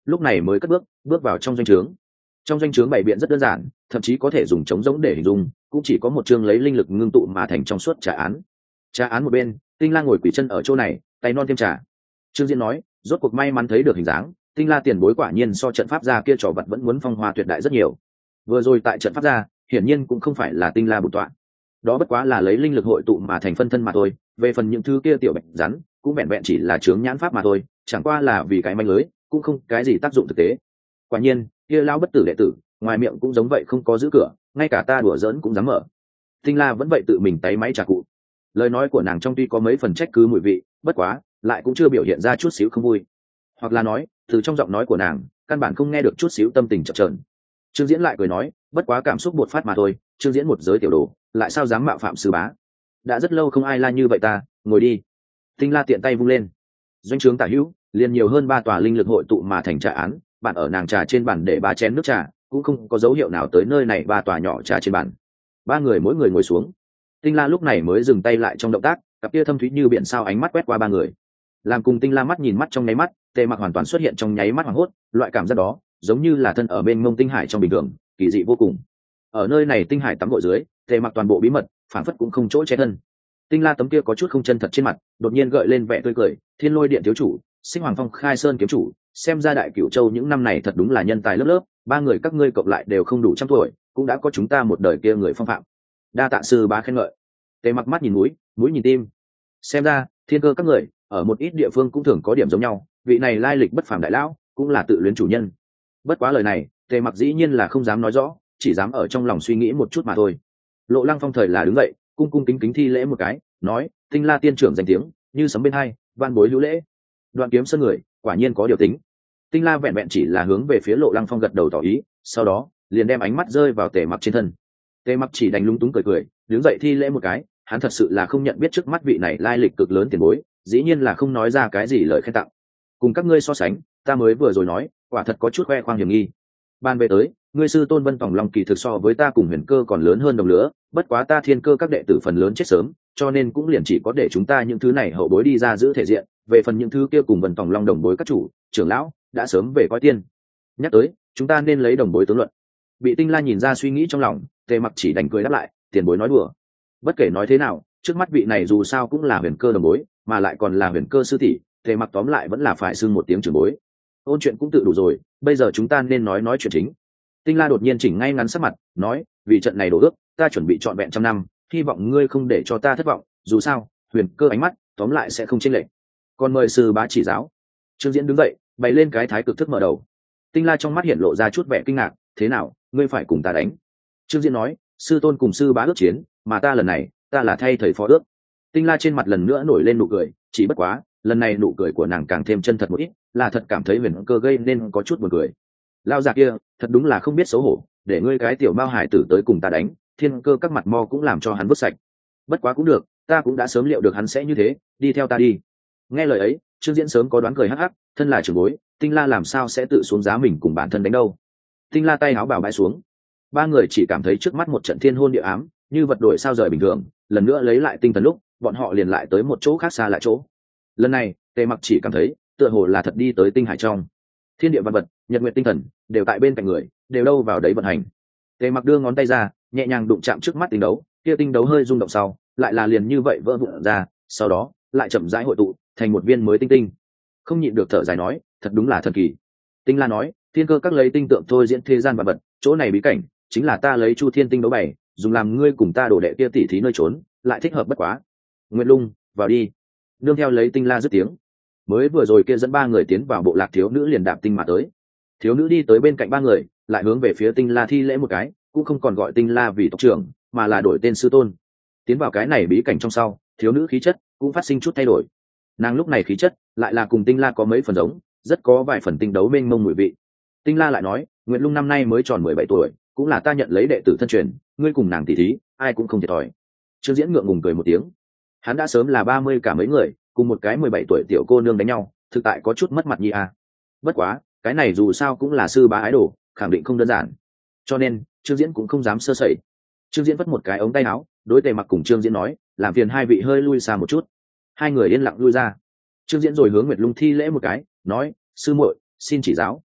lúc này mới cất bước vào trong doanh trướng. Trong doanh trướng bày biện rất đơn giản, thậm chí có thể dùng trống rỗng để hình dung, cũng chỉ có một chương lấy linh lực ngưng tụ mà thành trong suốt trà án. Trà án một bên, Tinh La ngồi quỳ chân ở chỗ này, tay non thêm trà. Trương Diễn nói, rốt cuộc may mắn thấy được hình dáng, Tinh La tiền bối quả nhiên so trận pháp gia kia trò vật vẫn muốn phong hoa tuyệt đại rất nhiều. Vừa rồi tại trận pháp gia, hiển nhiên cũng không phải là Tinh La bổn tọa, đó bất quá là lấy linh lực hội tụ mà thành phân thân mà thôi. Về phần những thứ kia tiểu bạch rắn, cũng vẹn vẹn chỉ là chướng nhãn pháp mà thôi, chẳng qua là vì cái manh lưới, cũng không cái gì tác dụng thực tế. Quả nhiên, kia lão bất tử đệ tử, ngoài miệng cũng giống vậy không có giữ cửa, ngay cả ta đùa giỡn cũng dám mở. Tinh La vẫn vậy tự mình tay máy trà cụ. Lời nói của nàng trong tuy có mấy phần trách cứ mùi vị, bất quá lại cũng chưa biểu hiện ra chút xíu không vui, hoặc là nói từ trong giọng nói của nàng căn bản không nghe được chút xíu tâm tình chập chờn. Trương Diễn lại cười nói, bất quá cảm xúc bột phát mà thôi, Trương Diễn một giới tiểu đồ, lại sao dám mạo phạm sư bá. Đã rất lâu không ai la như vậy ta, ngồi đi. Tinh La tiện tay vung lên, doanh trướng tả hữu liền nhiều hơn 3 tòa linh lực hội tụ mà thành trà án, bạn ở nàng trà trên bàn để 3 chén nước trà, cũng không có dấu hiệu nào tới nơi này 3 tòa nhỏ trà trên bàn. 3 người mỗi người ngồi xuống. Tinh La lúc này mới dừng tay lại trong động tác, cặp kia thâm thúy như biển sao ánh mắt quét qua 3 người. Làm cùng Tinh La mắt nhìn mắt trong nháy mắt, Tề Mặc hoàn toàn xuất hiện trong nháy mắt hoảng hốt, loại cảm giác đó giống như là thân ở bên mông tinh hải trong bình thường, kỳ dị vô cùng. Ở nơi này tinh hải tắm gội dưới, Tề Mặc toàn bộ bí mật, phản phất cũng không chỗ che thân. Tinh La tấm kia có chút không chân thật trên mặt, đột nhiên gợi lên vẻ tươi cười, Thiên Lôi Điện thiếu chủ, Sinh Hoàng Phong Khai Sơn kiếm chủ, xem ra Đại Cửu Châu những năm này thật đúng là nhân tài lớp lớp, 3 người các ngươi cộng lại đều không đủ trăm tuổi, cũng đã có chúng ta một đời kia người phong phạm. Đa tạ sư bá khen ngợi. Tề Mặc mắt nhìn mũi, mũi nhìn tim. Xem ra, thiên cơ các người ở một ít địa phương cũng thường có điểm giống nhau, vị này lai lịch bất phàm đại lão, cũng là tự luyến chủ nhân. Bất quá lời này, Tề Mặc dĩ nhiên là không dám nói rõ, chỉ dám ở trong lòng suy nghĩ một chút mà thôi. Lộ Lăng Phong thời là đứng dậy, cung cung kính kính thi lễ một cái, nói, Tinh La tiên trưởng danh tiếng như sấm bên hai, van bối hữu lễ. Đoạn Kiếm Sơn người quả nhiên có điều tính. Tinh La vẹn vẹn chỉ là hướng về phía Lộ Lăng Phong gật đầu tỏ ý, sau đó liền đem ánh mắt rơi vào Tề Mặc trên thân. Tề Mặc chỉ đành lúng túng cười cười, đứng dậy thi lễ một cái, hắn thật sự là không nhận biết trước mắt vị này lai lịch cực lớn tiền bối, dĩ nhiên là không nói ra cái gì lời khen tặng. Cùng các ngươi so sánh, ta mới vừa rồi nói, quả thật có chút khoe khoang hiểm nghi. Ban về tới, ngươi sư tôn Vân Tòng Long kỳ thực so với ta cùng Huyền Cơ còn lớn hơn đồng lứa, bất quá ta Thiên Cơ các đệ tử phần lớn chết sớm, cho nên cũng liền chỉ có để chúng ta những thứ này hậu bối đi ra giữ thể diện, về phần những thứ kia cùng Vân Tòng Long đồng bối các chủ, trưởng lão đã sớm về coi tiên. Nhắc tới, chúng ta nên lấy đồng bối tướng luận. Bị Tinh La nhìn ra suy nghĩ trong lòng, Tề Mặc chỉ đành cười đáp lại, tiền bối nói đùa. Bất kể nói thế nào, trước mắt vị này dù sao cũng là Huyền Cơ đồng bối, mà lại còn là Huyền Cơ sư tỷ, Tề Mặc tóm lại vẫn là phải xưng một tiếng trưởng bối. Ôn chuyện cũng tự đủ rồi, bây giờ chúng ta nên nói chuyện chính. Tinh La đột nhiên chỉnh ngay ngắn sắc mặt, nói, vì trận này đổ ước, ta chuẩn bị trọn vẹn 100 năm, hy vọng ngươi không để cho ta thất vọng, dù sao, Huyền Cơ ánh mắt tóm lại sẽ không chênh lệch. Còn mời sư bá chỉ giáo. Trương Diễn đứng dậy, bày lên cái thái cực thức mở đầu. Tinh La trong mắt hiện lộ ra chút vẻ kinh ngạc, thế nào, ngươi phải cùng ta đánh? Trương Diễn nói, sư tôn cùng sư bá ước chiến, mà ta lần này, ta là thay thầy phó ước. Tinh La trên mặt lần nữa nổi lên nụ cười, chỉ bất quá, lần này nụ cười của nàng càng thêm chân thật một ít, là thật cảm thấy Huyền Cơ gây nên có chút buồn cười. Lao già kia, thật đúng là không biết xấu hổ, để ngươi cái tiểu mao hải tử tới cùng ta đánh, Thiên Cơ các mặt mo cũng làm cho hắn vứt sạch. Bất quá cũng được, ta cũng đã sớm liệu được hắn sẽ như thế, đi theo ta đi. Nghe lời ấy, Trương Diễn sớm có đoán cười hắc hắc, thân là trưởng bối, Tinh La làm sao sẽ tự xuống giá mình cùng bản thân đánh đâu. Tinh La tay áo bào bãi xuống. 3 người chỉ cảm thấy trước mắt một trận thiên hôn địa ám, như vật đổi sao rời bình thường, lần nữa lấy lại tinh thần lúc, bọn họ liền lại tới một chỗ khác xa lại chỗ. Lần này, Tề Mặc chỉ cảm thấy, tựa hồ là thật đi tới tinh hải trong. Thiên địa văn vật, nhật nguyệt tinh thần đều tại bên cạnh người, đều đâu vào đấy vận hành. Tề Mặc đưa ngón tay ra, nhẹ nhàng đụng chạm trước mắt tinh đấu, kia tinh đấu hơi rung động sau, lại là liền như vậy vỡ vụn ra, sau đó lại chậm rãi hội tụ thành một viên mới tinh tinh. Không nhịn được thở dài nói, thật đúng là thần kỳ. Tinh La nói, Thiên Cơ các lấy tinh tượng thôi diễn thế gian vật vật, chỗ này bí cảnh chính là ta lấy Chu Thiên tinh đấu bày, dùng làm ngươi cùng ta đổ đệ kia tỉ thí nơi trốn, lại thích hợp bất quá. Nguyệt Lung, vào đi. Nương theo lấy Tinh La dứt tiếng, mới vừa rồi kia dẫn 3 người tiến vào bộ lạc thiếu nữ liền đạp tinh mà tới. Thiếu nữ đi tới bên cạnh 3 người, lại hướng về phía Tinh La thi lễ một cái, cũng không còn gọi Tinh La vì tộc trưởng, mà là đổi tên sư tôn. Tiến vào cái này bí cảnh trong sau, thiếu nữ khí chất cũng phát sinh chút thay đổi. Nàng lúc này khí chất lại là cùng Tinh La có mấy phần giống, rất có vài phần tinh đấu mênh mông mùi vị. Tinh La lại nói, Nguyệt Lung năm nay mới tròn 17 tuổi, cũng là ta nhận lấy đệ tử thân truyền, ngươi cùng nàng tỷ thí, ai cũng không thiệt thòi. Trương Diễn ngượng ngùng cười một tiếng. Hắn đã sớm là 30 cả mấy người, cùng một cái 17 tuổi tiểu cô nương đánh nhau, thực tại có chút mất mặt nhi à. Bất quá, cái này dù sao cũng là sư bá ái đồ, khẳng định không đơn giản. Cho nên, Trương Diễn cũng không dám sơ sẩy. Trương Diễn vất một cái ống tay áo, đối Tề Mặc cùng Trương Diễn nói, làm phiền hai vị hơi lui xa một chút. 2 người yên lặng lui ra. Trương Diễn rồi hướng Nguyệt Lung thi lễ một cái, nói, sư muội, xin chỉ giáo.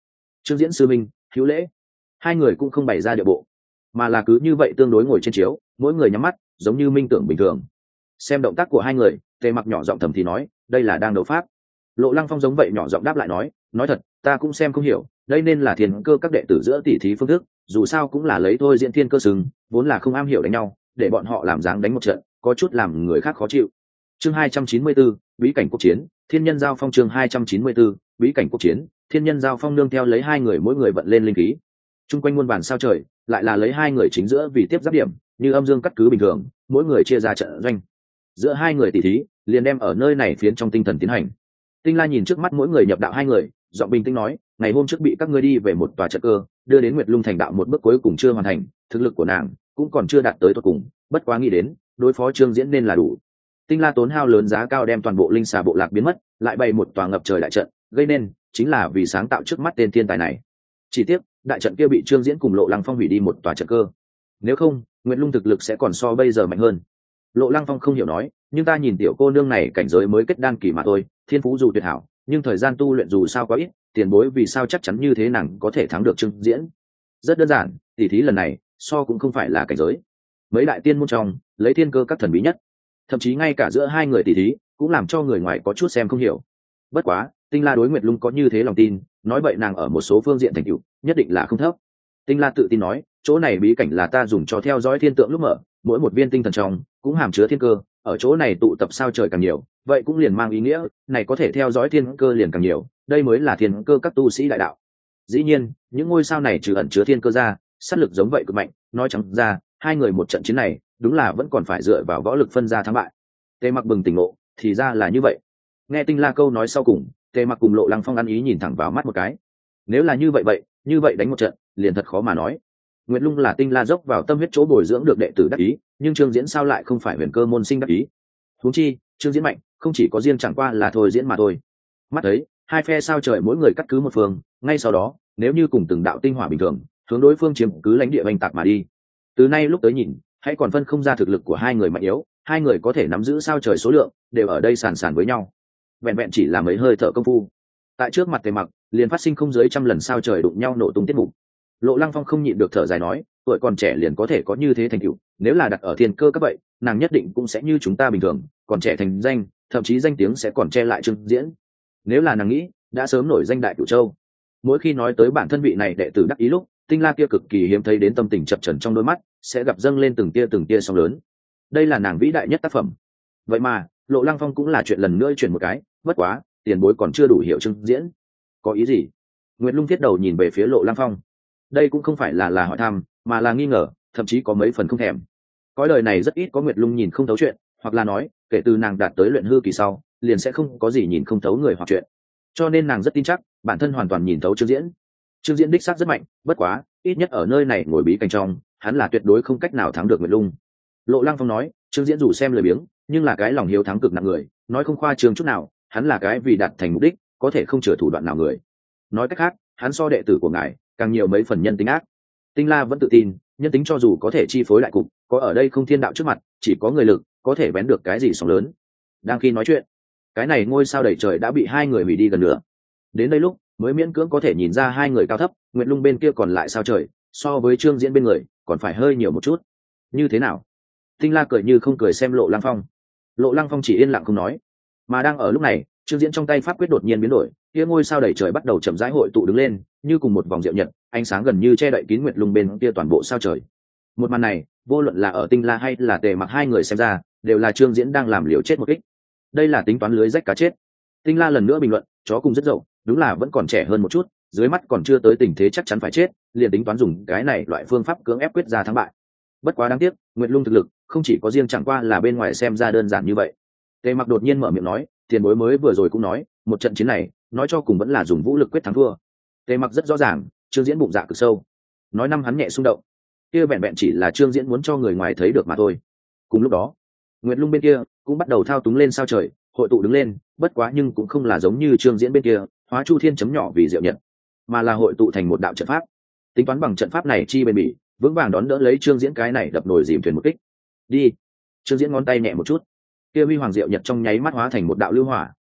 Trương Diễn sư minh hữu lễ. Hai người cũng không bày ra địa bộ, mà là cứ như vậy tương đối ngồi trên chiếu, mỗi người nhắm mắt giống như minh tưởng bình thường. Xem động tác của hai người, Tề Mặc nhỏ giọng thầm thì nói, đây là đang đấu pháp. Lộ Lăng Phong giống vậy nhỏ giọng đáp lại nói thật, ta cũng xem không hiểu, đây nên là thiên cơ các đệ tử giữa tỷ thí phương thức, dù sao cũng là lấy thôi diễn thiên cơ sừng, vốn là không am hiểu đánh nhau, để bọn họ làm dáng đánh một trận, có chút làm người khác khó chịu. Chương 294, bí cảnh cuộc chiến, thiên nhân giao phong. Chương 294, bí cảnh cuộc chiến, thiên nhân giao phong. Nương theo lấy hai người mỗi người vận lên linh khí, chung quanh muôn vàn sao trời lại là lấy hai người chính giữa vì tiếp giáp điểm, như âm dương cắt cứ bình thường, mỗi người chia ra trận doanh. Giữa hai người tỷ thí liền đem ở nơi này phiến trong tinh thần tiến hành. Tinh La nhìn trước mắt mỗi người nhập đạo hai người, giọng bình tĩnh nói, ngày hôm trước bị các ngươi đi về một tòa trận cơ, đưa đến Nguyệt Lung thành đạo một bước cuối cùng chưa hoàn thành, thực lực của nàng cũng còn chưa đạt tới tột cùng, bất quá nghĩ đến đối phó Trương Diễn nên là đủ. Tinh La tốn hao lớn giá cao đem toàn bộ linh xà bộ lạc biến mất, lại bày một tòa ngập trời đại trận, gây nên chính là vì sáng tạo trước mắt tên thiên tài này. Chỉ tiếc đại trận kia bị Trương Diễn cùng Lộ Lăng Phong hủy đi một tòa trận cơ, nếu không Nguyệt Lung thực lực sẽ còn so bây giờ mạnh hơn. Lộ Lăng Phong không hiểu nói, nhưng ta nhìn tiểu cô nương này cảnh giới mới kết đan kỳ mà thôi, thiên phú dù tuyệt hảo, nhưng thời gian tu luyện dù sao quá ít, tiền bối vì sao chắc chắn như thế nàng có thể thắng được Trương Diễn? Rất đơn giản, tỷ thí lần này so cũng không phải là cảnh giới, mấy đại tiên môn trong lấy thiên cơ các thần bí nhất, thậm chí ngay cả giữa hai người tỷ thí cũng làm cho người ngoài có chút xem không hiểu. Bất quá Tinh La đối Nguyệt Lung có như thế lòng tin, nói vậy nàng ở một số phương diện thành tựu nhất định là không thấp. Tinh La tự tin nói, chỗ này bí cảnh là ta dùng cho theo dõi thiên tượng lúc mở, mỗi một viên tinh thần trong cũng hàm chứa thiên cơ, ở chỗ này tụ tập sao trời càng nhiều, vậy cũng liền mang ý nghĩa này có thể theo dõi thiên cơ liền càng nhiều, đây mới là thiên cơ các tu sĩ đại đạo. Dĩ nhiên những ngôi sao này trừ ẩn chứa thiên cơ ra, sát lực giống vậy cực mạnh, nói trắng ra hai người một trận chiến này đúng là vẫn còn phải dựa vào võ lực phân ra thắng bại. Tề Mặc bừng tỉnh ngộ, thì ra là như vậy. Nghe Tinh La câu nói sau cùng, Tề Mặc cùng Lộ Lăng Phong ăn ý nhìn thẳng vào mắt một cái. Nếu là như vậy đánh một trận liền thật khó mà nói. Nguyệt Lung là Tinh La dốc vào tâm huyết chỗ bồi dưỡng được đệ tử đắc ý, nhưng Trương Diễn sao lại không phải huyền cơ môn sinh đắc ý? Huống chi Trương Diễn mạnh không chỉ có riêng chẳng qua là thôi diễn mà thôi. Mắt thấy hai phe sao trời mỗi người cắt cứ một phương, ngay sau đó nếu như cùng từng đạo tinh hỏa bình thường hướng đối phương chiếm cứ lãnh địa oanh tạc mà đi. Từ nay lúc tới nhìn, hãy còn phân không ra thực lực của hai người mạnh yếu, hai người có thể nắm giữ sao trời số lượng đều ở đây sàn sàn với nhau, vẹn vẹn chỉ là mấy hơi thở công phu, tại trước mặt Tề Mặc liền phát sinh không dưới trăm lần sao trời đụng nhau nổ tung tiết mục. Lộ Lăng Phong không nhịn được thở dài nói, tuổi còn trẻ liền có thể có như thế thành tựu, nếu là đặt ở thiên cơ các vậy, nàng nhất định cũng sẽ như chúng ta bình thường, còn trẻ thành danh, thậm chí danh tiếng sẽ còn che lại Trương Diễn. Nếu là nàng nghĩ, đã sớm nổi danh đại cửu châu. Mỗi khi nói tới bản thân vị này đệ tử đắc ý lúc, Tinh La kia cực kỳ hiếm thấy đến tâm tình chập chờn trong đôi mắt, sẽ gặp dâng lên từng tia sóng lớn. Đây là nàng vĩ đại nhất tác phẩm. Vậy mà Lộ Lăng Phong cũng là chuyện lần nữa chuyển một cái, bất quá tiền bối còn chưa đủ hiểu Trương Diễn có ý gì. Nguyệt Lung thiết đầu nhìn về phía Lộ Lăng Phong, đây cũng không phải là hỏi thăm, mà là nghi ngờ, thậm chí có mấy phần không thèm. Cõi đời này rất ít có Nguyệt Lung nhìn không thấu chuyện, hoặc là nói kể từ nàng đạt tới luyện hư kỳ sau liền sẽ không có gì nhìn không thấu người hoặc chuyện, cho nên nàng rất tin chắc bản thân hoàn toàn nhìn thấu Trương Diễn. Trương Diễn đích xác rất mạnh, bất quá ít nhất ở nơi này ngồi bí cảnh trong, hắn là tuyệt đối không cách nào thắng được Nguyệt Lung. Lộ Lăng Phong nói, Trương Diễn dù xem lười biếng, nhưng là cái lòng hiếu thắng cực nặng người, nói không khoa trương chút nào, hắn là cái vì đạt thành mục đích có thể không chừa thủ đoạn nào người. Nói cách khác, hắn so đệ tử của ngài càng nhiều mấy phần nhân tính ác. Tinh La vẫn tự tin, nhân tính cho dù có thể chi phối đại cục, có ở đây không thiên đạo trước mặt, chỉ có người lực có thể vén được cái gì sóng lớn. Đang khi nói chuyện, cái này ngôi sao đầy trời đã bị hai người hủy đi gần nửa. Đến đây lúc mới miễn cưỡng có thể nhìn ra hai người cao thấp, Nguyệt Lung bên kia còn lại sao trời, so với Trương Diễn bên người còn phải hơi nhiều một chút. Như thế nào? Tinh La cười như không cười xem Lộ Lăng Phong. Lộ Lăng Phong chỉ yên lặng không nói. Mà đang ở lúc này, Trương Diễn trong tay pháp quyết đột nhiên biến đổi, kia ngôi sao đầy trời bắt đầu chậm rãi hội tụ đứng lên, như cùng một vòng diệu nhật, ánh sáng gần như che đậy kín Nguyệt Lung bên kia toàn bộ sao trời. Một màn này, vô luận là ở Tinh La hay là Tề Mặc hai người xem ra, đều là Trương Diễn đang làm liều chết một kích. Đây là tính toán lưới rách cá chết. Tinh La lần nữa bình luận, chó cùng rất dậu, đúng là vẫn còn trẻ hơn một chút, dưới mắt còn chưa tới tình thế chắc chắn phải chết, liền tính toán dùng cái này loại phương pháp cưỡng ép quyết ra thắng bại. Bất quá đáng tiếc, Nguyệt Lung thực lực không chỉ có riêng chẳng qua là bên ngoài xem ra đơn giản như vậy. Tề Mặc đột nhiên mở miệng nói, tiền bối mới vừa rồi cũng nói, một trận chiến này, nói cho cùng vẫn là dùng vũ lực quyết thắng thua. Tề Mặc rất rõ ràng, Trương Diễn bụng dạ cực sâu. Nói năm hắn nhẹ xung động, kia vẹn vẹn chỉ là Trương Diễn muốn cho người ngoài thấy được mà thôi. Cùng lúc đó, Nguyệt Lung bên kia cũng bắt đầu thao túng lên sao trời, hội tụ đứng lên, bất quá nhưng cũng không là giống như Trương Diễn bên kia, hóa chu thiên chấm nhỏ vì diệu nhật, mà là hội tụ thành một đạo trận pháp. Tính toán bằng trận pháp này chi bền bỉ, vững vàng đón đỡ lấy Trương Diễn cái này đập nồi dìm thuyền một kích. Đi. Trương Diễn ngón tay nhẹ một chút, kia huy hoàng diệu nhật trong nháy mắt hóa thành một đạo lưu hỏa,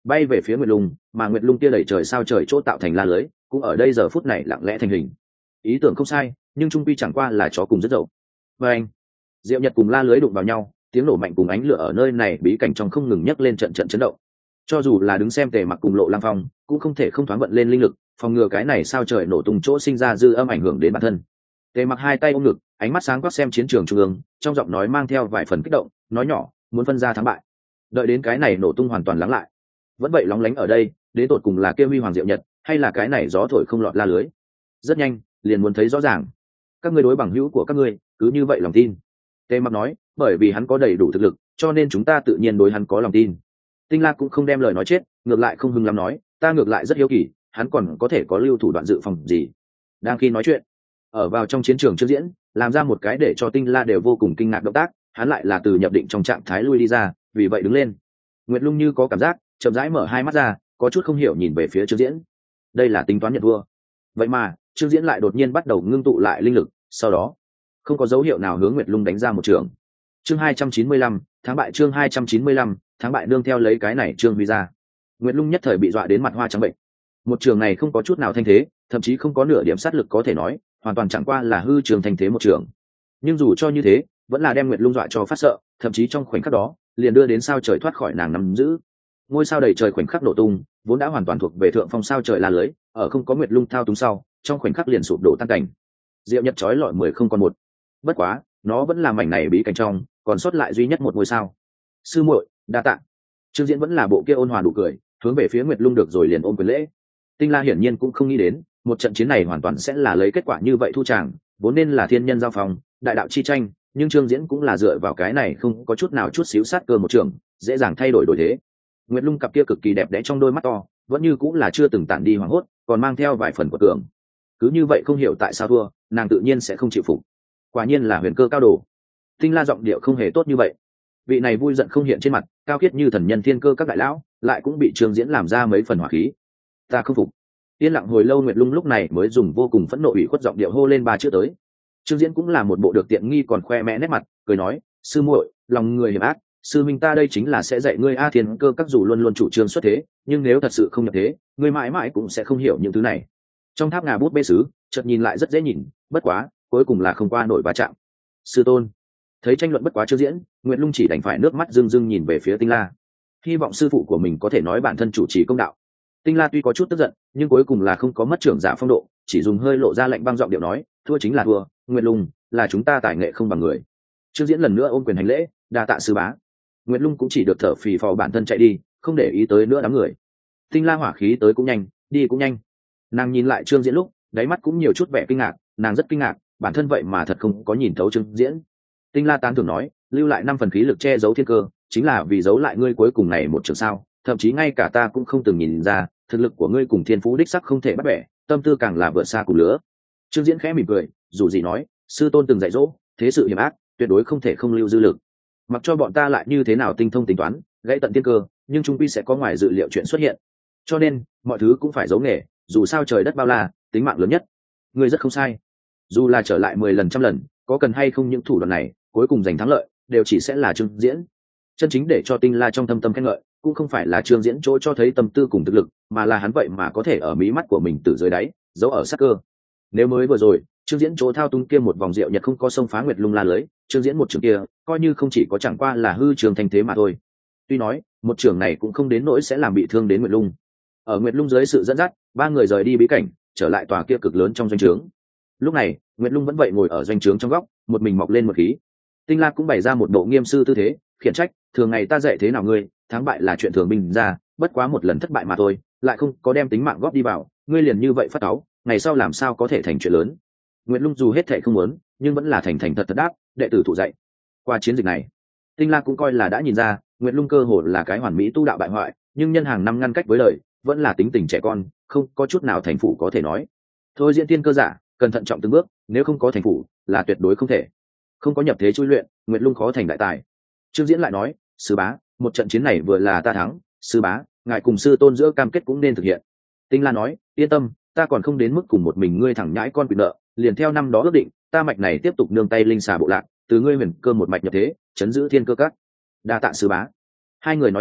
bay về phía nguyệt lung, mà nguyệt lung kia đẩy trời sao trời chỗ tạo thành la lưới cũng ở đây giờ phút này lặng lẽ thành hình. Ý tưởng không sai, nhưng trung quy chẳng qua là chó cùng rất dậu. Và anh, diệu nhật cùng la lưới đụng vào nhau, tiếng nổ mạnh cùng ánh lửa ở nơi này bí cảnh trong không ngừng nhấc lên trận trận chấn động. Cho dù là đứng xem Tề Mặc cùng Lộ Lam Phong cũng không thể không thoáng vận lên linh lực phòng ngừa cái này sao trời nổ tung chỗ sinh ra dư âm ảnh hưởng đến bản thân. Tề Mặc hai tay ôm ngực, ánh mắt sáng quắc xem chiến trường trung ương, trong giọng nói mang theo vài phần kích động, nói nhỏ, muốn phân ra thắng bại. Đợi đến cái này nổ tung hoàn toàn lắng lại, vẫn vậy lóng lánh ở đây, đến tột cùng là kia huy hoàng diệu nhật, hay là cái này gió thổi không lọt la lưới. Rất nhanh, liền muốn thấy rõ ràng. Các ngươi đối bằng hữu của các ngươi, cứ như vậy lòng tin. Tề Mặc nói, bởi vì hắn có đầy đủ thực lực, cho nên chúng ta tự nhiên đối hắn có lòng tin. Tinh La cũng không đem lời nói chết, ngược lại không hưng lắm nói, ta ngược lại rất hiếu kỳ, hắn còn có thể có lưu thủ đoạn dự phòng gì. Đang khi nói chuyện, ở vào trong chiến trường Trương Diễn làm ra một cái để cho Tinh La đều vô cùng kinh ngạc động tác, hắn lại là từ nhập định trong trạng thái lui đi ra, vì vậy đứng lên. Nguyệt Lung như có cảm giác, chậm rãi mở hai mắt ra, có chút không hiểu nhìn về phía Trương Diễn. Đây là tính toán nhận thua. Vậy mà Trương Diễn lại đột nhiên bắt đầu ngưng tụ lại linh lực, sau đó không có dấu hiệu nào hướng Nguyệt Lung đánh ra một trường. Chương 295, tháng bại. Chương 295, tháng bại. Nương theo lấy cái này Trương Huy ra, Nguyệt Lung nhất thời bị dọa đến mặt hoa trắng bệnh. Một trường này không có chút nào thanh thế, thậm chí không có nửa điểm sát lực có thể nói, hoàn toàn chẳng qua là hư trường thanh thế một trường. Nhưng dù cho như thế, vẫn là đem Nguyệt Lung dọa cho phát sợ, thậm chí trong khoảnh khắc đó, liền đưa đến sao trời thoát khỏi nàng nắm giữ. Ngôi sao đầy trời khoảnh khắc nổ tung, vốn đã hoàn toàn thuộc về thượng phong sao trời la lưới, ở không có Nguyệt Lung thao túng sau, trong khoảnh khắc liền sụp đổ tan cảnh. Diệu nhật chói lọi 10 không còn một. Bất quá, nó vẫn là mảnh này bí cảnh trong, còn sót lại duy nhất một ngôi sao. Sư muội, đa tạ. Trương Diễn vẫn là bộ kia ôn hòa đủ cười, hướng về phía Nguyệt Lung được rồi liền ôm quyền lễ. Tinh La hiển nhiên cũng không nghĩ đến, một trận chiến này hoàn toàn sẽ là lấy kết quả như vậy thu tràng, vốn nên là thiên nhân giao phòng, đại đạo chi tranh, nhưng Trương Diễn cũng là dựa vào cái này không có chút nào chút xíu sát cơ một trường, dễ dàng thay đổi thế. Nguyệt Lung cặp kia cực kỳ đẹp đẽ trong đôi mắt to, vẫn như cũng là chưa từng tản đi hoảng hốt, còn mang theo vài phần của cường. Cứ như vậy không hiểu tại sao thua, nàng tự nhiên sẽ không chịu phục. Quả nhiên là huyền cơ cao đồ. Tinh La giọng điệu không hề tốt như vậy. Vị này vui giận không hiện trên mặt, cao khiết như thần nhân thiên cơ các đại lão, lại cũng bị Trương Diễn làm ra mấy phần hỏa khí. Ta không phục. Yên lặng hồi lâu, Nguyệt Lung lúc này mới dùng vô cùng phẫn nộ ủy khuất giọng điệu hô lên ba chữ tới. Trương Diễn cũng là một bộ được tiện nghi còn khoe mẽ nét mặt, cười nói, sư muội, lòng người hiểm ác, sư minh ta đây chính là sẽ dạy ngươi a thiên cơ các dù luôn luôn chủ trương xuất thế, nhưng nếu thật sự không nhập thế, ngươi mãi mãi cũng sẽ không hiểu những thứ này. Trong tháp ngà bút bê sứ, chợt nhìn lại rất dễ nhìn, bất quá, cuối cùng là không qua nổi va chạm. Sư tôn. Thấy tranh luận bất quá Trương Diễn, Nguyệt Lung chỉ đành phải nước mắt rưng rưng nhìn về phía Tinh La, hy vọng sư phụ của mình có thể nói bản thân chủ trì công đạo. Tinh La tuy có chút tức giận, nhưng cuối cùng là không có mất trưởng giả phong độ, chỉ dùng hơi lộ ra lạnh băng giọng điệu nói, thua chính là thua, Nguyệt Lung, là chúng ta tài nghệ không bằng người. Trương Diễn lần nữa ôm quyền hành lễ, đa tạ sư bá. Nguyệt Lung cũng chỉ được thở phì phò bản thân chạy đi, không để ý tới nữa đám người. Tinh La hỏa khí tới cũng nhanh, đi cũng nhanh. Nàng nhìn lại Trương Diễn lúc, đáy mắt cũng nhiều chút vẻ kinh ngạc, nàng rất kinh ngạc, bản thân vậy mà thật không có nhìn thấu Trương Diễn. Tinh La tán thưởng nói, lưu lại 5 phần khí lực che giấu thiên cơ, chính là vì giấu lại ngươi cuối cùng này một trường sao, thậm chí ngay cả ta cũng không từng nhìn ra, thực lực của ngươi cùng thiên phú đích sắc không thể bắt bẻ, tâm tư càng là vượt xa cùng lứa. Trương Diễn khẽ mỉm cười, dù gì nói, sư tôn từng dạy dỗ, thế sự hiểm ác, tuyệt đối không thể không lưu dư lực. Mặc cho bọn ta lại như thế nào tinh thông tính toán, gãy tận thiên cơ, nhưng chung quy sẽ có ngoài dự liệu chuyện xuất hiện. Cho nên, mọi thứ cũng phải giấu nghề, dù sao trời đất bao la, tính mạng lớn nhất. Ngươi rất không sai. Dù là trở lại 10 lần trăm lần, có cần hay không những thủ đoạn này, cuối cùng giành thắng lợi, đều chỉ sẽ là Trương Diễn. Chân chính để cho Tinh La trong thâm tâm khen ngợi, cũng không phải là Trương Diễn chỗ cho thấy tâm tư cùng thực lực, mà là hắn vậy mà có thể ở mí mắt của mình từ dưới đáy, giấu ở sát cơ. Nếu mới vừa rồi, Trương Diễn chỗ thao túng kia một vòng diệu nhật không có xông phá Nguyệt Lung la lưới, Trương Diễn một trường kia, coi như không chỉ có chẳng qua là hư trường thành thế mà thôi. Tuy nói, một trường này cũng không đến nỗi sẽ làm bị thương đến Nguyệt Lung. Ở Nguyệt Lung dưới sự dẫn dắt, 3 người rời đi bí cảnh, trở lại tòa kia cực lớn trong doanh trướng. Lúc này, Nguyệt Lung vẫn vậy ngồi ở doanh trướng trong góc, một mình mọc lên một khí. Tinh La cũng bày ra một bộ nghiêm sư tư thế, khiển trách, thường ngày ta dạy thế nào ngươi, thắng bại là chuyện thường bình ra, bất quá một lần thất bại mà thôi, lại không có đem tính mạng góp đi vào, ngươi liền như vậy phát cáu, ngày sau làm sao có thể thành chuyện lớn. Nguyệt Lung dù hết thệ không muốn, nhưng vẫn là thành thành thật thật đáp, đệ tử thụ dạy. Qua chiến dịch này, Tinh La cũng coi là đã nhìn ra, Nguyệt Lung cơ hồ là cái hoàn mỹ tu đạo bại hoại, nhưng nhân hàng năm ngăn cách với lời, vẫn là tính tình trẻ con, không có chút nào thành phủ có thể nói. Thôi diễn tiên cơ giả, cần thận trọng từng bước, nếu không có thành phủ, là tuyệt đối không thể. Không có nhập thế chui luyện, Nguyệt Lung khó thành đại tài. Trương Diễn lại nói, sư bá, một trận chiến này vừa là ta thắng, sư bá, ngài cùng sư tôn giữa cam kết cũng nên thực hiện. Tinh La nói, yên tâm, ta còn không đến mức cùng một mình ngươi thẳng nhãi con quỵ nợ, liền theo năm đó ước định, ta mạch này tiếp tục nương tay linh xà bộ lạc, từ ngươi huyền cơ một mạch nhập thế, chấn giữ thiên cơ các. Đa tạ sư bá. Hai người nói chuyện,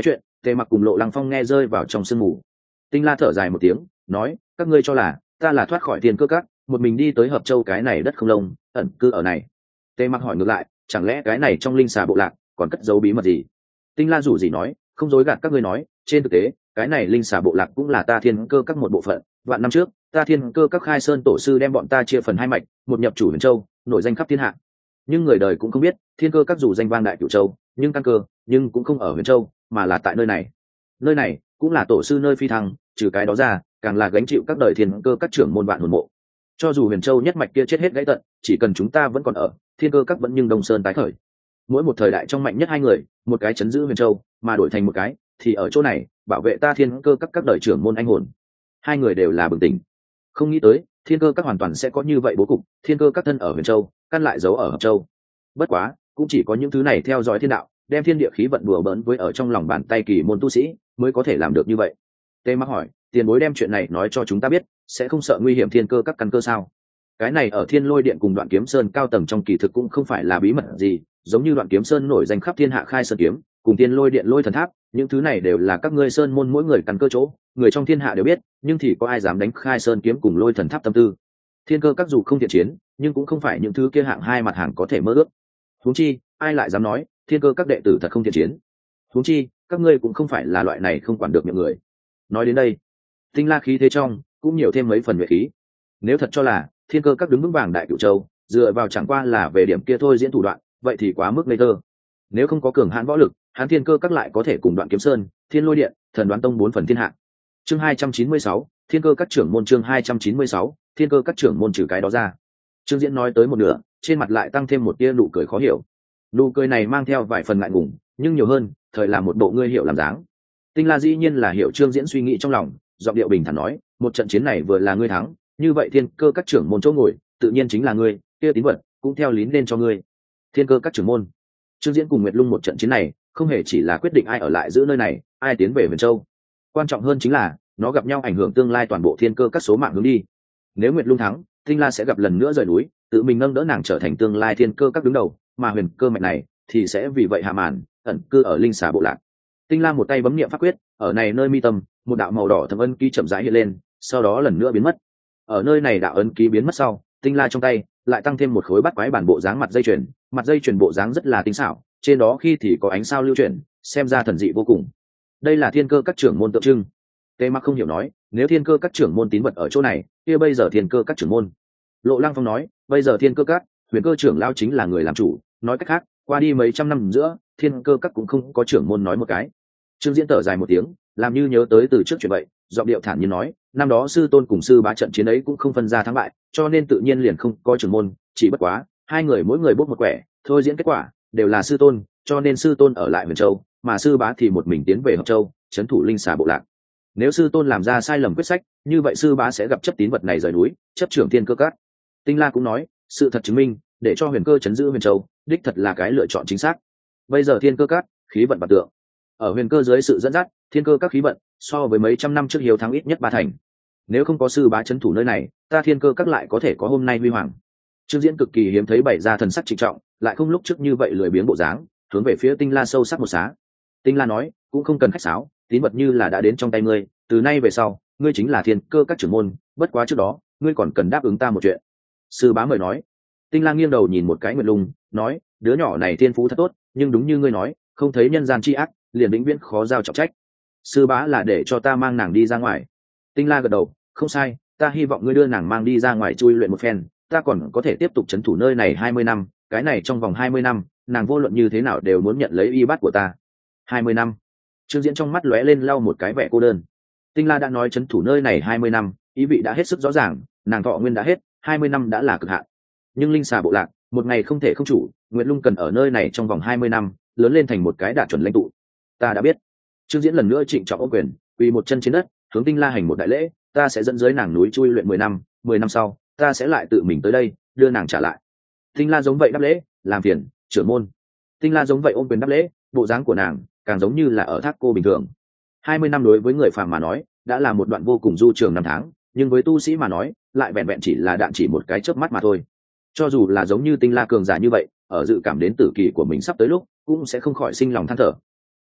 Tề Mặc cùng Lộ Lăng Phong nghe rơi vào trong sương mù. Tinh La thở dài một tiếng, nói: các ngươi cho là ta là thoát khỏi Thiên Cơ Các, một mình đi tới Hợp Châu cái này đất không lông, ẩn cư ở này? Tề Mặc hỏi ngược lại: chẳng lẽ cái này trong linh xà bộ lạc còn cất giấu bí mật gì? Tinh La rủ gì nói: không dối gạt các ngươi nói, trên thực tế cái này linh xà bộ lạc cũng là ta Thiên Cơ Các một bộ phận. Vạn năm trước, ta Thiên Cơ Các khai sơn tổ sư đem bọn ta chia phần hai mạch, một nhập chủ Huyền Châu, nổi danh khắp thiên hạ. Nhưng người đời cũng không biết, Thiên Cơ Các dù danh vang đại Cửu Châu, nhưng căn cơ nhưng cũng không ở Huyền Châu, mà là tại nơi này. Nơi này cũng là tổ sư nơi phi thăng, trừ cái đó ra, càng là gánh chịu các đời Thiên Cơ Các trưởng môn vạn hồn mộ. Cho dù Huyền Châu nhất mạch kia chết hết gãy tận, chỉ cần chúng ta vẫn còn ở, Thiên Cơ Các vẫn nhưng Đông Sơn tái khởi. Mỗi một thời đại trong mạnh nhất hai người, một cái chấn giữ Huyền Châu, mà đổi thành một cái thì ở chỗ này bảo vệ ta Thiên Cơ các đời trưởng môn anh hồn. Hai người đều là bừng tỉnh, không nghĩ tới Thiên Cơ các hoàn toàn sẽ có như vậy bố cục. Thiên Cơ các thân ở Huyền Châu, căn lại giấu ở Hợp Châu. Bất quá cũng chỉ có những thứ này theo dõi thiên đạo, đem thiên địa khí vận đùa bỡn với ở trong lòng bàn tay kỳ môn tu sĩ mới có thể làm được như vậy. Tề Mặc hỏi: tiền bối đem chuyện này nói cho chúng ta biết, sẽ không sợ nguy hiểm Thiên Cơ các căn cơ sao? Cái này ở Thiên Lôi Điện cùng Đoạn Kiếm Sơn cao tầng trong kỳ thực cũng không phải là bí mật gì, giống như Đoạn Kiếm Sơn nổi danh khắp thiên hạ khai sơn kiếm, cùng Thiên Lôi Điện Lôi Thần Tháp, những thứ này đều là các ngươi sơn môn mỗi người căn cơ chỗ, người trong thiên hạ đều biết, nhưng thì có ai dám đánh khai sơn kiếm cùng Lôi Thần Tháp tâm tư? Thiên Cơ các dù không thiện chiến, nhưng cũng không phải những thứ kia hạng hai mặt hàng có thể mơ ước. Huống chi, ai lại dám nói Thiên Cơ các đệ tử thật không thiện chiến? Huống chi, các ngươi cũng không phải là loại này không quản được miệng người. Nói đến đây, Tinh La khí thế trong cũng nhiều thêm mấy phần nhuệ khí. Nếu thật cho là Thiên Cơ các đứng vững vàng đại Cửu Châu, dựa vào chẳng qua là về điểm kia thôi diễn thủ đoạn, vậy thì quá mức ngây thơ. Nếu không có cường hãn võ lực, hắn Thiên Cơ các lại có thể cùng Đoạn Kiếm Sơn, Thiên Lôi Điện, Thần Đoán Tông bốn phần thiên hạ. Chương 296, Thiên Cơ các trưởng môn. Chương 296, Thiên Cơ các trưởng môn. Trừ cái đó ra, Trương Diễn nói tới một nửa, trên mặt lại tăng thêm một tia nụ cười khó hiểu. Nụ cười này mang theo vài phần ngại ngùng, nhưng nhiều hơn thời là một bộ ngươi hiểu làm dáng. Tinh La dĩ nhiên là hiểu Trương Diễn suy nghĩ trong lòng, giọng điệu bình thản nói: một trận chiến này vừa là ngươi thắng, như vậy Thiên Cơ các trưởng môn chỗ ngồi tự nhiên chính là ngươi, kia tín vật cũng theo lín lên cho ngươi. Thiên Cơ các trưởng môn. Trương Diễn cùng Nguyệt Lung một trận chiến này không hề chỉ là quyết định ai ở lại giữ nơi này, ai tiến về Huyền Châu, quan trọng hơn chính là nó gặp nhau ảnh hưởng tương lai toàn bộ Thiên Cơ các số mạng hướng đi. Nếu Nguyệt Lung thắng, Tinh La sẽ gặp lần nữa rời núi, tự mình nâng đỡ nàng trở thành tương lai Thiên Cơ các đứng đầu, mà Huyền Cơ mạch này thì sẽ vì vậy hạ màn, ẩn cư ở linh xà bộ lạc. Tinh La một tay bấm niệm pháp quyết, ở này nơi mi tâm, một đạo màu đỏ thâm ấn ký chậm rãi hiện lên, sau đó lần nữa biến mất. Ở nơi này đạo ấn ký biến mất sau, Tinh La trong tay lại tăng thêm một khối bát quái bản bộ dáng mặt dây chuyền bộ dáng rất là tinh xảo, trên đó khi thì có ánh sao lưu chuyển, xem ra thần dị vô cùng. Đây là Thiên Cơ các trưởng môn tượng trưng. Tề Mặc không hiểu nói: nếu Thiên Cơ các trưởng môn tín vật ở chỗ này, kia bây giờ Thiên Cơ các trưởng môn? Lộ Lăng Phong nói: bây giờ Thiên Cơ các, Huyền Cơ trưởng lao chính là người làm chủ, nói cách khác, qua đi mấy trăm năm giữa, Thiên Cơ các cũng không có trưởng môn nói một cái. Trương Diễn thở dài một tiếng, làm như nhớ tới từ trước chuyện vậy, giọng điệu thản nhiên nói: năm đó sư tôn cùng sư bá trận chiến ấy cũng không phân ra thắng bại, cho nên tự nhiên liền không có trưởng môn, chỉ bất quá hai người mỗi người bốc một quẻ, thôi diễn kết quả đều là sư tôn, cho nên sư tôn ở lại Huyền Châu, mà sư bá thì một mình tiến về Hợp Châu, trấn thủ linh xà bộ lạc. Nếu sư tôn làm ra sai lầm quyết sách, như vậy sư bá sẽ gặp chấp tín vật này rời núi, chấp trưởng Thiên Cơ các. Tinh La cũng nói: sự thật chứng minh, để cho Huyền Cơ trấn giữ Huyền Châu, đích thật là cái lựa chọn chính xác. Bây giờ Thiên Cơ các khí vận bạc tượng, ở Huyền Cơ dưới sự dẫn dắt, Thiên Cơ các khí vận so với mấy trăm năm trước hiếu thắng ít nhất 3 thành. Nếu không có sư bá trấn thủ nơi này, ta Thiên Cơ các lại có thể có hôm nay huy hoàng. Trương Diễn cực kỳ hiếm thấy bày ra thần sắc trịnh trọng, lại không lúc trước như vậy lười biếng bộ dáng, hướng về phía Tinh La sâu sắc một xá. Tinh La nói: cũng không cần khách sáo, tín vật như là đã đến trong tay ngươi, từ nay về sau, ngươi chính là Thiên Cơ các trưởng môn, bất quá trước đó, ngươi còn cần đáp ứng ta một chuyện. Sư bá mời nói. Tinh La nghiêng đầu nhìn một cái Nguyệt Lung, nói: đứa nhỏ này thiên phú thật tốt, nhưng đúng như ngươi nói, không thấy nhân gian chi ác, liền vĩnh viễn khó giao trọng trách. Sư bá là để cho ta mang nàng đi ra ngoài. Tinh La gật đầu: không sai, ta hy vọng ngươi đưa nàng mang đi ra ngoài chui luyện một phen, ta còn có thể tiếp tục trấn thủ nơi này 20 năm, cái này trong vòng 20 năm, nàng vô luận như thế nào đều muốn nhận lấy y bát của ta. 20 năm. Trương Diễn trong mắt lóe lên lau một cái vẻ cô đơn. Tinh La đã nói trấn thủ nơi này 20 năm, ý vị đã hết sức rõ ràng, nàng thọ nguyên đã hết, 20 năm đã là cực hạn. Nhưng linh xà bộ lạc, một ngày không thể không chủ, Nguyệt Lung cần ở nơi này trong vòng 20 năm, lớn lên thành một cái đạt chuẩn lãnh tụ. Ta đã biết. Trương Diễn lần nữa trịnh trọng ôm quyền, quỳ một chân trên đất, hướng Tinh La hành một đại lễ, ta sẽ dẫn dưới nàng núi chui luyện 10 năm sau, ta sẽ lại tự mình tới đây, đưa nàng trả lại. Tinh La giống vậy đáp lễ, làm phiền, trưởng môn. Tinh La giống vậy ôm quyền đáp lễ, bộ dáng của nàng càng giống như là ở thác cô bình thường. 20 năm đối với người phàm mà nói, đã là một đoạn vô cùng du trường năm tháng, nhưng với tu sĩ mà nói, lại vẹn vẹn chỉ là đạn chỉ một cái chớp mắt mà thôi. Cho dù là giống như Tinh La cường giả như vậy, ở dự cảm đến tử kỳ của mình sắp tới lúc, cũng sẽ không khỏi sinh lòng than thở.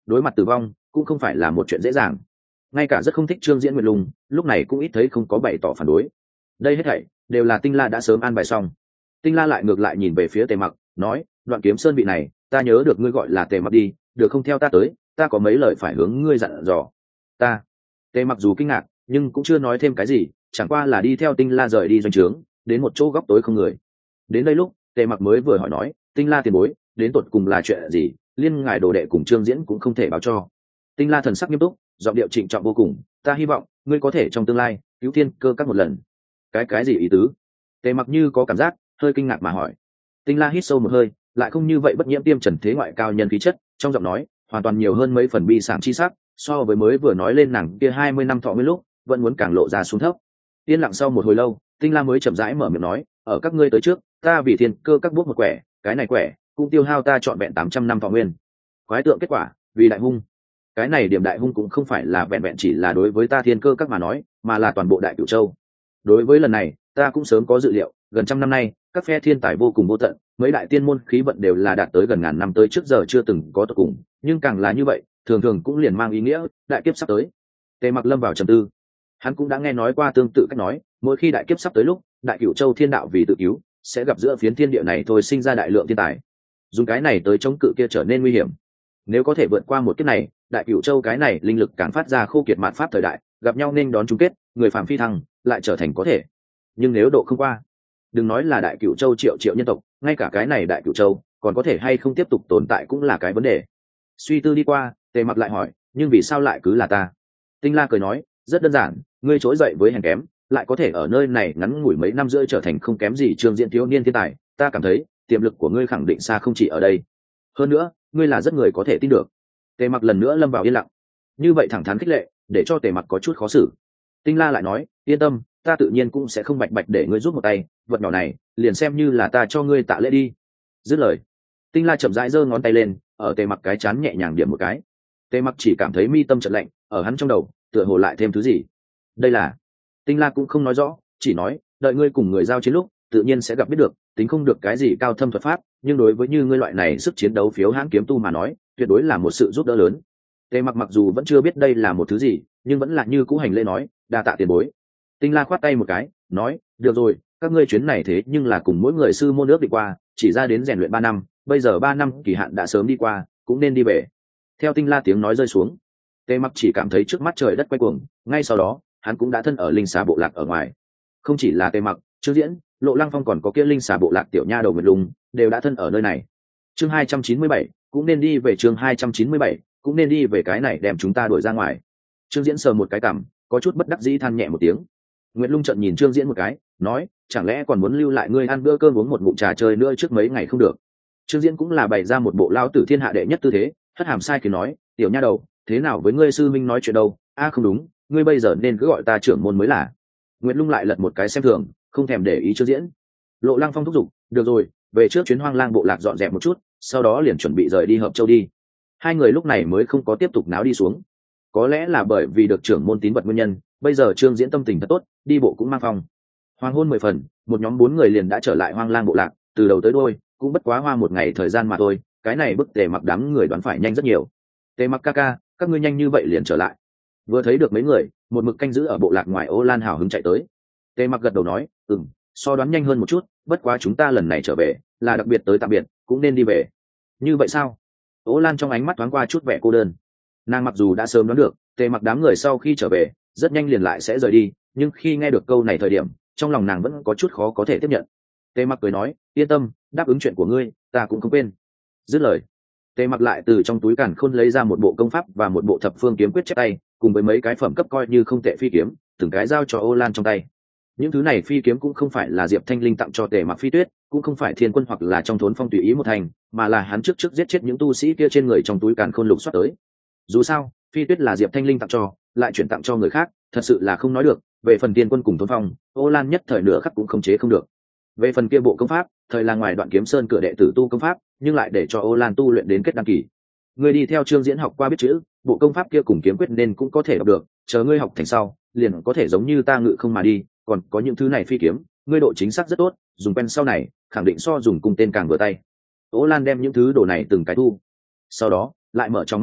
đối mặt tử vong cũng không phải là một chuyện dễ dàng. Ngay cả rất không thích Trương Diễn Nguyệt Lung lúc này cũng ít thấy không có bày tỏ phản đối. Đây hết thảy đều là Tinh La đã sớm an bài xong. Tinh La lại ngược lại nhìn về phía Tề Mặc, nói: Đoạn Kiếm Sơn vị này, ta nhớ được ngươi gọi là Tề Mặc đi, được không theo ta tới, ta có mấy lời phải hướng ngươi dặn dò. Ta. Tề Mặc dù kinh ngạc, nhưng cũng chưa nói thêm cái gì, chẳng qua là đi theo Tinh La rời đi doanh trướng, đến một chỗ góc tối không người. Đến đây lúc, Tề Mặc mới vừa hỏi nói: Tinh La tiền bối, đến tột cùng là chuyện gì, liên ngài đồ đệ cùng Trương Diễn cũng không thể báo cho. Tinh La thần sắc nghiêm túc, giọng điệu trịnh trọng vô cùng: ta hy vọng ngươi có thể trong tương lai cứu Thiên Cơ các một lần. Cái gì ý tứ? Tề Mặc như có cảm giác, hơi kinh ngạc mà hỏi. Tinh La hít sâu một hơi, lại không như vậy bất nhiễm tiêm trần thế ngoại cao nhân khí chất, trong giọng nói hoàn toàn nhiều hơn mấy phần bi sảng chi sắc, so với mới vừa nói lên nàng kia 20 năm thọ nguyên lúc, vẫn muốn càng lộ ra xuống thấp. Yên lặng sau một hồi lâu, Tinh La mới chậm rãi mở miệng nói: ở các ngươi tới trước, ta vì Thiên Cơ các bước một quẻ, cái này quẻ cũng tiêu hao ta trọn vẹn 800 năm thọ nguyên. Quái tượng kết quả, vì đại hung. Cái này điểm đại hung cũng không phải là vẹn vẹn chỉ là đối với ta Thiên Cơ các mà nói, mà là toàn bộ Đại Cửu Châu. Đối với lần này, ta cũng sớm có dự liệu, gần trăm năm nay, các phe thiên tài vô cùng vô tận, mấy đại tiên môn khí vận đều là đạt tới gần ngàn năm tới trước giờ chưa từng có tận cùng, nhưng càng là như vậy, thường thường cũng liền mang ý nghĩa đại kiếp sắp tới. Tề Mặc lâm vào trầm tư. Hắn cũng đã nghe nói qua tương tự cách nói, mỗi khi đại kiếp sắp tới lúc, Đại Cửu Châu thiên đạo vì tự cứu, sẽ gặp giữa phiến thiên địa này thôi sinh ra đại lượng thiên tài. Dùng cái này tới chống cự kia trở nên nguy hiểm. Nếu có thể vượt qua một kiếp này, Đại Cửu Châu cái này linh lực càng phát ra khô kiệt mạt pháp thời đại, gặp nhau nên đón chung kết, người phàm phi thăng, lại trở thành có thể. Nhưng nếu độ không qua, đừng nói là Đại Cửu Châu triệu triệu nhân tộc, ngay cả cái này Đại Cửu Châu còn có thể hay không tiếp tục tồn tại cũng là cái vấn đề. Suy tư đi qua, Tề Mặc lại hỏi: nhưng vì sao lại cứ là ta? Tinh La cười nói: rất đơn giản, ngươi trỗi dậy với hèn kém, lại có thể ở nơi này ngắn ngủi mấy năm rưỡi trở thành không kém gì Trương Diễn thiếu niên thiên tài, ta cảm thấy tiềm lực của ngươi khẳng định xa không chỉ ở đây. Hơn nữa, ngươi là rất người có thể tin được. Tề Mặc lần nữa lâm vào yên lặng. Như vậy thẳng thắn khích lệ, để cho Tề Mặc có chút khó xử. Tinh La lại nói: yên tâm, ta tự nhiên cũng sẽ không bạch bạch để ngươi giúp một tay, vật nhỏ này liền xem như là ta cho ngươi tạ lễ đi. Dứt lời, Tinh La chậm rãi giơ ngón tay lên, ở Tề Mặc cái chán nhẹ nhàng điểm một cái. Tề Mặc chỉ cảm thấy mi tâm chợt lạnh, ở hắn trong đầu tựa hồ lại thêm thứ gì. Đây là... Tinh La cũng không nói rõ, chỉ nói: đợi ngươi cùng người giao chiến lúc, tự nhiên sẽ gặp biết được, tính không được cái gì cao thâm thuật pháp, nhưng đối với như ngươi loại này sức chiến đấu phiếu hãn kiếm tu mà nói, tuyệt đối là một sự giúp đỡ lớn. Tề Mặc mặc dù vẫn chưa biết đây là một thứ gì, nhưng vẫn là như cũ hành lễ nói: đa tạ tiền bối. Tinh La khoát tay một cái, nói: được rồi, các ngươi chuyến này thế nhưng là cùng mỗi người sư môn ước định qua, chỉ ra đến rèn luyện 3 năm, bây giờ 3 năm kỳ hạn đã sớm đi qua, cũng nên đi về. Theo Tinh La tiếng nói rơi xuống, Tề Mặc chỉ cảm thấy trước mắt trời đất quay cuồng, ngay sau đó, hắn cũng đã thân ở linh xà bộ lạc ở ngoài. Không chỉ là Tề Mặc, Trương Diễn, Lộ Lăng Phong còn có kia linh xà bộ lạc tiểu nha đầu Nguyệt Lung, đều đã thân ở nơi này. Chương 297, cũng nên đi về. Chương 297, cũng nên đi về, cái này đem chúng ta đuổi ra ngoài. Trương Diễn sờ một cái cằm, có chút bất đắc dĩ than nhẹ một tiếng. Nguyệt Lung trợn nhìn Trương Diễn một cái, nói: chẳng lẽ còn muốn lưu lại ngươi ăn bữa cơm uống một ngụm trà chơi nữa trước mấy ngày không được? Trương Diễn cũng là bày ra một bộ lao tử thiên hạ đệ nhất tư thế, hất hàm sai thì nói: tiểu nha đầu, thế nào với ngươi sư minh nói chuyện đâu? Không đúng, ngươi bây giờ nên cứ gọi ta trưởng môn mới là. Nguyệt Lung lại lật một cái xem thường, không thèm để ý Trương Diễn. Lộ Lăng Phong thúc giục: được rồi, về trước chuyến Hoang Lang bộ lạc dọn dẹp một chút, sau đó liền chuẩn bị rời đi Hợp Châu đi. Hai người lúc này mới không có tiếp tục náo đi xuống. Có lẽ là bởi vì được trưởng môn tín vật nguyên nhân, bây giờ Trương Diễn tâm tình thật tốt, đi bộ cũng mang phong. Hoàng hôn 10 phần, một nhóm 4 người liền đã trở lại Hoang Lang bộ lạc, từ đầu tới đuôi cũng bất quá hoa một ngày thời gian mà thôi, cái này bức Tề Mặc đám người đoán phải nhanh rất nhiều. Tề Mặc ca ca, các ngươi nhanh như vậy liền trở lại? Vừa thấy được mấy người, một mực canh giữ ở bộ lạc ngoài Ô Lan hào hứng chạy tới. Tề Mặc gật đầu nói: so đoán nhanh hơn một chút, bất quá chúng ta lần này trở về là đặc biệt tới tạm biệt, cũng nên đi về. Như vậy sao? Ô Lan trong ánh mắt thoáng qua chút vẻ cô đơn. Nàng mặc dù đã sớm đoán được Tề Mặc đám người sau khi trở về rất nhanh liền lại sẽ rời đi, nhưng khi nghe được câu này thời điểm, trong lòng nàng vẫn có chút khó có thể tiếp nhận. Tề Mặc cười nói: yên tâm, đáp ứng chuyện của ngươi, ta cũng không quên. Dứt lời, Tề Mặc lại từ trong túi càn khôn lấy ra một bộ công pháp và một bộ thập phương kiếm quyết chép tay, cùng với mấy cái phẩm cấp coi như không tệ phi kiếm, từng cái giao cho Ô Lan trong tay. Những thứ này phi kiếm cũng không phải là Diệp Thanh Linh tặng cho Tề Mặc Phi Tuyết, cũng không phải Thiên Quân hoặc là trong Thốn Phong tùy ý một thành, mà là hắn trước giết chết những tu sĩ kia trên người trong túi càn khôn lục soát tới. Dù sao, Phi Tuyết là Diệp Thanh Linh tặng cho, lại chuyển tặng cho người khác, thật sự là không nói được. Về phần Thiên Quân cùng Thốn Phong, Ô Lan nhất thời nửa khắc cũng không chế không được. Về phần kia bộ công pháp, thời là ngoài Đoạn Kiếm Sơn cửa đệ tử tu công pháp, nhưng lại để cho Ô Lan tu luyện đến kết đăng kỳ. Ngươi đi theo Trương Diễn học qua biết chữ, bộ công pháp kia cùng kiếm quyết nên cũng có thể đọc được, chờ ngươi học thành sau, liền có thể giống như ta ngự không mà đi. Còn có những thứ này phi kiếm, ngươi độ chính xác rất tốt, dùng quen sau này khẳng định so dùng cung tên càng vừa tay. Ô Lan đem những thứ đồ này từng cái thu, sau đó lại mở trong mắt to,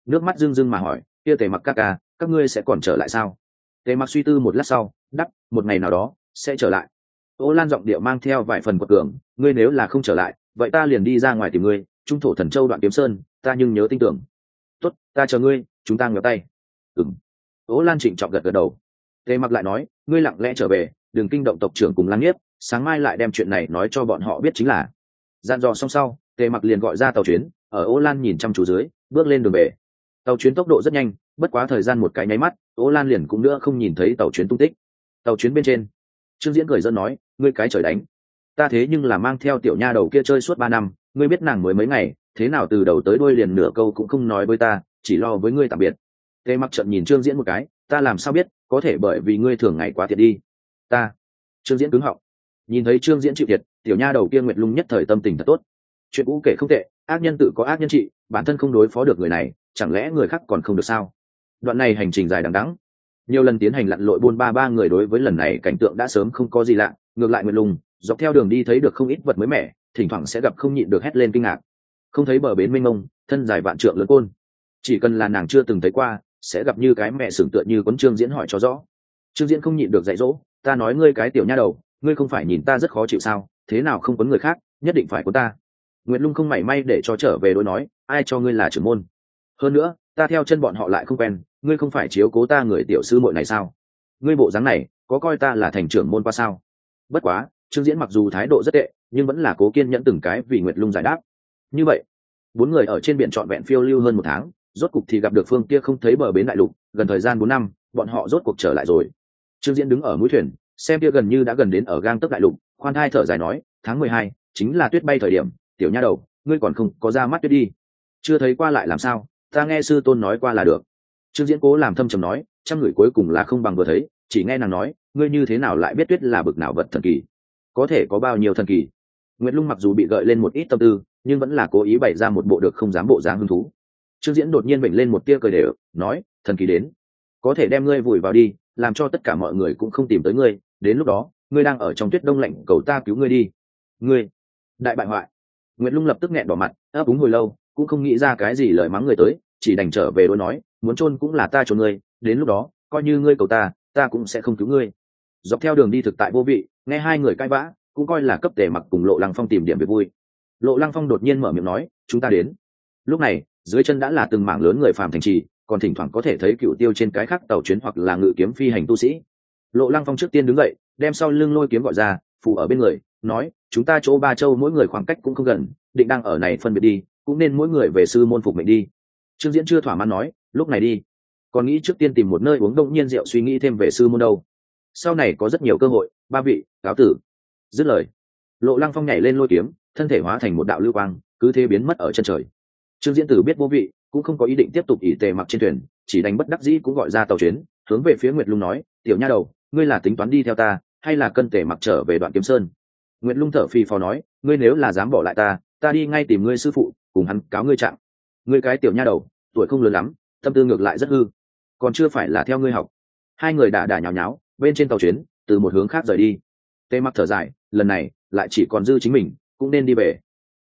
nước mắt rưng rưng mà hỏi, kia Tề Mặc ca ca, các ngươi sẽ còn trở lại sao? Tề Mặc suy tư một lát sau đáp, một ngày nào đó sẽ trở lại. Ô Lan giọng điệu mang theo vài phần quật cường, ngươi nếu là không trở lại vậy ta liền đi ra ngoài tìm ngươi, trung thổ thần châu Đoạn Kiếm Sơn ta nhưng nhớ tin tưởng. Tốt, ta chờ ngươi, chúng ta ngéo tay. Ừm. Ô Lan trịnh trọng gật gật đầu. Tề Mặc lại nói, ngươi lặng lẽ trở về, đừng kinh động tộc trưởng cùng Lan Nhiếp, sáng mai lại đem chuyện này nói cho bọn họ biết chính là. Dặn dò xong sau, Tề Mặc liền gọi ra tàu chuyến, ở Ô Lan nhìn chăm chú dưới bước lên đường về. Tàu chuyến tốc độ rất nhanh, bất quá thời gian một cái nháy mắt Ô Lan liền cũng nữa không nhìn thấy tàu chuyến tung tích. Tàu chuyến bên trên, Trương Diễn cười dân nói, ngươi cái trời đánh, ta thế nhưng là mang theo tiểu nha đầu kia chơi suốt 3 năm, ngươi biết nàng mới mấy ngày, thế nào từ đầu tới đuôi liền nửa câu cũng không nói với ta, chỉ lo với ngươi tạm biệt. Tề Mặc trợn nhìn Trương Diễn một cái, ta làm sao biết, có thể bởi vì ngươi thường ngày quá thiệt đi. Ta. Trương Diễn cứng họng. Nhìn thấy Trương Diễn chịu thiệt, tiểu nha đầu kia Nguyệt Lung nhất thời tâm tình thật tốt. Chuyện cũ kể không tệ, ác nhân tự có ác nhân trị, bản thân không đối phó được người này, chẳng lẽ người khác còn không được sao? Đoạn này hành trình dài đằng đẵng, nhiều lần tiến hành lặn lội buôn ba người đối với lần này cảnh tượng đã sớm không có gì lạ, ngược lại Nguyệt Lung dọc theo đường đi thấy được không ít vật mới mẻ, thỉnh thoảng sẽ gặp không nhịn được hét lên kinh ngạc. Không thấy bờ bến mênh mông, thân dài vạn trượng lớn côn, chỉ cần là nàng chưa từng thấy qua, sẽ gặp như cái mẹ sừng tựa như quấn Trương Diễn hỏi cho rõ. Trương Diễn không nhịn được dạy dỗ, ta nói ngươi cái tiểu nha đầu, ngươi không phải nhìn ta rất khó chịu sao, thế nào không quấn người khác, nhất định phải quấn ta. Nguyệt Lung không mảy may để cho trở về đối nói, ai cho ngươi là trưởng môn? Hơn nữa, ta theo chân bọn họ lại không quen, ngươi không phải chiếu cố ta người tiểu sư muội này sao? Ngươi bộ dáng này, có coi ta là thành trưởng môn qua sao? Bất quá, Trương Diễn mặc dù thái độ rất tệ, nhưng vẫn là cố kiên nhẫn từng cái vì Nguyệt Lung giải đáp. Như vậy, 4 người ở trên biển trọn vẹn phiêu lưu hơn 1 tháng, rốt cục thì gặp được phương kia không thấy bờ bến đại lục, gần thời gian 4 năm, bọn họ rốt cuộc trở lại rồi. Trương Diễn đứng ở mũi thuyền, xem kia gần như đã gần đến ở gang tấc đại lục, khoan thai thở dài nói, tháng 12, chính là tuyết bay thời điểm, tiểu nha đầu, ngươi còn không có ra mắt tuyết đi. Chưa thấy qua lại làm sao, ta nghe sư tôn nói qua là được. Trương Diễn cố làm thâm trầm nói, trăm người cuối cùng là không bằng vừa thấy, chỉ nghe nàng nói, ngươi như thế nào lại biết tuyết là bực nào vật thần kỳ? Có thể có bao nhiêu thần kỳ? Nguyệt Lung mặc dù bị gợi lên một ít tâm tư, nhưng vẫn là cố ý bày ra một bộ được không dám bộ dáng hứng thú. Trương Diễn đột nhiên vểnh lên một tia cười đều, nói, thần kỳ đến, có thể đem ngươi vùi vào đi, làm cho tất cả mọi người cũng không tìm tới ngươi, đến lúc đó, ngươi đang ở trong tuyết đông lạnh cầu ta cứu ngươi đi. Ngươi, đại bại hoại. Nguyệt Lung lập tức nghẹn đỏ mặt, ấp úng hồi lâu, cũng không nghĩ ra cái gì lời mắng người tới, chỉ đành trở về đối nói, muốn chôn cũng là ta chôn ngươi, đến lúc đó, coi như ngươi cầu ta cũng sẽ không cứu ngươi. Dọc theo đường đi thực tại vô vị, nghe hai người cãi vã, cũng coi là cấp Tề Mặc cùng Lộ Lăng Phong tìm điểm về vui. Lộ Lăng Phong đột nhiên mở miệng nói, chúng ta đến. Lúc này, dưới chân đã là từng mảng lớn người phàm thành trì, còn thỉnh thoảng có thể thấy cựu tiêu trên cái khác tàu chuyến hoặc là ngự kiếm phi hành tu sĩ. Lộ Lăng Phong trước tiên đứng dậy, đem sau lưng lôi kiếm gọi ra, phụ ở bên người, nói, chúng ta chỗ Ba Châu mỗi người khoảng cách cũng không gần, định đang ở này phân biệt đi, cũng nên mỗi người về sư môn phục mệnh đi. Trương Diễn chưa thỏa mãn nói, lúc này đi, còn nghĩ trước tiên tìm một nơi uống đông nhiên rượu suy nghĩ thêm về sư môn đâu. Sau này có rất nhiều cơ hội, ba vị, cáo tử. Dứt lời, Lộ Lăng Phong nhảy lên lôi kiếm, thân thể hóa thành một đạo lưu quang, cứ thế biến mất ở chân trời. Trương Diễn Tử biết vô vị, cũng không có ý định tiếp tục ỷ Tề Mặc trên thuyền, chỉ đánh bất đắc dĩ cũng gọi ra tàu chuyến, hướng về phía Nguyệt Lung nói, tiểu nha đầu, ngươi là tính toán đi theo ta, hay là cân Tề Mặc trở về Đoạn Kiếm Sơn? Nguyệt Lung thở phì phò nói, ngươi nếu là dám bỏ lại ta đi ngay tìm ngươi sư phụ, cùng hắn cáo ngươi trạng. Ngươi cái tiểu nha đầu, tuổi không lớn lắm, tâm tư ngược lại rất hư, còn chưa phải là theo ngươi học. Hai người đả nhào nháo, bên trên tàu chuyến, từ một hướng khác rời đi. Tề Mặc thở dài, lần này lại chỉ còn dư chính mình, cũng nên đi về.